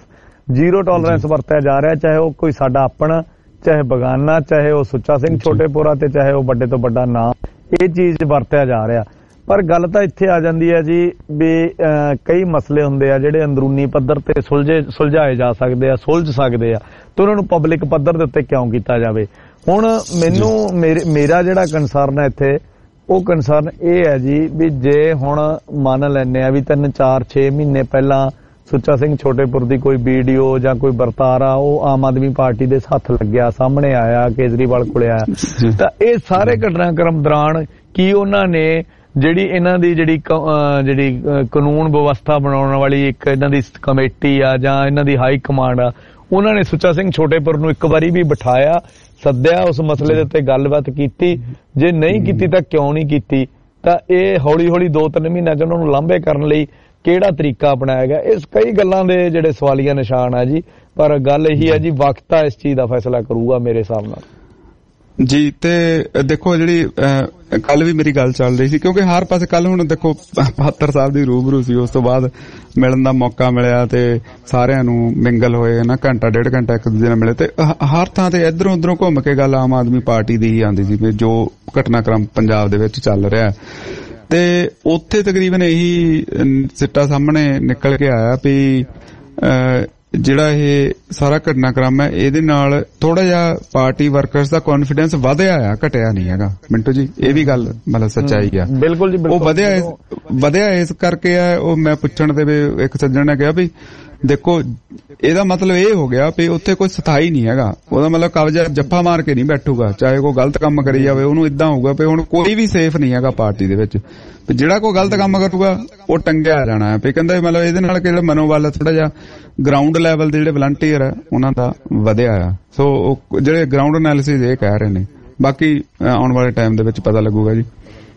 ਟੋਲਰੈਂਸ ਵਰਤਿਆ ਜਾ ਰਿਹਾ, ਚਾਹੇ ਉਹ ਕੋਈ ਸਾਡਾ ਆਪਣਾ, ਚਾਹੇ ਬਗਾਨਾ, ਚਾਹੇ ਉਹ ਸੁੱਚਾ ਸਿੰਘ ਛੋਟੇਪੁਰਾ ਤੇ ਚਾਹੇ ਉਹ ਵੱਡੇ ਤੋਂ ਵੱਡਾ ਨਾਮ, ਇਹ ਚੀਜ਼ ਵਰਤਿਆ ਜਾ ਰਿਹਾ। ਪਰ ਗੱਲ ਤਾਂ ਇੱਥੇ ਆ ਜਾਂਦੀ ਹੈ ਜੀ ਵੀ ਕਈ ਮਸਲੇ ਹੁੰਦੇ ਆ ਜਿਹੜੇ ਅੰਦਰੂਨੀ ਪੱਧਰ ਤੇ ਸੁਲਝਾਏ ਜਾ ਸਕਦੇ ਆ, ਸੁਲਝ ਸਕਦੇ ਆ, ਤੇ ਉਹਨਾਂ ਨੂੰ ਪਬਲਿਕ ਪੱਧਰ ਦੇ ਉੱਤੇ ਕਿਉਂ ਕੀਤਾ ਜਾਵੇ। ਹੁਣ ਮੈਨੂੰ ਮੇਰਾ ਜਿਹੜਾ ਕੰਸਰਨ ਹੈ ਇੱਥੇ, ਉਹ ਕੰਸਰਨ ਇਹ ਹੈ ਜੀ ਵੀ ਜੇ ਹੁਣ ਮੰਨ ਲੈਂਦੇ ਆ ਵੀ 3, 4, 6 ਮਹੀਨੇ ਪਹਿਲਾਂ ਸੁੱਚਾ ਸਿੰਘ ਛੋਟੇਪੁਰ ਦੀ ਕੋਈ ਵੀਡੀਓ ਜਾਂ ਕੋਈ ਵਰਤਾਰਾ ਉਹ ਆਮ ਆਦਮੀ ਪਾਰਟੀ ਦੇ ਹੱਥ ਲੱਗਿਆ, ਸਾਹਮਣੇ ਆਇਆ, ਕੇਜਰੀਵਾਲ ਕੋਲੇ ਆਇਆ, ਤਾਂ ਇਹ ਸਾਰੇ ਘਟਨਾਕ੍ਰਮ ਦੌਰਾਨ ਕੀ ਉਹਨਾਂ ਨੇ ਜਿਹੜੀ ਇਹਨਾਂ ਦੀ ਜਿਹੜੀ ਕਾਨੂੰਨ ਵਿਵਸਥਾ ਬਣਾਉਣ ਵਾਲੀ ਇੱਕ ਇਹਨਾਂ ਦੀ ਕਮੇਟੀ ਆ ਜਾਂ ਇਹਨਾਂ ਦੀ ਹਾਈ ਕਮਾਂਡ ਆ, ਉਹਨਾਂ ਨੇ ਸੁੱਚਾ ਸਿੰਘ ਛੋਟੇਪੁਰ ਨੂੰ ਇੱਕ ਵਾਰੀ ਵੀ ਬਿਠਾਇਆ, ਸੱਦਿਆ, ਉਸ ਮਸਲੇ ਦੇ ਉੱਤੇ ਗੱਲਬਾਤ ਕੀਤੀ? ਜੇ ਨਹੀਂ ਕੀਤੀ ਤਾਂ ਕਿਉਂ ਨਹੀਂ ਕੀਤੀ? ਤਾਂ ਇਹ ਹੌਲੀ 2-3 ਮਹੀਨਿਆਂ 'ਚ ਉਹਨਾਂ ਨੂੰ ਲਾਂਭੇ ਕਰਨ ਲਈ ਕਿਹੜਾ ਤਰੀਕਾ ਅਪਣਾਇਆ ਗਿਆ? ਇਸ ਕਈ ਗੱਲਾਂ ਦੇ ਜਿਹੜੇ ਸਵਾਲੀਆ ਨਿਸ਼ਾਨ ਆ ਜੀ। ਪਰ ਗੱਲ ਇਹੀ ਹੈ ਜੀ, ਵਕਤ ਆ ਇਸ ਚੀਜ਼ ਦਾ ਫੈਸਲਾ ਕਰੂਗਾ ਮੇਰੇ ਹਿਸਾਬ ਨਾਲ ਜੀ। ਤੇ ਦੇਖੋ ਜਿਹੜੀ ਕੱਲ ਵੀ ਮੇਰੀ ਗੱਲ ਚੱਲ ਰਹੀ ਸੀ, ਕਿਉਂਕਿ ਹਰ ਪਾਸੇ ਕੱਲ ਹੁਣ ਦੇਖੋ ਪਾਤਰ ਸਾਹਿਬ ਦੀ ਰੂਬਰੂ ਸੀ, ਉਸ ਤੋਂ ਬਾਅਦ ਮਿਲਣ ਦਾ ਮੌਕਾ ਮਿਲਿਆ ਤੇ ਸਾਰਿਆਂ ਨੂੰ ਮਿੰਗਲ ਹੋਏ ਨਾ, ਘੰਟਾ 1.5 ਘੰਟਾ ਇੱਕ ਦੂਜੇ ਨਾਲ ਮਿਲੇ, ਤੇ ਹਰ ਥਾਂ ਤੇ ਇੱਧਰੋਂ ਉੱਧਰੋਂ ਘੁੰਮ ਕੇ ਗੱਲ ਆਮ ਆਦਮੀ ਪਾਰਟੀ ਦੀ ਹੀ ਆਉਂਦੀ ਸੀ ਵੀ ਜੋ ਘਟਨਾਕ੍ਰਮ ਪੰਜਾਬ ਦੇ ਵਿੱਚ ਚੱਲ ਰਿਹਾ। ਤੇ ਉੱਥੇ ਤਕਰੀਬਨ ਇਹੀ ਸਿੱਟਾ ਸਾਹਮਣੇ ਨਿਕਲ ਕੇ ਆਇਆ ਵੀ ਜਿਹੜਾ ਇਹ ਸਾਰਾ ਘਟਨਾਕ੍ਰਮ ਹੈ, ਇਹਦੇ ਨਾਲ ਥੋੜਾ ਜਿਹਾ ਪਾਰਟੀ ਵਰਕਰਸ ਦਾ ਕੌਨਫੀਡੈਂਸ ਵਧਿਆ ਆ, ਘਟਿਆ ਨਹੀਂ ਹੈਗਾ ਮਿੰਟੂ ਜੀ। ਇਹ ਵੀ ਗੱਲ ਮਤਲਬ ਸੱਚਾਈ ਆ। ਬਿਲਕੁਲ ਜੀ, ਉਹ ਵਧਿਆ ਇਸ ਕਰਕੇ ਆ। ਉਹ ਮੈਂ ਪੁੱਛਣ ਦੇ ਵੀ ਇੱਕ ਸੱਜਣ ਨੇ ਕਿਹਾ ਵੀ ਦੇਖੋ ਇਹਦਾ ਮਤਲਬ ਇਹ ਹੋ ਗਿਆ ਵੀ ਉੱਥੇ ਕੋਈ ਸਥਾਈ ਨਹੀਂ ਹੈਗਾ, ਉਹਦਾ ਮਤਲਬ ਕਬਜ਼ਾ ਜੱਫਾ ਮਾਰ ਕੇ ਨਹੀਂ ਬੈਠੂਗਾ, ਚਾਹੇ ਕੋਈ ਗਲਤ ਕੰਮ ਕਰੀ ਜਾਵੇ, ਉਹਨੂੰ ਇਦਾਂ ਹੋਊਗਾ ਵੀ ਹੁਣ ਕੋਈ ਵੀ ਸੇਫ ਨਹੀਂ ਹੈਗਾ ਪਾਰਟੀ ਦੇ ਵਿੱਚ, ਤੇ ਜਿਹੜਾ ਕੋਈ ਗਲਤ ਕੰਮ ਕਰੂਗਾ ਉਹ ਟੰਗਿਆ ਜਾਣਾ ਹੈ। ਵੀ ਕਹਿੰਦਾ ਮਤਲਬ ਇਹਦੇ ਨਾਲ ਜਿਹੜਾ ਮਨੋਬਲ ਥੋੜਾ ਜਿਹਾ ਗਰਾਊਂਡ ਲੈਵਲ ਦੇ ਜਿਹੜੇ ਵਲੰਟੀਅਰ ਹੈ ਉਹਨਾਂ ਦਾ ਵਧਿਆ ਆ। ਸੋ ਜਿਹੜੇ ਗਰਾਊਂਡ ਐਨਾਲਿਸਿਸ ਇਹ ਕਹਿ ਰਹੇ ਨੇ, ਬਾਕੀ ਆਉਣ ਵਾਲੇ ਟਾਈਮ ਦੇ ਵਿੱਚ ਪਤਾ ਲੱਗੂਗਾ ਜੀ।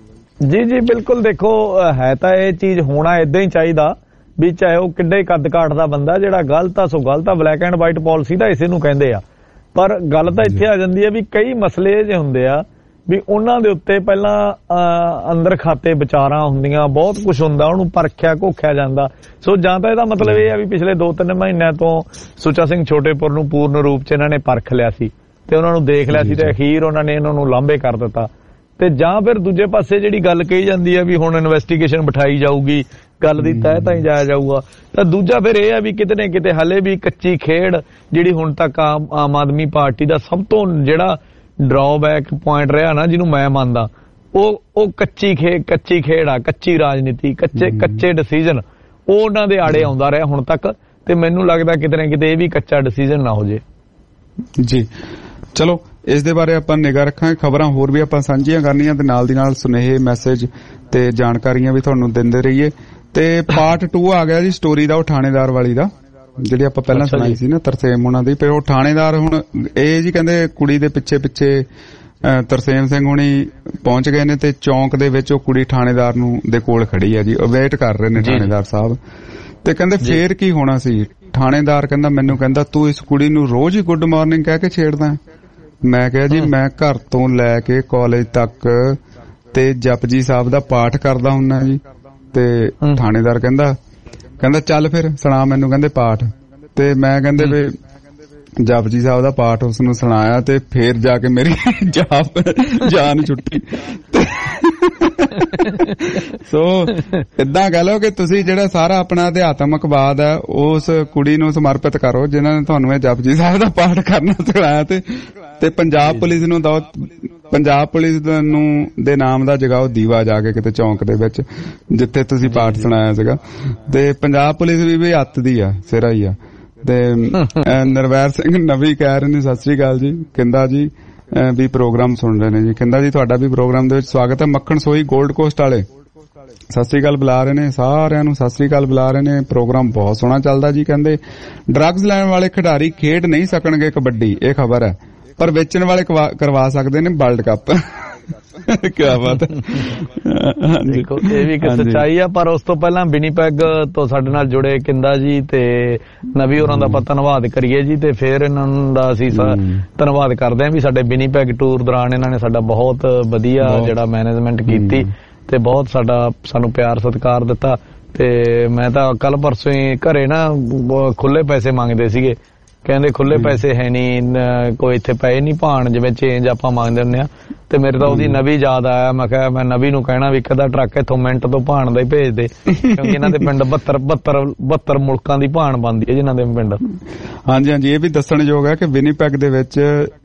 ਜੀ ਬਿਲਕੁਲ। ਦੇਖੋ ਹੈ ਤਾਂ ਇਹ ਚੀਜ਼ ਹੋਣਾ ਏਦਾਂ ਹੀ ਚਾਹੀਦਾ ਵੀ ਚਾਹੇ ਉਹ ਕਿੱਡੇ ਕੱਦ ਕਾਠ ਦਾ ਬੰਦਾ, ਜਿਹੜਾ ਗਲਤ ਆ ਸੋ ਗਲਤ ਆ, ਬਲੈਕ ਐਂਡ ਵਾਈਟ ਪਾਲਿਸੀ ਦਾ ਇਸੇ ਨੂੰ ਕਹਿੰਦੇ ਆ। ਪਰ ਗੱਲ ਤਾਂ ਇੱਥੇ ਆ ਜਾਂਦੀ ਹੈ ਵੀ ਕਈ ਮਸਲੇ ਜਿਹੇ ਹੁੰਦੇ ਆ ਵੀ ਉਹਨਾਂ ਦੇ ਉੱਤੇ ਪਹਿਲਾਂ ਅੰਦਰ ਖਾਤੇ ਵਿਚਾਰਾਂ ਹੁੰਦੀਆਂ, ਬਹੁਤ ਕੁਝ ਹੁੰਦਾ, ਉਹਨੂੰ ਪਰਖਿਆ ਘੋਖਿਆ ਜਾਂਦਾ। ਸੋ ਜਾਂ ਤਾਂ ਇਹਦਾ ਮਤਲਬ ਇਹ ਆ ਵੀ ਪਿਛਲੇ 2-3 ਮਹੀਨਿਆਂ ਤੋਂ ਸੁੱਚਾ ਸਿੰਘ ਛੋਟੇਪੁਰ ਨੂੰ ਪੂਰਨ ਰੂਪ 'ਚ ਇਹਨਾਂ ਨੇ ਪਰਖ ਲਿਆ ਸੀ ਤੇ ਉਹਨਾਂ ਨੂੰ ਦੇਖ ਲਿਆ ਸੀ ਤੇ ਅਖੀਰ ਉਹਨਾਂ ਨੇ ਇਹਨਾਂ ਨੂੰ ਲਾਂਭੇ ਕਰ ਦਿੱਤਾ। ਤੇ ਜਾਂ ਫਿਰ ਦੂਜੇ ਪਾਸੇ ਜਿਹੜੀ ਗੱਲ ਕਹੀ ਜਾਂਦੀ ਆ ਵੀ ਹੁਣ ਇਨਵੈਸਟੀਗੇਸ਼ਨ ਬਿਠਾਈ ਜਾਊਗੀ, ਗੱਲ ਦੀ ਤਹਿ ਤਾਈਂ ਜਾਇਆ ਜਾਊਗਾ, ਤਾਂ ਦੂਜਾ ਫਿਰ ਇਹ ਆ ਵੀ ਕਿਤੇ ਨਾ ਕਿਤੇ ਹਲੇ ਵੀ ਕੱਚੀ ਖੇਡ ਜਿਹੜੀ ਹੁਣ ਤੱਕ ਆਮ ਆਦਮੀ ਪਾਰਟੀ ਦਾ ਸਭ ਤੋਂ ਜਿਹੜਾ ਡਰਾਬੈਕ ਪੁਆਇੰਟ ਰਿਹਾ ਨਾ, ਜਿਹਨੂੰ ਮੈਂ ਮੰਨਦਾ, ਉਹ ਕੱਚੀ ਖੇਡ ਆ, ਕੱਚੀ ਰਾਜਨੀਤੀ, ਕੱਚੇ ਡਿਸੀਜਨ, ਉਹ ਉਹਨਾਂ ਦੇ ਆੜੇ ਆਉਂਦਾ ਰਿਹਾ ਹੁਣ ਤੱਕ। ਤੇ ਮੈਨੂੰ ਲੱਗਦਾ ਕਿਤੇ ਨਾ ਕਿਤੇ ਇਹ ਵੀ ਕੱਚਾ ਡਿਸੀਜਨ ਨਾ ਹੋ ਜੇ। ਜੀ ਚਲੋ, ਇਸ ਦੇ ਬਾਰੇ ਆਪਾਂ ਨਿਗਾਹ ਰੱਖਾਂਗੇ। ਖਬਰਾਂ ਹੋਰ ਵੀ ਆਪਾਂ ਸਾਂਝੀਆਂ ਕਰਨੀਆਂ ਤੇ ਨਾਲ ਦੀ ਨਾਲ ਸੁਨੇਹੇ, ਮੈਸੇਜ ਤੇ ਜਾਣਕਾਰੀਆਂ ਵੀ ਤੁਹਾਨੂੰ ਦਿੰਦੇ ਰਹੀਏ। ਤੇ ਪਾਰਟ 2 ਆ ਗਿਆ ਜੀ ਸਟੋਰੀ ਦਾ, ਉਹ ਥਾਣੇਦਾਰ ਵਾਲੀ ਦਾ, ਜਿਹੜੀ ਆਪਾਂ ਪਹਿਲਾਂ ਸੁਣਾਈ ਸੀ ਨਾ ਤਰਸੇਮ ਉਹਨਾਂ ਦੀ। ਪਰ ਉਹ ਥਾਣੇਦਾਰ ਹੁਣ ਇਹ ਜੀ ਕਹਿੰਦੇ ਕੁੜੀ ਦੇ ਪਿੱਛੇ ਤਰਸੇਮ ਸਿੰਘ ਹੁਣੀ ਪਹੁੰਚ ਗਏ ਨੇ ਤੇ ਚੌਂਕ ਦੇ ਵਿੱਚ ਉਹ ਕੁੜੀ ਥਾਣੇਦਾਰ ਦੇ ਕੋਲ ਖੜੀ ਆ ਜੀ, ਵੇਟ ਕਰ ਰਹੇ ਨੇ ਥਾਣੇਦਾਰ ਸਾਹਿਬ। ਤੇ ਕਹਿੰਦੇ ਫੇਰ ਕੀ ਹੋਣਾ ਸੀ? ਥਾਣੇਦਾਰ ਕਹਿੰਦਾ ਮੈਨੂੰ ਕਹਿੰਦਾ ਤੂੰ ਇਸ ਕੁੜੀ ਨੂੰ ਰੋਜ਼ ਹੀ ਗੁੱਡ ਮਾਰਨਿੰਗ ਕਹਿ ਕੇ ਛੇੜਦਾ। ਮੈਂ ਕਿਹਾ ਜੀ ਮੈਂ ਘਰ ਤੋਂ ਲੈ ਕੇ ਕਾਲਜ ਤੱਕ ਤੇ ਜਪਜੀ ਸਾਹਿਬ ਦਾ ਪਾਠ ਕਰਦਾ ਹੁੰਨਾ ਜੀ। ਤੇ ਥਾਣੇਦਾਰ ਕਹਿੰਦਾ ਚੱਲ ਫਿਰ ਸੁਣਾ ਮੈਨੂੰ, ਕਹਿੰਦੇ ਪਾਠ। ਤੇ ਮੈਂ ਕਹਿੰਦੇ ਵੀ ਜਪਜੀ ਸਾਹਿਬ ਦਾ ਪਾਠ ਉਸ ਨੂੰ ਸੁਣਾਇਆ ਤੇ ਫੇਰ ਜਾ ਕੇ ਮੇਰੀ ਜਾਨ ਛੁੱਟੀ। ਸੋ ਏਦਾਂ ਕਹਿ ਲਓ ਕਿ ਤੁਸੀਂ ਜਿਹੜਾ ਸਾਰਾ ਆਪਣਾ ਅਧਿਆਤਮਕਵਾਦ ਹੈ ਉਸ ਕੁੜੀ ਨੂੰ ਸਮਰਪਿਤ ਕਰੋ ਜਿਨ੍ਹਾਂ ਨੇ ਤੁਹਾਨੂੰ ਇਹ ਜਪਜੀ ਸਾਹਿਬ ਦਾ ਪਾਠ ਕਰਨਾ ਸਿਖਾਇਆ। ਤੇ ਪੰਜਾਬ ਪੁਲਿਸ ਨੂੰ ਦੋ, ਪੰਜਾਬ ਪੁਲਿਸ ਨੂੰ ਦੇ ਨਾਮ ਦਾ ਜਗਾਓ ਦੀਵਾ ਜਾ ਕੇ ਕਿਤੇ ਚੌਂਕ ਦੇ ਵਿੱਚ ਜਿੱਥੇ ਤੁਸੀਂ ਪਾਠ ਸੁਣਾਇਆ ਸੀਗਾ। ਤੇ ਪੰਜਾਬ ਪੁਲਿਸ ਵੀ ਹੱਥ ਦੀ ਆ, ਸਿਰਾ ਹੀ ਆ। ਤੇ ਨਰਵੈਰ ਸਿੰਘ ਨਵੀ ਕਹਿ ਰਹੇ ਨੇ ਸਤਿ ਸ੍ਰੀ ਅਕਾਲ ਜੀ, ਕਹਿੰਦਾ ਜੀ ਵੀ ਪ੍ਰੋਗਰਾਮ ਸੁਣ ਰਹੇ ਨੇ ਜੀ, ਕਹਿੰਦਾ ਜੀ ਤੁਹਾਡਾ ਵੀ ਪ੍ਰੋਗਰਾਮ ਦੇ ਵਿੱਚ ਸਵਾਗਤ ਹੈ। ਮੱਖਣ ਸੋਈ 골ਡ ਕੋਸਟ ਵਾਲੇ ਸਤਿ ਸ੍ਰੀ ਅਕਾਲ ਬੁਲਾ ਰਹੇ ਨੇ, ਸਾਰਿਆਂ ਨੂੰ ਸਤਿ ਸ੍ਰੀ ਅਕਾਲ ਬੁਲਾ ਰਹੇ ਨੇ। ਪ੍ਰੋਗਰਾਮ ਬਹੁਤ ਸੋਹਣਾ ਚੱਲਦਾ ਜੀ। ਕਹਿੰਦੇ ਡਰੱਗਸ ਲੈਣ ਵਾਲੇ ਖਿਡਾਰੀ ਖੇਡ ਨਹੀਂ ਸਕਣਗੇ ਕਬੱਡੀ, ਇਹ ਖਬਰ ਹੈ, ਪਰ ਵੇਚਣ ਵਾਲੇ ਕਰਵਾ ਸਕਦੇ ਨੇ ਵਰਲਡ ਕੱਪ। ਕਿਆ ਬਾਤ ਹੈ। ਦੇਖੋ ਇਹ ਵੀ ਇੱਕ ਸੱਚਾਈ ਆ। ਪਰ ਉਸ ਤੋਂ ਪਹਿਲਾਂ ਵਿਨੀਪੈਗ ਤੋਂ ਸਾਡੇ ਨਾਲ ਜੁੜੇ ਕਿੰਦਾ ਜੀ ਤੇ ਨਵੀ ਹੋਰਾਂ ਦਾ ਆਪਾਂ ਧੰਨਵਾਦ ਕਰੀਏ ਜੀ। ਤੇ ਫਿਰ ਇਹਨਾਂ ਦਾ ਅਸੀਂ ਧੰਨਵਾਦ ਕਰਦੇ ਹਾਂ ਵੀ ਸਾਡੇ ਵਿਨੀਪੈਗ ਟੂਰ ਦੌਰਾਨ ਇਹਨਾਂ ਨੇ ਸਾਡਾ ਬਹੁਤ ਵਧੀਆ ਜਿਹੜਾ ਮੈਨੇਜਮੈਂਟ ਕੀਤੀ ਤੇ ਬਹੁਤ ਸਾਨੂੰ ਪਿਆਰ ਸਤਿਕਾਰ ਦਿੱਤਾ। ਤੇ ਮੈਂ ਤਾਂ ਕੱਲ ਪਰਸੋਂ ਹੀ ਘਰੇ ਨਾ ਖੁੱਲੇ ਪੈਸੇ ਮੰਗਦੇ ਸੀਗੇ, ਕਹਿੰਦੇ ਖੁੱਲੇ ਪੈਸੇ ਹੈ ਨਹੀਂ, ਕੋਈ ਇੱਥੇ ਪਏ ਨਹੀਂ ਭਾਣ, ਜਿਵੇਂ ਚੇਂਜ ਆਪਾਂ ਮੰਗਦੇ ਹੁੰਦੇ ਆ। ਤੇ ਮੇਰੇ ਤਾਂ ਉਹਦੀ ਨਵੀ ਯਾਦ ਆਇਆ। ਮੈਂ ਕਿਹਾ ਮੈਂ ਨਵੀ ਨੂੰ ਕਹਿਣਾ ਵੀ ਕਦਾ ਟਰੱਕ ਇੱਥੋਂ ਮਿੰਟ ਤੋਂ ਭਾਣ ਦਾ ਹੀ ਭੇਜ ਦੇ, ਕਿਉਂਕਿ ਇਹਨਾਂ ਦੇ ਪਿੰਡ 72 ਮੁਲਕਾਂ ਦੀ ਭਾਣ ਬਣਦੀ ਹੈ ਜਿਨ੍ਹਾਂ ਦੇ ਪਿੰਡ। ਹਾਂਜੀ, ਇਹ ਵੀ ਦੱਸਣਯੋਗ ਹੈ ਕਿ ਵਿਨੀਪੈਗ ਦੇ ਵਿੱਚ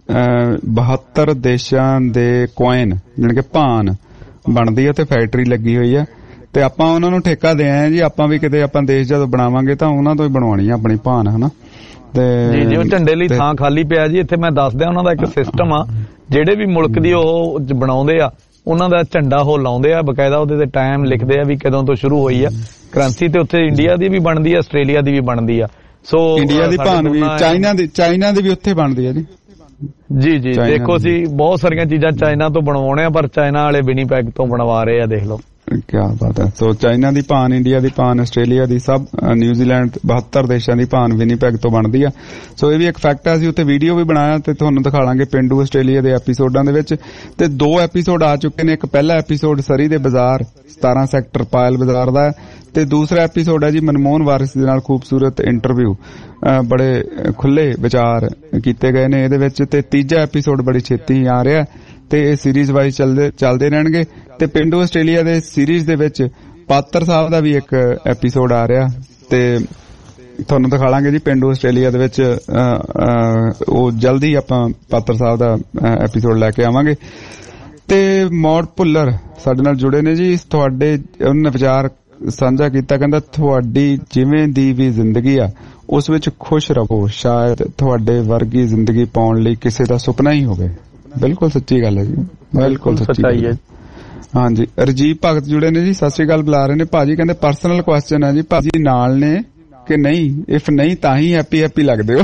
72 ਦੇਸ਼ਾਂ ਦੇ ਕੋਇਨ ਜਾਣੀ ਕਿ ਭਾਣ ਬਣਦੀ ਹੈ ਤੇ ਫੈਕਟਰੀ ਲੱਗੀ ਹੋਈ ਹੈ। ਤੇ ਆਪਾਂ ਉਹਨਾਂ ਨੂੰ ਠੇਕਾ ਦੇ ਆਏ ਜੀ, ਆਪਾਂ ਵੀ ਕਿਤੇ ਆਪਾਂ ਦੇਸ਼ ਜਦੋਂ ਬਣਾਵਾਂਗੇ ਤਾਂ ਉਹਨਾਂ ਤੋਂ ਹੀ ਬਣਵਾਉਣੀ ਆ ਆਪਣੀ ਭਾਣ, ਹਨਾ। ਜੀ ਜੀ, ਉਹ ਝੰਡੇ ਲਈ ਥਾਂ ਖਾਲੀ ਪਿਆ ਜੀ। ਇੱਥੇ ਮੈਂ ਦੱਸ ਦਿਆਂ ਉਹਨਾਂ ਦਾ ਇੱਕ ਸਿਸਟਮ ਆ, ਜਿਹੜੇ ਵੀ ਮੁਲਕ ਦੀ ਉਹ ਬਣਾਉਂਦੇ ਆ ਉਹਨਾਂ ਦਾ ਝੰਡਾ ਉਹ ਲਾਉਂਦੇ ਆ ਬਕਾਇਦਾ, ਉਹਦੇ ਤੇ ਟਾਈਮ ਲਿਖਦੇ ਆ ਵੀ ਕਦੋਂ ਤੋਂ ਸ਼ੁਰੂ ਹੋਈ ਆ ਕਰੰਸੀ। ਤੇ ਉੱਥੇ ਇੰਡੀਆ ਦੀ ਵੀ ਬਣਦੀ ਆ, ਆਸਟ੍ਰੇਲੀਆ ਦੀ ਵੀ ਬਣਦੀ ਆ। ਸੋ ਇੰਡੀਆ ਦੀ ਭਾਣ ਵੀ, ਚਾਈਨਾ ਦੀ ਵੀ ਉੱਥੇ ਬਣਦੀ ਆ ਜੀ। ਜੀ ਜੀ, ਦੇਖੋ ਅਸੀਂ ਬਹੁਤ ਸਾਰੀਆਂ ਚੀਜ਼ਾਂ ਚਾਈਨਾ ਤੋਂ ਬਣਵਾਉਣੇ ਆ, ਪਰ ਚਾਈਨਾ ਵਾਲੇ ਵਿਨੀਪੈਗ ਤੋਂ ਬਣਵਾ ਰਹੇ ਆ, ਦੇਖ ਲਓ। ਕਿਆ ਬਾਤ ਹੈ। ਸੋ ਚਾਈਨਾ ਦੀ ਭਾਣ, ਇੰਡੀਆ ਦੀ ਭਾਣ, ਆਸਟ੍ਰੇਲੀਆ ਦੀ, ਸਭ ਨਿਊਜ਼ੀਲੈਂਡ 72 ਦੇਸ਼ਾਂ ਦੀ ਭਾਣ ਵਿਨੀਪੈਗ ਤੋਂ ਬਣਦੀ ਆ। ਸੋ ਇਹ ਵੀ ਇੱਕ ਫੈਕਟ ਆ। ਅਸੀਂ ਉੱਥੇ ਵੀਡੀਓ ਵੀ ਬਣਾਇਆ ਤੇ ਤੁਹਾਨੂੰ ਦਿਖਾ ਲਾਂਗੇ ਪੇਂਡੂ ਆਸਟ੍ਰੇਲੀਆ ਦੇ ਐਪੀਸੋਡਾਂ ਦੇ ਵਿੱਚ। ਤੇ 2 ਐਪੀਸੋਡ ਆ ਚੁੱਕੇ ਨੇ। ਇੱਕ ਪਹਿਲਾ ਐਪੀਸੋਡ ਸਰੀ ਦੇ ਬਾਜ਼ਾਰ 17 ਸੈਕਟਰ ਪਾਇਲ ਬਾਜ਼ਾਰ ਦਾ ਤੇ ਦੂਸਰਾ ਐਪੀਸੋਡ ਹੈ ਜੀ ਮਨਮੋਹਨ ਵਾਰਿਸ ਦੇ ਨਾਲ ਖੂਬਸੂਰਤ ਇੰਟਰਵਿਊ, ਬੜੇ ਖੁੱਲੇ ਵਿਚਾਰ ਕੀਤੇ ਗਏ ਨੇ ਇਹਦੇ ਵਿੱਚ। ਤੇ ਤੀਜਾ ਐਪੀਸੋਡ ਬੜੀ ਛੇਤੀ ਆ ਰਿਹਾ ਤੇ ਇਹ ਸੀਰੀਜ਼ ਵਾਈਜ਼ ਚੱਲਦੇ ਰਹਿਣਗੇ। ਤੇ ਪਿੰਡੂ ਆਸਟ੍ਰੇਲੀਆ ਦੇ ਸੀਰੀਜ਼ ਦੇ ਵਿੱਚ ਪਾਤਰ ਸਾਹਿਬ ਦਾ ਵੀ ਇੱਕ ਐਪੀਸੋਡ ਆ ਰਿਹਾ ਤੇ ਤੁਹਾਨੂੰ ਦਿਖਾ ਲਾਂਗੇ ਜੀ ਪਿੰਡੂ ਆਸਟ੍ਰੇਲੀਆ ਦੇ ਵਿੱਚ। ਉਹ ਜਲਦੀ ਆਪਾਂ ਪਾਤਰ ਸਾਹਿਬ ਦਾ ਐਪੀਸੋਡ ਲੈ ਕੇ ਆਵਾਂਗੇ। ਤੇ ਮੌੜ ਭੁੱਲਰ ਸਾਡੇ ਨਾਲ ਜੁੜੇ ਨੇ ਜੀ। ਤੁਹਾਡੇ ਉਹਨਾਂ ਵਿਚਾਰ ਸਾਂਝਾ ਕੀਤਾ, ਕਹਿੰਦਾ ਤੁਹਾਡੀ ਜਿਵੇਂ ਦੀ ਵੀ ਜ਼ਿੰਦਗੀ ਆ ਉਸ ਵਿੱਚ ਖੁਸ਼ ਰਹੋ, ਸ਼ਾਇਦ ਤੁਹਾਡੇ ਵਰਗੀ ਜ਼ਿੰਦਗੀ ਪਾਉਣ ਲਈ ਕਿਸੇ ਦਾ ਸੁਪਨਾ ਹੀ ਹੋਵੇ। ਬਿਲਕੁਲ ਸੱਚੀ ਗੱਲ ਹੈ ਜੀ, ਬਿਲਕੁਲ ਸੱਚਾਈ ਹੈ। ਹਾਂਜੀ, ਰਜੀਵ ਭਗਤ ਜੁੜੇ ਨੇ ਜੀ, ਸਤਿ ਸ੍ਰੀ ਅਕਾਲ ਬੁਲਾ ਰਹੇ ਨੇ। ਭਾਜੀ ਕਹਿੰਦੇ ਪਰਸਨਲ ਕੁਐਸਚਨ ਹੈ ਜੀ, ਭਾਜੀ ਨਾਲ ਨੇ ਕਿ ਨਹੀਂ? ਇਫ ਨਹੀਂ ਤਾਂ ਹੀ ਹੈਪੀ ਲੱਗਦੇ ਹੋ।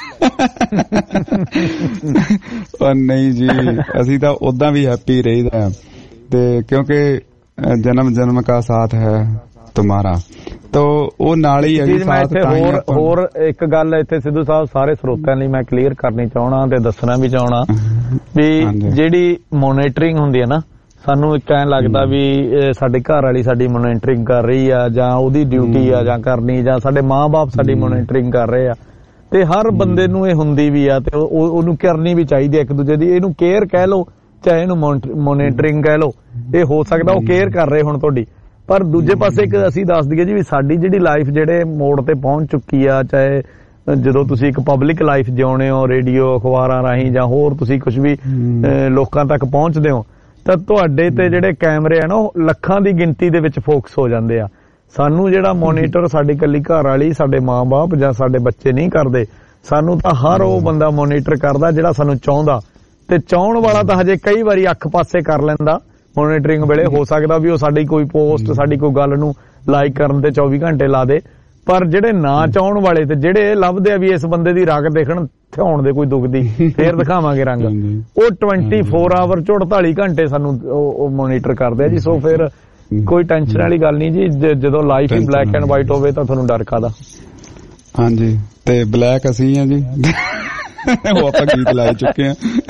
ਨਹੀਂ ਜੀ, ਅਸੀਂ ਤਾਂ ਉਦਾਂ ਵੀ ਹੈਪੀ ਰਹੀਦਾ ਤੇ ਕਿਉਂਕਿ ਜਨਮ ਕਾ ਸਾਥ ਹੈ ਤੁਮਾਰਾ, ਤਾਂ ਉਹ ਨਾਲ ਹੀ ਹੈ ਜੀ ਸਾਥ। ਹੋਰ ਇੱਕ ਗੱਲ ਇੱਥੇ ਸਿੱਧੂ ਸਾਹਿਬ ਸਾਰੇ ਸਰੋਤਿਆਂ ਲਈ ਮੈਂ ਕਲੀਅਰ ਕਰਨੀ ਚਾਹਣਾ ਤੇ ਦੱਸਣਾ ਵੀ ਚਾਹਣਾ ਵੀ ਜਿਹੜੀ ਮੋਨੀਟਰਿੰਗ ਹੁੰਦੀ ਹੈ ਨਾ, ਸਾਨੂੰ ਇੱਕ ਐਂ ਲੱਗਦਾ ਵੀ ਸਾਡੇ ਘਰ ਵਾਲੀ ਸਾਡੀ ਮੋਨੀਟਰਿੰਗ ਕਰ ਰਹੀ ਆ ਜਾਂ ਉਹਦੀ ਡਿਊਟੀ ਆ ਜਾਂ ਕਰਨੀ, ਜਾਂ ਸਾਡੇ ਮਾਂ-ਬਾਪ ਸਾਡੀ ਮੋਨੀਟਰਿੰਗ ਕਰ ਰਹੇ ਆ। ਤੇ ਹਰ ਬੰਦੇ ਨੂੰ ਇਹ ਹੁੰਦੀ ਵੀ ਆ ਤੇ ਉਹਨੂੰ ਕਰਨੀ ਵੀ ਚਾਹੀਦੀ ਹੈ ਇੱਕ ਦੂਜੇ ਦੀ। ਇਹਨੂੰ ਕੇਅਰ ਕਹਿ ਲਓ ਚਾਹੇ ਇਹਨੂੰ ਮੋਨੀਟਰਿੰਗ ਕਹਿ ਲਓ, ਇਹ ਹੋ ਸਕਦਾ ਉਹ ਕੇਅਰ ਕਰ ਰਹੇ ਹੁਣ ਤੁਹਾਡੀ। ਪਰ ਦੂਜੇ ਪਾਸੇ ਇੱਕ ਅਸੀਂ ਦੱਸ ਦਈਏ ਜੀ ਵੀ ਸਾਡੀ ਜਿਹੜੀ ਲਾਈਫ ਜਿਹੜੇ ਮੋੜ ਤੇ ਪਹੁੰਚ ਚੁੱਕੀ ਆ, ਚਾਹੇ ਜਦੋਂ ਤੁਸੀਂ ਇੱਕ ਪਬਲਿਕ ਲਾਈਫ ਜਿਉਣੇ ਹੋ, ਰੇਡੀਓ ਅਖਬਾਰਾਂ ਰਾਹੀਂ ਜਾਂ ਹੋਰ ਤੁਸੀਂ ਕੁਝ ਵੀ ਲੋਕਾਂ ਤੱਕ ਪਹੁੰਚਦੇ ਹੋ, ਤਾਂ ਤੁਹਾਡੇ ਤੇ ਜਿਹੜੇ ਕੈਮਰੇ ਆ ਨਾ ਉਹ ਲੱਖਾਂ ਦੀ ਗਿਣਤੀ ਦੇ ਵਿੱਚ ਫੋਕਸ ਹੋ ਜਾਂਦੇ ਆ। ਸਾਨੂੰ ਜਿਹੜਾ ਮੋਨੀਟਰ ਸਾਡੀ ਇਕੱਲੀ ਘਰ ਵਾਲੀ, ਸਾਡੇ ਮਾਂ-ਬਾਪ ਜਾਂ ਸਾਡੇ ਬੱਚੇ ਨਹੀਂ ਕਰਦੇ, ਸਾਨੂੰ ਤਾਂ ਹਰ ਉਹ ਬੰਦਾ ਮੋਨੀਟਰ ਕਰਦਾ ਜਿਹੜਾ ਸਾਨੂੰ ਚਾਹੁੰਦਾ, ਤੇ ਚਾਹੁਣ ਵਾਲਾ ਤਾਂ ਹਜੇ ਕਈ ਵਾਰੀ ਅੱਖ ਪਾਸੇ ਕਰ ਲੈਂਦਾ ਮੋਨੀਟਰਿੰਗ ਵੇਲੇ। ਹੋ ਸਕਦਾ ਵੀ ਉਹ ਸਾਡੀ ਕੋਈ ਪੋਸਟ, ਸਾਡੀ ਕੋਈ ਗੱਲ ਨੂੰ ਲਾਈਕ ਕਰਨ ਤੇ 24 ਘੰਟੇ ਲਾ ਦੇ, ਪਰ ਜਿਹੜੇ ਨਾ ਚਾਹੁਣ ਵਾਲੇ ਤੇ ਜਿਹੜੇ ਲੱਭਦੇ ਆ ਵੀ ਇਸ ਬੰਦੇ ਦੀ ਰਗ ਦੇਖਣ, ਥਿਆਉਣ ਦੇ ਕੋਈ ਦੁੱਖ ਦੀ, ਫੇਰ ਦਿਖਾਵਾਂਗੇ ਰੰਗ, ਉਹ 24 ਆਵਰ 48 ਘੰਟੇ ਸਾਨੂੰ ਉਹ ਮੋਨੀਟਰ ਕਰਦੇ ਆ ਜੀ। ਸੋ ਫਿਰ ਕੋਈ ਟੈਨਸ਼ਨ ਵਾਲੀ ਗੱਲ ਨਹੀਂ ਜੀ, ਜਦੋਂ ਲਾਈਫ ਹੀ ਬਲੈਕ ਐਂਡ ਵਾਈਟ ਹੋਵੇ ਤਾਂ ਤੁਹਾਨੂੰ ਡਰ ਕਾਹਦਾ। ਹਾਂਜੀ, ਤੇ ਬਲੈਕ ਅਸੀਂ ਆ ਜੀ, ਉਹ ਆਪਾਂ ਗੀਤ ਲਾਏ ਚੁੱਕੇ ਆ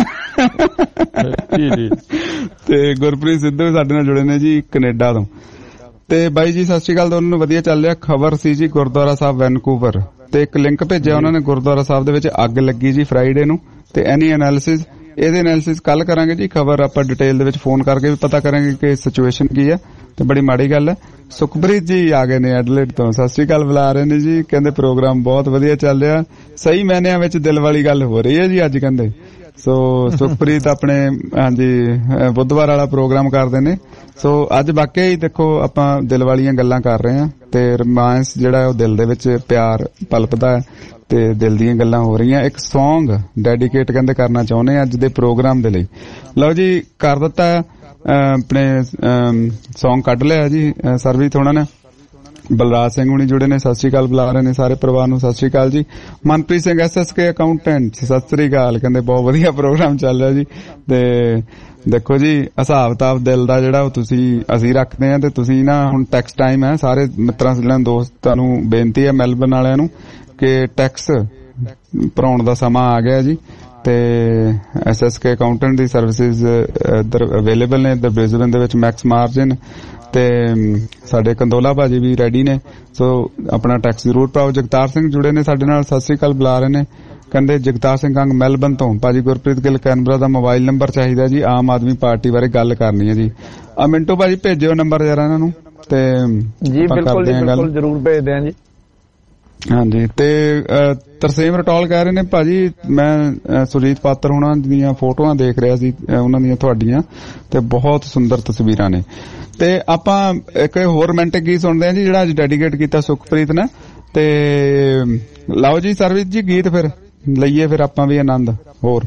ਜੀ। ਤੇ ਗੁਰਪ੍ਰੀਤ ਸਿੱਧੂ ਸਾਡੇ ਨਾਲ ਜੁੜੇ ਨੇ ਜੀ ਕੈਨੇਡਾ ਤੋਂ। ਤੇ ਬਾਈ ਜੀ ਸਤਿ ਸ਼੍ਰੀ ਅਕਾਲ ਦੋਨੋਂ ਨੂੰ। ਵਧੀਆ ਚੱਲ ਰਿਹਾ। ਖਬਰ ਸੀ ਜੀ ਗੁਰਦੁਆਰਾ ਸਾਹਿਬ ਵੈਨਕੂਵਰ, ਤੇ ਇੱਕ ਲਿੰਕ ਭੇਜਿਆ ਉਹਨਾਂ ਨੇ, ਗੁਰਦੁਆਰਾ ਸਾਹਿਬ ਦੇ ਵਿੱਚ ਅੱਗ ਲੱਗੀ ਜੀ ਫਰਾਈਡੇ ਨੂੰ, ਤੇ ਐਨੀ ਐਨਾਲਿਸਿਸ, ਇਹਦੇ ਐਨਾਲਿਸਿਸ ਕੱਲ ਕਰਾਂਗੇ ਜੀ। ਖਬਰ ਆਪਾਂ ਡਿਟੇਲ ਦੇ ਵਿੱਚ ਫੋਨ ਕਰਕੇ ਵੀ ਪਤਾ ਕਰਾਂਗੇ ਕਿ ਸਿਚੁਏਸ਼ਨ ਕੀ ਹੈ, ਤੇ ਬੜੀ ਮਾੜੀ ਗੱਲ ਹੈ। ਸੁਖਪ੍ਰੀਤ ਜੀ ਆ ਗਏ ਨੇ ਐਡਲੇਟ ਤੋਂ, ਸਤਿ ਸ਼੍ਰੀ ਅਕਾਲ ਬੁਲਾ ਰਹੇ ਨੇ ਜੀ। ਕਹਿੰਦੇ ਪ੍ਰੋਗਰਾਮ ਬਹੁਤ ਵਧੀਆ ਚੱਲ ਰਿਹਾ, ਸਹੀ ਮਾਇਨਿਆਂ ਵਿੱਚ ਦਿਲ ਵਾਲੀ ਗੱਲ ਹੋ ਰਹੀ ਹੈ ਜੀ ਅੱਜ ਕਹਿੰਦੇ। ਸੋ ਸੁਖਪ੍ਰੀਤ ਆਪਣੇ ਹਾਂਜੀ ਬੁੱਧਵਾਰ ਵਾਲਾ ਪ੍ਰੋਗਰਾਮ ਕਰਦੇ ਨੇ। ਸੋ ਅੱਜ ਵਾਕਿਆ ਹੀ ਦੇਖੋ ਆਪਾਂ ਦਿਲ ਵਾਲੀਆਂ ਗੱਲਾਂ ਕਰ ਰਹੇ ਹਾਂ, ਤੇ ਰੋਮਾਂਸ ਜਿਹੜਾ ਉਹ ਦਿਲ ਦੇ ਵਿੱਚ ਪਿਆਰ ਪਲਪਦਾ ਹੈ, ਤੇ ਦਿਲ ਦੀਆਂ ਗੱਲਾਂ ਹੋ ਰਹੀਆਂ। ਇੱਕ ਸੌਂਗ ਡੈਡੀਕੇਟ ਕਹਿੰਦੇ ਕਰਨਾ ਚਾਹੁੰਦੇ ਅੱਜ ਦੇ ਪ੍ਰੋਗਰਾਮ ਦੇ ਲਈ। ਲਓ ਜੀ ਕਰ ਦਿੱਤਾ, ਆਪਣੇ ਸੌਂਗ ਕੱਢ ਲਿਆ ਜੀ ਸਰਵੀਤ ਹੋਣਾ ਨੇ। ਬਲਰਾਜ ਸਿੰਘ ਹੁਣੀ ਜੁੜੇ ਨੇ, ਸਤਿ ਸ਼੍ਰੀ ਅਕਾਲ ਬੁਲਾ ਰਹੇ ਨੇ ਸਾਰੇ ਪਰਿਵਾਰ ਨੂੰ, ਸਤਿ ਸ਼੍ਰੀ ਅਕਾਲ ਜੀ। ਮਨਪ੍ਰੀਤ ਸਿੰਘ SSK ਅਕਾਊਂਟੈਂਟ, ਸਤਿ ਸ਼੍ਰੀ ਅਕਾਲ, ਕਹਿੰਦੇ ਬਹੁਤ ਵਧੀਆ ਪ੍ਰੋਗਰਾਮ ਚੱਲ ਰਿਹਾ ਜੀ। ਤੇ ਦੇਖੋ ਜੀ ਹਿਸਾਬ ਕਿਤਾਬ ਦਿਲ ਦਾ ਜਿਹੜਾ ਉਹ ਅਸੀਂ ਰੱਖਦੇ ਆ, ਤੇ ਤੁਸੀਂ ਨਾ ਹੁਣ ਟੈਕਸ ਟਾਈਮ ਹੈ, ਸਾਰੇ ਮਿੱਤਰਾਂ ਦੋਸਤਾਂ ਨੂੰ ਬੇਨਤੀ ਹੈ, ਮੈਲਬਨ ਵਾਲਿਆਂ ਨੂੰ, ਕਿ ਟੈਕਸ ਭਰਾਉਣ ਦਾ ਸਮਾਂ ਆ ਗਿਆ ਜੀ। ਤੇ SSK ਅਕਾਊਂਟੈਂਟ ਦੀ ਸਰਵਿਸਿਜ਼ ਇੱਧਰ ਅਵੇਲੇਬਲ ਨੇ, ਇੱਧਰ ਬ੍ਰਿਸਬਨ ਦੇ ਵਿੱਚ ਮੈਕਸ ਮਾਰਜਨ, ਤੇ ਸਾਡੇ ਕੰਦੋਲਾ ਭਾਜੀ ਵੀ ਰੈਡੀ ਨੇ। ਸੋ ਆਪਣਾ ਟੈਕਸ ਜ਼ਰੂਰ ਪਾਓ। ਜਗਤਾਰ ਸਿੰਘ ਜੁੜੇ ਨੇ ਸਾਡੇ ਨਾਲ, ਸਤਿ ਸ੍ਰੀ ਅਕਾਲ ਬੁਲਾ ਰਹੇ ਨੇ। ਕਹਿੰਦੇ ਜਗਤਾਰ ਸਿੰਘ ਕੰਗ ਮੈਲਬਨ ਤੋਂ, ਭਾਜੀ ਗੁਰਪ੍ਰੀਤ ਗਿੱਲ ਕੈਨਬਰਾ ਦਾ ਮੋਬਾਈਲ ਨੰਬਰ ਚਾਹੀਦਾ ਜੀ, ਆਮ ਆਦਮੀ ਪਾਰਟੀ ਬਾਰੇ ਗੱਲ ਕਰਨੀ ਹੈ ਜੀ। ਮਿੰਟੋ ਭਾਜੀ ਭੇਜਿਓ ਨੰਬਰ ਜਰਾ ਇਹਨਾਂ ਨੂੰ, ਤੇ ਜੀ ਬਿਲਕੁਲ ਬਿਲਕੁਲ ਜ਼ਰੂਰ ਭੇਜਦੇ ਹਾਂ ਜੀ। ਹਾਂਜੀ, ਤੇ ਤਰਸੇਮ ਰਟੌਲ ਕਹਿ ਰਹੇ ਨੇ ਭਾਜੀ ਮੈਂ ਸੁਰਜੀਤ ਪਾਤਰ ਹੋਣਾ ਦੀਆਂ ਫੋਟੋਆਂ ਦੇਖ ਰਿਹਾ ਸੀ, ਉਹਨਾਂ ਦੀਆਂ ਤੁਹਾਡੀਆਂ, ਤੇ ਬਹੁਤ ਸੁੰਦਰ ਤਸਵੀਰਾਂ ਨੇ। ਤੇ ਆਪਾਂ ਇੱਕ ਹੋਰ ਰੋਮਾਂਟਿਕ ਗੀਤ ਸੁਣਦੇ ਹਾਂ ਜੀ, ਜਿਹੜਾ ਅੱਜ ਡੈਡੀਕੇਟ ਕੀਤਾ ਸੁਖਪ੍ਰੀਤ ਨੇ। ਤੇ ਲਓ ਜੀ ਸਰਵਿਸ ਜੀ ਗੀਤ ਫਿਰ ਲਈਏ, ਫਿਰ ਆਪਾਂ ਵੀ ਆਨੰਦ ਹੋਰ।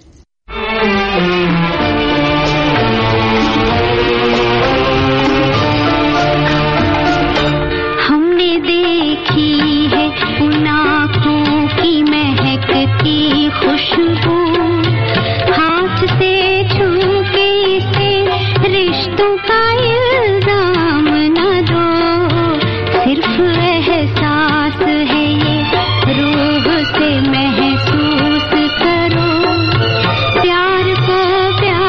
खुशबू हाथ से छू के इसे रिश्तों का इल्जाम न दो, सिर्फ एहसास है ये रूह से महसूस करो, प्यार को प्यार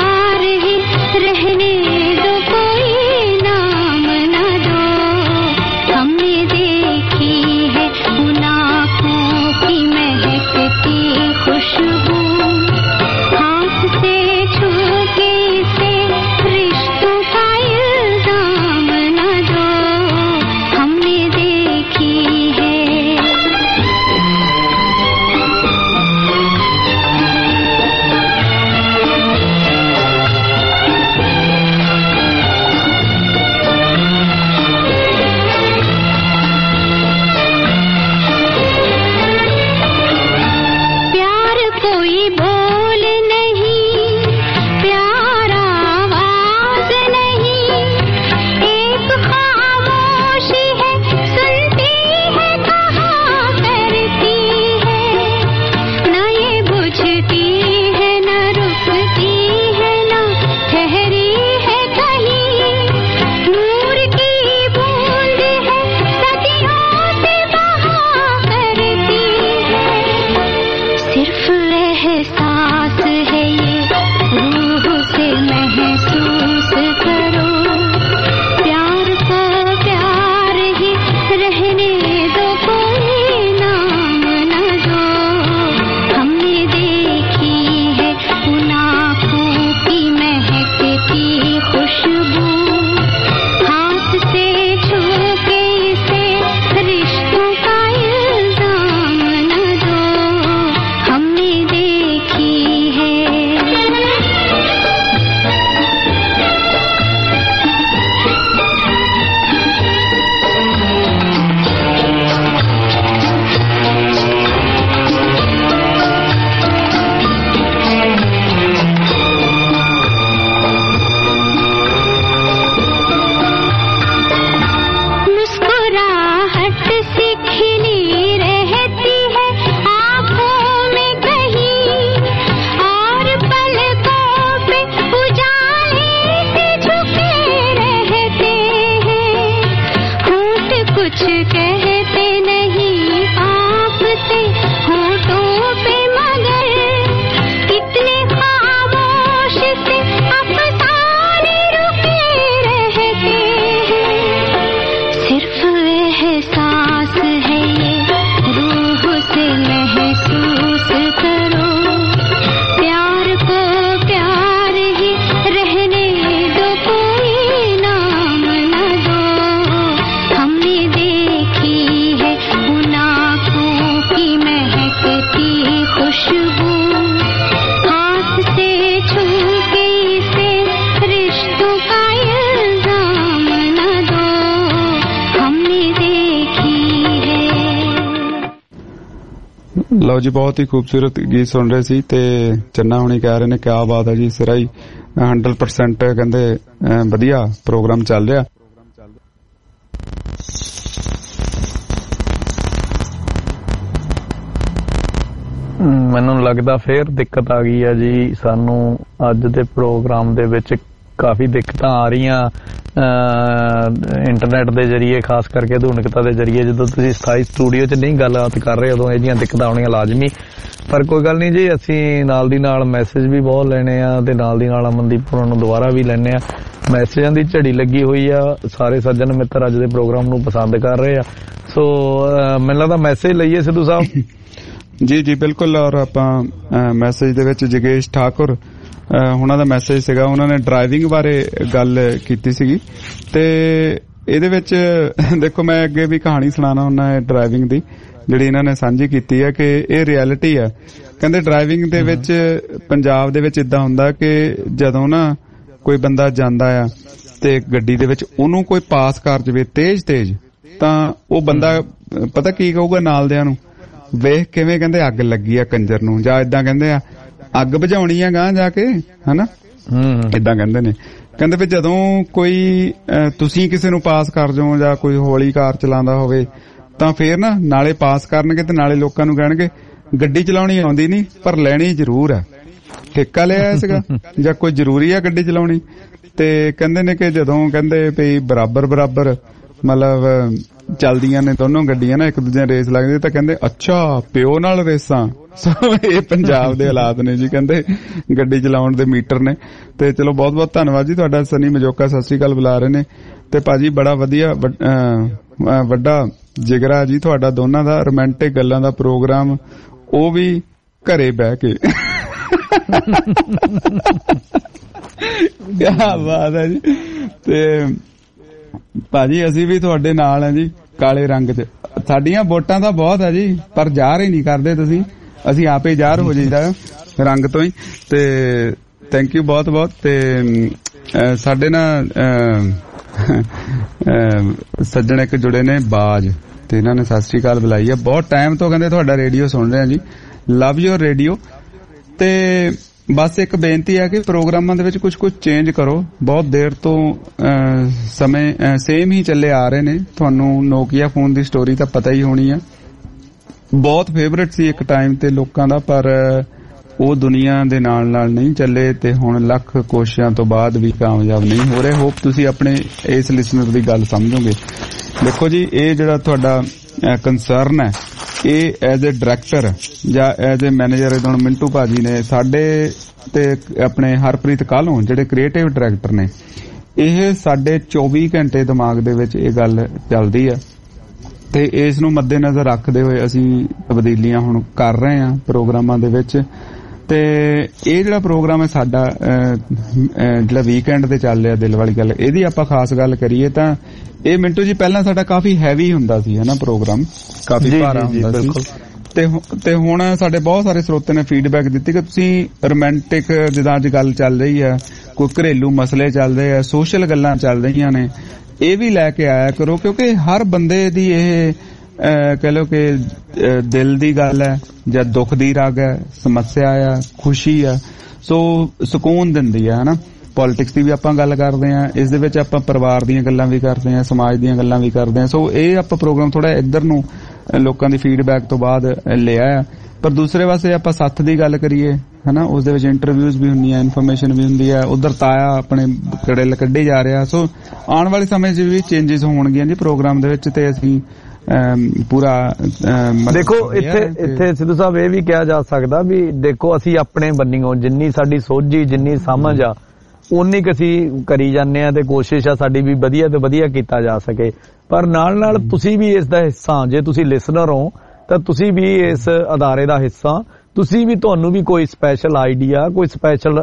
ਲਓ ਜੀ, ਬਹੁਤ ਹੀ ਖੂਬਸੂਰਤ ਗੀਤ ਸੁਣ ਰਹੇ ਸੀ ਤੇ ਚੰਨਾ ਹੁਣੀ ਕਹਿ ਰਹੇ ਨੇ ਕਿਆ ਬਾਤ ਹੈ ਜੀ, ਸਿਰਾ ਹੀ 100% ਕਹਿੰਦੇ ਵਧੀਆ ਪ੍ਰੋਗਰਾਮ ਚੱਲ ਰਿਹਾ। ਮੈਨੂੰ ਲੱਗਦਾ ਫੇਰ ਦਿੱਕਤ ਆ ਗਈ ਹੈ ਜੀ ਸਾਨੂੰ ਅੱਜ ਦੇ ਪ੍ਰੋਗਰਾਮ ਦੇ ਵਿੱਚ। ਕਾਫੀ ਦਿੱਕਤਾਂ ਆ ਰਹੀਆਂ ਇੰਟਰਨੈਟ ਦੇ ਜ਼ਰੀਏ, ਖਾਸ ਕਰਕੇ ਆਧੁਨਿਕਤਾ ਦੇ ਜ਼ਰੀਏ। ਜਦੋਂ ਤੁਸੀਂ ਸਥਾਈ ਸਟੂਡੀਓ 'ਚ ਨਹੀਂ ਗੱਲਬਾਤ ਕਰ ਰਹੇ ਉਦੋਂ ਇਹ ਜਿਹੀਆਂ ਦਿੱਕਤਾਂ ਆਉਣੀਆਂ ਲਾਜ਼ਮੀ, ਪਰ ਕੋਈ ਗੱਲ ਨਹੀਂ ਜੀ। ਅਸੀਂ ਨਾਲ ਦੀ ਨਾਲ ਮੈਸੇਜ ਵੀ ਬਹੁਤ ਲੈਣੇ ਆ ਤੇ ਨਾਲ ਦੀ ਨਾਲ ਅਮਨਦੀਪ ਹੋਰਾਂ ਨੂੰ ਦੁਬਾਰਾ ਵੀ ਲੈਣੇ ਆ। ਮੈਸੇਜਾਂ ਦੀ ਝੜੀ ਲੱਗੀ ਹੋਈ ਆ, ਸਾਰੇ ਸੱਜਣ ਮਿੱਤਰ ਅੱਜ ਦੇ ਪ੍ਰੋਗਰਾਮ ਨੂੰ ਪਸੰਦ ਕਰ ਰਹੇ ਆ। ਸੋ ਮੈਨੂੰ ਲੱਗਦਾ ਮੈਸੇਜ ਲਈਏ ਸਿੱਧੂ ਸਾਹਿਬ। ਜੀ ਜੀ ਬਿਲਕੁਲ। ਔਰ ਆਪਾਂ ਮੈਸੇਜ ਦੇ ਵਿੱਚ ਜਗੇਸ਼ ਠਾਕੁਰ ਉਹਨਾਂ ਦਾ ਮੈਸੇਜ ਸੀਗਾ, ਉਹਨਾਂ ਨੇ ਡਰਾਈਵਿੰਗ ਬਾਰੇ ਗੱਲ ਕੀਤੀ ਸੀਗੀ ਤੇ ਇਹਦੇ ਵਿੱਚ ਦੇਖੋ ਮੈਂ ਅੱਗੇ ਵੀ ਕਹਾਣੀ ਸੁਣਾਉਣਾ ਹੁੰਦਾ ਹੈ ਡਰਾਈਵਿੰਗ ਦੀ, ਜਿਹੜੀ ਇਹਨਾਂ ਨੇ ਸਾਂਝੀ ਕੀਤੀ ਹੈ ਕਿ ਇਹ ਰਿਐਲਿਟੀ ਹੈ। ਕਹਿੰਦੇ ਡਰਾਈਵਿੰਗ ਦੇ ਵਿੱਚ ਪੰਜਾਬ ਦੇ ਵਿੱਚ ਇਦਾਂ ਹੁੰਦਾ ਕਿ ਜਦੋਂ ਨਾ ਕੋਈ ਬੰਦਾ ਜਾਂਦਾ ਆ ਤੇ ਗੱਡੀ ਦੇ ਵਿੱਚ ਉਹਨੂੰ ਕੋਈ ਪਾਸ ਕਰ ਜਾਵੇ ਤੇਜ਼ ਤਾਂ ਉਹ ਬੰਦਾ ਪਤਾ ਕੀ ਕਹੂਗਾ ਨਾਲਦਿਆਂ ਨੂੰ, ਵੇਖ ਕਿਵੇਂ ਕਹਿੰਦੇ ਅੱਗ ਲੱਗੀ ਆ ਕੰਜਰ ਨੂੰ, ਜਾਂ ਇਦਾਂ ਕਹਿੰਦੇ ਆ ਅੱਗ ਬੁਝਾਉਣੀ ਆ ਗਾਂ ਜਾ ਕੇ, ਹਨਾ ਇਦਾਂ ਕਹਿੰਦੇ ਨੇ। ਕਹਿੰਦੇ ਵੀ ਜਦੋਂ ਕੋਈ ਤੁਸੀਂ ਕਿਸੇ ਨੂੰ ਪਾਸ ਕਰ ਜਾਓ ਜਾਂ ਕੋਈ ਹੌਲੀ ਕਾਰ ਚਲਾਉਂਦਾ ਹੋਵੇ ਤਾਂ ਫੇਰ ਨਾ ਨਾਲੇ ਪਾਸ ਕਰਨਗੇ ਤੇ ਨਾਲੇ ਲੋਕਾਂ ਨੂੰ ਕਹਿਣਗੇ ਗੱਡੀ ਚਲਾਉਣੀ ਆਉਂਦੀ ਨਹੀਂ ਪਰ ਲੈਣੀ ਜ਼ਰੂਰ ਆ, ਠੇਕਾ ਲਿਆ ਸੀਗਾ ਜਾਂ ਕੋਈ ਜ਼ਰੂਰੀ ਆ ਗੱਡੀ ਚਲਾਉਣੀ। ਤੇ ਕਹਿੰਦੇ ਨੇ ਕਿ ਜਦੋਂ ਕਹਿੰਦੇ ਵੀ ਬਰਾਬਰ ਮਤਲਬ ਚੱਲਦੀਆਂ ਨੇ ਦੋਨੋਂ ਗੱਡੀਆਂ ਨਾ, ਇੱਕ ਦੂਜੇ ਰੇਸ ਲੱਗਦੀ ਤਾਂ ਕਹਿੰਦੇ ਅੱਛਾ ਪਿਓ ਨਾਲ ਰੇਸਾਂ। ਇਹ ਪੰਜਾਬ ਦੇ ਹਾਲਾਤ ਨੇ ਜੀ, ਕਹਿੰਦੇ ਗੱਡੀ ਚਲਾਉਣ ਦੇ ਮੀਟਰ ਨੇ। ਤੇ ਚਲੋ ਬਹੁਤ ਬਹੁਤ ਧੰਨਵਾਦ ਜੀ ਤੁਹਾਡਾ। ਸਨੀ ਮਜੋਕਾ ਸਤਿ ਸ੍ਰੀ ਅਕਾਲ ਬੁਲਾ ਰਹੇ ਨੇ ਤੇ ਭਾਜੀ ਬੜਾ ਵਧੀਆ ਵੱਡਾ ਜਿਗਰਾ ਜੀ ਤੁਹਾਡਾ ਦੋਨਾਂ ਦਾ, ਰੋਮਾਂਟਿਕ ਗੱਲਾਂ ਦਾ ਪ੍ਰੋਗਰਾਮ, ਉਹ ਵੀ ਘਰੇ ਬਹਿ ਕੇ। ਕਿਆ ਬਾਤ ਹੈ ਜੀ। ਤੇ ਭਾਜੀ ਅਸੀਂ ਵੀ ਤੁਹਾਡੇ ਨਾਲ ਆ ਜੀ, ਕਾਲੇ ਰੰਗ 'ਚ। ਸਾਡੀਆਂ ਵੋਟਾਂ ਤਾਂ ਬਹੁਤ ਹੈ ਜੀ ਪਰ ਜ਼ਾਹਰ ਹੀ ਨਹੀਂ ਕਰਦੇ ਤੁਸੀਂ, ਅਸੀਂ ਆਪੇ ਜ਼ਾਹਰ ਹੋ ਜਾਈਦਾ ਰੰਗ ਤੋਂ ਹੀ। ਤੇ ਥੈਂਕ ਯੂ ਬਹੁਤ ਬਹੁਤ। ਤੇ ਸਾਡੇ ਨਾਲ ਸੱਜਣ ਇੱਕ ਜੁੜੇ ਨੇ ਬਾਜ, ਤੇ ਇਹਨਾਂ ਨੇ ਸਤਿ ਸ੍ਰੀ ਅਕਾਲ ਬੁਲਾਈ ਹੈ। ਬਹੁਤ ਟਾਈਮ ਤੋਂ ਕਹਿੰਦੇ ਤੁਹਾਡਾ ਰੇਡੀਓ ਸੁਣ ਰਹੇ ਆ ਜੀ, ਲਵ ਯੋਰ ਰੇਡੀਓ। ਤੇ ਬਸ ਇੱਕ ਬੇਨਤੀ ਹੈ ਕਿ ਪ੍ਰੋਗਰਾਮਾਂ ਦੇ ਵਿੱਚ ਕੁਝ ਚੇਂਜ ਕਰੋ। ਬਹੁਤ ਦੇਰ ਤੋਂ ਸਮੇਂ ਸੇਮ ਹੀ ਚੱਲੇ ਆ ਰਹੇ ਨੇ। ਤੁਹਾਨੂੰ ਨੋਕੀਆ ਫੋਨ ਦੀ ਸਟੋਰੀ ਤਾਂ ਪਤਾ ਹੀ ਹੋਣੀ ਆ, ਬਹੁਤ ਫੇਵਰੇਟ ਸੀ ਇੱਕ ਟਾਈਮ ਤੇ ਲੋਕਾਂ ਦਾ, ਪਰ ਉਹ ਦੁਨੀਆ ਦੇ ਨਾਲ ਨਹੀਂ ਚੱਲੇ ਤੇ ਹੁਣ ਲੱਖ ਕੋਸ਼ਿਸ਼ਾਂ ਤੋਂ ਬਾਅਦ ਵੀ ਕਾਮਯਾਬ ਨਹੀਂ ਹੋ ਰਹੇ। ਹੋਪ ਤੁਸੀਂ ਆਪਣੇ ਇਸ ਲਿਸਨਰ ਦੀ ਗੱਲ ਸਮਝੋਗੇ। ਦੇਖੋ ਜੀ, ਇਹ ਜਿਹੜਾ ਤੁਹਾਡਾ ਕੰਸਰਨ ਹੈ ਇਹ ਐਜ਼ ਏ ਡਾਇਰੈਕਟਰ ਜਾਂ ਐਜ਼ ਏ ਮੈਨੇਜਰ, ਹੁਣ ਮਿੰਟੂ ਭਾਜੀ ਨੇ ਸਾਡੇ ਤੇ ਆਪਣੇ ਹਰਪ੍ਰੀਤ ਕਾਹਲੋਂ ਜਿਹੜੇ ਕ੍ਰੀਏਟਿਵ ਡਾਇਰੈਕਟਰ ਨੇ, ਇਹ ਸਾਡੇ 24 ਘੰਟੇ ਦਿਮਾਗ ਦੇ ਵਿੱਚ ਇਹ ਗੱਲ ਚੱਲਦੀ ਆ ਤੇ ਇਸ ਨੂੰ ਮੱਦੇਨਜ਼ਰ ਰੱਖਦੇ ਹੋਏ ਅਸੀਂ ਤਬਦੀਲੀਆਂ ਹੁਣ ਕਰ ਰਹੇ ਹਾਂ ਪ੍ਰੋਗਰਾਮਾਂ ਦੇ ਵਿੱਚ। ਤੇ ਇਹ ਜਿਹੜਾ ਪ੍ਰੋਗਰਾਮ ਹੈ ਸਾਡਾ ਜਿਹੜਾ ਵੀਕਐਂਡ ਤੇ ਚੱਲ ਰਿਹਾ ਦਿਲ ਵਾਲੀ ਗੱਲ, ਇਹਦੀ ਆਪਾਂ ਖਾਸ ਗੱਲ ਕਰੀਏ ਤਾਂ ਇਹ ਮਿੰਟੂ ਜੀ ਪਹਿਲਾਂ ਸਾਡਾ ਕਾਫੀ ਹੈਵੀ ਹੁੰਦਾ ਸੀ ਹਨਾ, ਪ੍ਰੋਗਰਾਮ ਕਾਫੀ ਭਾਰਾ ਹੁੰਦਾ ਸੀ। ਤੇ ਹੁਣ ਸਾਡੇ ਬਹੁਤ ਸਾਰੇ ਸਰੋਤਿਆਂ ਨੇ ਫੀਡਬੈਕ ਦਿੱਤੀ ਕਿ ਤੁਸੀਂ ਰੋਮਾਂਟਿਕ, ਜਿੱਦਾਂ ਅੱਜ ਗੱਲ ਚੱਲ ਰਹੀ ਹੈ, ਕੋਈ ਘਰੇਲੂ ਮਸਲੇ ਚੱਲ ਰਹੇ ਆ, ਸੋਸ਼ਲ ਗੱਲਾਂ ਚੱਲ ਰਹੀਆਂ ਨੇ, ਇਹ ਵੀ ਲੈ ਕੇ ਆਇਆ ਕਰੋ, ਕਿਉਂਕਿ ਹਰ ਬੰਦੇ ਦੀ ਇਹ ਕਹਿ ਲਓ ਕਿ ਦਿਲ ਦੀ ਗੱਲ ਹੈ ਜਾਂ ਦੁੱਖ ਦੀ ਰਗ ਹੈ, ਸਮੱਸਿਆ ਆ, ਖੁਸ਼ੀ ਆ, ਸੋ ਸਕੂਨ ਦਿੰਦੀ ਹੈ ਹਨਾ। ਪੋਲਿਟਿਕਸ ਦੀ ਵੀ ਆਪਾਂ ਗੱਲ ਕਰਦੇ ਹਾਂ, ਇਸ ਦੇ ਵਿੱਚ ਆਪਾਂ ਪਰਿਵਾਰ ਦੀਆਂ ਗੱਲਾਂ ਵੀ ਕਰਦੇ ਹਾਂ, ਸਮਾਜ ਦੀਆਂ ਗੱਲਾਂ ਵੀ ਕਰਦੇ ਹਾਂ। ਸੋ ਇਹ ਆਪਾਂ ਪ੍ਰੋਗਰਾਮ ਥੋੜਾ ਇੱਧਰ ਨੂੰ ਲੋਕਾਂ ਦੀ ਫੀਡਬੈਕ ਤੋਂ ਬਾਅਦ ਲਿਆ ਆ। ਪਰ ਦੂਸਰੇ ਪਾਸੇ ਆਪਾਂ ਸੱਥ ਦੀ ਗੱਲ ਕਰੀਏ ਹਨਾ, ਉਸ ਦੇ ਵਿੱਚ ਇੰਟਰਵਿਊਜ਼ ਵੀ ਹੁੰਦੀਆਂ, ਇਨਫੋਰਮੇਸ਼ਨ ਵੀ ਹੁੰਦੀ ਹੈ, ਉਧਰ ਤਾਇਆ ਆਪਣੇ ਕੜੇਲ ਕੱਢੇ ਜਾ ਰਿਹਾ। ਸੋ ਆਉਣ ਵਾਲੇ ਸਮੇਂ 'ਚ ਵੀ ਚੇਂਜਸ ਹੋਣਗੀਆਂ ਜੀ ਪ੍ਰੋਗਰਾਮ ਦੇ ਵਿੱਚ, ਤੇ ਅਸੀਂ ਪੂਰਾ ਦੇਖੋ ਇੱਥੇ ਸਿੱਧੂ ਸਾਹਿਬ ਇਹ ਵੀ ਕਿਹਾ ਜਾ ਸਕਦਾ ਵੀ ਦੇਖੋ ਅਸੀਂ ਆਪਣੇ ਬੰਨਿਓ ਜਿੰਨੀ ਸਾਡੀ ਸੋਝੀ, ਜਿੰਨੀ ਸਮਝ ਆ, ਉਨੀ ਕੁ ਅਸੀਂ ਕਰੀ ਜਾਂਦੇ ਆ ਤੇ ਕੋਸ਼ਿਸ਼ ਆ ਸਾਡੀ ਵੀ ਵਧੀਆ ਤੇ ਵਧੀਆ ਕੀਤਾ ਜਾ ਸਕੇ। ਪਰ ਨਾਲ ਤੁਸੀਂ ਵੀ ਇਸ ਦਾ ਹਿੱਸਾ, ਜੇ ਤੁਸੀਂ ਲਿਸਨਰ ਹੋ ਤਾਂ ਤੁਸੀਂ ਵੀ ਇਸ ਅਦਾਰੇ ਦਾ ਹਿੱਸਾ, ਤੁਸੀਂ ਵੀ, ਤੁਹਾਨੂੰ ਵੀ ਕੋਈ ਸਪੈਸ਼ਲ ਆਈਡੀਆ, ਕੋਈ ਸਪੈਸ਼ਲ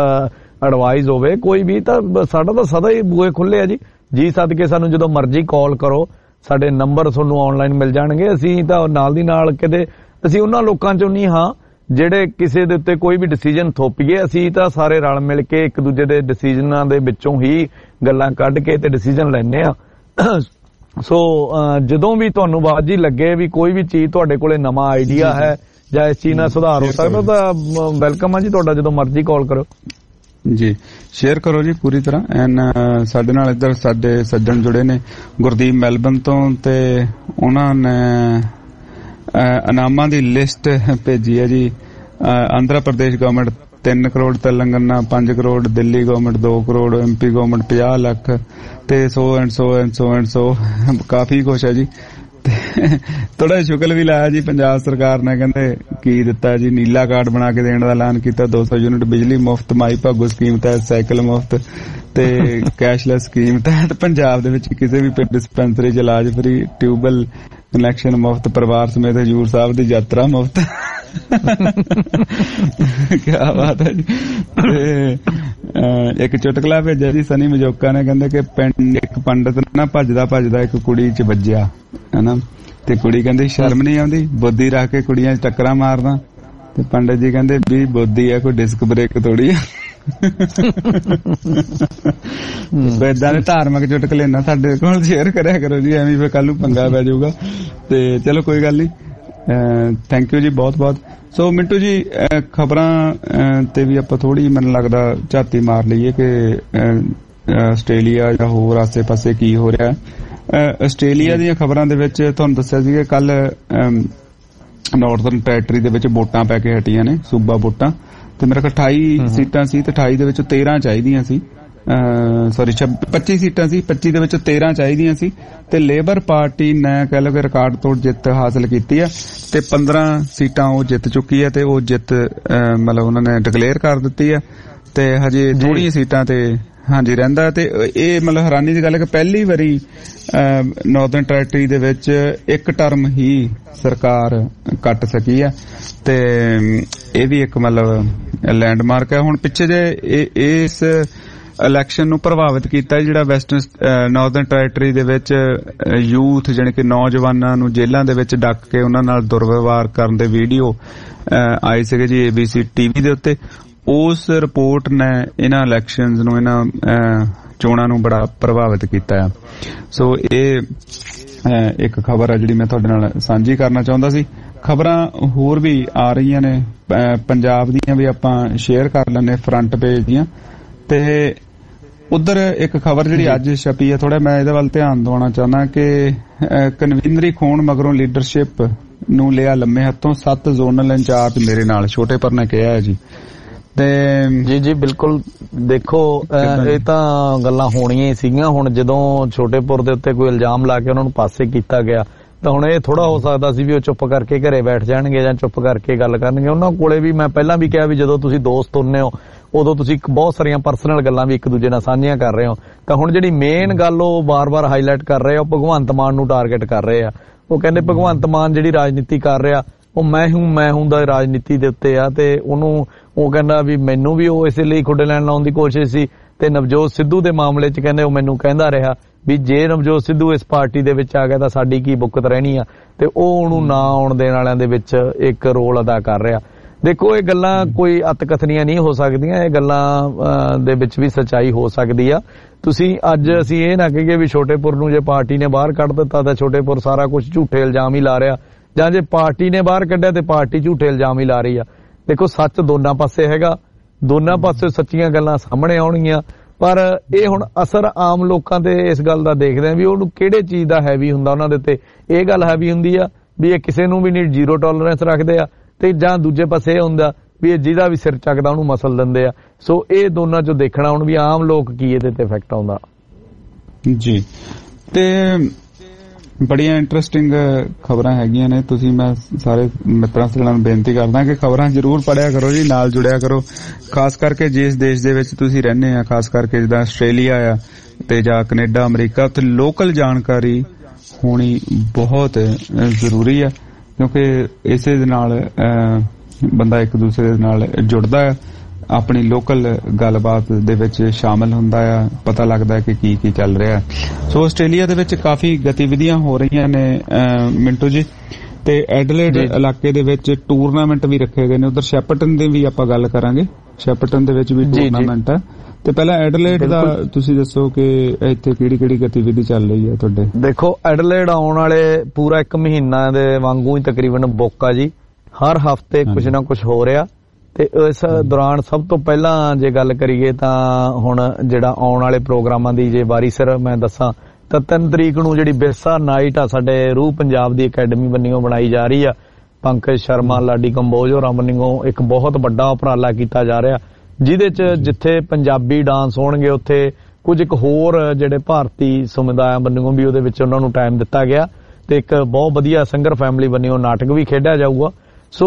ਐਡਵਾਈਸ ਹੋਵੇ ਕੋਈ ਵੀ, ਤਾਂ ਸਾਡਾ ਤਾਂ ਸਦਾ ਹੀ ਬੂਹੇ ਖੁੱਲੇ ਆ ਜੀ ਸਦਕੇ ਸਾਨੂੰ ਜਦੋਂ ਮਰਜ਼ੀ ਕਾਲ ਕਰੋ, ਸਾਡੇ ਨੰਬਰ ਤੁਹਾਨੂੰ ਆਨਲਾਈਨ ਮਿਲ ਜਾਣਗੇ। ਅਸੀਂ ਤਾਂ ਨਾਲ ਦੀ ਨਾਲ ਕਿਤੇ ਅਸੀਂ ਉਹਨਾਂ ਲੋਕਾਂ ਚੋਂ ਨਹੀਂ ਹਾਂ ਜਿਹੜੇ ਕਿਸੇ ਦੇ ਉੱਤੇ ਕੋਈ ਵੀ ਡਿਸੀਜਨ ਥੋਪੀਏ, ਅਸੀਂ ਤਾਂ ਸਾਰੇ ਰਲ ਮਿਲ ਕੇ ਇੱਕ ਦੂਜੇ ਦੇ ਡਿਸੀਜਨਾਂ ਦੇ ਵਿੱਚੋਂ ਹੀ ਗੱਲਾਂ ਕੱਢ ਕੇ ਤੇ ਡਿਸੀਜਨ ਲੈਂਦੇ ਆ। ਸੋ ਜਦੋਂ ਵੀ ਤੁਹਾਨੂੰ ਬਾਜੀ ਲੱਗੇ ਵੀ ਕੋਈ ਵੀ ਚੀਜ਼ ਤੁਹਾਡੇ ਕੋਲੇ ਨਵਾਂ ਆਈਡੀਆ ਹੈ ਜਾਂ ਇਸ ਚੀਜ਼ ਨਾਲ ਸੁਧਾਰ ਹੋ ਸਕਦਾ ਤਾਂ ਵੈਲਕਮ ਆ ਜੀ ਤੁਹਾਡਾ, ਜਦੋਂ ਮਰਜ਼ੀ ਕਾਲ ਕਰੋ ਜੀ। ਸ਼ੇਅਰ ਕਰੋ ਜੀ ਪੂਰੀ ਤਰ੍ਹਾਂ। ਐਨ ਸਾਡੇ ਨਾਲ ਇੱਧਰ ਸਾਡੇ ਸੱਜਣ ਜੁੜੇ ਨੇ ਗੁਰਦੀਪ ਮੈਲਬਨ ਤੋਂ, ਤੇ ਉਹਨਾਂ ਨੇ ਇਨਾਮਾਂ ਦੀ ਲਿਸਟ ਭੇਜੀ ਹੈ ਜੀ। Andhra Pradesh government 3 crore, Telangana 5 crore, Delhi government 2 crore, MP government 50 lakh ਤੇ ਸੋ ਕਾਫੀ ਕੁਛ ਹੈ ਜੀ। ਥੋੜਾ ਸ਼ੁਕਲ ਵੀ ਲਾਇਆ ਜੀ ਪੰਜਾਬ ਸਰਕਾਰ ਨੇ, ਕਹਿੰਦੇ ਕੀ ਦਿੱਤਾ ਜੀ, ਨੀਲਾ ਕਾਰਡ ਬਣਾ ਕੇ ਦੇਣ ਦਾ ਐਲਾਨ ਕੀਤਾ, 200 ਯੂਨਿਟ ਬਿਜਲੀ ਮੁਫਤ, ਮਾਈ ਭਾਗੋ ਸਕੀਮ ਤਹਿਤ ਸਾਈਕਲ ਮੁਫਤ ਤੇ ਕੈਸ਼ਲੈਸ ਸਕੀਮ ਤਹਿਤ ਪੰਜਾਬ ਦੇ ਵਿੱਚ ਕਿਸੇ ਵੀ ਡਿਸਪੈਂਸਰੀ 'ਚ ਇਲਾਜ ਫਰੀ, ਟਿਊਬਵੈਲ ਕਨੈਕਸ਼ਨ ਮੁਫਤ, ਪਰਿਵਾਰ ਸਮੇਤ ਹਜੂਰ ਸਾਹਿਬ ਦੀ ਯਾਤਰਾ ਮੁਫਤ। ਕਿਆ ਬਾਤ ਹੈ ਜੀ। ਤੇ ਇੱਕ ਚੁਟਕਲਾ ਭੇਜਿਆ ਜੀ ਸਨੀ ਮਜੋਕਾ ਨੇ, ਕਹਿੰਦੇ ਕਿ ਇੱਕ ਪੰਡਤ ਨਾ ਭੱਜਦਾ ਇੱਕ ਕੁੜੀ 'ਚ ਵੱਜਿਆ ਹਨਾ, ਤੇ ਕੁੜੀ ਕਹਿੰਦੀ ਸ਼ਰਮ ਨਹੀਂ ਆਉਂਦੀ, ਬੁੱਧੀ ਰੱਖ ਕੇ ਕੁੜੀਆਂ 'ਚ ਟੱਕਰਾਂ ਮਾਰਦਾ, ਤੇ ਪੰਡਤ ਜੀ ਕਹਿੰਦੇ ਵੀ ਬੁੱਧੀ ਆ, ਕੋਈ ਡਿਸਕ ਬ੍ਰੇਕ ਥੋੜੀ ਆ। ਏਦਾਂ ਦੇ ਧਾਰਮਿਕ ਚੁਟਕਲੇ ਨਾ ਸਾਡੇ ਕੋਲ ਸ਼ੇਅਰ ਕਰਿਆ ਕਰੋ ਜੀ, ਐਵੇਂ ਫਿਰ ਕੱਲ ਨੂੰ ਪੰਗਾ ਪੈ ਜਾਊਗਾ। ਤੇ ਚਲੋ ਕੋਈ ਗੱਲ ਨਹੀਂ, ਥੈਂਕ ਯੂ ਜੀ ਬਹੁਤ ਬਹੁਤ। ਸੋ ਮਿੰਟੂ ਜੀ ਖਬਰਾਂ ਤੇ ਵੀ ਆਪਾਂ ਥੋੜੀ ਮੈਨੂੰ ਲੱਗਦਾ ਝਾਤੀ ਮਾਰ ਲਈਏ ਕਿ ਆਸਟ੍ਰੇਲੀਆ ਜਾਂ ਹੋਰ ਆਸੇ ਪਾਸੇ ਕੀ ਹੋ ਰਿਹਾ। ਆਸਟ੍ਰੇਲੀਆ ਦੀਆਂ ਖਬਰਾਂ ਦੇ ਵਿੱਚ ਤੁਹਾਨੂੰ ਦੱਸਿਆ ਸੀ ਕਿ ਕੱਲ ਨਾਰਥਰਨ ਟੈਰੀਟਰੀ ਦੇ ਵਿੱਚ ਵੋਟਾਂ ਪੈ ਕੇ ਹਟੀਆਂ ਨੇ, ਸੂਬਾ ਵੋਟਾਂ, ਤੇ ਮੇਰੇ ਕੋਲ 28 ਸੀਟਾਂ ਸੀ ਤੇ 28 ਦੇ ਵਿੱਚੋਂ 13 ਚਾਹੀਦੀਆਂ ਸੀ, 25 ਸੀਟਾਂ ਸੀ, 25 ਦੇ ਵਿੱਚੋਂ 13 ਚਾਹੀਦੀਆਂ ਸੀ, ਤੇ ਲੇਬਰ ਪਾਰਟੀ ਨੇ ਕਹਿ ਲਓ ਕਿ ਰਿਕਾਰਡ ਤੋੜ ਜਿੱਤ ਹਾਸਲ ਕੀਤੀ ਆ, ਤੇ 15 ਸੀਟਾਂ ਉਹ ਜਿੱਤ ਚੁੱਕੀ ਹੈ, ਤੇ ਉਹ ਜਿੱਤ ਮਤਲਬ ਉਹਨਾਂ ਨੇ ਡਿਕਲੇਅਰ ਕਰ ਦਿੱਤੀ ਆ, ਤੇ ਹਜੇ ਥੋੜੀਆਂ ਸੀਟਾਂ ਤੇ ਹਾਂਜੀ ਰਹਿੰਦਾ। ਤੇ ਇਹ ਮਤਲਬ ਹੈਰਾਨੀ ਦੀ ਗੱਲ ਹੈ ਕਿ ਪਹਿਲੀ ਵਾਰੀ ਨਾਰਥਰਨ ਟੈਰੀਟਰੀ ਦੇ ਵਿੱਚ ਇੱਕ ਟਰਮ ਹੀ ਸਰਕਾਰ ਕੱਟ ਸਕੀ ਹੈ, ਤੇ ਇਹ ਵੀ ਇੱਕ ਮਤਲਬ ਲੈਂਡਮਾਰਕ ਹੈ। ਹੁਣ ਪਿੱਛੇ ਜੇ ਇਸ ਇਲੈਕਸ਼ਨ ਨੂੰ ਪ੍ਰਭਾਵਿਤ ਕੀਤਾ ਜਿਹੜਾ ਵੈਸਟਰਨ ਨਾਰਥਰਨ ਟੈਰੀਟਰੀ ਦੇ ਵਿੱਚ ਯੂਥ ਜਾਣੀ ਕਿ ਨੌਜਵਾਨਾਂ ਨੂੰ ਜੇਲ੍ਹਾਂ ਦੇ ਵਿੱਚ ਡੱਕ ਕੇ ਉਹਨਾਂ ਨਾਲ ਦੁਰਵਿਵਹਾਰ ਕਰਨ ਦੇ ਵੀਡੀਓ ਆਏ ਸੀਗੇ ਜੀ ABC TV ਦੇ ਉੱਤੇ। ਉਸ ਰਿਪੋਰਟ ਨੇ ਇਹਨਾਂ ਇਲੈਕਸ਼ਨਸ ਨੂੰ, ਇਹਨਾਂ ਚੋਣਾਂ ਨੂੰ ਬੜਾ ਪ੍ਰਭਾਵਿਤ ਕੀਤਾ ਹੈ। ਸੋ ਇਹ ਇੱਕ ਖਬਰ ਆ ਜਿਹੜੀ ਮੈਂ ਤੁਹਾਡੇ ਨਾਲ ਸਾਂਝੀ ਕਰਨਾ ਚਾਹੁੰਦਾ ਸੀ। ਖਬਰਾਂ ਹੋਰ ਵੀ ਆ ਰਹੀਆਂ ਨੇ ਪੰਜਾਬ ਦੀਆਂ, ਵੀ ਆਪਾਂ ਸ਼ੇਅਰ ਕਰ ਲੈਂਦੇ ਫਰੰਟ ਪੇਜ ਦੀਆਂ। ਤੇ ਉਧਰ ਇੱਕ ਖਬਰ ਜਿਹੜੀ ਅੱਜ ਛਪੀ ਹੈ, ਥੋੜਾ ਮੈਂ ਇਹਦੇ ਵੱਲ ਧਿਆਨ ਦਿਵਾਉਣਾ ਚਾਹੁੰਦਾ ਕਿ ਕਨਵੀਨਰੀ ਖੋਣ ਮਗਰੋਂ ਲੀਡਰਸ਼ਿਪ ਨੂੰ ਲਿਆ ਲੰਮੇ ਹੱਥੋਂ, 7 ਜ਼ੋਨਲ ਇੰਚਾਰਜ ਮੇਰੇ ਨਾਲ ਛੋਟੇਪੁਰ ਨੇ ਕਿਹਾ ਹੈ ਜੀ। ਤੇ ਜੀ ਬਿਲਕੁਲ, ਦੇਖੋ ਇਹ ਤਾਂ ਗੱਲਾਂ ਹੋਣੀਆਂ ਹੀ ਸੀਗੀਆਂ। ਹੁਣ ਜਦੋਂ ਛੋਟੇਪੁਰ ਦੇ ਉੱਤੇ ਕੋਈ ਇਲਜ਼ਾਮ ਲਾ ਕੇ ਉਹਨਾਂ ਨੂੰ ਪਾਸੇ ਕੀਤਾ ਗਿਆ, ਤਾਂ ਹੁਣ ਇਹ ਥੋੜਾ ਹੋ ਸਕਦਾ ਸੀ ਵੀ ਉਹ ਚੁੱਪ ਕਰਕੇ ਘਰੇ ਬੈਠ ਜਾਣਗੇ ਜਾਂ ਚੁੱਪ ਕਰਕੇ ਗੱਲ ਕਰਨਗੇ। ਉਹਨਾਂ ਕੋਲੇ ਵੀ ਮੈਂ ਪਹਿਲਾਂ ਵੀ ਕਿਹਾ ਵੀ ਜਦੋਂ ਤੁਸੀਂ ਦੋਸਤ ਹੁੰਨੇ ਹੋ ਉਦੋਂ ਤੁਸੀਂ ਬਹੁਤ ਸਾਰੀਆਂ ਪਰਸਨਲ ਗੱਲਾਂ ਵੀ ਇੱਕ ਦੂਜੇ ਨਾਲ ਸਾਂਝੀਆਂ ਕਰ ਰਹੇ ਹੋ। ਤਾਂ ਹੁਣ ਜਿਹੜੀ ਮੇਨ ਗੱਲ ਉਹ ਬਾਰ-ਬਾਰ ਹਾਈਲਾਈਟ ਕਰ ਰਹੇ ਆ, ਉਹ ਭਗਵੰਤ ਮਾਨ ਨੂੰ ਟਾਰਗੇਟ ਕਰ ਰਹੇ ਆ। ਉਹ ਕਹਿੰਦੇ ਭਗਵੰਤ ਮਾਨ ਜਿਹੜੀ ਰਾਜਨੀਤੀ ਕਰ ਰਿਹਾ ਉਹ ਮੈਂ ਹੂੰ ਦਾ ਰਾਜਨੀਤੀ ਦੇ ਉੱਤੇ ਆ, ਤੇ ਉਹਨੂੰ ਉਹ ਕਹਿੰਦਾ ਵੀ ਮੈਨੂੰ ਵੀ ਉਹ ਇਸੇ ਲਈ ਖੁੱਡੇ ਲੈਣ ਲਾਉਣ ਦੀ ਕੋਸ਼ਿਸ਼ ਸੀ। ਤੇ ਨਵਜੋਤ ਸਿੱਧੂ ਦੇ ਮਾਮਲੇ 'ਚ ਕਹਿੰਦੇ ਉਹ ਮੈਨੂੰ ਕਹਿੰਦਾ ਰਿਹਾ ਵੀ ਜੇ ਨਵਜੋਤ ਸਿੱਧੂ ਇਸ ਪਾਰਟੀ ਦੇ ਵਿੱਚ ਆ ਗਿਆ ਤਾਂ ਸਾਡੀ ਕੀ ਬੁੱਕਤ ਰਹਿਣੀ ਆ, ਤੇ ਉਹ ਉਹਨੂੰ ਨਾ ਆਉਣ ਦੇਣ ਵਾਲਿਆਂ ਦੇ ਵਿੱਚ ਇੱਕ ਰੋਲ ਅਦਾ ਕਰ ਰਿਹਾ। ਦੇਖੋ ਇਹ ਗੱਲਾਂ ਕੋਈ ਅਤਕਥਨੀਆਂ ਨਹੀਂ ਹੋ ਸਕਦੀਆਂ, ਇਹ ਗੱਲਾਂ ਦੇ ਵਿੱਚ ਵੀ ਸੱਚਾਈ ਹੋ ਸਕਦੀ ਆ। ਤੁਸੀਂ ਅੱਜ ਅਸੀਂ ਇਹ ਨਾ ਕਹੀਏ ਵੀ ਛੋਟੇਪੁਰ ਨੂੰ ਜੇ ਪਾਰਟੀ ਨੇ ਬਾਹਰ ਕੱਢ ਦਿੱਤਾ ਤਾਂ ਛੋਟੇਪੁਰ ਸਾਰਾ ਕੁਝ ਝੂਠੇ ਇਲਜ਼ਾਮ ਹੀ ਲਾ ਰਿਹਾ, ਜਾਂ ਜੇ ਪਾਰਟੀ ਨੇ ਬਾਹਰ ਕੱਢਿਆ ਤੇ ਪਾਰਟੀ ਝੂਠੇ ਇਲਜ਼ਾਮ ਹੀ ਲਾ ਰਹੀ ਆ। ਦੇਖੋ ਸੱਚ ਦੋਨਾਂ ਪਾਸੇ ਹੈਗਾ, ਦੋਨਾਂ ਪਾਸੇ ਸੱਚੀਆਂ ਗੱਲਾਂ ਸਾਹਮਣੇ ਆਉਣਗੀਆਂ, ਪਰ ਇਹ ਹੁਣ ਅਸਰ ਆਮ ਲੋਕਾਂ ਤੇ ਇਸ ਗੱਲ ਦਾ ਦੇਖਦੇ ਆ ਵੀ ਉਹਨੂੰ ਕਿਹੜੇ ਚੀਜ਼ ਦਾ ਹੈਵੀ ਹੁੰਦਾ ਉਹਨਾਂ ਦੇ ਉੱਤੇ। ਇਹ ਗੱਲ ਹੈਵੀ ਹੁੰਦੀ ਆ ਵੀ ਇਹ ਕਿਸੇ ਨੂੰ ਵੀ ਨਹੀਂ ਜ਼ੀਰੋ ਟੋਲਰੈਂਸ ਰੱਖਦੇ ਆ, ਤੇ ਜਾਂ ਦੂਜੇ ਪਾਸੇ ਇਹ ਹੁੰਦਾ ਵੀ ਇਹ ਜਿਹਦਾ ਵੀ ਸਿਰ ਚੱਕਦਾ ਉਹਨੂੰ ਮਸਲ ਦਿੰਦੇ ਆ। ਸੋ ਇਹ ਦੋਨਾਂ ਚੋਂ ਦੇਖਣਾ ਹੁਣ ਵੀ ਆਮ ਲੋਕ ਕੀ ਇਹਦੇ ਤੇ ਇਫੈਕਟ ਆਉਂਦਾ ਜੀ। ਤੇ ਬੜੀਆਂ ਇੰਟਰਸਟਿੰਗ ਖਬਰਾਂ ਹੈਗੀਆਂ ਨੇ। ਤੁਸੀਂ ਮੈਂ ਸਾਰੇ ਮਿੱਤਰਾਂ ਨਾਲ ਬੇਨਤੀ ਕਰਦਾ ਕਿ ਖਬਰਾਂ ਜ਼ਰੂਰ ਪੜ੍ਹਿਆ ਕਰੋ ਜੀ, ਨਾਲ ਜੁੜਿਆ ਕਰੋ, ਖਾਸ ਕਰਕੇ ਜਿਸ ਦੇਸ਼ ਦੇ ਵਿੱਚ ਤੁਸੀਂ ਰਹਿੰਦੇ ਆ, ਖਾਸ ਕਰਕੇ ਜਿੱਦਾਂ ਆਸਟ੍ਰੇਲੀਆ ਆ ਤੇ ਜਾਂ ਕੈਨੇਡਾ, ਅਮਰੀਕਾ, ਉੱਥੇ ਲੋਕਲ ਜਾਣਕਾਰੀ ਹੋਣੀ ਬਹੁਤ ਜ਼ਰੂਰੀ ਆ, ਕਿਉਂਕਿ ਇਸੇ ਦੇ ਨਾਲ ਬੰਦਾ ਇੱਕ ਦੂਸਰੇ ਦੇ ਨਾਲ ਜੁੜਦਾ ਹੈ, ਆਪਣੀ ਲੋਕਲ ਗੱਲਬਾਤ ਦੇ ਵਿੱਚ ਸ਼ਾਮਲ ਹੁੰਦਾ ਆ, ਪਤਾ ਲੱਗਦਾ ਹੈ ਕਿ ਕੀ ਚੱਲ ਰਿਹਾ। ਸੋ ਆਸਟ੍ਰੇਲੀਆ ਦੇ ਵਿੱਚ ਕਾਫੀ ਗਤੀਵਿਧੀਆਂ ਹੋ ਰਹੀਆਂ ਨੇ ਮਿੰਟੂ ਜੀ, ਤੇ ਐਡਲੇਡ ਇਲਾਕੇ ਦੇ ਵਿੱਚ ਟੂਰਨਾਮੈਂਟ ਵੀ ਰੱਖੇ ਗਏ ਨੇ। ਉਧਰ ਸ਼ੈਪਰਟਨ ਦੀ ਵੀ ਆਪਾਂ ਗੱਲ ਕਰਾਂਗੇ, ਸ਼ੈਪਰਟਨ ਦੇ ਵਿੱਚ ਵੀ ਟੂਰਨਾਮੈਂਟ ਹੈ। ਤੇ ਪਹਿਲਾਂ ਐਡਲੇਡ ਦਾ ਤੁਸੀਂ ਦੱਸੋ ਕਿ ਇੱਥੇ ਕਿਹੜੀ ਗਤੀਵਿਧੀ ਚੱਲ ਰਹੀ ਹੈ ਤੁਹਾਡੇ? ਦੇਖੋ ਐਡਲੇਡ ਆਉਣ ਵਾਲੇ ਪੂਰਾ 1 ਮਹੀਨਾ ਦੇ ਵਾਂਗੂ ਹੀ ਤਕਰੀਬਨ ਬੁੱਕ ਆ ਜੀ। ਹਰ ਹਫਤੇ ਕੁਝ ਨਾ ਕੁਝ ਹੋ ਰਿਹਾ। ਤੇ ਇਸ ਦੌਰਾਨ ਸਭ ਤੋਂ ਪਹਿਲਾਂ ਜੇ ਗੱਲ ਕਰੀਏ ਤਾਂ ਹੁਣ ਜਿਹੜਾ ਆਉਣ ਵਾਲੇ ਪ੍ਰੋਗਰਾਮਾਂ ਦੀ ਜੇ ਵਾਰੀ ਸਿਰ ਮੈਂ ਦੱਸਾਂ ਤਾਂ 3 ਤਰੀਕ ਨੂੰ ਜਿਹੜੀ ਬਿਰਸਾ ਨਾਈਟ ਆ ਸਾਡੇ ਰੂਹ ਪੰਜਾਬ ਦੀ ਅਕੈਡਮੀ ਬੰਨਿਓ ਬਣਾਈ ਜਾ ਰਹੀ ਆ। ਪੰਕਜ ਸ਼ਰਮਾ, ਲਾਡੀ ਕੰਬੋਜ ਹੋਰਾਂ ਬੰਨਿਓ ਇੱਕ ਬਹੁਤ ਵੱਡਾ ਉਪਰਾਲਾ ਕੀਤਾ ਜਾ ਰਿਹਾ, ਜਿਹਦੇ 'ਚ ਜਿੱਥੇ ਪੰਜਾਬੀ ਡਾਂਸ ਹੋਣਗੇ ਉੱਥੇ ਕੁਝ ਇੱਕ ਹੋਰ ਜਿਹੜੇ ਭਾਰਤੀ ਸਮੁਦਾਇਆਂ ਬੰਨਿਓ ਵੀ ਉਹਦੇ ਵਿੱਚ ਉਹਨਾਂ ਨੂੰ ਟਾਈਮ ਦਿੱਤਾ ਗਿਆ ਤੇ ਇੱਕ ਬਹੁਤ ਵਧੀਆ ਸਿੰਗਰ ਫੈਮਿਲੀ ਬੰਨਿਓ ਨਾਟਕ ਵੀ ਖੇਡਿਆ ਜਾਊਗਾ। ਸੋ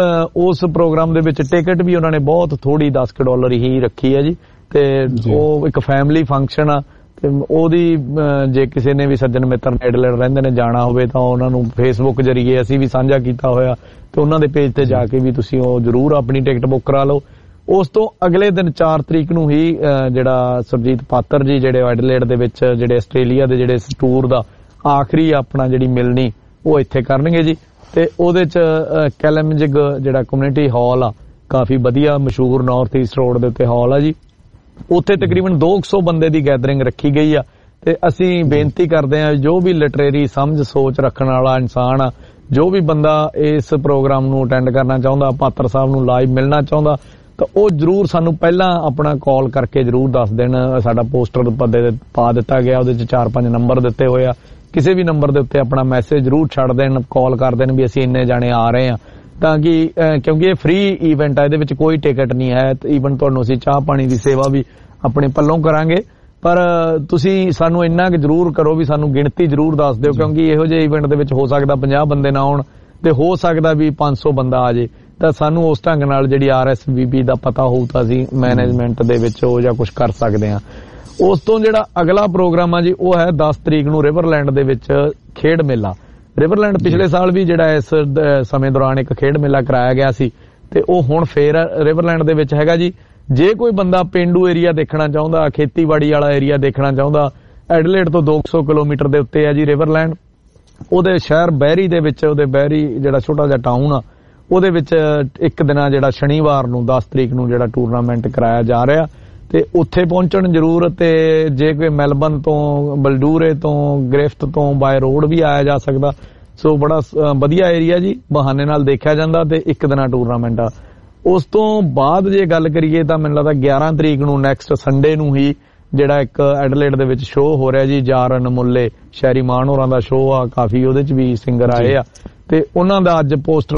ਉਸ ਪ੍ਰੋਗਰਾਮ ਦੇ ਵਿੱਚ ਟਿਕਟ ਵੀ ਉਹਨਾਂ ਨੇ ਬਹੁਤ ਥੋੜੀ $10 ਹੀ ਰੱਖੀ ਹੈ ਜੀ ਤੇ ਉਹ ਇੱਕ ਫੈਮਿਲੀ ਫੰਕਸ਼ਨ ਆ ਤੇ ਉਹਦੀ ਜੇ ਕਿਸੇ ਨੇ ਵੀ ਸੱਜਣ ਮਿੱਤਰ ਐਡਲੇਡ ਰਹਿੰਦੇ ਨੇ ਜਾਣਾ ਹੋਵੇ ਤਾਂ ਉਹਨਾਂ ਨੂੰ ਫੇਸਬੁੱਕ ਜਰੀਏ ਅਸੀਂ ਵੀ ਸਾਂਝਾ ਕੀਤਾ ਹੋਇਆ ਤੇ ਉਹਨਾਂ ਦੇ ਪੇਜ ਤੇ ਜਾ ਕੇ ਵੀ ਤੁਸੀਂ ਉਹ ਜ਼ਰੂਰ ਆਪਣੀ ਟਿਕਟ ਬੁੱਕ ਕਰਾ ਲਓ। ਉਸ ਤੋਂ ਅਗਲੇ ਦਿਨ 4 ਤਰੀਕ ਨੂੰ ਹੀ ਜਿਹੜਾ ਸੁਰਜੀਤ ਪਾਤਰ ਜੀ ਜਿਹੜੇ ਐਡਲੇਡ ਦੇ ਵਿੱਚ ਜਿਹੜੇ ਆਸਟ੍ਰੇਲੀਆ ਦੇ ਜਿਹੜੇ ਟੂਰ ਦਾ ਆਖਰੀ ਆਪਣਾ ਜਿਹੜੀ ਮਿਲਣੀ ਉਹ ਇੱਥੇ ਕਰਨਗੇ ਜੀ ਤੇ ਉਹਦੇ 'ਚ ਕੈਲਮਜਿਗ ਜਿਹੜਾ ਕਮਿਊਨਿਟੀ ਹਾਲ ਆ ਕਾਫੀ ਵਧੀਆ ਮਸ਼ਹੂਰ ਨਾਰਥ ਈਸਟ ਰੋਡ ਦੇ ਉੱਤੇ ਹਾਲ ਆ ਜੀ, ਉੱਥੇ ਤਕਰੀਬਨ 200 ਬੰਦੇ ਦੀ ਗੈਦਰਿੰਗ ਰੱਖੀ ਗਈ ਆ ਤੇ ਅਸੀਂ ਬੇਨਤੀ ਕਰਦੇ ਆ ਜੋ ਵੀ ਲਿਟਰੇਰੀ ਸਮਝ ਸੋਚ ਰੱਖਣ ਵਾਲਾ ਇਨਸਾਨ ਆ, ਜੋ ਵੀ ਬੰਦਾ ਇਸ ਪ੍ਰੋਗਰਾਮ ਨੂੰ ਅਟੈਂਡ ਕਰਨਾ ਚਾਹੁੰਦਾ, ਪਾਤਰ ਸਾਹਿਬ ਨੂੰ ਲਾਈਵ ਮਿਲਣਾ ਚਾਹੁੰਦਾ ਤਾਂ ਉਹ ਜਰੂਰ ਸਾਨੂੰ ਪਹਿਲਾਂ ਆਪਣਾ ਕਾਲ ਕਰਕੇ ਜਰੂਰ ਦੱਸ ਦੇਣ। ਸਾਡਾ ਪੋਸਟਰ ਪੱਦੇ ਤੇ ਪਾ ਦਿੱਤਾ ਗਿਆ, ਉਹਦੇ 'ਚ 4-5 ਨੰਬਰ ਦਿੱਤੇ ਹੋਏ ਆ, ਕਿਸੇ ਵੀ ਨੰਬਰ ਦੇ ਉੱਤੇ ਆਪਣਾ ਮੈਸੇਜ ਜਰੂਰ ਛੱਡ ਦੇਣ, ਕਾਲ ਕਰ ਦੇਣ ਵੀ ਅਸੀਂ ਇੰਨੇ ਜਾਣੇ ਆ ਰਹੇ ਆ ਤਾਂ ਕਿ ਕਿਉਂਕਿ ਇਹ ਫ੍ਰੀ ਈਵੈਂਟ ਆ, ਇਹਦੇ ਵਿੱਚ ਕੋਈ ਟਿਕਟ ਨਹੀਂ ਹੈ ਤੇ ਈਵਨ ਤੁਹਾਨੂੰ ਅਸੀਂ ਚਾਹ ਪਾਣੀ ਦੀ ਸੇਵਾ ਵੀ ਆਪਣੇ ਪੱਲੋਂ ਕਰਾਂਗੇ। ਪਰ ਤੁਸੀਂ ਸਾਨੂੰ ਇੰਨਾ ਕਿ ਜਰੂਰ ਕਰੋ ਵੀ ਸਾਨੂੰ ਗਿਣਤੀ ਜਰੂਰ ਦੱਸ ਦਿਓ ਕਿਉਂਕਿ ਇਹੋ ਜਿਹੇ ਈਵੈਂਟ ਦੇ ਵਿੱਚ ਹੋ ਸਕਦਾ 50 ਬੰਦੇ ਨਾ ਆਉਣ ਤੇ ਹੋ ਸਕਦਾ ਵੀ 500 ਬੰਦਾ ਆ ਜੇ ਤਾਂ ਸਾਨੂੰ ਉਸ ਢੰਗ ਨਾਲ ਜਿਹੜੀ RSVP ਦਾ ਪਤਾ ਹੋਊ ਤਾਂ ਅਸੀਂ ਮੈਨੇਜਮੈਂਟ ਦੇ ਵਿੱਚ ਉਹ ਜਾਂ ਕੁਝ ਕਰ ਸਕਦੇ ਹਾਂ। ਉਸ ਤੋਂ ਜਿਹੜਾ ਅਗਲਾ ਪ੍ਰੋਗਰਾਮ ਆ ਜੀ ਉਹ ਹੈ 10 ਤਰੀਕ ਨੂੰ ਰਿਵਰਲੈਂਡ ਦੇ ਵਿੱਚ ਖੇਡ ਮੇਲਾ। ਰਿਵਰਲੈਂਡ ਪਿਛਲੇ ਸਾਲ ਵੀ ਜਿਹੜਾ ਇਸ ਸਮੇਂ ਦੌਰਾਨ ਇੱਕ ਖੇਡ ਮੇਲਾ ਕਰਾਇਆ ਗਿਆ ਸੀ ਤੇ ਉਹ ਹੁਣ ਫੇਰ ਰਿਵਰਲੈਂਡ ਦੇ ਵਿੱਚ ਹੈਗਾ ਜੀ। ਜੇ ਕੋਈ ਬੰਦਾ ਪੇਂਡੂ ਏਰੀਆ ਦੇਖਣਾ ਚਾਹੁੰਦਾ, ਖੇਤੀਬਾੜੀ ਵਾਲਾ ਏਰੀਆ ਦੇਖਣਾ ਚਾਹੁੰਦਾ, ਐਡਲੇਡ ਤੋਂ 200 ਕਿਲੋਮੀਟਰ ਦੇ ਉੱਤੇ ਹੈ ਜੀ ਰਿਵਰਲੈਂਡ। ਉਹਦੇ ਸ਼ਹਿਰ ਬੈਰੀ ਦੇ ਵਿੱਚ, ਉਹਦੇ ਬੈਰੀ ਜਿਹੜਾ ਛੋਟਾ ਜਿਹਾ ਟਾਊਨ ਆ ਉਹਦੇ ਵਿੱਚ ਇੱਕ ਦਿਨ ਜਿਹੜਾ ਸ਼ਨੀਵਾਰ ਨੂੰ 10 ਤਰੀਕ ਨੂੰ ਜਿਹੜਾ ਟੂਰਨਾਮੈਂਟ ਕਰਾਇਆ ਜਾ ਰਿਹਾ ਤੇ ਉੱਥੇ ਪਹੁੰਚਣ ਜ਼ਰੂਰ। ਤੇ ਜੇ ਕੋਈ ਮੈਲਬਨ ਤੋਂ, ਬਲਡੂਰੇ ਤੋਂ, ਗ੍ਰਿਫਟ ਤੋਂ ਬਾਏ ਰੋਡ ਵੀ ਆਇਆ ਜਾ ਸਕਦਾ। ਸੋ ਬੜਾ ਵਧੀਆ ਏਰੀਆ ਜੀ, ਬਹਾਨੇ ਨਾਲ ਦੇਖਿਆ ਜਾਂਦਾ ਤੇ ਇੱਕ ਦਿਨਾਂ ਟੂਰਨਾਮੈਂਟ ਆ। ਉਸ ਤੋਂ ਬਾਅਦ ਜੇ ਗੱਲ ਕਰੀਏ ਤਾਂ ਮੈਨੂੰ ਲੱਗਦਾ 11 ਤਰੀਕ ਨੂੰ ਨੈਕਸਟ ਸੰਡੇ ਨੂੰ ਹੀ ਜਿਹੜਾ ਇੱਕ ਐਡਲੇਡ ਦੇ ਵਿੱਚ ਸ਼ੋਅ ਹੋ ਰਿਹਾ ਜੀ, ਜਾਰਨ ਮੁੱਲੇ ਸ਼ਹਿਰੀ ਮਾਨ ਹੋਰਾਂ ਦਾ ਸ਼ੋਅ ਆ, ਕਾਫੀ ਉਹਦੇ 'ਚ ਵੀ ਸਿੰਗਰ ਆਏ ਆ ਤੇ ਉਹਨਾਂ ਦਾ ਅੱਜ ਪੋਸਟਰ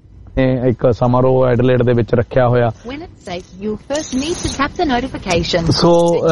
ਇੱਕ ਸਮਾਰੋਹ ਐਡਲੇਡ ਦੇ ਵਿੱਚ ਰੱਖਿਆ ਹੋਇਆ। ਸੋ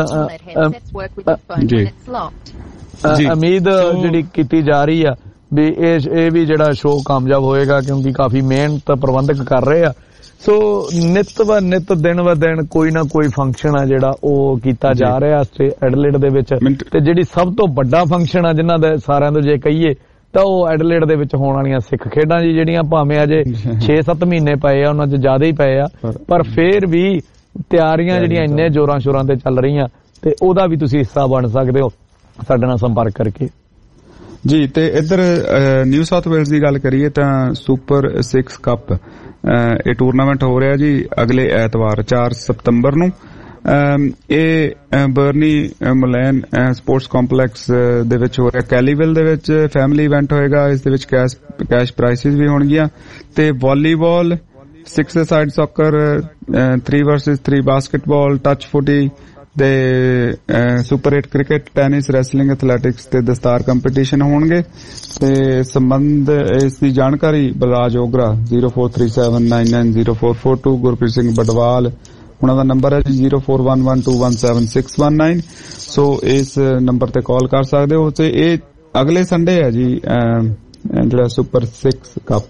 ਉਮੀਦ ਜਿਹੜੀ ਕੀਤੀ ਜਾ ਰਹੀ ਆ ਵੀ ਇਹ ਵੀ ਜਿਹੜਾ ਸ਼ੋਅ ਕਾਮਯਾਬ ਹੋਏਗਾ ਕਿਉਂਕਿ ਕਾਫੀ ਮਿਹਨਤ ਪ੍ਰਬੰਧਕ ਕਰ ਰਹੇ ਆ। ਸੋ ਨਿਤ ਬ ਨਿਤ ਦਿਨ ਬ ਦਿਨ ਕੋਈ ਨਾ ਕੋਈ ਫੰਕਸ਼ਨ ਆ ਜਿਹੜਾ ਉਹ ਕੀਤਾ ਜਾ ਰਿਹਾ ਐਡਲੇਡ ਦੇ ਵਿੱਚ ਤੇ ਜਿਹੜੀ ਸਭ ਤੋਂ ਵੱਡਾ ਫੰਕਸ਼ਨ ਆ ਜਿਨ੍ਹਾਂ ਦਾ ਸਾਰਿਆਂ ਤੋਂ ਜੇ ਕਹੀਏ ਤਾਂ ਉਹ ਐਡਲੇਡ ਦੇ ਵਿੱਚ ਹੋਣ ਵਾਲੀਆਂ ਸਿੱਖ ਖੇਡਾਂ ਜੀ, ਜਿਹੜੀਆਂ ਭਾਵੇਂ ਅਜੇ 6-7 ਮਹੀਨੇ ਪਏ ਆ, ਉਹਨਾਂ 'ਚ ਜ਼ਿਆਦਾ ਹੀ ਪਏ ਆ ਪਰ ਫੇਰ ਵੀ ਤਿਆਰੀਆਂ ਜਿਹੜੀਆਂ ਇੰਨੇ ਜ਼ੋਰਾਂ ਸ਼ੋਰਾਂ ਤੇ ਚੱਲ ਰਹੀਆਂ ਤੇ ਉਹਦਾ ਵੀ ਤੁਸੀਂ ਹਿੱਸਾ ਬਣ ਸਕਦੇ ਹੋ ਸਾਡੇ ਨਾਲ ਸੰਪਰਕ ਕਰਕੇ ਜੀ। ਤੇ ਇੱਧਰ ਨਿਊ ਸਾਊਥ ਵੇਲਜ਼ ਦੀ ਗੱਲ ਕਰੀਏ ਤਾਂ ਸੁਪਰ 6 ਕੱਪ ਇਹ ਟੂਰਨਾਮੈਂਟ ਹੋ ਰਿਹਾ ਜੀ ਅਗਲੇ ਐਤਵਾਰ 4 ਸਤੰਬਰ ਨੂੰ। ਇਹ ਬਰਨੀ ਮੁਲੈਨ ਸਪੋਰਟਸ ਕੰਪਲੈਕਸ ਦੇ ਵਿੱਚ ਹੋ ਰਿਹਾ, ਕੈਲੀਵਿਲ ਦੇ ਵਿੱਚ ਫੈਮਿਲੀ ਇਵੈਂਟ ਹੋਏਗਾ। ਇਸ ਦੇ ਵਿੱਚ ਕੈਸ਼ ਪ੍ਰਾਈਸਿਸ ਵੀ ਹੋਣਗੀਆਂ ਤੇ volleyball, 6-a-side soccer, 3 vs 3 basketball, touch footy ਤੇ super 8 cricket, tennis, wrestling, athletics ਤੇ ਦਸਤਾਰ ਕੰਪੀਟੀਸ਼ਨ ਹੋਣਗੇ। ਤੇ ਸੰਬੰਧ ਇਸ ਦੀ ਜਾਣਕਾਰੀ ਬਲਰਾਜ ਓਗਰਾ 0437990442, ਗੁਰਪ੍ਰੀਤ ਸਿੰਘ ਬਡਵਾਲ ਉਹਨਾਂ ਦਾ ਨੰਬਰ ਹੈ ਜੀ 0411217619। ਸੋ ਇਸ ਨੰਬਰ ਤੇ ਕਾਲ ਕਰ ਸਕਦੇ ਹੋ ਤੇ ਇਹ ਅਗਲੇ ਸੰਡੇ ਹੈ ਜੀ ਜਿਹੜਾ ਸੁਪਰ 6 ਕੱਪ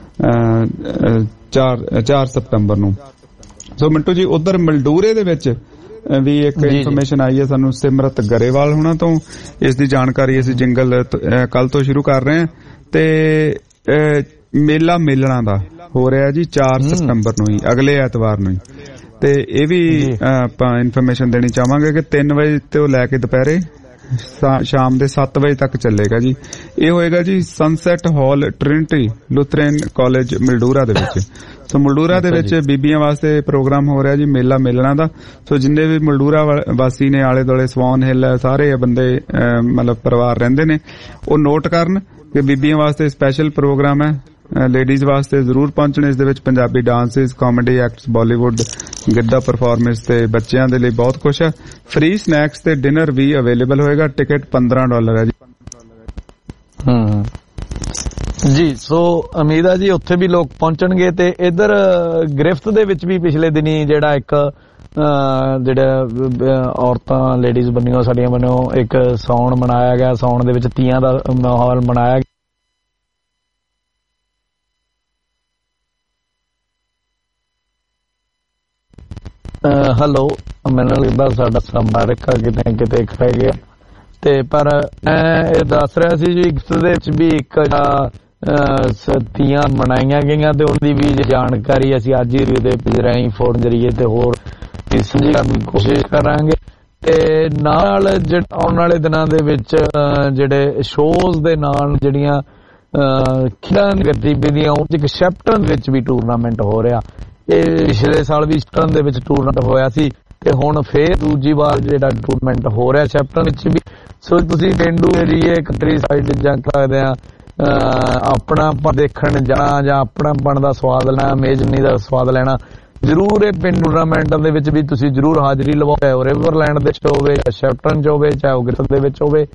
4 ਸਤੰਬਰ ਨੂੰ। ਸੋ ਮਿੰਟੂ ਜੀ ਉਧਰ ਮਲਡੂਰੇ ਦੇ ਵਿੱਚ ਵੀ ਇੱਕ ਇਨਫੋਰਮੇਸ਼ਨ ਆਈ ਹੈ ਸਾਨੂੰ ਸਿਮਰਤ ਗਰੇਵਾਲ ਹੁਣਾਂ ਤੋਂ। ਇਸ ਦੀ ਜਾਣਕਾਰੀ ਅਸੀਂ ਜਿੰਗਲ ਕੱਲ ਤੋਂ ਸ਼ੁਰੂ ਕਰ ਰਹੇ ਹਾਂ ਤੇ ਮੇਲਾ ਮੇਲਣਾ ਦਾ ਹੋ ਰਿਹਾ ਜੀ 4 ਸਤੰਬਰ ਨੂੰ ਹੀ, ਅਗਲੇ ਐਤਵਾਰ ਨੂੰ ਹੀ। ਤੇ ਇਹ ਵੀ ਆਪਾਂ ਇਨਫੋਰਮੇਸ਼ਨ ਦੇਣੀ ਚਾਹਾਂਗੇ ਕਿ 3 ਵਜੇ ਤੋਂ ਲੈ ਕੇ ਦੁਪਹਿਰੇ ਸ਼ਾਮ ਦੇ 7 ਵਜੇ ਤੱਕ ਚੱਲੇਗਾ ਜੀ। ਇਹ ਹੋਏਗਾ ਜੀ sunset hall, Trinity Lutheran college Mildura ਦੇ ਵਿੱਚ। ਸੋ ਮਲਡੂਰਾ ਦੇ ਵਿੱਚ ਬੀਬੀਆਂ ਵਾਸਤੇ ਪ੍ਰੋਗਰਾਮ ਹੋ ਰਿਹਾ ਜੀ ਮੇਲਾ ਮੇਲਣਾ ਦਾ। ਸੋ ਜਿੰਨੇ ਵੀ ਮਲਡੂਰਾ ਵਾਸੀ ਨੇ, ਆਲੇ ਦੁਆਲੇ ਸਵਾਨ ਹਿੱਲ ਸਾਰੇ ਬੰਦੇ ਮਤਲਬ ਪਰਿਵਾਰ ਰਹਿੰਦੇ ਨੇ, ਉਹ ਨੋਟ ਕਰਨ ਕਿ ਬੀਬੀਆਂ ਵਾਸਤੇ ਸਪੈਸ਼ਲ ਪ੍ਰੋਗਰਾਮ ਹੈ ਲੇਡੀਜ਼ ਵਾਸਤੇ ਜ਼ਰੂਰ ਪਹੁੰਚਣ। ਇਸ ਦੇ ਵਿੱਚ Punjabi dances, comedy acts, Bollywood, giddha performance ਤੇ ਬੱਚਿਆਂ ਦੇ ਲਈ ਬਹੁਤ ਕੁਝ ਹੈ। ਫ੍ਰੀ ਸਨੈਕਸ ਤੇ ਡਿਨਰ ਵੀ ਅਵੇਲੇਬਲ ਹੋਏਗਾ। ਟਿਕਟ $15 ਹੈ ਜੀ। ਜੀ ਸੋ ਉਮੀਦ ਹੈ ਜੀ ਉੱਥੇ ਵੀ ਲੋਕ ਪਹੁੰਚਣਗੇ। ਤੇ ਇਧਰ ਗ੍ਰਿਫਤ ਦੇ ਵਿੱਚ ਵੀ ਪਿਛਲੇ ਦਿਨੀ ਜਿਹੜਾ ਇੱਕ ਜਿਹੜਾ ਔਰਤਾਂ ਲੇਡੀਜ਼ ਬੰਨੀਆਂ ਸਾਡੀਆਂ ਬੰਨਿਓ ਇੱਕ ਸਾਉਣ ਮਨਾਇਆ ਗਿਆ। ਸਾਉਣ ਦੇ ਵਿੱਚ ਤੀਆਂ ਦਾ ਮਾਹੌਲ ਮਨਾਇਆ ਗਿਆ। ਹੈਲੋ, ਮੈਨੂੰ ਲੱਗਦਾ ਸਾਡਾ ਸੰਪਰਕ ਕਿਤੇ ਕਿਤੇ ਖੜ ਗਿਆ। ਤੇ ਪਰ ਇਹ ਦੱਸ ਰਿਹਾ ਸੀ ਜੀ ਇਸ ਦੇ ਵਿੱਚ ਵੀ ਇੱਕ ਤੀਆਂ ਮਨਾਈਆਂ ਗਈਆਂ ਤੇ ਉਹਦੀ ਵੀ ਜਾਣਕਾਰੀ ਅਸੀਂ ਅੱਜ ਹੀ ਦੇ ਰਾਹੀਂ ਫੋਨ ਜਰੀਏ ਤੇ ਹੋਰ ਸਮਝਣ ਦੀ ਕੋਸ਼ਿਸ਼ ਕਰਾਂਗੇ। ਤੇ ਨਾਲ ਆਉਣ ਵਾਲੇ ਦਿਨਾਂ ਦੇ ਵਿੱਚ ਜਿਹੜੇ ਸ਼ੋਜ਼ ਦੇ ਨਾਲ ਜਿਹੜੀਆਂ ਖੇਡਾਂ ਗਤੀਵਿਧੀਆਂ ਉਹ ਇੱਕ ਸ਼ੈਪਟਨ ਵਿੱਚ ਵੀ ਟੂਰਨਾਮੈਂਟ ਹੋ ਰਿਹਾ। ਇਹ ਪਿਛਲੇ ਸਾਲ ਵੀ ਸ਼ੈਪਟਨ ਦੇ ਵਿੱਚ ਟੂਰਨਾਮੈਂਟ ਹੋਇਆ ਸੀ ਤੇ ਹੁਣ ਫੇਰ ਦੂਜੀ ਵਾਰ ਜਿਹੜਾ ਟੂਰਨਾਮੈਂਟ ਹੋ ਰਿਹਾ ਸ਼ੈਪਟਨ ਵਿੱਚ ਵੀ। ਸੋ ਤੁਸੀਂ ਪੇਂਡੂ ਏਰੀਏ ਕੰਟਰੀ ਸਾਈਡ ਜਾਂ ਸਕਦੇ ਆ ਆਪਣਾ ਦੇਖਣ ਜਾਣਾ ਜਾਂ ਆਪਣਾਪਣ ਦਾ ਸਵਾਦ ਲੈਣਾ, ਮੇਜ਼ਬਾਨੀ ਦਾ ਸਵਾਦ ਲੈਣਾ ਜ਼ਰੂਰ ਇਹ ਪਿੰਡ ਟੂਰਨਾਮੈਂਟਾਂ ਦੇ ਵਿੱਚ ਵੀ ਤੁਸੀਂ ਜ਼ਰੂਰ ਹਾਜ਼ਰੀ ਲਵਾਓ। ਚਾਹੇ ਉਹ ਰਿਵਰਲੈਂਡ ਦੇ ਵਿੱਚ ਹੋਵੇ, ਸ਼ੈਪਟਨ ਚ ਹੋਵੇ, ਚਾਹੇ ਉਹ ਗ੍ਰਿਫਤ ਦੇ ਵਿੱਚ ਹੋਵੇ।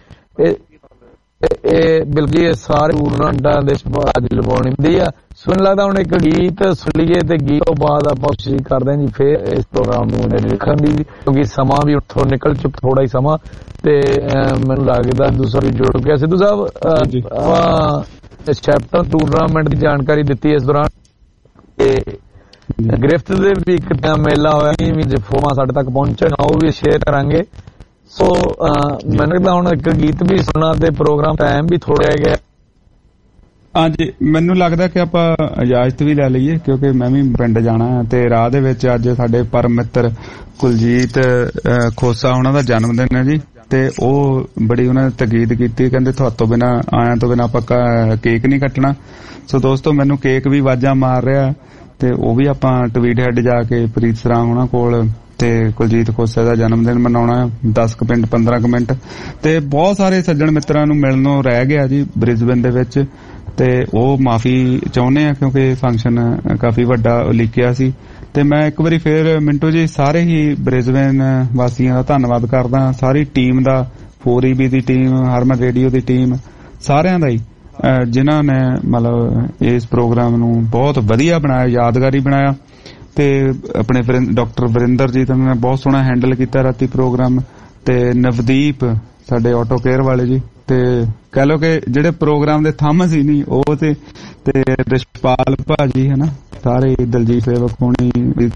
ਇਹ ਬਿਲਕੁਲ ਇਹ ਸਾਰੇ ਟੂਰਨਾਮੈਂਟਾਂ ਦੇ ਹਾਜ਼ਰੀ ਲਵਾਉਣੀ ਹੁੰਦੀ ਆ। ਸੁਣ ਲੱਗਦਾ ਹੁਣ ਇੱਕ ਗੀਤ ਸੁਣ ਲਈਏ ਤੇ ਗੀਤ ਤੋਂ ਬਾਅਦ ਆਪਾਂ ਕੋਸ਼ਿਸ਼ ਕਰਦੇ ਹਾਂ ਜੀ ਫੇਰ ਇਸ ਪ੍ਰੋਗਰਾਮ ਨੂੰ ਲਿਖਣ ਦੀ, ਕਿਉਂਕਿ ਸਮਾਂ ਵੀ ਉੱਥੋਂ ਨਿਕਲ ਚੁੱਕ ਥੋੜਾ ਹੀ ਸਮਾਂ। ਤੇ ਮੈਨੂੰ ਲੱਗਦਾ ਦੂਸਰਾ ਵੀ ਜੁੜ ਗਿਆ। ਸਿੱਧੂ ਸਾਹਿਬ ਆਪਾਂ ਸ਼ੈਪਟਨ ਟੂਰਨਾਮੈਂਟ ਦੀ ਜਾਣਕਾਰੀ ਦਿੱਤੀ ਇਸ ਦੌਰਾਨ ਤੇ ਗ੍ਰਿਫਤ ਦੇ ਵੀ ਇੱਕ ਮੇਲਾ ਹੋਇਆ ਵੀ ਜੇ ਫੋਮਾਂ ਸਾਡੇ ਤੱਕ ਪਹੁੰਚਣ ਉਹ ਵੀ ਸ਼ੇਅਰ ਕਰਾਂਗੇ। ਸੋ ਮੈਨੂੰ ਲੱਗਦਾ ਹੁਣ ਇੱਕ ਗੀਤ ਵੀ ਸੁਣਨਾ ਤੇ ਪ੍ਰੋਗਰਾਮ ਟਾਈਮ ਵੀ ਥੋੜਾ ਰਹਿ ਗਿਆ। ਹਾਂਜੀ, ਮੈਨੂੰ ਲੱਗਦਾ ਕਿ ਆਪਾਂ ਇਜਾਜ਼ਤ ਵੀ ਲੈ ਲਈਏ ਕਿਉਂਕਿ ਮੈਂ ਵੀ ਪਿੰਡ ਜਾਣਾ ਹੈ ਤੇ ਰਾਹ ਦੇ ਵਿੱਚ ਅੱਜ ਸਾਡੇ ਪਰਮ ਮਿੱਤਰ ਕੁਲਜੀਤ ਖੋਸਾ ਉਹਨਾਂ ਦਾ ਜਨਮ ਦਿਨ ਹੈ ਜੀ। ਤੇ ਉਹ ਬੜੀ ਉਹਨਾਂ ਨੇ ਤਕੀਦ ਕੀਤੀ, ਕਹਿੰਦੇ ਤੁਹਾਤੋਂ ਬਿਨਾ ਆਇਆਂ ਤੋਂ ਬਿਨਾ ਆਪਾਂ ਕੇਕ ਨਹੀਂ ਕੱਟਣਾ। ਸੋ ਦੋਸਤੋ ਮੈਨੂੰ ਕੇਕ ਵੀ ਆਵਾਜ਼ਾਂ ਮਾਰ ਰਿਹਾ ਤੇ ਉਹ ਵੀ ਆਪਾਂ ਟਵੀਟ ਹੈਡ ਜਾ ਕੇ ਪ੍ਰੀਤ ਸਰਾਂ ਉਹਨਾਂ ਕੋਲ ਤੇ ਕੁਲਜੀਤ ਖੋਸੇ ਦਾ ਜਨਮ ਦਿਨ ਮਨਾਉਣਾ 10 ਮਿੰਟ 15 ਮਿੰਟ। ਤੇ ਬਹੁਤ ਸਾਰੇ ਸੱਜਣ ਮਿੱਤਰਾਂ ਨੂੰ ਮਿਲਣੋਂ ਰਹਿ ਗਿਆ ਜੀ ਬ੍ਰਿਸਬੇਨ ਦੇ ਵਿੱਚ ਤੇ ਉਹ ਮਾਫੀ ਚਾਹੁੰਦੇ ਆ ਕਿਉਂਕਿ ਫੰਕਸ਼ਨ ਕਾਫੀ ਵੱਡਾ ਉਲੀਕਿਆ ਸੀ। ਤੇ ਮੈਂ ਇੱਕ ਵਾਰੀ ਫੇਰ ਮਿੰਟੂ ਜੀ ਸਾਰੇ ਹੀ ਬ੍ਰਿਸਬੇਨ ਵਾਸੀਆਂ ਦਾ ਧੰਨਵਾਦ ਕਰਦਾ, ਸਾਰੀ ਟੀਮ ਦਾ, 4EB ਦੀ ਟੀਮ, ਹਰਮਨ ਰੇਡੀਓ ਦੀ ਟੀਮ, ਸਾਰਿਆਂ ਦਾ ਹੀ ਜਿਨ੍ਹਾਂ ਨੇ ਮਤਲਬ ਇਸ ਪ੍ਰੋਗਰਾਮ ਨੂੰ ਬਹੁਤ ਵਧੀਆ ਬਣਾਇਆ, ਯਾਦਗਾਰੀ ਬਣਾਇਆ। ਤੇ ਆਪਣੇ ਡਾਕਟਰ ਵਰਿੰਦਰ ਜੀ ਨੇ ਬਹੁਤ ਸੋਹਣਾ ਹੈਂਡਲ ਕੀਤਾ ਰਾਤੀ ਪ੍ਰੋਗਰਾਮ। ਤੇ ਨਵਦੀਪ ਸਾਡੇ ਆਟੋ ਕੇਅਰ ਵਾਲੇ ਜੀ ਤੇ ਕਹਿ ਲਓ ਕਿ ਜਿਹੜੇ ਪ੍ਰੋਗਰਾਮ ਦੇ ਥੰਮ ਸੀ ਨਹੀਂ ਉਹ ਤੇ ਰਿਸ਼ਪਾਲ ਭਾਜੀ ਹਨਾ, ਸਾਰੇ ਦਲਜੀਤ ਸੇਵਕ ਹੋਣੀ,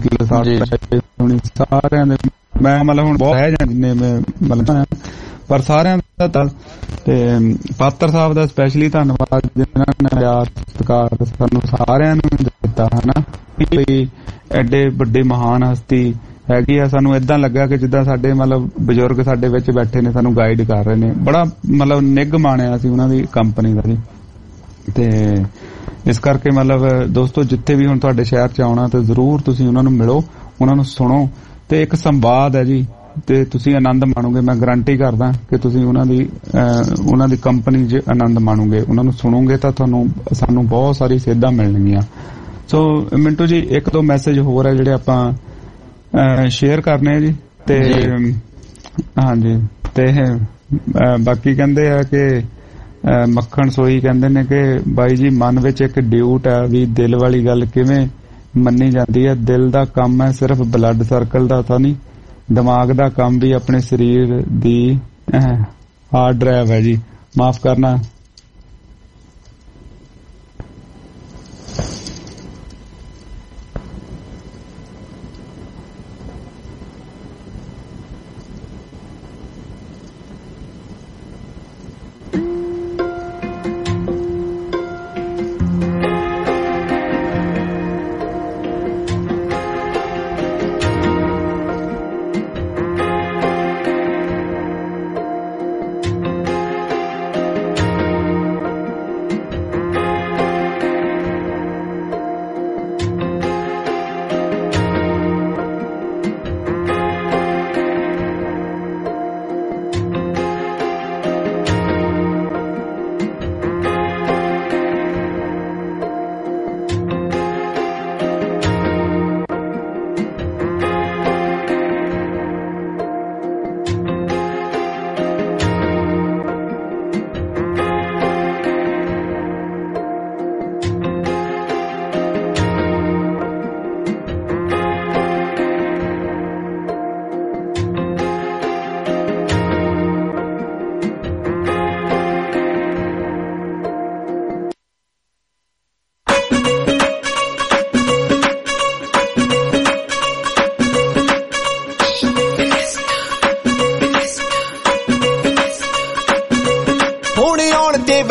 ਸਾਰਿਆਂ ਦੇ ਮੈਂ ਮਤਲਬ ਹੁਣ ਬਹੁਤ ਹੈ ਜਿੰਨੇ ਮੈਂ ਮਤਲਬ ਪਰ ਸਾਰਿਆਂ ਦਾ ਤੇ ਪਾਤਰ ਸਾਹਿਬ ਦਾ ਸਪੈਸ਼ਲੀ ਧੰਨਵਾਦ ਜਿਨ੍ਹਾਂ ਨੇ ਯਾਦ ਸਤਿਕਾਰ ਸਾਨੂੰ ਸਾਰਿਆਂ ਨੂੰ ਦਿੱਤਾ ਹਨਾ। ਐਡੇ ਵੱਡੇ ਮਹਾਨ ਹਸਤੀ ਹੈਗੀ ਆ, ਸਾਨੂੰ ਏਦਾਂ ਲੱਗਾ ਕਿ ਜਿੱਦਾਂ ਸਾਡੇ ਮਤਲਬ ਬਜ਼ੁਰਗ ਸਾਡੇ ਵਿੱਚ ਬੈਠੇ ਨੇ, ਸਾਨੂੰ ਗਾਈਡ ਕਰ ਰਹੇ ਨੇ। ਬੜਾ ਮਤਲਬ ਨਿੱਘ ਮਾਣਿਆ ਸੀ ਉਹਨਾਂ ਦੀ ਕੰਪਨੀ ਦਾ ਜੀ। ਤੇ ਇਸ ਕਰਕੇ ਮਤਲਬ ਦੋਸਤੋ ਜਿੱਥੇ ਵੀ ਹੁਣ ਤੁਹਾਡੇ ਸ਼ਹਿਰ ਚ ਆਉਣਾ ਤੇ ਜ਼ਰੂਰ ਤੁਸੀਂ ਉਹਨਾਂ ਨੂੰ ਮਿਲੋ, ਉਹਨਾਂ ਨੂੰ ਸੁਣੋ ਤੇ ਇੱਕ ਸੰਵਾਦ ਹੈ ਜੀ ਤੇ ਤੁਸੀਂ ਆਨੰਦ ਮਾਣੋਗੇ। ਮੈਂ ਗਾਰੰਟੀ ਕਰਦਾ ਕਿ ਤੁਸੀਂ ਉਹਨਾਂ ਦੀ ਕੰਪਨੀ 'ਚ ਆਨੰਦ ਮਾਣੋਗੇ, ਉਹਨਾਂ ਨੂੰ ਸੁਣੋਗੇ ਤਾਂ ਸਾਨੂੰ ਬਹੁਤ ਸਾਰੀ ਸੇਧਾਂ ਮਿਲਣਗੀਆਂ। ਸੋ ਮਿੰਟੂ ਜੀ ਇੱਕ ਦੋ ਮੈਸੇਜ ਹੋਰ ਹੈ ਜਿਹੜੇ ਆਪਾਂ ਸ਼ੇਅਰ ਕਰਨੇ ਆ ਜੀ। ਤੇ ਹਾਂਜੀ ਤੇ ਬਾਕੀ ਕਹਿੰਦੇ ਆ ਕਿ ਮੱਖਣ ਸੋਈ ਕਹਿੰਦੇ ਨੇ ਕਿ ਬਾਈ ਜੀ ਮਨ ਵਿੱਚ ਇੱਕ ਡਿਊਟ ਹੈ ਵੀ ਦਿਲ ਵਾਲੀ ਗੱਲ ਕਿਵੇਂ ਮੰਨੀ ਜਾਂਦੀ ਹੈ। ਦਿਲ ਦਾ ਕੰਮ ਹੈ ਸਿਰਫ ਬਲੱਡ ਸਰਕਲ ਦਾ ਤਾਂ ਨਹੀਂ, ਦਿਮਾਗ ਦਾ ਕੰਮ ਵੀ ਆਪਣੇ ਸਰੀਰ ਦੀ ਹਾਰਡ ਡਰਾਈਵ ਹੈ ਜੀ। ਮਾਫ ਕਰਨਾ।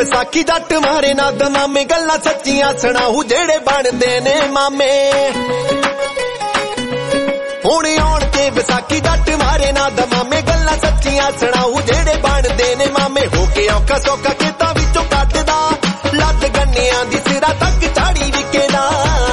ਵਿਸਾਖੀ ਜੱਟ ਮਾਰੇ ਨਾ ਦਮਾਮੇ ਗੱਲਾਂ ਸੱਚੀਆਂ ਸੁਣਾਉ ਜਿਹੜੇ ਬਣਦੇ ਨੇ ਮਾਮੇ ਹੁਣ ਆਉਣ ਕੇ ਵਿਸਾਖੀ ਜੱਟ ਮਾਰੇ ਨਾ ਦਮਾਮੇ ਗੱਲਾਂ ਸੱਚੀਆਂ ਸੁਣਾਉ ਜਿਹੜੇ ਬਣਦੇ ਨੇ ਮਾਮੇ ਹੋ ਕੇ ਔਖਾ ਸੌਖਾ ਖੇਤਾਂ ਵਿੱਚੋਂ ਕੱਢਦਾ ਲੱਦ ਗੰਨਿਆਂ ਦੀ ਸਿਰਾ ਤੱਕ ਝਾੜੀ ਵਿਕੇ ਨਾ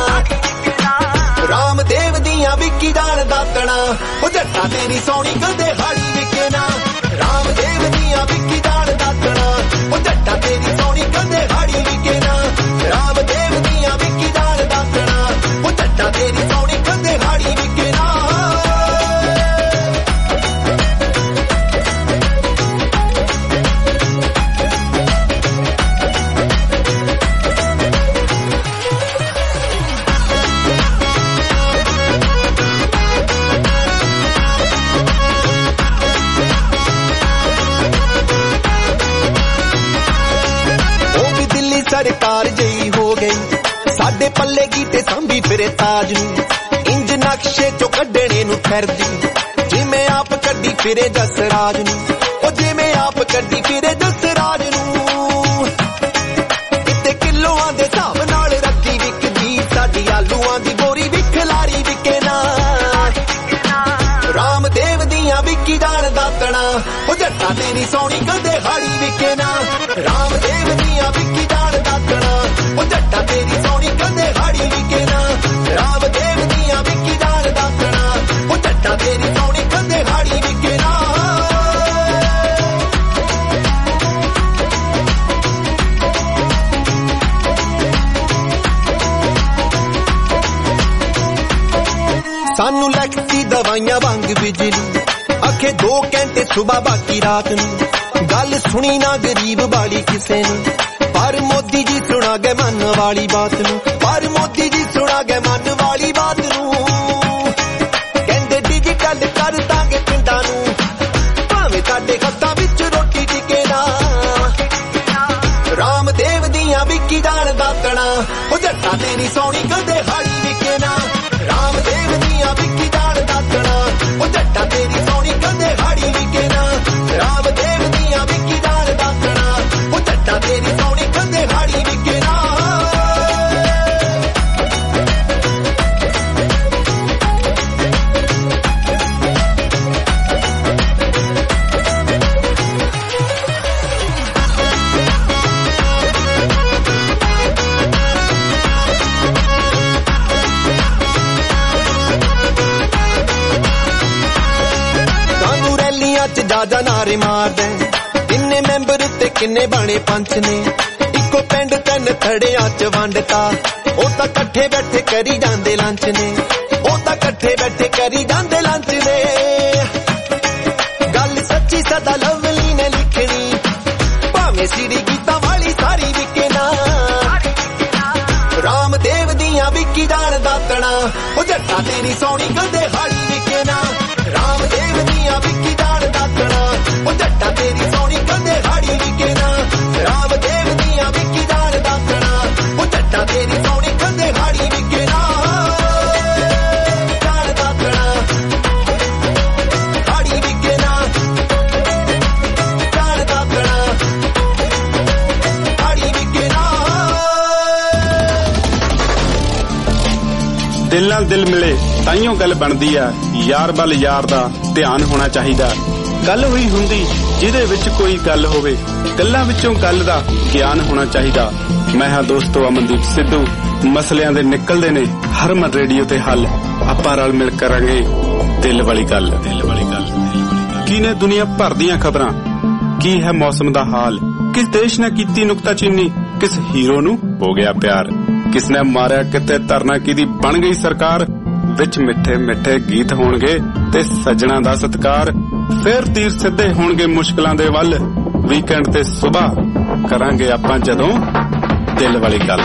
ਰਾਮਦੇਵ ਦੀਆਂ ਵਿਕੀ ਜਾਣ ਦਾਤਣਾ ਉਹ ਜੱਟਾਂ ਤੇਰੀ ਸੋਹਣੀ ਕਦੇ ਹਾੜੀ ਵਿਕੇ ਨਾ ਰਾਮਦੇਵ ਦੀਆਂ ਵਿਕੀ ਜਾਣ ਦਾਤਣਾ ਉਹ ਜੱਟਾਂ ਤੇਰੀ ਸੋਹਣੀ ਕਦੇ ਹਾੜੀ ਵਿਕੇ ਨਾ ਰਾਮਦੇਵ ਦੀਆਂ ਵਿਕੀ ਜਾਣ ਦਾਤਣਾ ਉਹ ਜੱਟਾਂ ਤੇਰੀ ਸੋਹਣੀ ਕਦੇ ਹਾੜੀ ਵਿਕੇ ਨਾ ਸਰਕਾਰ ਜਈ ਹੋ ਗਈ ਸਾਡੇ ਪੱਲੇ ਗੀਤੇ ਸੰਭੀ ਫਿਰੇ ਤਾਜ ਨੂੰ ਇੰਜ ਨਕਸ਼ੇ ਚੋਂ ਕੱਢਣੇ ਨੂੰ ਫਿਰਦੀ ਜਿਵੇਂ ਆਪ ਕੱਢੀ ਫਿਰੇ ਜਸਰਾਜ ਨੂੰ ਉਹ ਜਿਵੇਂ ਆਪ ਕੱਢੀ ਫਿਰੇ ਜਸਰਾਜ ਨੂੰ ਕਿਤੇ ਕਿਲੋਆਂ ਦੇ ਹਿਸਾਬ ਨਾਲ ਰੱਖੀ ਵਿਕਦੀ ਸਾਡੀ ਆਲੂਆਂ ਦੀ ਬੋਰੀ ਵੀ ਖਿਲਾਰੀ ਵਿਕੇ ਨਾ ਰਾਮਦੇਵ ਦੀਆਂ ਵਿਕੀ ਜਾਣ ਦਾਤਣਾ ਉਹ ਜੱਟਾਂ ਤੇਰੀ ਸੋਹਣੀ ਕਦੇ ਹਾੜੀ ਵਿਕੇ ਨਾ ਰਾਮਦੇਵ ਦੀਆਂ ਵਿਕੀ ਜਾਣ ਦਾਤਣਾ ਉਹ ਜੱਟਾਂ ਤੇਰੀ ਸੋਹਣੀ ਕਦੇ ਹਾੜੀ ਵਿਕੇ ਨਾ ਰਾਮਦੇਵ ਦੀਆਂ ਵਿਕੀ ਜਾਣ ਦਾਤਣਾ ਉਹ ਜੱਟਾਂ ਤੇਰੀ ਸੋਹਣੀ ਕਦੇ ਹਾੜੀ ਵਿਕੇ ਨਾ ਸਾਨੂੰ ਲੱਗਦੀ ਦਵਾਈਆਂ ਵਾਂਗ ਬਿਜਲੀ ਆਖੇ 2 ਘੰਟੇ ਸੁਬਾ ਬਾਕੀ ਰਾਤ ਨੂੰ ਗੱਲ ਸੁਣੀ ਨਾ ਗਰੀਬ ਵਾਲੀ ਕਿਸੇ ਨੇ ਪਰ ਮੋਦੀ ਜੀ ਸੁਣਾ ਗਏ ਮਨ ਵਾਲੀ ਬਾਤ ਨੂੰ ਪਰ ਮੋਦੀ ਜੀ ਸੁਣਾ ਗਏ ਮਨ ਵਾਲੀ ਬਾਤ ਨੂੰ ਕਹਿੰਦੇ ਡਿਜੀਟਲ ਕਰ ਦਾਂਗੇ ਪਿੰਡਾਂ ਨੂੰ ਭਾਵੇਂ ਸਾਡੇ ਹੱਥਾਂ ਵਿੱਚ ਰੋਟੀ ਟਿਕੇ ਨਾ ਰਾਮਦੇਵ ਦੀਆਂ ਵਿਕੀ ਜਾਣ ਦਾਤਣਾ ਉਹ ਜੱਟਾਂ ਤੇਰੀ ਸੋਹਣੀ ਕਦੇ ਹਾੜੀ ਵਿਕੇ ਨਾ ਰਾਮਦੇਵ ਦੀਆਂ ਵਿਕੀ ਜਾਣ ਦਾਤਣਾ ਉਹ ਜੱਟਾਂ ਤੇਰੀ ਸੋਹਣੀ ਕਦੇ ਹਾੜੀ ਵਿਕੇ ਨਾ ਰਾਮਦੇਵ ਦੀਆਂ ਵਿਕੀ ਜਾਣ ਦਾਤਣਾ ਉਹ ਜੱਟਾਂ ਤੇਰੀ ਸੋਹਣੀ ਕਦੇ ਹਾੜੀ ਵਿਕੇ ਨਾ ਜਾ ਨਾਰੇ ਮਾਰਦੇ ਕਿੰਨੇ ਮੈਂਬਰ ਤੇ ਕਿੰਨੇ ਬਾਣੇ ਪੰਚ ਨੇ ਇੱਕੋ ਪਿੰਡ 3 ਥੜਿਆਂ ਚ ਵੰਡਤਾ ਉਹ ਤਾਂ ਇਕੱਠੇ ਬੈਠੇ ਕਰੀ ਜਾਂਦੇ ਲੰਚ ਨੇ ਉਹ ਤਾਂ ਇਕੱਠੇ ਬੈਠੇ ਕਰੀ ਜਾਂਦੇ ਲੰਚ ਨੇ ਗੱਲ ਸੱਚੀ ਸਦਾ ਲਵਲੀ ਨੇ ਲਿਖਣੀ ਭਾਵੇਂ ਸੀੜੀ ਗੀਤਾਂ ਵਾਲੀ ਸਾਰੀ ਵਿਕੇ ਨਾ ਰਾਮਦੇਵ ਦੀਆਂ ਵਿਕੀ ਜਾਣ ਦਾਤਣਾ ਉਹ ਜੱਟਾਂ ਤੇਰੀ ਸੋਹਣੀ ਕਦੇ ਹਾੜੀ ਵਿਕੇ ਨਾ ਰਾਮਦੇਵ ਦੀਆਂ ਵਿਕੀ ਜਾਣ ਦਾਤਣਾ ਉਹ ਜੱਟਾਂ ਤੇਰੀ ਸੋਹਣੀ ਕਦੇ ਹਾੜੀ ਵਿਕੇ ਨਾ ਰਾਮਦੇਵ ਦੀਆਂ ਵਿਕੀ ਜਾਣ ਦਾਤਣਾ ਉਹ ਜੱਟਾਂ ਤੇਰੀ ਸੋਹਣੀ ਕਦੇ ਹਾੜੀ ਵਿਕੇ ਨਾ ਜਾਣ ਦਾਤਣਾ ਹਾੜੀ ਵਿਕੇ ਨਾ ਜਾਣ ਦਾਤਣਾ ਹਾੜੀ ਵਿਕੇ ਨਾ ਦਿਲ ਨਾਲ ਦਿਲ ਮਿਲੇ ਤਾਈਓ ਗੱਲ ਬਣਦੀ ਆ ਯਾਰ ਵੱਲ ਯਾਰ ਦਾ ਧਿਆਨ ਹੋਣਾ ਚਾਹੀਦਾ ਗੱਲ ਹੋਈ ਹੁੰਦੀ ਜਿਹਦੇ ਵਿੱਚ ਕੋਈ ਗੱਲ ਹੋਵੇ ਗੱਲਾਂ ਵਿੱਚੋਂ ਗੱਲ ਦਾ ਗਿਆਨ ਹੋਣਾ ਚਾਹੀਦਾ ਮੈਂ ਹਾਂ ਦੋਸਤੋ ਅਮਨਦੀਪ ਸਿੱਧੂ ਮਸਲਿਆਂ ਦੇ ਨਿਕਲਦੇ ਨੇ ਹਰਮਨ ਰੇਡੀਓ ਤੇ ਹੱਲ ਆਪਾਂ ਰਲ ਮਿਲ ਕਰਾਂਗੇ ਦਿਲ ਵਾਲੀ ਗੱਲ ਕੀ ਨੇ ਦੁਨੀਆ ਭਰ ਦੀਆਂ ਖਬਰਾਂ ਕੀ ਹੈ ਮੌਸਮ ਦਾ ਹਾਲ ਕਿਸ ਦੇਸ਼ ਨੇ ਕੀਤੀ ਨੁਕਤਾਚੀਨੀ ਕਿਸ ਹੀਰੋ ਨੂੰ ਹੋ ਗਿਆ ਪਿਆਰ ਕਿਸ ਨੇ ਮਾਰਿਆ ਕਿਤੇ ਧਰਨਾ ਕਿਹਦੀ ਬਣ ਗਈ ਸਰਕਾਰ ਵਿੱਚ ਮਿੱਠੇ ਮਿੱਠੇ ਗੀਤ ਹੋਣਗੇ ਤੇ ਸੱਜਣਾ ਦਾ ਸਤਿਕਾਰ ਫੇਰ ਤੀਰ ਸਿੱਧੇ ਹੋਣਗੇ ਮੁਸ਼ਕਲਾਂ ਦੇ ਵੱਲ ਵੀਕਐਂਡ ਤੇ ਸਵੇਰ ਕਰਾਂਗੇ ਆਪਾਂ ਜਦੋਂ ਦਿਲ ਵਾਲੀ ਗੱਲ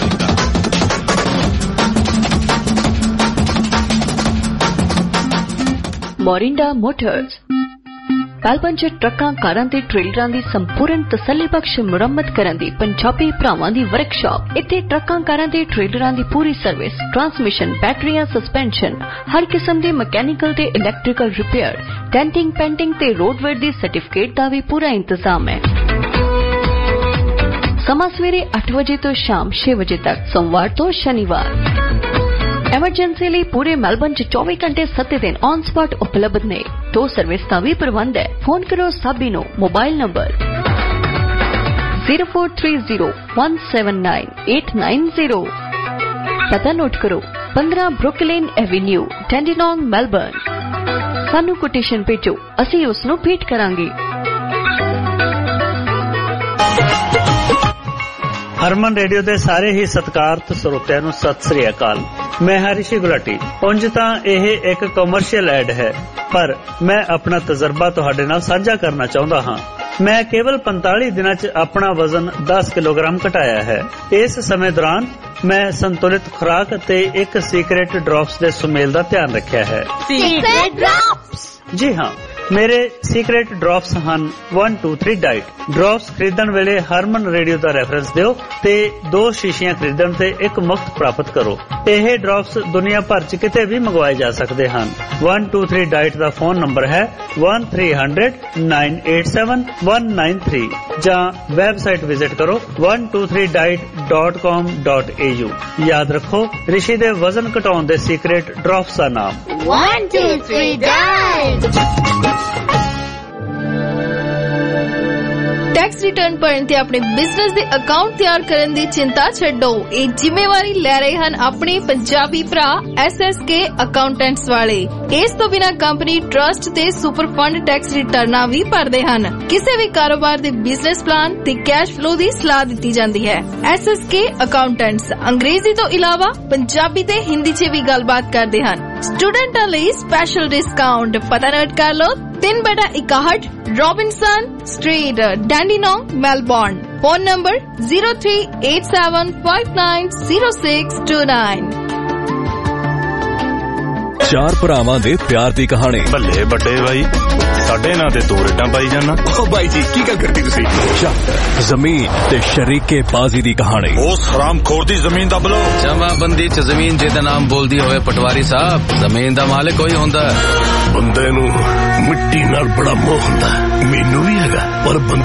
ਮੋਰਿੰਡਾ ਮੋਟਰਸ ਕਾਲਪੰਚ ਟਰੱਕਾਂ ਕਾਰਾਂ ਤੇ ਟ੍ਰੇਲਰਾਂ ਦੀ ਸੰਪੂਰਨ ਤਸੱਲੀਬਖਸ਼ ਮੁਰੰਮਤ ਕਰਨ ਦੀ ਪੰਜਾਬੀ ਭਰਾਵਾਂ ਦੀ ਵਰਕਸ਼ਾਪ ਇੱਥੇ ਟਰੱਕਾਂ ਕਾਰਾਂ ਤੇ ਟ੍ਰੇਲਰਾਂ ਦੀ ਪੂਰੀ ਸਰਵਿਸ ਟਰਾਂਸਮਿਸ਼ਨ ਬੈਟਰੀਆਂ ਸਸਪੈਂਸ਼ਨ ਹਰ ਕਿਸਮ ਦੇ ਮਕੈਨੀਕਲ ਤੇ ਇਲੈਕਟ੍ਰੀਕਲ ਰਿਪੇਅਰ ਡੈਂਟਿੰਗ ਪੇਂਟਿੰਗ ਤੇ ਰੋਡਵੇਅਰ ਦੀ ਸਰਟੀਫਿਕੇਟ ਦਾ ਵੀ ਪੂਰਾ ਇੰਤਜ਼ਾਮ ਹੈ ਸਮਾਂ ਸਵੇਰੇ 8 ਵਜੇ ਤੋਂ ਸ਼ਾਮ 6 ਵਜੇ ਤੱਕ, ਸੋਮਵਾਰ ਤੋਂ ਸ਼ਨੀਵਾਰ। ਐਮਰਜੈਂਸੀ ਲਈ ਪੂਰੇ ਮੈਲਬਨ 'ਚ 24 ਘੰਟੇ 7 ਦਿਨ ਔਨ ਸਪੌਟ ਉਪਲਬਧ ਨੇ। ਟੋ ਸਰਵਿਸ ਦਾ ਵੀ ਪ੍ਰਬੰਧ ਹੈ। ਫੋਨ ਕਰੋ ਸਾਬੀ ਨੂੰ। Mobile number 0430179890। ਪਤਾ ਨੋਟ ਕਰੋ, 15 ਬਰੁਕਲਿਨ ਐਵੇਨਿਊ, ਟੈਂਡੀਨੋਂਗ, ਮੈਲਬਰਨ। ਸਾਨੂੰ ਕੋਟੇਸ਼ਨ ਭੇਜੋ, ਅਸੀਂ ਉਸ ਨੂੰ ਭੇਟ ਕਰਾਂਗੇ। ਹਰਮਨ ਰੇਡੀਓ ਦੇ ਸਾਰੇ ਹੀ ਸਤਿਕਾਰਤ ਸਰੋਤਿਆਂ ਨੂੰ ਸਤਿ ਸ੍ਰੀ ਅਕਾਲ। ਮੈਂ ਹਰੀਸ਼ੀ ਗੁਲਾਟੀ। ਉਂਝ ਤਾਂ ਇਹ ਇੱਕ ਕਮਰਸ਼ੀਅਲ ਐਡ ਹੈ, ਪਰ ਮੈਂ ਆਪਣਾ ਤਜਰਬਾ ਤੁਹਾਡੇ ਨਾਲ ਸਾਂਝਾ ਕਰਨਾ ਚਾਹੁੰਦਾ ਹਾਂ। ਮੈਂ ਕੇਵਲ 45 ਦਿਨਾਂ 'ਚ ਆਪਣਾ ਵਜ਼ਨ 10 ਕਿਲੋਗ੍ਰਾਮ ਘਟਾਇਆ ਹੈ। ਇਸ ਸਮੇਂ ਦੌਰਾਨ ਮੈਂ ਸੰਤੁਲਿਤ ਖੁਰਾਕ ਅਤੇ ਇੱਕ ਸੀਕ੍ਰੇਟ ਡ੍ਰੌਪਸ ਦੇ ਸੁਮੇਲ ਦਾ ਧਿਆਨ ਰੱਖਿਆ ਹੈ। Secret drops? ਜੀ ਹਾਂ, ਮੇਰੇ ਸੀਕ੍ਰੇਟ ਡ੍ਰੌਪਸ ਹਨ 123 ਡਾਈਟ। ਡ੍ਰੌਪਸ ਖਰੀਦਣ ਵੇਲੇ ਹਰਮਨ ਰੇਡੀਓ ਦਾ ਰੈਫਰੈਂਸ ਦਿਓ ਤੇ 2 ਸ਼ੀਸ਼ੀਆਂ ਖਰੀਦਣ ਤੇ ਇੱਕ ਮੁਫਤ ਪ੍ਰਾਪਤ ਕਰੋ। ਇਹ ਡ੍ਰੌਪਸ ਦੁਨੀਆ ਭਰ 'ਚ ਕਿਤੇ ਵੀ ਮੰਗਵਾਏ ਜਾ ਸਕਦੇ ਹਨ। 123 ਡਾਈਟ ਦਾ ਫੋਨ ਨੰਬਰ ਹੈ 1300-987-193 ਜਾਂ ਵੈਬਸਾਈਟ ਵਿਜ਼ਿਟ ਕਰੋ 123diet.com.au। ਯਾਦ ਰੱਖੋ, ਰਿਸ਼ੀ ਦੇ ਵਜ਼ਨ ਘਟਾਉਣ ਦੇ ਸੀਕ੍ਰੇਟ ਡ੍ਰੌਪਸ ਦਾ ਨਾਮ 123 ਡਾਈਟ। ਟੈਕਸ ਰਿਟਰਨ ਭਰਨ ਤੇ ਆਪਣੇ ਬਿਜ਼ਨਸ ਦੇ ਅਕਾਊਂਟ ਤਿਆਰ ਕਰਨ ਦੀ ਚਿੰਤਾ ਛੱਡੋ। ਇਹ ਜ਼ਿੰਮੇਵਾਰੀ ਲੈ ਰਹੇ ਹਨ ਆਪਣੇ ਪੰਜਾਬੀ ਭਰਾ SSK ਅਕਾਊਂਟੈਂਟਸ ਵਾਲੇ। ਇਸ ਤੋਂ ਬਿਨਾਂ ਕੰਪਨੀ ਟਰਸਟ ਤੇ ਸੁਪਰ ਫੰਡ ਟੈਕਸ ਰਿਟਰਨਾਂ ਵੀ ਭਰਦੇ ਹਨ। ਕਿਸੇ ਵੀ ਕਾਰੋਬਾਰ ਦੇ ਬਿਜ਼ਨਸ ਪਲਾਨ ਤੇ ਕੈਸ਼ ਫਲੋ ਦੀ ਸਲਾਹ ਦਿੱਤੀ ਜਾਂਦੀ ਹੈ। SSK ਅਕਾਊਂਟੈਂਟਸ ਅੰਗਰੇਜ਼ੀ ਤੋਂ ਇਲਾਵਾ ਪੰਜਾਬੀ ਤੇ ਹਿੰਦੀ 'ਚ ਵੀ ਗੱਲਬਾਤ ਕਰਦੇ ਹਨ। ਸਟੂਡੈਂਟਾਂ ਲਈ ਸਪੈਸ਼ਲ ਡਿਸਕਾਊਂਟ। ਪਤਾ ਨੋਟ ਕਰ ਲਓ, 3/61 Robinson street, Dandenong, Melbourne. Phone number 0387590629। 4 ਭਰਾਵਾਂ ਦੇ ਪਿਆਰ ਦੀ ਕਹਾਣੀ। ਭੱਲੇ ਵੱਡੇ ਬਾਈ, ਸਾਡੇ ਨਾਂ ਤੇ 2 ਰੇਡਾਂ ਪਾਈ ਜਾਣਾ। ਓ ਬਾਈ ਜੀ, ਕੀ ਗੱਲ ਕਰਦੀ ਤੁਸੀਂ? ਜ਼ਮੀਨ ਤੇ ਸ਼ਰੀਕੇ ਬਾਜ਼ੀ ਦੀ ਕਹਾਣੀ। ਉਸ ਹਰਾਮਖੋਰ ਦੀ ਜ਼ਮੀਨ ਦੱਬ ਲੋ। ਜਮਾਬੰਦੀ 'ਚ ਜ਼ਮੀਨ ਜਿਹਦਾ ਨਾਮ ਬੋਲਦੀ ਹੋਵੇ ਪਟਵਾਰੀ ਸਾਹਿਬ, ਜ਼ਮੀਨ ਦਾ ਮਾਲਕ ਕੋਈ ਹੁੰਦਾ। ਬੰਦੇ ਨੂੰ ਮਿੱਟੀ ਨਾਲ ਬੜਾ ਮੋਹ ਹੁੰਦਾ, ਮੈਨੂੰ ਵੀ ਹੈਗਾ, ਪਰ